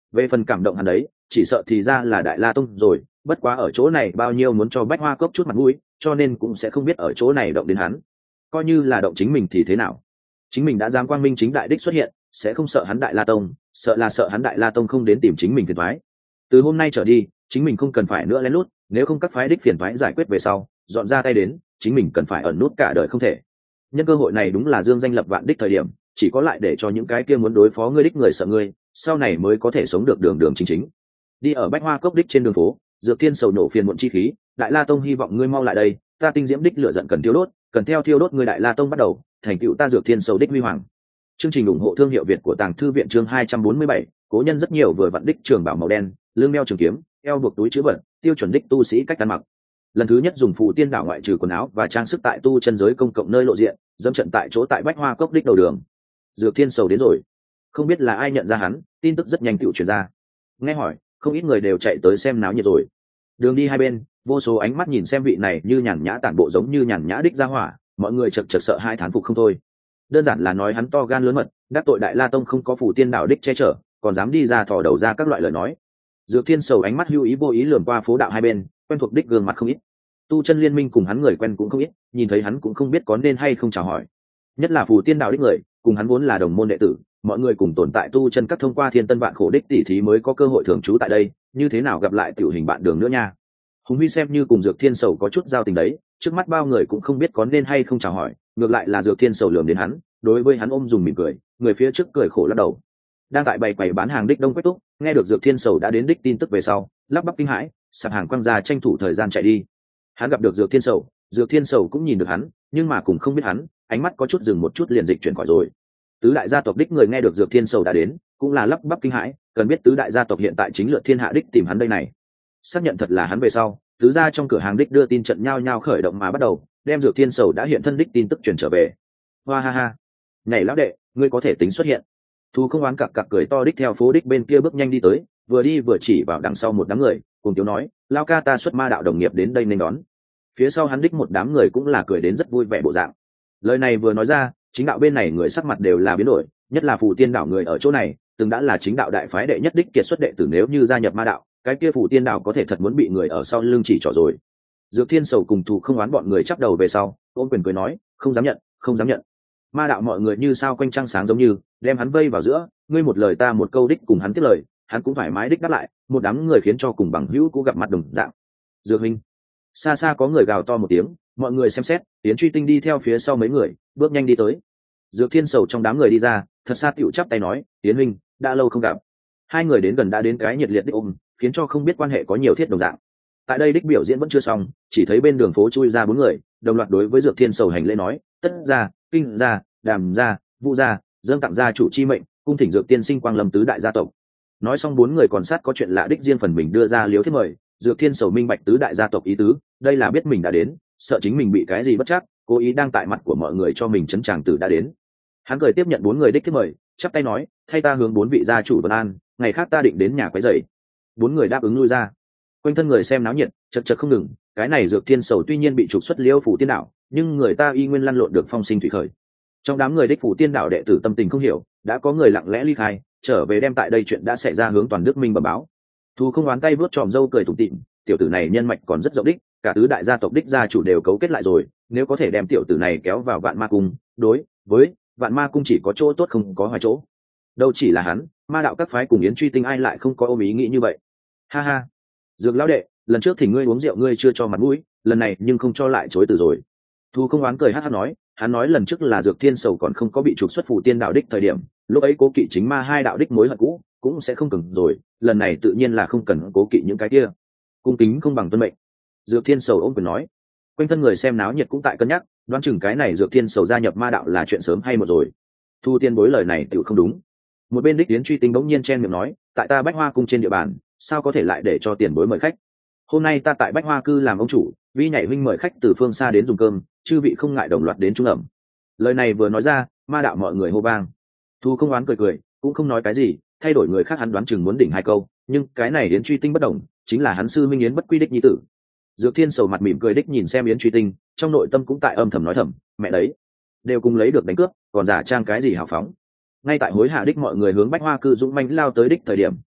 Về phần cảm động hắn đấy, chỉ sợ thì ra là Đại La Tông rồi, bất quá ở chỗ này bao nhiêu muốn cho Bách Hoa Cốc chút mặt mũi, cho nên cũng sẽ không biết ở chỗ này động đến hắn. Coi như là động chính mình thì thế nào? Chính mình đã dám quang minh chính đại đích xuất hiện, sẽ không sợ hắn Đại La Tông, sợ hắn Đại La Tông không đến tìm chính mình phiền toái. Từ hôm nay trở đi, chính mình không cần phải nữa lén lút, nếu không các phái đích phiền toái giải quyết về sau, dọn ra tay đến, chính mình cần phải ẩn nút cả đời không thể. Nhân cơ hội này đúng là dương danh lập vạn đích thời điểm, chỉ có lại để cho những cái kia muốn đối phó ngươi đích người sợ ngươi, sau này mới có thể sống được đường đường chính chính. Đi ở Bách Hoa Cốc đích trên đường phố, Dược Thiên sầu nổ phiền muộn chi khí, Đại La Tông hy vọng ngươi mau lại đây, ta tinh diễm đích lửa giận cần thiêu đốt, cần theo thiêu đốt ngươi Đại La Tông bắt đầu, thành tựu ta Dược Thiên sầu đích huy hoàng. Chương trình ủng hộ thương hiệu Việt của Tàng Thư viện chương 247, cố nhân rất nhiều vừa vặn đích trường bảo màu đen, lưng đeo trường kiếm, eo buộc túi trữ vật, tiêu chuẩn đích tu sĩ cách ăn mặc. Lần thứ nhất dùng phù tiên đảo ngoại trừ quần áo và trang sức tại tu chân giới công cộng nơi lộ diện, dẫm trận tại chỗ tại Bách Hoa Cốc đích đầu đường. Dược Thiên sầu đến rồi, không biết là ai nhận ra hắn, tin tức rất nhanh tựu truyền ra. Nghe hỏi, không ít người đều chạy tới xem náo nhiệt rồi. Đường đi hai bên, vô số ánh mắt nhìn xem vị này như nhàn nhã tản bộ giống như nhàn nhã đích ra hỏa, mọi người chật chật sợ hai thán phục không thôi. Đơn giản là nói hắn to gan lớn mật, đắc tội Đại La Tông không có phù tiên đạo đích che chở, còn dám đi ra thò đầu ra các loại lời nói. Dược Thiên sầu ánh mắt hưu ý vô ý lườm qua phố đạo hai bên, quen thuộc đích gương mặt không ít. Tu chân liên minh cùng hắn người quen cũng không ít, nhìn thấy hắn cũng không biết có nên hay không chào hỏi. Nhất là phù tiên đạo đích người, cùng hắn vốn là đồng môn đệ tử, mọi người cùng tồn tại tu chân các thông qua thiên tân vạn khổ đích tỷ thí mới có cơ hội thường trú tại đây, như thế nào gặp lại tiểu hình bạn đường nữa nha. Hùng Huy xem như cùng Dược Thiên sầu có chút giao tình đấy, trước mắt bao người cũng không biết có nên hay không chào hỏi, ngược lại là Dược Thiên sầu lườm đến hắn, đối với hắn ôm dùng mỉm cười, người phía trước cười khổ lắc đầu. Đang tại bày quầy bán hàng đích Đông Quách Túc, nghe được Dược Thiên sầu đã đến đích tin tức về sau, lắp bắp kinh hãi, sạp hàng quăng ra tranh thủ thời gian chạy đi. Hắn gặp được Dược Thiên sầu cũng nhìn được hắn, nhưng mà cũng không biết hắn, ánh mắt có chút dừng một chút liền dịch chuyển khỏi rồi. Tứ đại gia tộc đích người nghe được Dược Thiên sầu đã đến, cũng là lắp bắp kinh hãi, cần biết tứ đại gia tộc hiện tại chính lượt thiên hạ đích tìm hắn đây này. Xác nhận thật là hắn về sau, tứ gia trong cửa hàng đích đưa tin trận nhao nhao khởi động mà bắt đầu, đem Dược Thiên sầu đã hiện thân đích tin tức truyền trở về. Hoa ha ha, nhảy lão đệ, ngươi có thể tính xuất hiện. Thu không oán cặc cặc cười to đích theo phố đích bên kia bước nhanh đi tới, vừa đi vừa chỉ vào đằng sau một đám người, cùng tiếu nói, lao ca ta xuất ma đạo đồng nghiệp đến đây nên đón. Phía sau hắn đích một đám người cũng là cười đến rất vui vẻ bộ dạng. Lời này vừa nói ra, chính đạo bên này người sắc mặt đều là biến đổi, nhất là phù tiên đạo người ở chỗ này từng đã là chính đạo đại phái đệ nhất đích kiệt xuất đệ tử, nếu như gia nhập ma đạo, cái kia phù tiên đạo có thể thật muốn bị người ở sau lưng chỉ trỏ rồi. Dược Thiên sầu cùng Thù không oán bọn người chắp đầu về sau, ôm quyền cười nói, không dám nhận, không dám nhận. Ma đạo mọi người như sao quanh trăng sáng giống như đem hắn vây vào giữa, ngươi một lời ta một câu đích cùng hắn tiếp lời, hắn cũng thoải mái đích đáp lại, một đám người khiến cho cùng bằng hữu cũng gặp mặt đồng dạng. Dược huynh. Xa xa có người gào to một tiếng, mọi người xem xét, Yến Truy Tinh đi theo phía sau mấy người, bước nhanh đi tới. Dược Thiên sầu trong đám người đi ra, thật xa tựu chắp tay nói, Yến huynh, đã lâu không gặp. Hai người đến gần đã đến cái nhiệt liệt đích ôm, khiến cho không biết quan hệ có nhiều thiết đồng dạng. Tại đây đích biểu diễn vẫn chưa xong, chỉ thấy bên đường phố chui ra bốn người, đồng loạt đối với Dược Thiên sầu hành lễ nói, tất gia, kinh gia, đàm gia, vũ gia, dâng tặng gia chủ chi mệnh, cung thỉnh Dược tiên sinh quang lâm tứ đại gia tộc. Nói xong bốn người còn sát có chuyện lạ đích riêng phần mình đưa ra liếu thiết mời. Dược Thiên sầu minh bạch tứ đại gia tộc ý tứ, đây là biết mình đã đến, sợ chính mình bị cái gì bất chắc, cố ý đang tại mặt của mọi người cho mình chấn tràng tử đã đến. Hắn cười tiếp nhận bốn người đích thiết mời, chắp tay nói, thay ta hướng bốn vị gia chủ vân an, ngày khác ta định đến nhà quấy rầy. Bốn người đáp ứng lui ra. Quanh thân người xem náo nhiệt, chật chật không ngừng. Cái này Dược Thiên sầu tuy nhiên bị trục xuất liêu phủ tiên đạo, nhưng người ta y nguyên lăn lộn được phong sinh thủy khởi. Trong đám người đích phủ tiên đạo đệ tử tâm tình không hiểu, đã có người lặng lẽ ly khai, trở về đem tại đây chuyện đã xảy ra hướng toàn nước minh bẩm báo. Thu không oán tay vớt tròm râu cười tủm tỉm, tiểu tử này nhân mạch còn rất rộng đích, cả tứ đại gia tộc đích gia chủ đều cấu kết lại rồi, nếu có thể đem tiểu tử này kéo vào Vạn Ma Cung, đối với Vạn Ma Cung chỉ có chỗ tốt không có hoài chỗ. Đâu chỉ là hắn, ma đạo các phái cùng Yến Truy Tinh ai lại không có ôm ý nghĩ như vậy. Ha ha, Dược lão đệ, lần trước thì ngươi uống rượu ngươi chưa cho mặt mũi, lần này nhưng không cho lại chối từ rồi. Thu không oán cười hắc hắc nói, hắn nói lần trước là Dược Thiên sầu còn không có bị trục xuất phủ tiên đạo đích thời điểm, lúc ấy cố kỵ chính ma hai đạo đích mối hận cũ cũng sẽ không cứng rồi, lần này tự nhiên là không cần cố kỵ những cái kia, cung kính không bằng tuân mệnh. Dược Thiên sầu ôm quyền nói. Quanh thân người xem náo nhiệt cũng tại cân nhắc, đoán chừng cái này Dược Thiên sầu gia nhập ma đạo là chuyện sớm hay một rồi. Thu tiên bối lời này tự không đúng. Một bên đích Yến Truy Tinh bỗng nhiên chen miệng nói, tại ta Bách Hoa Cung trên địa bàn, sao có thể lại để cho tiền bối mời khách? Hôm nay ta tại Bách Hoa cư làm ông chủ, vi nhảy huynh mời khách từ phương xa đến dùng cơm, chư vị không ngại đồng loạt đến trung ẩm. Lời này vừa nói ra, ma đạo mọi người hô vang. Thu không oán cười cười, cũng không nói cái gì, thay đổi người khác hắn đoán chừng muốn đỉnh hai câu, nhưng cái này Yến Truy Tinh bất đồng, chính là hắn sư minh Yến bất quy đích nhi tử. Dược Thiên sầu mặt mỉm cười đích nhìn xem Yến Truy Tinh, trong nội tâm cũng tại âm thầm nói thầm, mẹ đấy, đều cùng lấy được đánh cướp, còn giả trang cái gì hào phóng. Ngay tại hối hạ đích mọi người hướng Bách Hoa cư dũng mãnh lao tới đích thời điểm,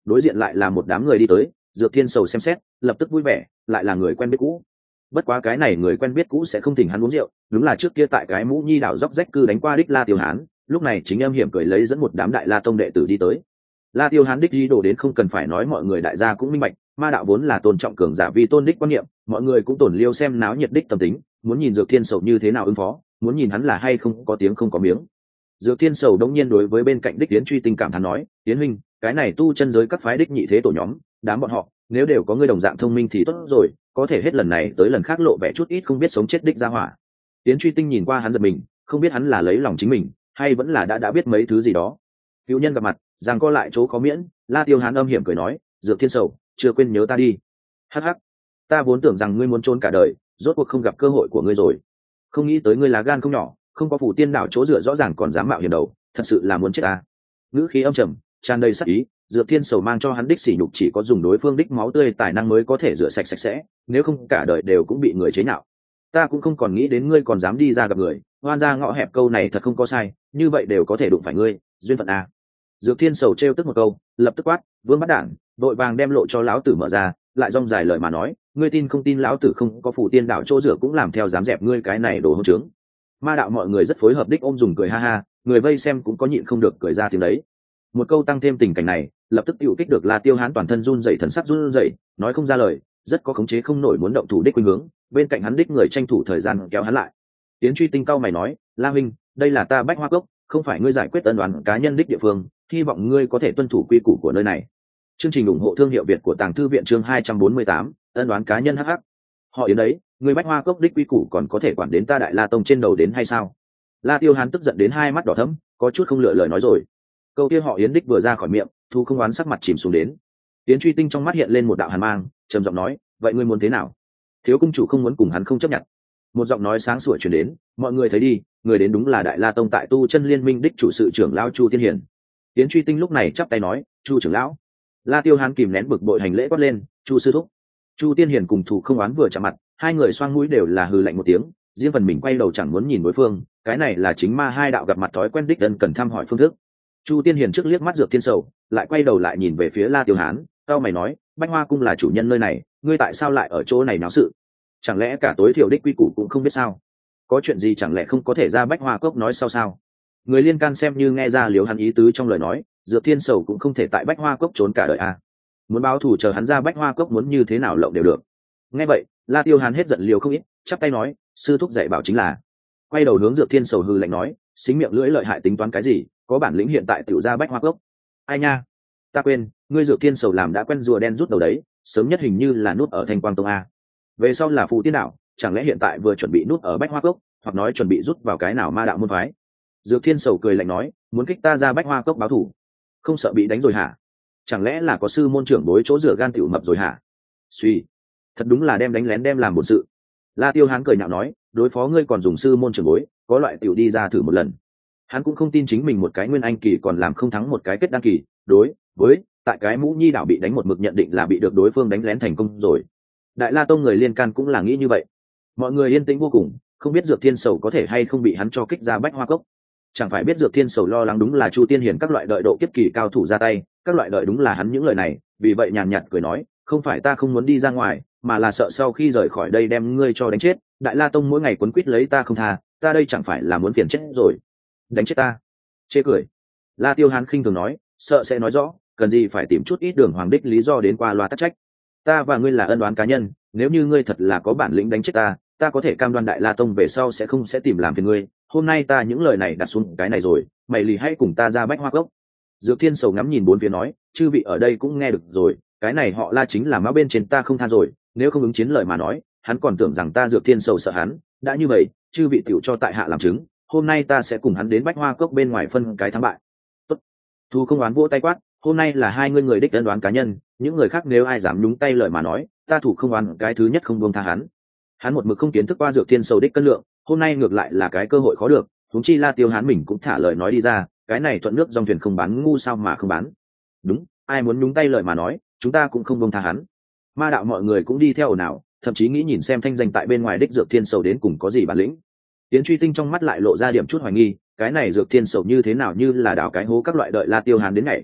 đối diện lại là một đám người đi tới. Dược Thiên Sầu xem xét, lập tức vui vẻ, lại là người quen biết cũ. Bất quá cái này người quen biết cũ sẽ không thỉnh hắn uống rượu, đúng là trước kia tại cái Mũ Nhi đảo dốc rách cư đánh qua đích La Tiêu Hán, lúc này chính âm hiểm cười lấy dẫn một đám đại La tông đệ tử đi tới. La Tiêu Hán đích đi đổ đến không cần phải nói, mọi người đại gia cũng minh bạch, ma đạo vốn là tôn trọng cường giả vi tôn đích quan niệm, mọi người cũng tổn liêu xem náo nhiệt đích tâm tính, muốn nhìn Dược Thiên Sầu như thế nào ứng phó, muốn nhìn hắn là hay không có tiếng không có miếng. Dược Thiên Sầu đống nhiên đối với bên cạnh đích Yến Truy Tinh cảm thán nói, Yến huynh, cái này tu chân giới các phái đích nhị thế tổ nhóm, đám bọn họ, nếu đều có người đồng dạng thông minh thì tốt rồi, có thể hết lần này tới lần khác lộ vẻ chút ít không biết sống chết đích ra hỏa. Yến Truy Tinh nhìn qua hắn giật mình, không biết hắn là lấy lòng chính mình, hay vẫn là đã biết mấy thứ gì đó. Cựu nhân gặp mặt, rằng co lại chỗ khó miễn, La Tiêu Hán âm hiểm cười nói, Dược Thiên Sầu, chưa quên nhớ ta đi. Hắc hắc, ta vốn tưởng rằng ngươi muốn trốn cả đời, rốt cuộc không gặp cơ hội của ngươi rồi. Không nghĩ tới ngươi lá gan không nhỏ, không có phủ tiên đảo chỗ dựa rõ ràng còn dám mạo hiểm đầu, thật sự là muốn chết ta. Ngữ khí âm trầm, tràn đầy sắc ý, Dược Thiên Sầu mang cho hắn đích sỉ nhục chỉ có dùng đối phương đích máu tươi tài năng mới có thể rửa sạch sạch sẽ, nếu không cả đời đều cũng bị người chế nhạo. Ta cũng không còn nghĩ đến ngươi còn dám đi ra gặp người, hoan ra ngõ hẹp câu này thật không có sai, như vậy đều có thể đụng phải ngươi, duyên phận à. Dược Thiên Sầu trêu tức một câu, lập tức quát, Vương Bắt Đản, đội vàng đem lộ cho lão tử mở ra, lại rong dài lời mà nói, ngươi tin không tin lão tử không có phủ tiên đạo chỗ rửa cũng làm theo dám dẹp ngươi cái này đồ hỗn trướng. Ma đạo mọi người rất phối hợp đích ôm dùng cười ha ha, người vây xem cũng có nhịn không được cười ra tiếng đấy. Một câu tăng thêm tình cảnh này, lập tức tiêu kích được La Tiêu Hán toàn thân run rẩy, thần sắc run rẩy, nói không ra lời, rất có khống chế không nổi muốn động thủ đích khuynh hướng, bên cạnh hắn đích người tranh thủ thời gian kéo hắn lại. Tiến Truy Tinh cao mày nói, La huynh, đây là ta Bách Hoa Cốc, không phải ngươi giải quyết ân oán cá nhân đích địa phương, hy vọng ngươi có thể tuân thủ quy củ của nơi này. Chương trình ủng hộ thương hiệu Việt của Tàng Thư viện chương 248, ân oán cá nhân hắc hắc. Họ Yến đấy, ngươi Bách Hoa Cốc đích quy củ còn có thể quản đến ta Đại La Tông trên đầu đến hay sao? La Tiêu Hán tức giận đến hai mắt đỏ thẫm, có chút không lựa lời nói rồi. Câu kia họ Yến đích vừa ra khỏi miệng, Thu không oán sắc mặt chìm xuống đến. Yến Truy Tinh trong mắt hiện lên một đạo hàn mang, trầm giọng nói, vậy ngươi muốn thế nào? Thiếu cung chủ không muốn cùng hắn không chấp nhận. Một giọng nói sáng sủa truyền đến, mọi người thấy đi, người đến đúng là Đại La Tông tại Tu Chân Liên Minh đích chủ sự trưởng lão Chu Tiên Hiền. Yến Truy Tinh lúc này chắp tay nói, Chu trưởng lão. La Tiêu Hán kìm nén bực bội hành lễ quát lên, Chu sư thúc. Chu Tiên Hiền cùng Thủ không oán vừa chạm mặt, hai người xoang mũi đều là hừ lạnh một tiếng, riêng phần mình quay đầu chẳng muốn nhìn đối phương, cái này là chính ma hai đạo gặp mặt thói quen đích ân cần thăm hỏi phương thức. Chu Tiên Hiền trước liếc mắt Dược Thiên Sầu, lại quay đầu lại nhìn về phía La Tiêu Hán, cao mày nói, Bách Hoa cung là chủ nhân nơi này, ngươi tại sao lại ở chỗ này náo sự? Chẳng lẽ cả tối thiểu đích quy củ cũng không biết sao? Có chuyện gì chẳng lẽ không có thể ra Bách Hoa cốc nói sao? Người liên can xem như nghe ra liếu hắn ý tứ trong lời nói, Dược Thiên Sầu cũng không thể tại Bách Hoa cốc trốn cả đời à? Muốn báo thù chờ hắn ra Bách Hoa cốc muốn như thế nào lộng đều được. Nghe vậy, La Tiêu Hán hết giận liều không ít, chắp tay nói, sư thúc dạy bảo chính là. Quay đầu hướng Dược Thiên Sầu hừ lạnh nói, xính miệng lưỡi lợi hại tính toán cái gì, có bản lĩnh hiện tại tiểu ra Bách Hoa cốc. Ai nha, ta quên, ngươi Dược Thiên Sầu làm đã quen rùa đen rút đầu đấy, sớm nhất hình như là nút ở Thanh Quang Tông a. Về sau là Phù Tiên đạo, chẳng lẽ hiện tại vừa chuẩn bị nút ở Bách Hoa cốc, hoặc nói chuẩn bị rút vào cái nào ma đạo môn phái? Dược Thiên Sầu cười lạnh nói, muốn kích ta ra Bách Hoa cốc báo thù, không sợ bị đánh rồi hả? Chẳng lẽ là có sư môn trưởng bối chỗ rửa gan tiểu mập rồi hả? Suy, thật đúng là đem đánh lén đem làm một sự. La Tiêu Hán cười nhạo nói, đối phó ngươi còn dùng sư môn trưởng bối, có loại tiểu đi ra thử một lần. Hắn cũng không tin chính mình một cái nguyên anh kỳ còn làm không thắng một cái kết đăng kỳ, đối với tại cái Mũ Nhi đảo bị đánh một mực nhận định là bị được đối phương đánh lén thành công rồi. Đại La Tông người liên can cũng là nghĩ như vậy. Mọi người yên tĩnh vô cùng, không biết Dược Thiên Sầu có thể hay không bị hắn cho kích ra Bách Hoa cốc. Chẳng phải biết Dược Thiên Sầu lo lắng đúng là Chu Tiên Hiền các loại đợi độ kiếp kỳ cao thủ ra tay, các loại đợi đúng là hắn những lời này, vì vậy nhàn nhạt cười nói, không phải ta không muốn đi ra ngoài, mà là sợ sau khi rời khỏi đây đem ngươi cho đánh chết. Đại La Tông mỗi ngày quấn quýt lấy ta không tha, ta đây chẳng phải là muốn phiền chết rồi. Đánh chết ta? Chê cười. La Tiêu Hán khinh thường nói, sợ sẽ nói rõ, cần gì phải tìm chút ít đường hoàng đích lý do đến qua loa tắc trách. Ta và ngươi là ân oán cá nhân, nếu như ngươi thật là có bản lĩnh đánh chết ta, ta có thể cam đoan Đại La Tông về sau sẽ không tìm làm phiền ngươi. Hôm nay ta những lời này đặt xuống cái này rồi, mày lì hãy cùng ta ra Bách Hoa cốc. Dược Thiên Sầu ngắm nhìn bốn phía nói, chư vị ở đây cũng nghe được rồi, cái này họ La chính là má bên trên ta không tha rồi, nếu không ứng chiến lời mà nói, hắn còn tưởng rằng ta Dược Thiên Sầu sợ hắn, đã như vậy, chư vị tiểu cho tại hạ làm chứng, hôm nay ta sẽ cùng hắn đến Bách Hoa cốc bên ngoài phân cái thắng bại. Tốt. Thu không oán vỗ tay quát, hôm nay là hai người đích ân đoán cá nhân, những người khác nếu ai dám nhúng tay lời mà nói, ta thủ không oán cái thứ nhất không buông tha hắn. Hắn một mực không kiến thức qua Dược Thiên Sầu đích cân lượng, hôm nay ngược lại là cái cơ hội khó được, huống chi La Tiêu Hán mình cũng thả lời nói đi ra, cái này thuận nước dòng thuyền không bán ngu sao mà không bán. Đúng, ai muốn nhúng tay lời mà nói, chúng ta cũng không buông tha hắn. Ma đạo mọi người cũng đi theo ồn ào, thậm chí nghĩ nhìn xem thanh danh tại bên ngoài đích Dược Thiên Sầu đến cùng có gì bản lĩnh. Tiến Truy Tinh trong mắt lại lộ ra điểm chút hoài nghi, cái này Dược Thiên Sầu như thế nào như là đào cái hố các loại đợi La Tiêu Hán đến ngày.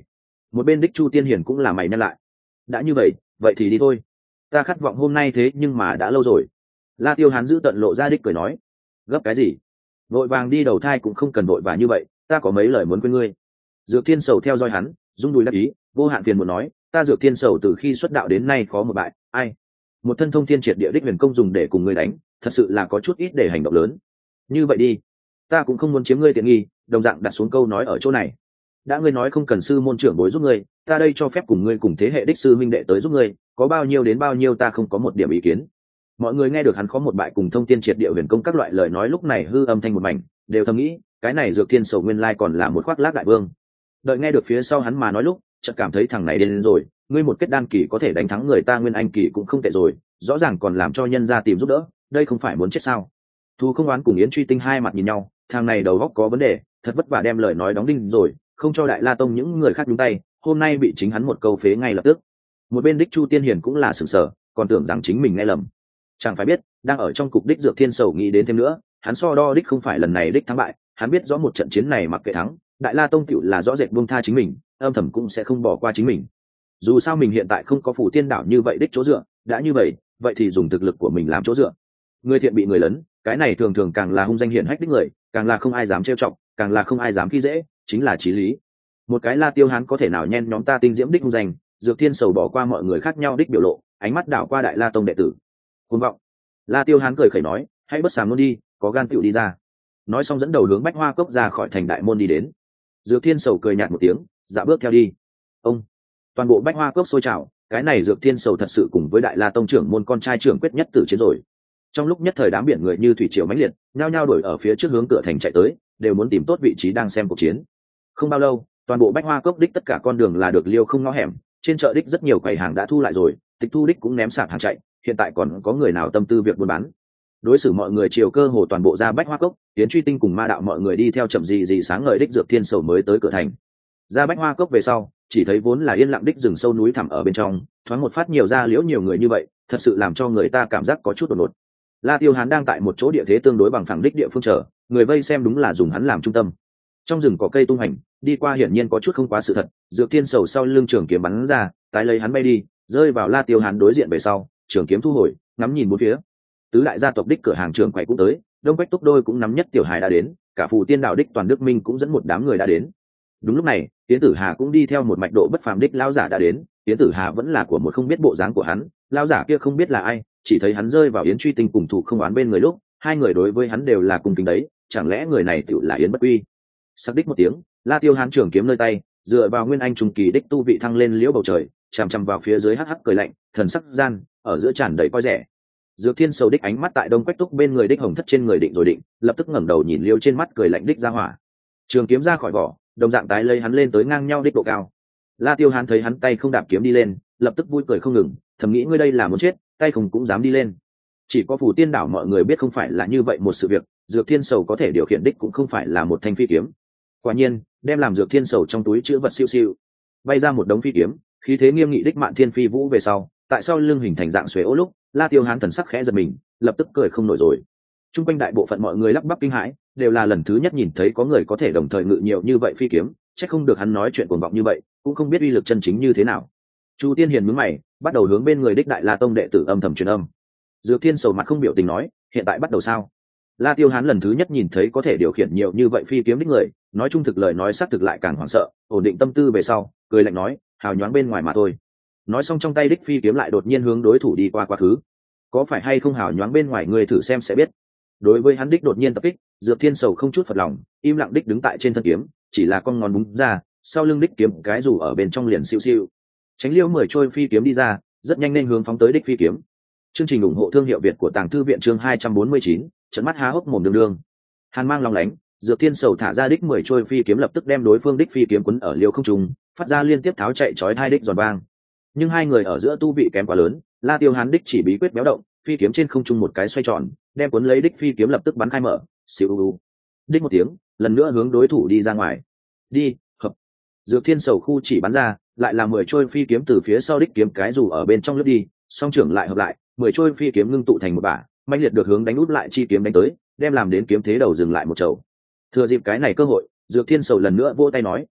Một bên đích Chu Tiên Hiền cũng là mày nhăn lại. Đã như vậy, vậy thì đi thôi. Ta khát vọng hôm nay thế nhưng mà đã lâu rồi. La Tiêu Hán giữ tận lộ ra đích cười nói. Gấp cái gì? Vội vàng đi đầu thai cũng không cần vội vã như vậy, ta có mấy lời muốn quên ngươi. Dược Thiên Sầu theo dõi hắn, rung đùi đắc ý, vô hạn phiền muốn nói, ta Dược Thiên Sầu từ khi xuất đạo đến nay khó một bại, ai? Một thân thông thiên triệt địa đích huyền công dùng để cùng ngươi đánh, thật sự là có chút ít để hành động lớn. Như vậy đi, ta cũng không muốn chiếm ngươi tiện nghi, đồng dạng đặt xuống câu nói ở chỗ này. Đã ngươi nói không cần sư môn trưởng bối giúp ngươi, ta đây cho phép cùng ngươi cùng thế hệ đích sư minh đệ tới giúp ngươi, có bao nhiêu đến bao nhiêu ta không có một điểm ý kiến. Mọi người nghe được hắn khó một bại cùng thông thiên triệt địa huyền công các loại lời nói lúc này hư âm thanh một mảnh, đều thầm nghĩ, cái này Dược Thiên Sầu nguyên lai còn là một khoác lác đại vương. Đợi nghe được phía sau hắn mà nói lúc, chợt cảm thấy thằng này điên rồi, ngươi một kết đan kỳ có thể đánh thắng người ta nguyên anh kỳ cũng không tệ rồi, rõ ràng còn làm cho nhân gia tìm giúp đỡ, đây không phải muốn chết sao? Thu Không Oán cùng Yến Truy Tinh hai mặt nhìn nhau, thằng này đầu óc có vấn đề, thật vất vả đem lời nói đóng đinh rồi, không cho Đại La Tông những người khác nhúng tay, hôm nay bị chính hắn một câu phế ngay lập tức. Một bên đích Chu Tiên Hiền cũng là sửng sở, còn tưởng rằng chính mình nghe lầm. Chẳng phải biết, đang ở trong cục đích Dược Thiên Sầu nghĩ đến thêm nữa, hắn so đo đích không phải lần này đích thắng bại, hắn biết rõ một trận chiến này mặc kệ thắng, Đại La Tông tựu là rõ rệt buông tha chính mình, âm thầm cũng sẽ không bỏ qua chính mình. Dù sao mình hiện tại không có Phủ Tiên Đảo như vậy đích chỗ dựa, đã như vậy, vậy thì dùng thực lực của mình làm chỗ dựa. Người thiện bị người lấn, cái này thường thường càng là hung danh hiển hách đích người, càng là không ai dám trêu chọc, càng là không ai dám khi dễ, chính là chí lý. Một cái La Tiêu Hán có thể nào nhen nhóm ta tinh diễm đích hung danh, Dược Thiên Sầu bỏ qua mọi người khác nhau đích biểu lộ, ánh mắt đảo qua Đại La Tông đệ tử. Cuồng vọng. La Tiêu Hán cười khẩy nói, hãy bất sàm luôn đi, có gan tựu đi ra. Nói xong dẫn đầu hướng Bách Hoa Cốc ra khỏi thành đại môn đi đến. Dược Thiên Sầu cười nhạt một tiếng, dạ bước theo đi. Ông. Toàn bộ Bách Hoa Cốc sôi trào, cái này Dược Thiên Sầu thật sự cùng với Đại La Tông trưởng môn con trai trưởng quyết nhất tử chiến rồi. Trong lúc nhất thời đám biển người như thủy triều mãnh liệt, nhao nhao đuổi ở phía trước hướng cửa thành chạy tới, đều muốn tìm tốt vị trí đang xem cuộc chiến. Không bao lâu, toàn bộ Bách Hoa Cốc đích tất cả con đường là được liêu không ngõ hẻm, trên chợ đích rất nhiều quầy hàng đã thu lại rồi, tịch thu đích cũng ném sạp hàng chạy, hiện tại còn có người nào tâm tư việc buôn bán. Đối xử mọi người chiều cơ hồ toàn bộ ra Bách Hoa Cốc, Tiến Truy Tinh cùng Ma Đạo mọi người đi theo chậm gì sáng ngời đích Dược Thiên Sầu mới tới cửa thành. Ra Bách Hoa Cốc về sau, chỉ thấy vốn là yên lặng đích rừng sâu núi thẳm ở bên trong, thoáng một phát nhiều ra liễu nhiều người như vậy, thật sự làm cho người ta cảm giác có chút đột ngột. La Tiêu Hán đang tại một chỗ địa thế tương đối bằng phẳng đích địa phương chờ, người vây xem đúng là dùng hắn làm trung tâm. Trong rừng có cây tung hành, đi qua hiển nhiên có chút không quá sự thật, Dược Thiên Sầu sau lưng trường kiếm bắn ra, tái lấy hắn bay đi, rơi vào La Tiêu Hán đối diện về sau, trường kiếm thu hồi, ngắm nhìn bốn phía. Tứ đại gia tộc đích cửa hàng trường quầy cũng tới, Đông Quách Túc Đôi cũng nắm nhất tiểu hài đã đến, cả Phù Tiên Đạo đích toàn Đức Minh cũng dẫn một đám người đã đến. Đúng lúc này, Tiến Tử Hà cũng đi theo một mạch độ bất phàm đích lão giả đã đến, Tiến Tử Hà vẫn là của một không biết bộ dáng của hắn, lão giả kia không biết là ai, chỉ thấy hắn rơi vào Yến Truy Tinh cùng Thủ Không Oán bên người lúc, hai người đối với hắn đều là cùng kính đấy, chẳng lẽ người này tựu là Yến Bất Uy. Sắc đích một tiếng, La Tiêu Hán trường kiếm nơi tay, dựa vào nguyên anh trùng kỳ đích tu vị thăng lên liễu bầu trời, chằm chằm vào phía dưới hắc hắc cười lạnh, thần sắc gian, ở giữa tràn đầy coi rẻ. Dược Thiên Sầu đích ánh mắt tại Đông Quách Túc bên người đích hồng thất trên người định rồi định, lập tức ngẩng đầu nhìn liêu trên mắt cười lạnh đích ra hỏa. Trường kiếm ra khỏi vỏ, đồng dạng tái lấy hắn lên tới ngang nhau đích độ cao. La Tiêu Hán thấy hắn tay không đạp kiếm đi lên, lập tức vui cười không ngừng, thầm nghĩ ngươi đây là muốn chết, tay không cũng dám đi lên. Chỉ có Phù Tiên Đảo mọi người biết không phải là như vậy một sự việc, Dược Thiên Sầu có thể điều khiển đích cũng không phải là một thanh phi kiếm. Quả nhiên, đem làm Dược Thiên Sầu trong túi chứa vật siêu siêu, bay ra một đống phi kiếm, khí thế nghiêm nghị đích Mạn Thiên Phi Vũ về sau, tại sao lưng hình thành dạng xuế ố lúc, La Tiêu Hán thần sắc khẽ giật mình, lập tức cười không nổi rồi. Trung quanh đại bộ phận mọi người lắp bắp kinh hãi, đều là lần thứ nhất nhìn thấy có người có thể đồng thời ngự nhiều như vậy phi kiếm, chắc không được hắn nói chuyện cuồng vọng như vậy, cũng không biết uy lực chân chính như thế nào. Chu Tiên Hiền nhướng mày, bắt đầu hướng bên người đích Đại La Tông đệ tử âm thầm truyền âm. Dược Thiên Sầu mặt không biểu tình nói, hiện tại bắt đầu sao? La Tiêu Hán lần thứ nhất nhìn thấy có thể điều khiển nhiều như vậy phi kiếm đích người, nói chung thực lời nói xác thực lại càng hoảng sợ, ổn định tâm tư về sau, cười lạnh nói, hào nhoáng bên ngoài mà thôi. Nói xong trong tay đích phi kiếm lại đột nhiên hướng đối thủ đi qua quá khứ. Có phải hay không hào nhoáng bên ngoài người thử xem sẽ biết. Đối với hắn đích đột nhiên tập kích, Dược Thiên Sầu không chút phật lòng, im lặng đích đứng tại trên thân kiếm, chỉ là con ngón búng ra, sau lưng đích kiếm cái dù ở bên trong liền siêu siêu. Tránh liêu 10 trôi phi kiếm đi ra, rất nhanh nên hướng phóng tới đích phi kiếm. Chương trình ủng hộ thương hiệu Việt của Tàng Thư viện chương 249, trận mắt há hốc mồm đường đường. Hàn mang long lánh, Dược Thiên Sầu thả ra đích 10 trôi phi kiếm lập tức đem đối phương đích phi kiếm quấn ở liêu không trung, phát ra liên tiếp tháo chạy chói hai đích giòn vang. Nhưng hai người ở giữa tu vị kém quá lớn, La Tiêu Hán đích chỉ bí quyết béo động, phi kiếm trên không trung một cái xoay tròn, đem cuốn lấy đích phi kiếm lập tức bắn khai mở, siêu đích một tiếng, lần nữa hướng đối thủ đi ra ngoài. Đi, hợp. Dược Thiên Sầu khu chỉ bắn ra, lại là 10 trôi phi kiếm từ phía sau đích kiếm cái dù ở bên trong lướt đi, song trưởng lại hợp lại, 10 trôi phi kiếm ngưng tụ thành một bả, mãnh liệt được hướng đánh út lại chi kiếm đánh tới, đem làm đến kiếm thế đầu dừng lại một chầu. Thừa dịp cái này cơ hội, Dược Thiên Sầu lần nữa vỗ tay nói, hợp,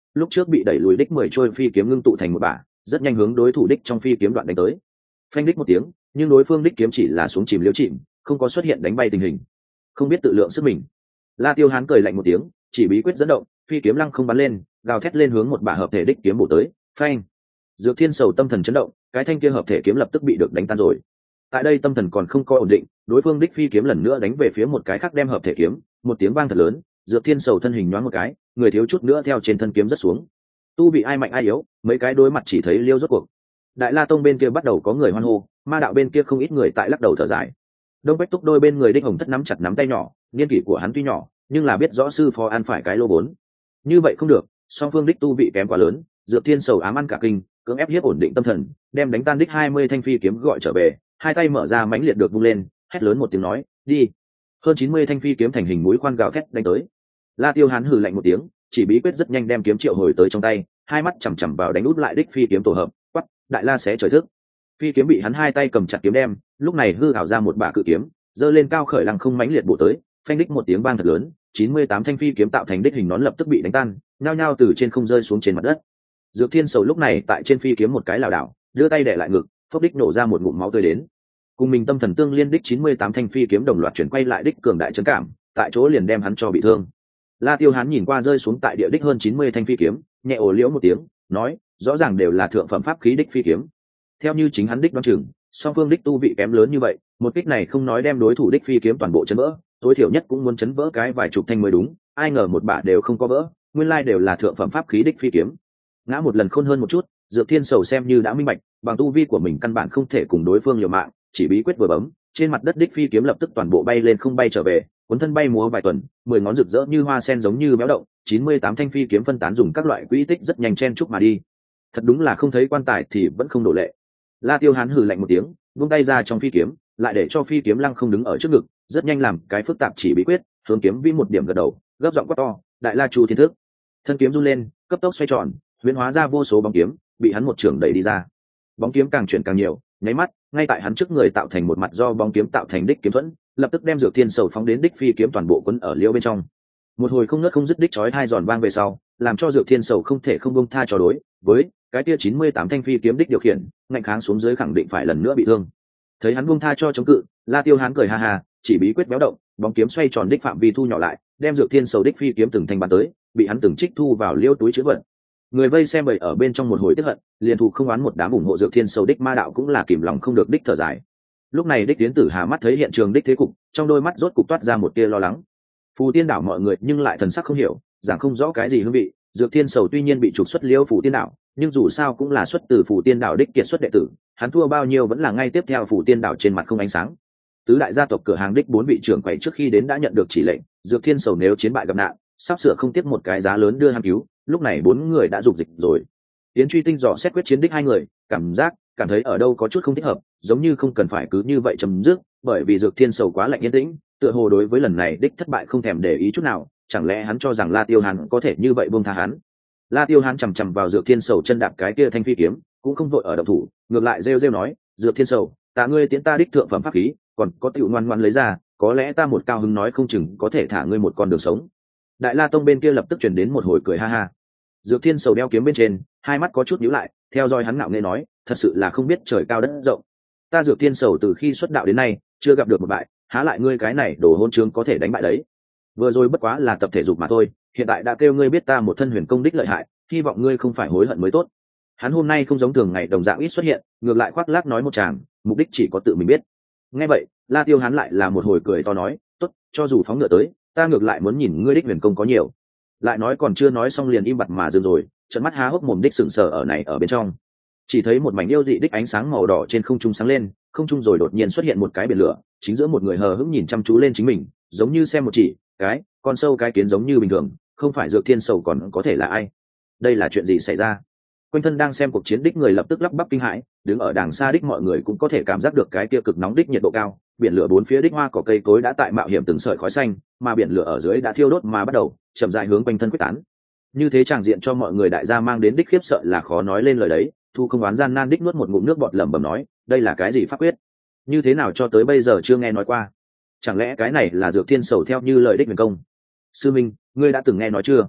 lúc trước bị đẩy lùi đích 10 trôi phi kiếm ngưng tụ thành một bả, rất nhanh hướng đối thủ đích trong phi kiếm đoạn đánh tới. Phanh đích một tiếng, nhưng đối phương đích kiếm chỉ là xuống chìm liêu chìm, không có xuất hiện đánh bay tình hình. Không biết tự lượng sức mình. La Tiêu Hán cười lạnh một tiếng, chỉ bí quyết dẫn động, phi kiếm lăng không bắn lên, gào thét lên hướng một bả hợp thể đích kiếm bổ tới. Phanh. Dược Thiên Sầu tâm thần chấn động, cái thanh kia hợp thể kiếm lập tức bị được đánh tan rồi. Tại đây tâm thần còn không có ổn định, đối phương đích phi kiếm lần nữa đánh về phía một cái khác đem hợp thể kiếm, một tiếng vang thật lớn, Dược Thiên Sầu thân hình nhoáng một cái, người thiếu chút nữa theo trên thân kiếm rất xuống. Tu bị ai mạnh ai yếu, mấy cái đối mặt chỉ thấy liêu rốt cuộc. Đại La Tông bên kia bắt đầu có người hoan hô, Ma đạo bên kia không ít người tại lắc đầu thở dài. Đông Bách Túc đôi bên người đích Hồng Thất nắm chặt nắm tay nhỏ, niên kỷ của hắn tuy nhỏ, nhưng là biết rõ sư phó ăn phải cái lô bốn. Như vậy không được, song phương đích tu vị kém quá lớn, Dược Thiên Sầu ám ăn cả kinh, cưỡng ép hiếp ổn định tâm thần, đem đánh tan đích 20 thanh phi kiếm gọi trở về, hai tay mở ra mãnh liệt được vung lên, hét lớn một tiếng nói, đi. Hơn 90 thanh phi kiếm thành hình mũi khoan gào thét đánh tới. La Tiêu Hán hừ lạnh một tiếng, chỉ bí quyết rất nhanh đem kiếm triệu hồi tới trong tay, hai mắt chằm chằm vào đánh út lại đích phi kiếm tổ hợp, quắc, đại la xé trời thức. Phi kiếm bị hắn hai tay cầm chặt kiếm đem, lúc này hư ảo ra một bả cự kiếm, giơ lên cao khởi lăng không mãnh liệt bổ tới, phanh đích một tiếng vang thật lớn, 98 thanh phi kiếm tạo thành đích hình nón lập tức bị đánh tan, nhao nhao từ trên không rơi xuống trên mặt đất. Dược Thiên Sầu lúc này tại trên phi kiếm một cái lảo đảo, đưa tay đè lại ngực, phốc đích nổ ra một ngụm máu tươi đến. Cùng mình tâm thần tương liên đích 98 thanh phi kiếm đồng loạt chuyển quay lại đích cường đại chấn cảm, tại chỗ liền đem hắn cho bị thương. La Tiêu Hán nhìn qua rơi xuống tại địa đích hơn 90 thanh phi kiếm, nhẹ ồ liễu một tiếng, nói, rõ ràng đều là thượng phẩm pháp khí đích phi kiếm. Theo như chính hắn đích đoán chừng, song phương đích tu vị kém lớn như vậy, một kích này không nói đem đối thủ đích phi kiếm toàn bộ chấn vỡ, tối thiểu nhất cũng muốn chấn vỡ cái vài chục thanh mới đúng, ai ngờ một bả đều không có vỡ, nguyên lai đều là thượng phẩm pháp khí đích phi kiếm. Ngã một lần khôn hơn một chút, Dược Thiên Sầu xem như đã minh bạch, bằng tu vi của mình căn bản không thể cùng đối phương liều mạng, chỉ bí quyết vừa bấm, trên mặt đất đích phi kiếm lập tức toàn bộ bay lên không bay trở về, cuốn thân bay múa vài tuần, 10 ngón rực rỡ như hoa sen giống như béo động, 98 thanh phi kiếm phân tán dùng các loại quỹ tích rất nhanh chen chúc mà đi. Thật đúng là không thấy quan tài thì vẫn không đổ lệ. La Tiêu Hán hừ lạnh một tiếng, buông tay ra trong phi kiếm, lại để cho phi kiếm lăng không đứng ở trước ngực, rất nhanh làm cái phức tạp chỉ bí quyết, hướng kiếm vĩ một điểm gật đầu, gấp giọng quát to, đại la chu thiên thức. Thân kiếm run lên, cấp tốc xoay tròn, huyễn hóa ra vô số bóng kiếm, bị hắn một trường đẩy đi ra. Bóng kiếm càng chuyển càng nhiều, nháy mắt, ngay tại hắn trước người tạo thành một mặt do bóng kiếm tạo thành đích kiếm thuẫn, lập tức đem Dược Thiên Sầu phóng đến đích phi kiếm toàn bộ quấn ở liễu bên trong. Một hồi không ngớt không dứt đích chói hai giòn vang về sau, làm cho Dược Thiên Sầu không thể không buông tha cho đối với cái kia 98 thanh phi kiếm đích điều khiển, ngạnh kháng xuống dưới khẳng định phải lần nữa bị thương. Thấy hắn buông tha cho chống cự, La Tiêu Hán cười ha ha, chỉ bí quyết béo động, bóng kiếm xoay tròn đích phạm vi thu nhỏ lại, đem Dược Thiên Sầu đích phi kiếm từng thanh bắn tới, bị hắn từng trích thu vào liêu túi trữ vật. Người vây xem bầy ở bên trong một hồi tức hận, liền thù không oán một đám ủng hộ Dược Thiên Sầu đích Ma đạo cũng là kìm lòng không được đích thở dài. Lúc này đích tiến tử Hà mắt thấy hiện trường đích thế cục, trong đôi mắt rốt cục toát ra một tia lo lắng. Phù Tiên đảo mọi người nhưng lại thần sắc không hiểu, giảng không rõ cái gì hương vị. Dược Thiên Sầu tuy nhiên bị trục xuất liêu Phù Tiên đảo, nhưng dù sao cũng là xuất từ Phù Tiên đảo đích kiệt xuất đệ tử, hắn thua bao nhiêu vẫn là ngay tiếp theo Phù Tiên đảo trên mặt không ánh sáng. Tứ đại gia tộc cửa hàng đích 4 vị trưởng quầy trước khi đến đã nhận được chỉ lệnh, Dược Thiên Sầu nếu chiến bại gặp nạn, sắp sửa không tiếp một cái giá lớn đưa hắn cứu, lúc này 4 người đã dục dịch rồi. Tiến Truy Tinh dò xét quyết chiến đích 2 người, cảm thấy ở đâu có chút không thích hợp, giống như không cần phải cứ như vậy chấm dứt, bởi vì Dược Thiên Sầu quá lạnh yên tĩnh, tựa hồ đối với lần này đích thất bại không thèm để ý chút nào, chẳng lẽ hắn cho rằng La Tiêu Hán có thể như vậy buông tha hắn. La Tiêu Hán chằm chằm vào Dược Thiên Sầu chân đạp cái kia thanh phi kiếm, cũng không vội ở động thủ, ngược lại rêu rêu nói, Dược Thiên Sầu, tạ ngươi tiến ta đích thượng phẩm pháp khí, còn có tiểu ngoan ngoãn lấy ra, có lẽ ta một cao hứng nói không chừng có thể thả ngươi một con đường sống. Đại La Tông bên kia lập tức truyền đến một hồi cười ha ha. Dược Thiên Sầu đeo kiếm bên trên, hai mắt có chút nhíu lại, theo dõi hắn ngạo nghễ nói, thật sự là không biết trời cao đất rộng. Ta Dược Thiên Sầu từ khi xuất đạo đến nay, chưa gặp được một bại, há lại ngươi cái này đồ hôn trướng có thể đánh bại đấy. Vừa rồi bất quá là tập thể dục mà thôi, hiện tại đã kêu ngươi biết ta một thân huyền công đích lợi hại, hy vọng ngươi không phải hối hận mới tốt. Hắn hôm nay không giống thường ngày đồng dạng ít xuất hiện, ngược lại khoác lác nói một tràng, mục đích chỉ có tự mình biết. Nghe vậy, La Tiêu Hán lại là một hồi cười to nói, tốt, cho dù phóng ngựa tới, ta ngược lại muốn nhìn ngươi đích huyền công có nhiều. Lại nói còn chưa nói xong liền im bặt mà dừng rồi, trận mắt há hốc mồm đích sừng sờ ở này ở bên trong. Chỉ thấy một mảnh yêu dị đích ánh sáng màu đỏ trên không trung sáng lên, không trung rồi đột nhiên xuất hiện một cái biển lửa, chính giữa một người hờ hững nhìn chăm chú lên chính mình, giống như xem một chỉ cái con sâu cái kiến giống như bình thường, không phải Dược Thiên Sầu còn có thể là ai? Đây là chuyện gì xảy ra? Quanh thân đang xem cuộc chiến đích người lập tức lắp bắp kinh hãi, đứng ở đàng xa đích mọi người cũng có thể cảm giác được cái kia cực nóng đích nhiệt độ cao, biển lửa bốn phía đích hoa cỏ cây cối đã tại mạo hiểm từng sợi khói xanh, mà biển lửa ở dưới đã thiêu đốt mà bắt đầu chậm rãi hướng quanh thân quyết tán. Như thế tràng diện cho mọi người đại gia mang đến đích khiếp sợ là khó nói lên lời đấy. Thu không oán gian nan đích nuốt một ngụm nước bọt lẩm bẩm nói, đây là cái gì pháp quyết? Như thế nào cho tới bây giờ chưa nghe nói qua? Chẳng lẽ cái này là Dược Thiên Sầu theo như lời đích huyền công? Sư minh, ngươi đã từng nghe nói chưa?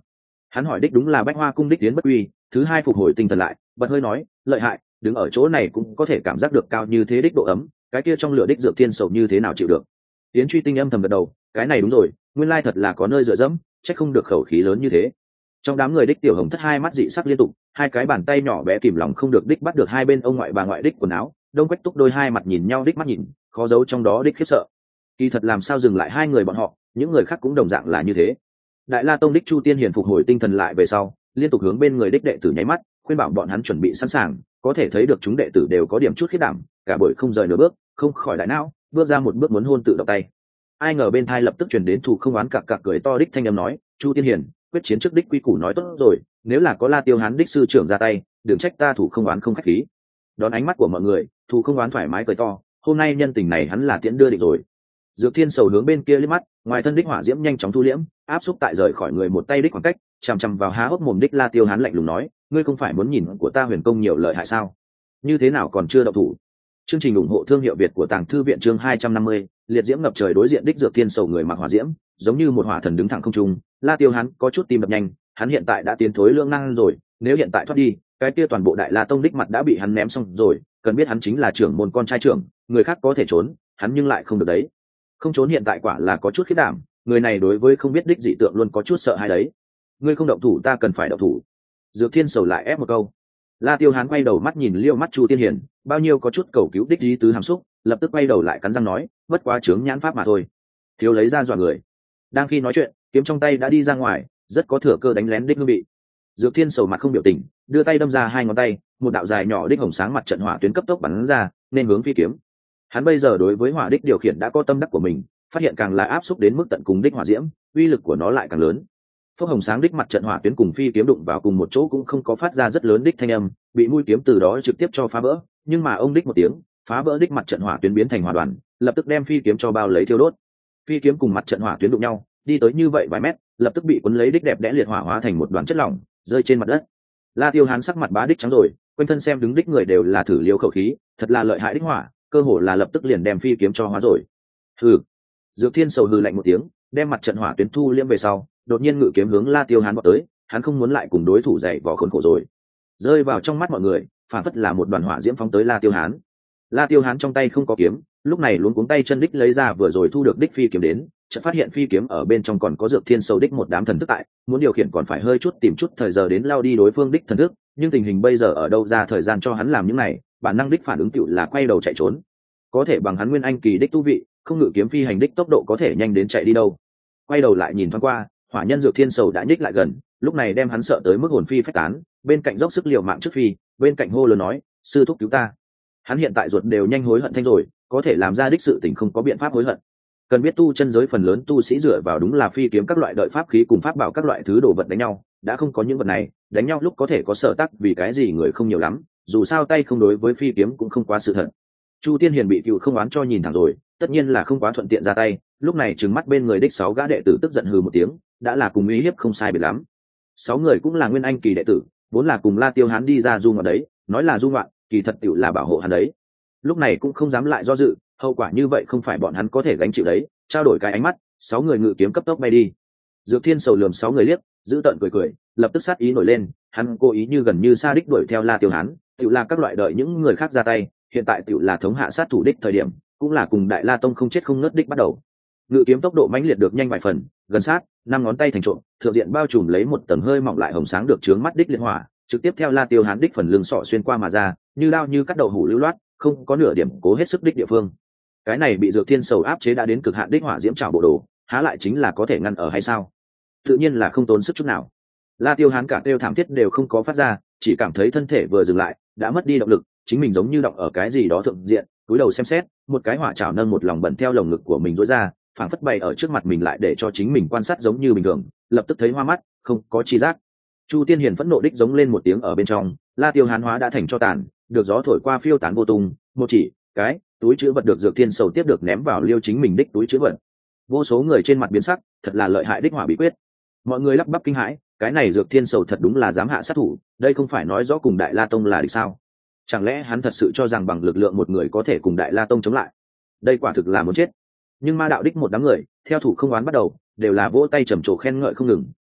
Hắn hỏi đích đúng là Bách Hoa cung đích Tiến Bất Uy, thứ hai phục hồi tinh thần lại, bật hơi nói, lợi hại, đứng ở chỗ này cũng có thể cảm giác được cao như thế đích độ ấm, cái kia trong lửa đích Dược Thiên Sầu như thế nào chịu được. Tiến Truy Tinh âm thầm gật đầu, cái này đúng rồi, nguyên lai thật là có nơi dựa dẫm, chắc không được khẩu khí lớn như thế. Trong đám người đích Tiểu Hồng Thất hai mắt dị sắc liên tục, hai cái bàn tay nhỏ bé kìm lòng không được đích bắt được hai bên ông ngoại bà ngoại đích quần áo, Đông Quách Túc đôi hai mặt nhìn nhau đích mắt nhìn, khó giấu trong đó đích khiếp sợ. Kỳ thật làm sao dừng lại hai người bọn họ, những người khác cũng đồng dạng là như thế. Đại La Tông đích Chu Tiên Hiền phục hồi tinh thần lại về sau, liên tục hướng bên người đích đệ tử nháy mắt, khuyên bảo bọn hắn chuẩn bị sẵn sàng, có thể thấy được chúng đệ tử đều có điểm chút khiết đảm, cả buổi không rời nửa bước, không khỏi đại não, bước ra một bước muốn hôn tự động tay. Ai ngờ bên thai lập tức truyền đến Thủ Không Oán cặc cặc cười to đích thanh âm nói, Chu Tiên Hiền, quyết chiến trước đích quy củ nói tốt rồi, nếu là có La Tiêu Hán đích sư trưởng ra tay, đừng trách ta Thủ Không Oán không khách khí. Đón ánh mắt của mọi người, Thủ Không Oán thoải mái cười to, hôm nay nhân tình này hắn là tiễn đưa định rồi. Dược Thiên Sầu hướng bên kia liếc mắt, ngoài thân đích hỏa diễm nhanh chóng thu liễm, áp xúc tại rời khỏi người một tay đích khoảng cách, chằm chằm vào há hốc mồm đích La Tiêu Hán lạnh lùng nói, ngươi không phải muốn nhìn của ta Huyền Công nhiều lợi hại sao? Như thế nào còn chưa động thủ? Chương trình ủng hộ thương hiệu Việt của Tàng Thư viện chương 250, liệt diễm ngập trời đối diện đích Dược Thiên Sầu người mặc hỏa diễm, giống như một hỏa thần đứng thẳng không trung. La Tiêu Hán có chút tim đập nhanh, hắn hiện tại đã tiến thối lưỡng nan rồi, nếu hiện tại thoát đi, cái kia toàn bộ Đại La Tông đích mặt đã bị hắn ném xong rồi, cần biết hắn chính là trưởng môn con trai trưởng, người khác có thể trốn, hắn nhưng lại không được đấy. Không trốn hiện tại quả là có chút khiếp đảm, người này đối với không biết đích dị tượng luôn có chút sợ hãi đấy. Ngươi không động thủ ta cần phải động thủ. Dược Thiên Sầu lại ép một câu. La Tiêu Hán quay đầu mắt nhìn liêu mắt Chu Tiên Hiền, bao nhiêu có chút cầu cứu đích ý tứ hàm xúc, lập tức quay đầu lại cắn răng nói, bất quá chướng nhãn pháp mà thôi. Thiếu lấy ra dọa người. Đang khi nói chuyện, kiếm trong tay đã đi ra ngoài, rất có thừa cơ đánh lén đích hương bị. Dược Thiên Sầu mặt không biểu tình, đưa tay đâm ra hai ngón tay, một đạo dài nhỏ đích hồng sáng mặt trận hỏa tuyến cấp tốc bắn ra, nên hướng phi kiếm. Hắn bây giờ đối với hỏa đích điều khiển đã có tâm đắc của mình, phát hiện càng là áp xúc đến mức tận cùng đích hỏa diễm, uy lực của nó lại càng lớn. Phốc hồng sáng đích mặt trận hỏa tuyến cùng phi kiếm đụng vào cùng một chỗ cũng không có phát ra rất lớn đích thanh âm, bị mũi kiếm từ đó trực tiếp cho phá vỡ, nhưng mà ông đích một tiếng, phá vỡ đích mặt trận hỏa tuyến biến thành hỏa đoàn, lập tức đem phi kiếm cho bao lấy thiêu đốt. Phi kiếm cùng mặt trận hỏa tuyến đụng nhau, đi tới như vậy vài mét, lập tức bị cuốn lấy đích đẹp đẽ liệt hỏa hóa thành một đoàn chất lỏng, rơi trên mặt đất. La Tiêu Hán sắc mặt bá đích trắng rồi, quanh thân xem đứng đích người đều là thử liêu khẩu khí, thật là lợi hại đích hỏa, cơ hồ là lập tức liền đem phi kiếm cho hóa rồi. Hừ. Dược Thiên Sầu hừ lạnh một tiếng, đem mặt trận hỏa tuyến thu liễm về sau, đột nhiên ngự kiếm hướng La Tiêu Hán vọt tới, hắn không muốn lại cùng đối thủ dày vò khốn khổ rồi. Rơi vào trong mắt mọi người, phản phất là một đoàn hỏa diễm phóng tới La Tiêu Hán. La Tiêu Hán trong tay không có kiếm, lúc này luống cuống tay chân đích lấy ra vừa rồi thu được đích phi kiếm đến, chợt phát hiện phi kiếm ở bên trong còn có Dược Thiên Sầu đích một đám thần thức tại, muốn điều khiển còn phải hơi chút tìm chút thời giờ đến lao đi đối phương đích thần thức, nhưng tình hình bây giờ ở đâu ra thời gian cho hắn làm những này, bản năng đích phản ứng tựu là quay đầu chạy trốn. Có thể bằng hắn nguyên anh kỳ đích tu vị, không ngự kiếm phi hành đích tốc độ có thể nhanh đến chạy đi đâu. Quay đầu lại nhìn thoáng qua, hỏa nhân Dược Thiên Sầu đã nhích lại gần, lúc này đem hắn sợ tới mức hồn phi phách tán, bên cạnh dốc sức liều mạng trước phi, bên cạnh hô lớn nói, sư thúc cứu ta. Hắn hiện tại ruột đều nhanh hối hận thanh rồi, có thể làm ra đích sự tình không có biện pháp hối hận. Cần biết tu chân giới phần lớn tu sĩ dựa vào đúng là phi kiếm các loại đợi pháp khí cùng pháp bảo các loại thứ đồ vật đánh nhau, đã không có những vật này, đánh nhau lúc có thể có sở tắc vì cái gì người không nhiều lắm, dù sao tay không đối với phi kiếm cũng không quá sự thật. Chu Tiên Hiền bị Cựu Không Oán cho nhìn thẳng rồi, tất nhiên là không quá thuận tiện ra tay, lúc này trừng mắt bên người đích 6 gã đệ tử tức giận hừ một tiếng, đã là cùng uy hiếp không sai biệt lắm. 6 người cũng là nguyên anh kỳ đệ tử, vốn là cùng La Tiêu Hán đi ra du ngoạn đấy, nói là du ngoạn, kỳ thật tiểu là bảo hộ hắn đấy. Lúc này cũng không dám lại do dự, hậu quả như vậy không phải bọn hắn có thể gánh chịu đấy, trao đổi cái ánh mắt, 6 người ngự kiếm cấp tốc bay đi. Dược Thiên Sầu lườm 6 người liếc, giữ tợn cười, lập tức sát ý nổi lên, hắn cố ý như gần như xa đích đuổi theo La Tiêu Hán, tiểu là các loại đợi những người khác ra tay, hiện tại tiểu là thống hạ sát thủ đích thời điểm, cũng là cùng Đại La Tông không chết không ngớt đích bắt đầu. Ngự kiếm tốc độ mãnh liệt được nhanh vài phần, gần sát, 5 ngón tay thành trộm, thượng diện bao trùm lấy một tầng hơi mỏng lại hồng sáng được chướng mắt đích liên hỏa, trực tiếp theo La Tiêu Hán đích phần lưng sọ xuyên qua mà ra, như lao như cắt đầu hủ lưu loát, không có nửa điểm cố hết sức đích địa phương. Cái này bị Dược Thiên Sầu áp chế đã đến cực hạn đích hỏa diễm trảo bộ đồ, há lại chính là có thể ngăn ở hay sao? Tự nhiên là không tốn sức chút nào. La Tiêu Hán cả kêu thảm thiết đều không có phát ra, chỉ cảm thấy thân thể vừa dừng lại, đã mất đi động lực, chính mình giống như động ở cái gì đó thượng diện, cúi đầu xem xét, một cái hỏa chảo nâng một lòng bẩn theo lồng ngực của mình rũa ra, phảng phất bày ở trước mặt mình lại để cho chính mình quan sát giống như bình thường, lập tức thấy hoa mắt, không có chi giác. Chu Tiên Hiền phẫn nộ đích giống lên một tiếng ở bên trong, La Tiêu Hán hóa đã thành cho tàn, được gió thổi qua phiêu tán vô tung, một chỉ, cái túi chứa vật được Dược Thiên Sầu tiếp được ném vào liêu chính mình đích túi chứa vật. Vô số người trên mặt biến sắc, thật là lợi hại đích hỏa bí quyết. Mọi người lắp bắp kinh hãi, cái này Dược Thiên Sầu thật đúng là dám hạ sát thủ, đây không phải nói rõ cùng Đại La Tông là địch sao? Chẳng lẽ hắn thật sự cho rằng bằng lực lượng một người có thể cùng Đại La Tông chống lại? Đây quả thực là muốn chết. Nhưng ma đạo đích một đám người, theo Thủ Không Oán bắt đầu, đều là vỗ tay trầm trồ khen ngợi không ngừng,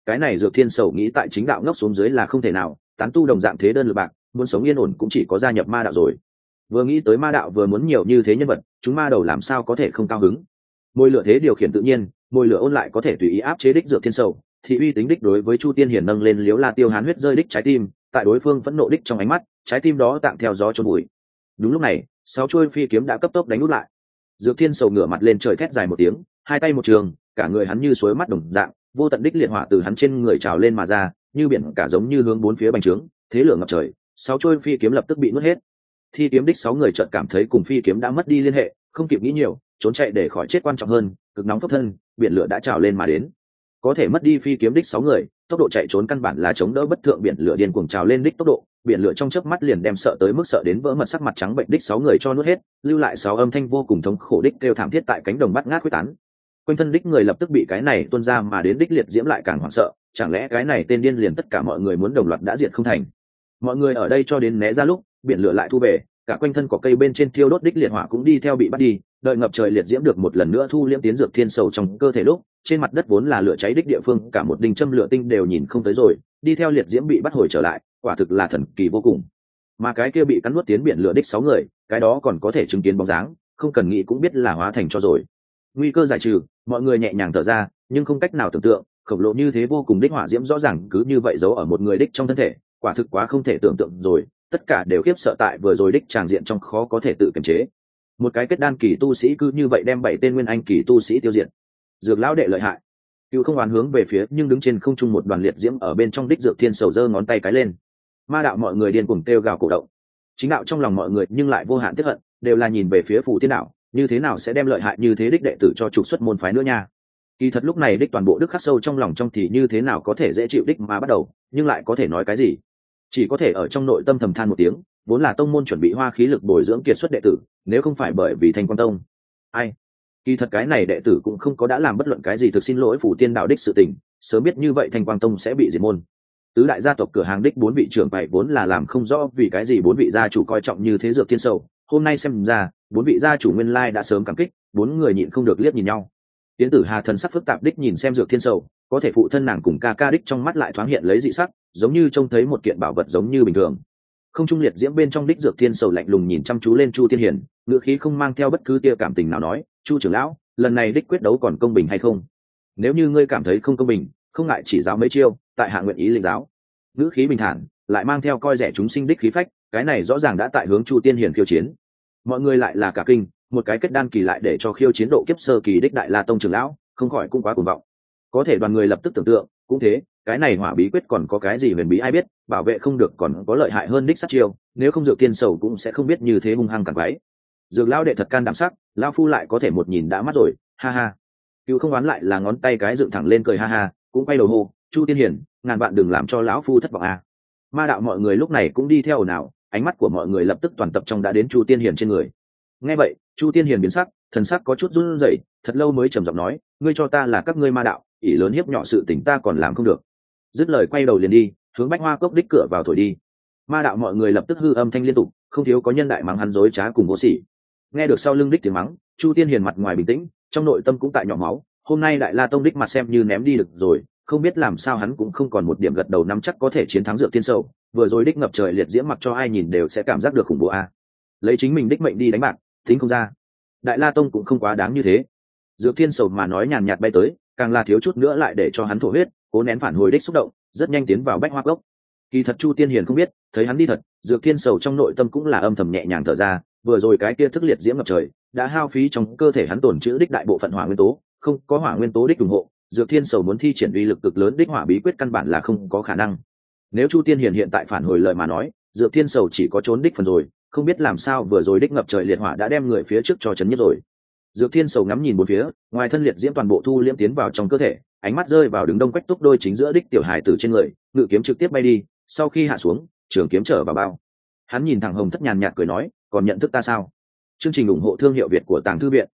cái này Dược Thiên Sầu nghĩ tại chính đạo ngốc xuống dưới là không thể nào, tán tu đồng dạng thế đơn lực bạc, muốn sống yên ổn cũng chỉ có gia nhập ma đạo rồi. Vừa nghĩ tới ma đạo vừa muốn nhiều như thế nhân vật, chúng ma đầu làm sao có thể không cao hứng. Môi lửa thế điều khiển tự nhiên, môi lửa ôn lại có thể tùy ý áp chế đích Dược Thiên Sầu, thì uy tính đích đối với Chu Tiên Hiển nâng lên Liếu La Tiêu Hán huyết rơi đích trái tim, tại đối phương phẫn nộ đích trong ánh mắt, trái tim đó tạng theo gió trốn bụi. Đúng lúc này, 6 chuôi phi kiếm đã cấp tốc đánh nút lại. Dược Thiên Sầu ngửa mặt lên trời thét dài một tiếng, hai tay một trường, cả người hắn như suối mắt đồng dạng, vô tận đích liệt hỏa từ hắn trên người trào lên mà ra, như biển cả giống như hướng bốn phía bành trướng, thế lửa ngập trời. 6 chuôi phi kiếm lập tức bị nuốt hết. Thi kiếm đích 6 người chợt cảm thấy cùng phi kiếm đã mất đi liên hệ, không kịp nghĩ nhiều, trốn chạy để khỏi chết quan trọng hơn, cực nóng phốc thân, biển lửa đã trào lên mà đến. Có thể mất đi phi kiếm đích 6 người, tốc độ chạy trốn căn bản là chống đỡ bất thượng biển lửa điên cuồng trào lên đích tốc độ, biển lửa trong chớp mắt liền đem sợ tới mức sợ đến vỡ mật sắc mặt trắng bệnh đích 6 người cho nuốt hết, lưu lại 6 âm thanh vô cùng thống khổ đích kêu thảm thiết tại cánh đồng bát ngát quyết tán. Quanh thân đích người lập tức bị cái này tuôn ra mà đến đích liệt diễm lại càng hoảng sợ, chẳng lẽ cái này tên điên liền tất cả mọi người muốn đồng loạt đã diệt không thành. Mọi người ở đây cho đến né ra lúc biển lửa lại thu về, cả quanh thân cỏ cây bên trên thiêu đốt đích liệt hỏa cũng đi theo bị bắt đi, đợi ngập trời liệt diễm được một lần nữa thu liễm tiến Dược Thiên Sầu trong cơ thể lúc trên mặt đất vốn là lửa cháy đích địa phương cả một đinh châm lửa tinh đều nhìn không tới rồi, đi theo liệt diễm bị bắt hồi trở lại, quả thực là thần kỳ vô cùng. Mà cái kia bị cắn nuốt tiến biển lửa đích 6 người, cái đó còn có thể chứng kiến bóng dáng, không cần nghĩ cũng biết là hóa thành cho rồi. Nguy cơ giải trừ, mọi người nhẹ nhàng thở ra, nhưng không cách nào tưởng tượng, khổng lồ như thế vô cùng đích hỏa diễm rõ ràng cứ như vậy giấu ở một người đích trong thân thể, quả thực quá không thể tưởng tượng rồi, tất cả đều khiếp sợ tại vừa rồi đích tràng diện trong khó có thể tự kiềm chế. Một cái kết đan kỳ tu sĩ cứ như vậy đem 7 tên nguyên anh kỳ tu sĩ tiêu diệt. Dược lão đệ lợi hại. Cựu không oán hướng về phía nhưng đứng trên không trung một đoàn liệt diễm ở bên trong đích Dược Thiên Sầu giơ ngón tay cái lên. Ma đạo mọi người điên cuồng kêu gào cổ động. Chính đạo trong lòng mọi người nhưng lại vô hạn tiếc hận, đều là nhìn về phía Phù Thiên đạo, như thế nào sẽ đem lợi hại như thế đích đệ tử cho trục xuất môn phái nữa nha. Kỳ thật lúc này đích toàn bộ đức khắc sâu trong lòng trong thì như thế nào có thể dễ chịu đích mà bắt đầu, nhưng lại có thể nói cái gì? Chỉ có thể ở trong nội tâm thầm than một tiếng, vốn là tông môn chuẩn bị hoa khí lực bồi dưỡng kiệt xuất đệ tử, nếu không phải bởi vì Thanh Quan Tông, ai? Kỳ thật cái này đệ tử cũng không có đã làm bất luận cái gì thực xin lỗi Phù Tiên đạo đích sự tình, sớm biết như vậy Thanh Quang Tông sẽ bị diệt môn. Tứ đại gia tộc cửa hàng đích 4 vị trưởng bày vốn là làm không rõ vì cái gì 4 vị gia chủ coi trọng như thế Dược Thiên Sầu, hôm nay xem ra 4 vị gia chủ nguyên lai đã sớm cảm kích, 4 người nhịn không được liếc nhìn nhau. Tiến tử Hà thần sắc phức tạp đích nhìn xem Dược Thiên Sầu, có thể phụ thân nàng cùng ca ca đích trong mắt lại thoáng hiện lấy dị sắc, giống như trông thấy một kiện bảo vật giống như bình thường. Không trung liệt diễm bên trong đích Dược Thiên Sầu lạnh lùng nhìn chăm chú lên Chu Tiên Hiền, ngữ khí không mang theo bất cứ tia cảm tình nào nói, "Chu trưởng lão, lần này đích quyết đấu còn công bình hay không? Nếu như ngươi cảm thấy không công bình, không ngại chỉ giáo mấy chiêu, tại hạ nguyện ý lĩnh giáo." Ngữ khí bình thản, lại mang theo coi rẻ chúng sinh đích khí phách, cái này rõ ràng đã tại hướng Chu Tiên Hiền khiêu chiến. Mọi người lại là cả kinh, một cái kết đan kỳ lại để cho khiêu chiến độ kiếp sơ kỳ đích Đại La Tông trưởng lão, không khỏi cũng quá cuồng vọng. Có thể đoàn người lập tức tưởng tượng, cũng thế, cái này hỏa bí quyết còn có cái gì huyền bí ai biết, bảo vệ không được còn có lợi hại hơn đích sát chiêu, nếu không Dược Thiên Sầu cũng sẽ không biết như thế hung hăng càng quái. Dược lão đệ thật can đảm sắc, lão phu lại có thể một nhìn đã mắt rồi, ha ha. Cựu không oán lại là ngón tay cái dựng thẳng lên cười ha ha, cũng quay đầu hô, Chu Tiên Hiền, ngàn vạn đừng làm cho lão phu thất vọng à. Ma đạo mọi người lúc này cũng đi theo ồn ào, ánh mắt của mọi người lập tức toàn tập trong đã đến Chu Tiên Hiền trên người. Nghe vậy, Chu Tiên Hiền biến sắc, thần sắc có chút run rẩy, thật lâu mới trầm giọng nói, ngươi cho ta là các ngươi ma đạo, ỷ lớn hiếp nhỏ sự tình ta còn làm không được. Dứt lời quay đầu liền đi, hướng Bách Hoa Cốc đích cửa vào thổi đi. Ma đạo mọi người lập tức hư âm thanh liên tục, không thiếu có nhân đại mắng hắn dối trá cùng vô sỉ. Nghe được sau lưng đích tiếng mắng, Chu Tiên Hiền mặt ngoài bình tĩnh, trong nội tâm cũng tại nhỏ máu, hôm nay Đại La Tông đích mặt xem như ném đi được rồi, không biết làm sao hắn cũng không còn một điểm gật đầu nắm chắc có thể chiến thắng Dược Thiên Sầu, vừa rồi đích ngập trời liệt diễm mặc cho ai nhìn đều sẽ cảm giác được khủng bố a. Lấy chính mình đích mệnh đi đánh bạc, tính không ra. Đại La Tông cũng không quá đáng như thế. Dược Thiên Sầu mà nói nhàn nhạt bay tới, càng là thiếu chút nữa lại để cho hắn thổ huyết, cố nén phản hồi đích xúc động, rất nhanh tiến vào Bách Hoa Cốc. Kỳ thật Chu Tiên Hiền không biết, thấy hắn đi thật, Dược Thiên Sầu trong nội tâm cũng là âm thầm nhẹ nhàng thở ra, vừa rồi cái kia thức liệt diễm ngập trời, đã hao phí trong cơ thể hắn tổn trữ đích đại bộ phận hỏa nguyên tố, không có hỏa nguyên tố đích ủng hộ, Dược Thiên Sầu muốn thi triển uy lực cực lớn đích hỏa bí quyết căn bản là không có khả năng. Nếu Chu Tiên Hiền hiện tại phản hồi lời mà nói, Dược Thiên Sầu chỉ có trốn đích phần rồi, không biết làm sao vừa rồi đích ngập trời liệt hỏa đã đem người phía trước cho chấn nhất rồi. Dược Thiên Sầu ngắm nhìn bốn phía, ngoài thân liệt diễm toàn bộ thu liễm tiến vào trong cơ thể, ánh mắt rơi vào đứng đông quách túc đôi chính giữa đích tiểu hài tử trên người, ngự kiếm trực tiếp bay đi, sau khi hạ xuống, trường kiếm trở vào bao. Hắn nhìn thẳng Hồng Thất nhàn nhạt cười nói, còn nhận thức ta sao? Chương trình ủng hộ thương hiệu Việt của Tàng Thư Viện.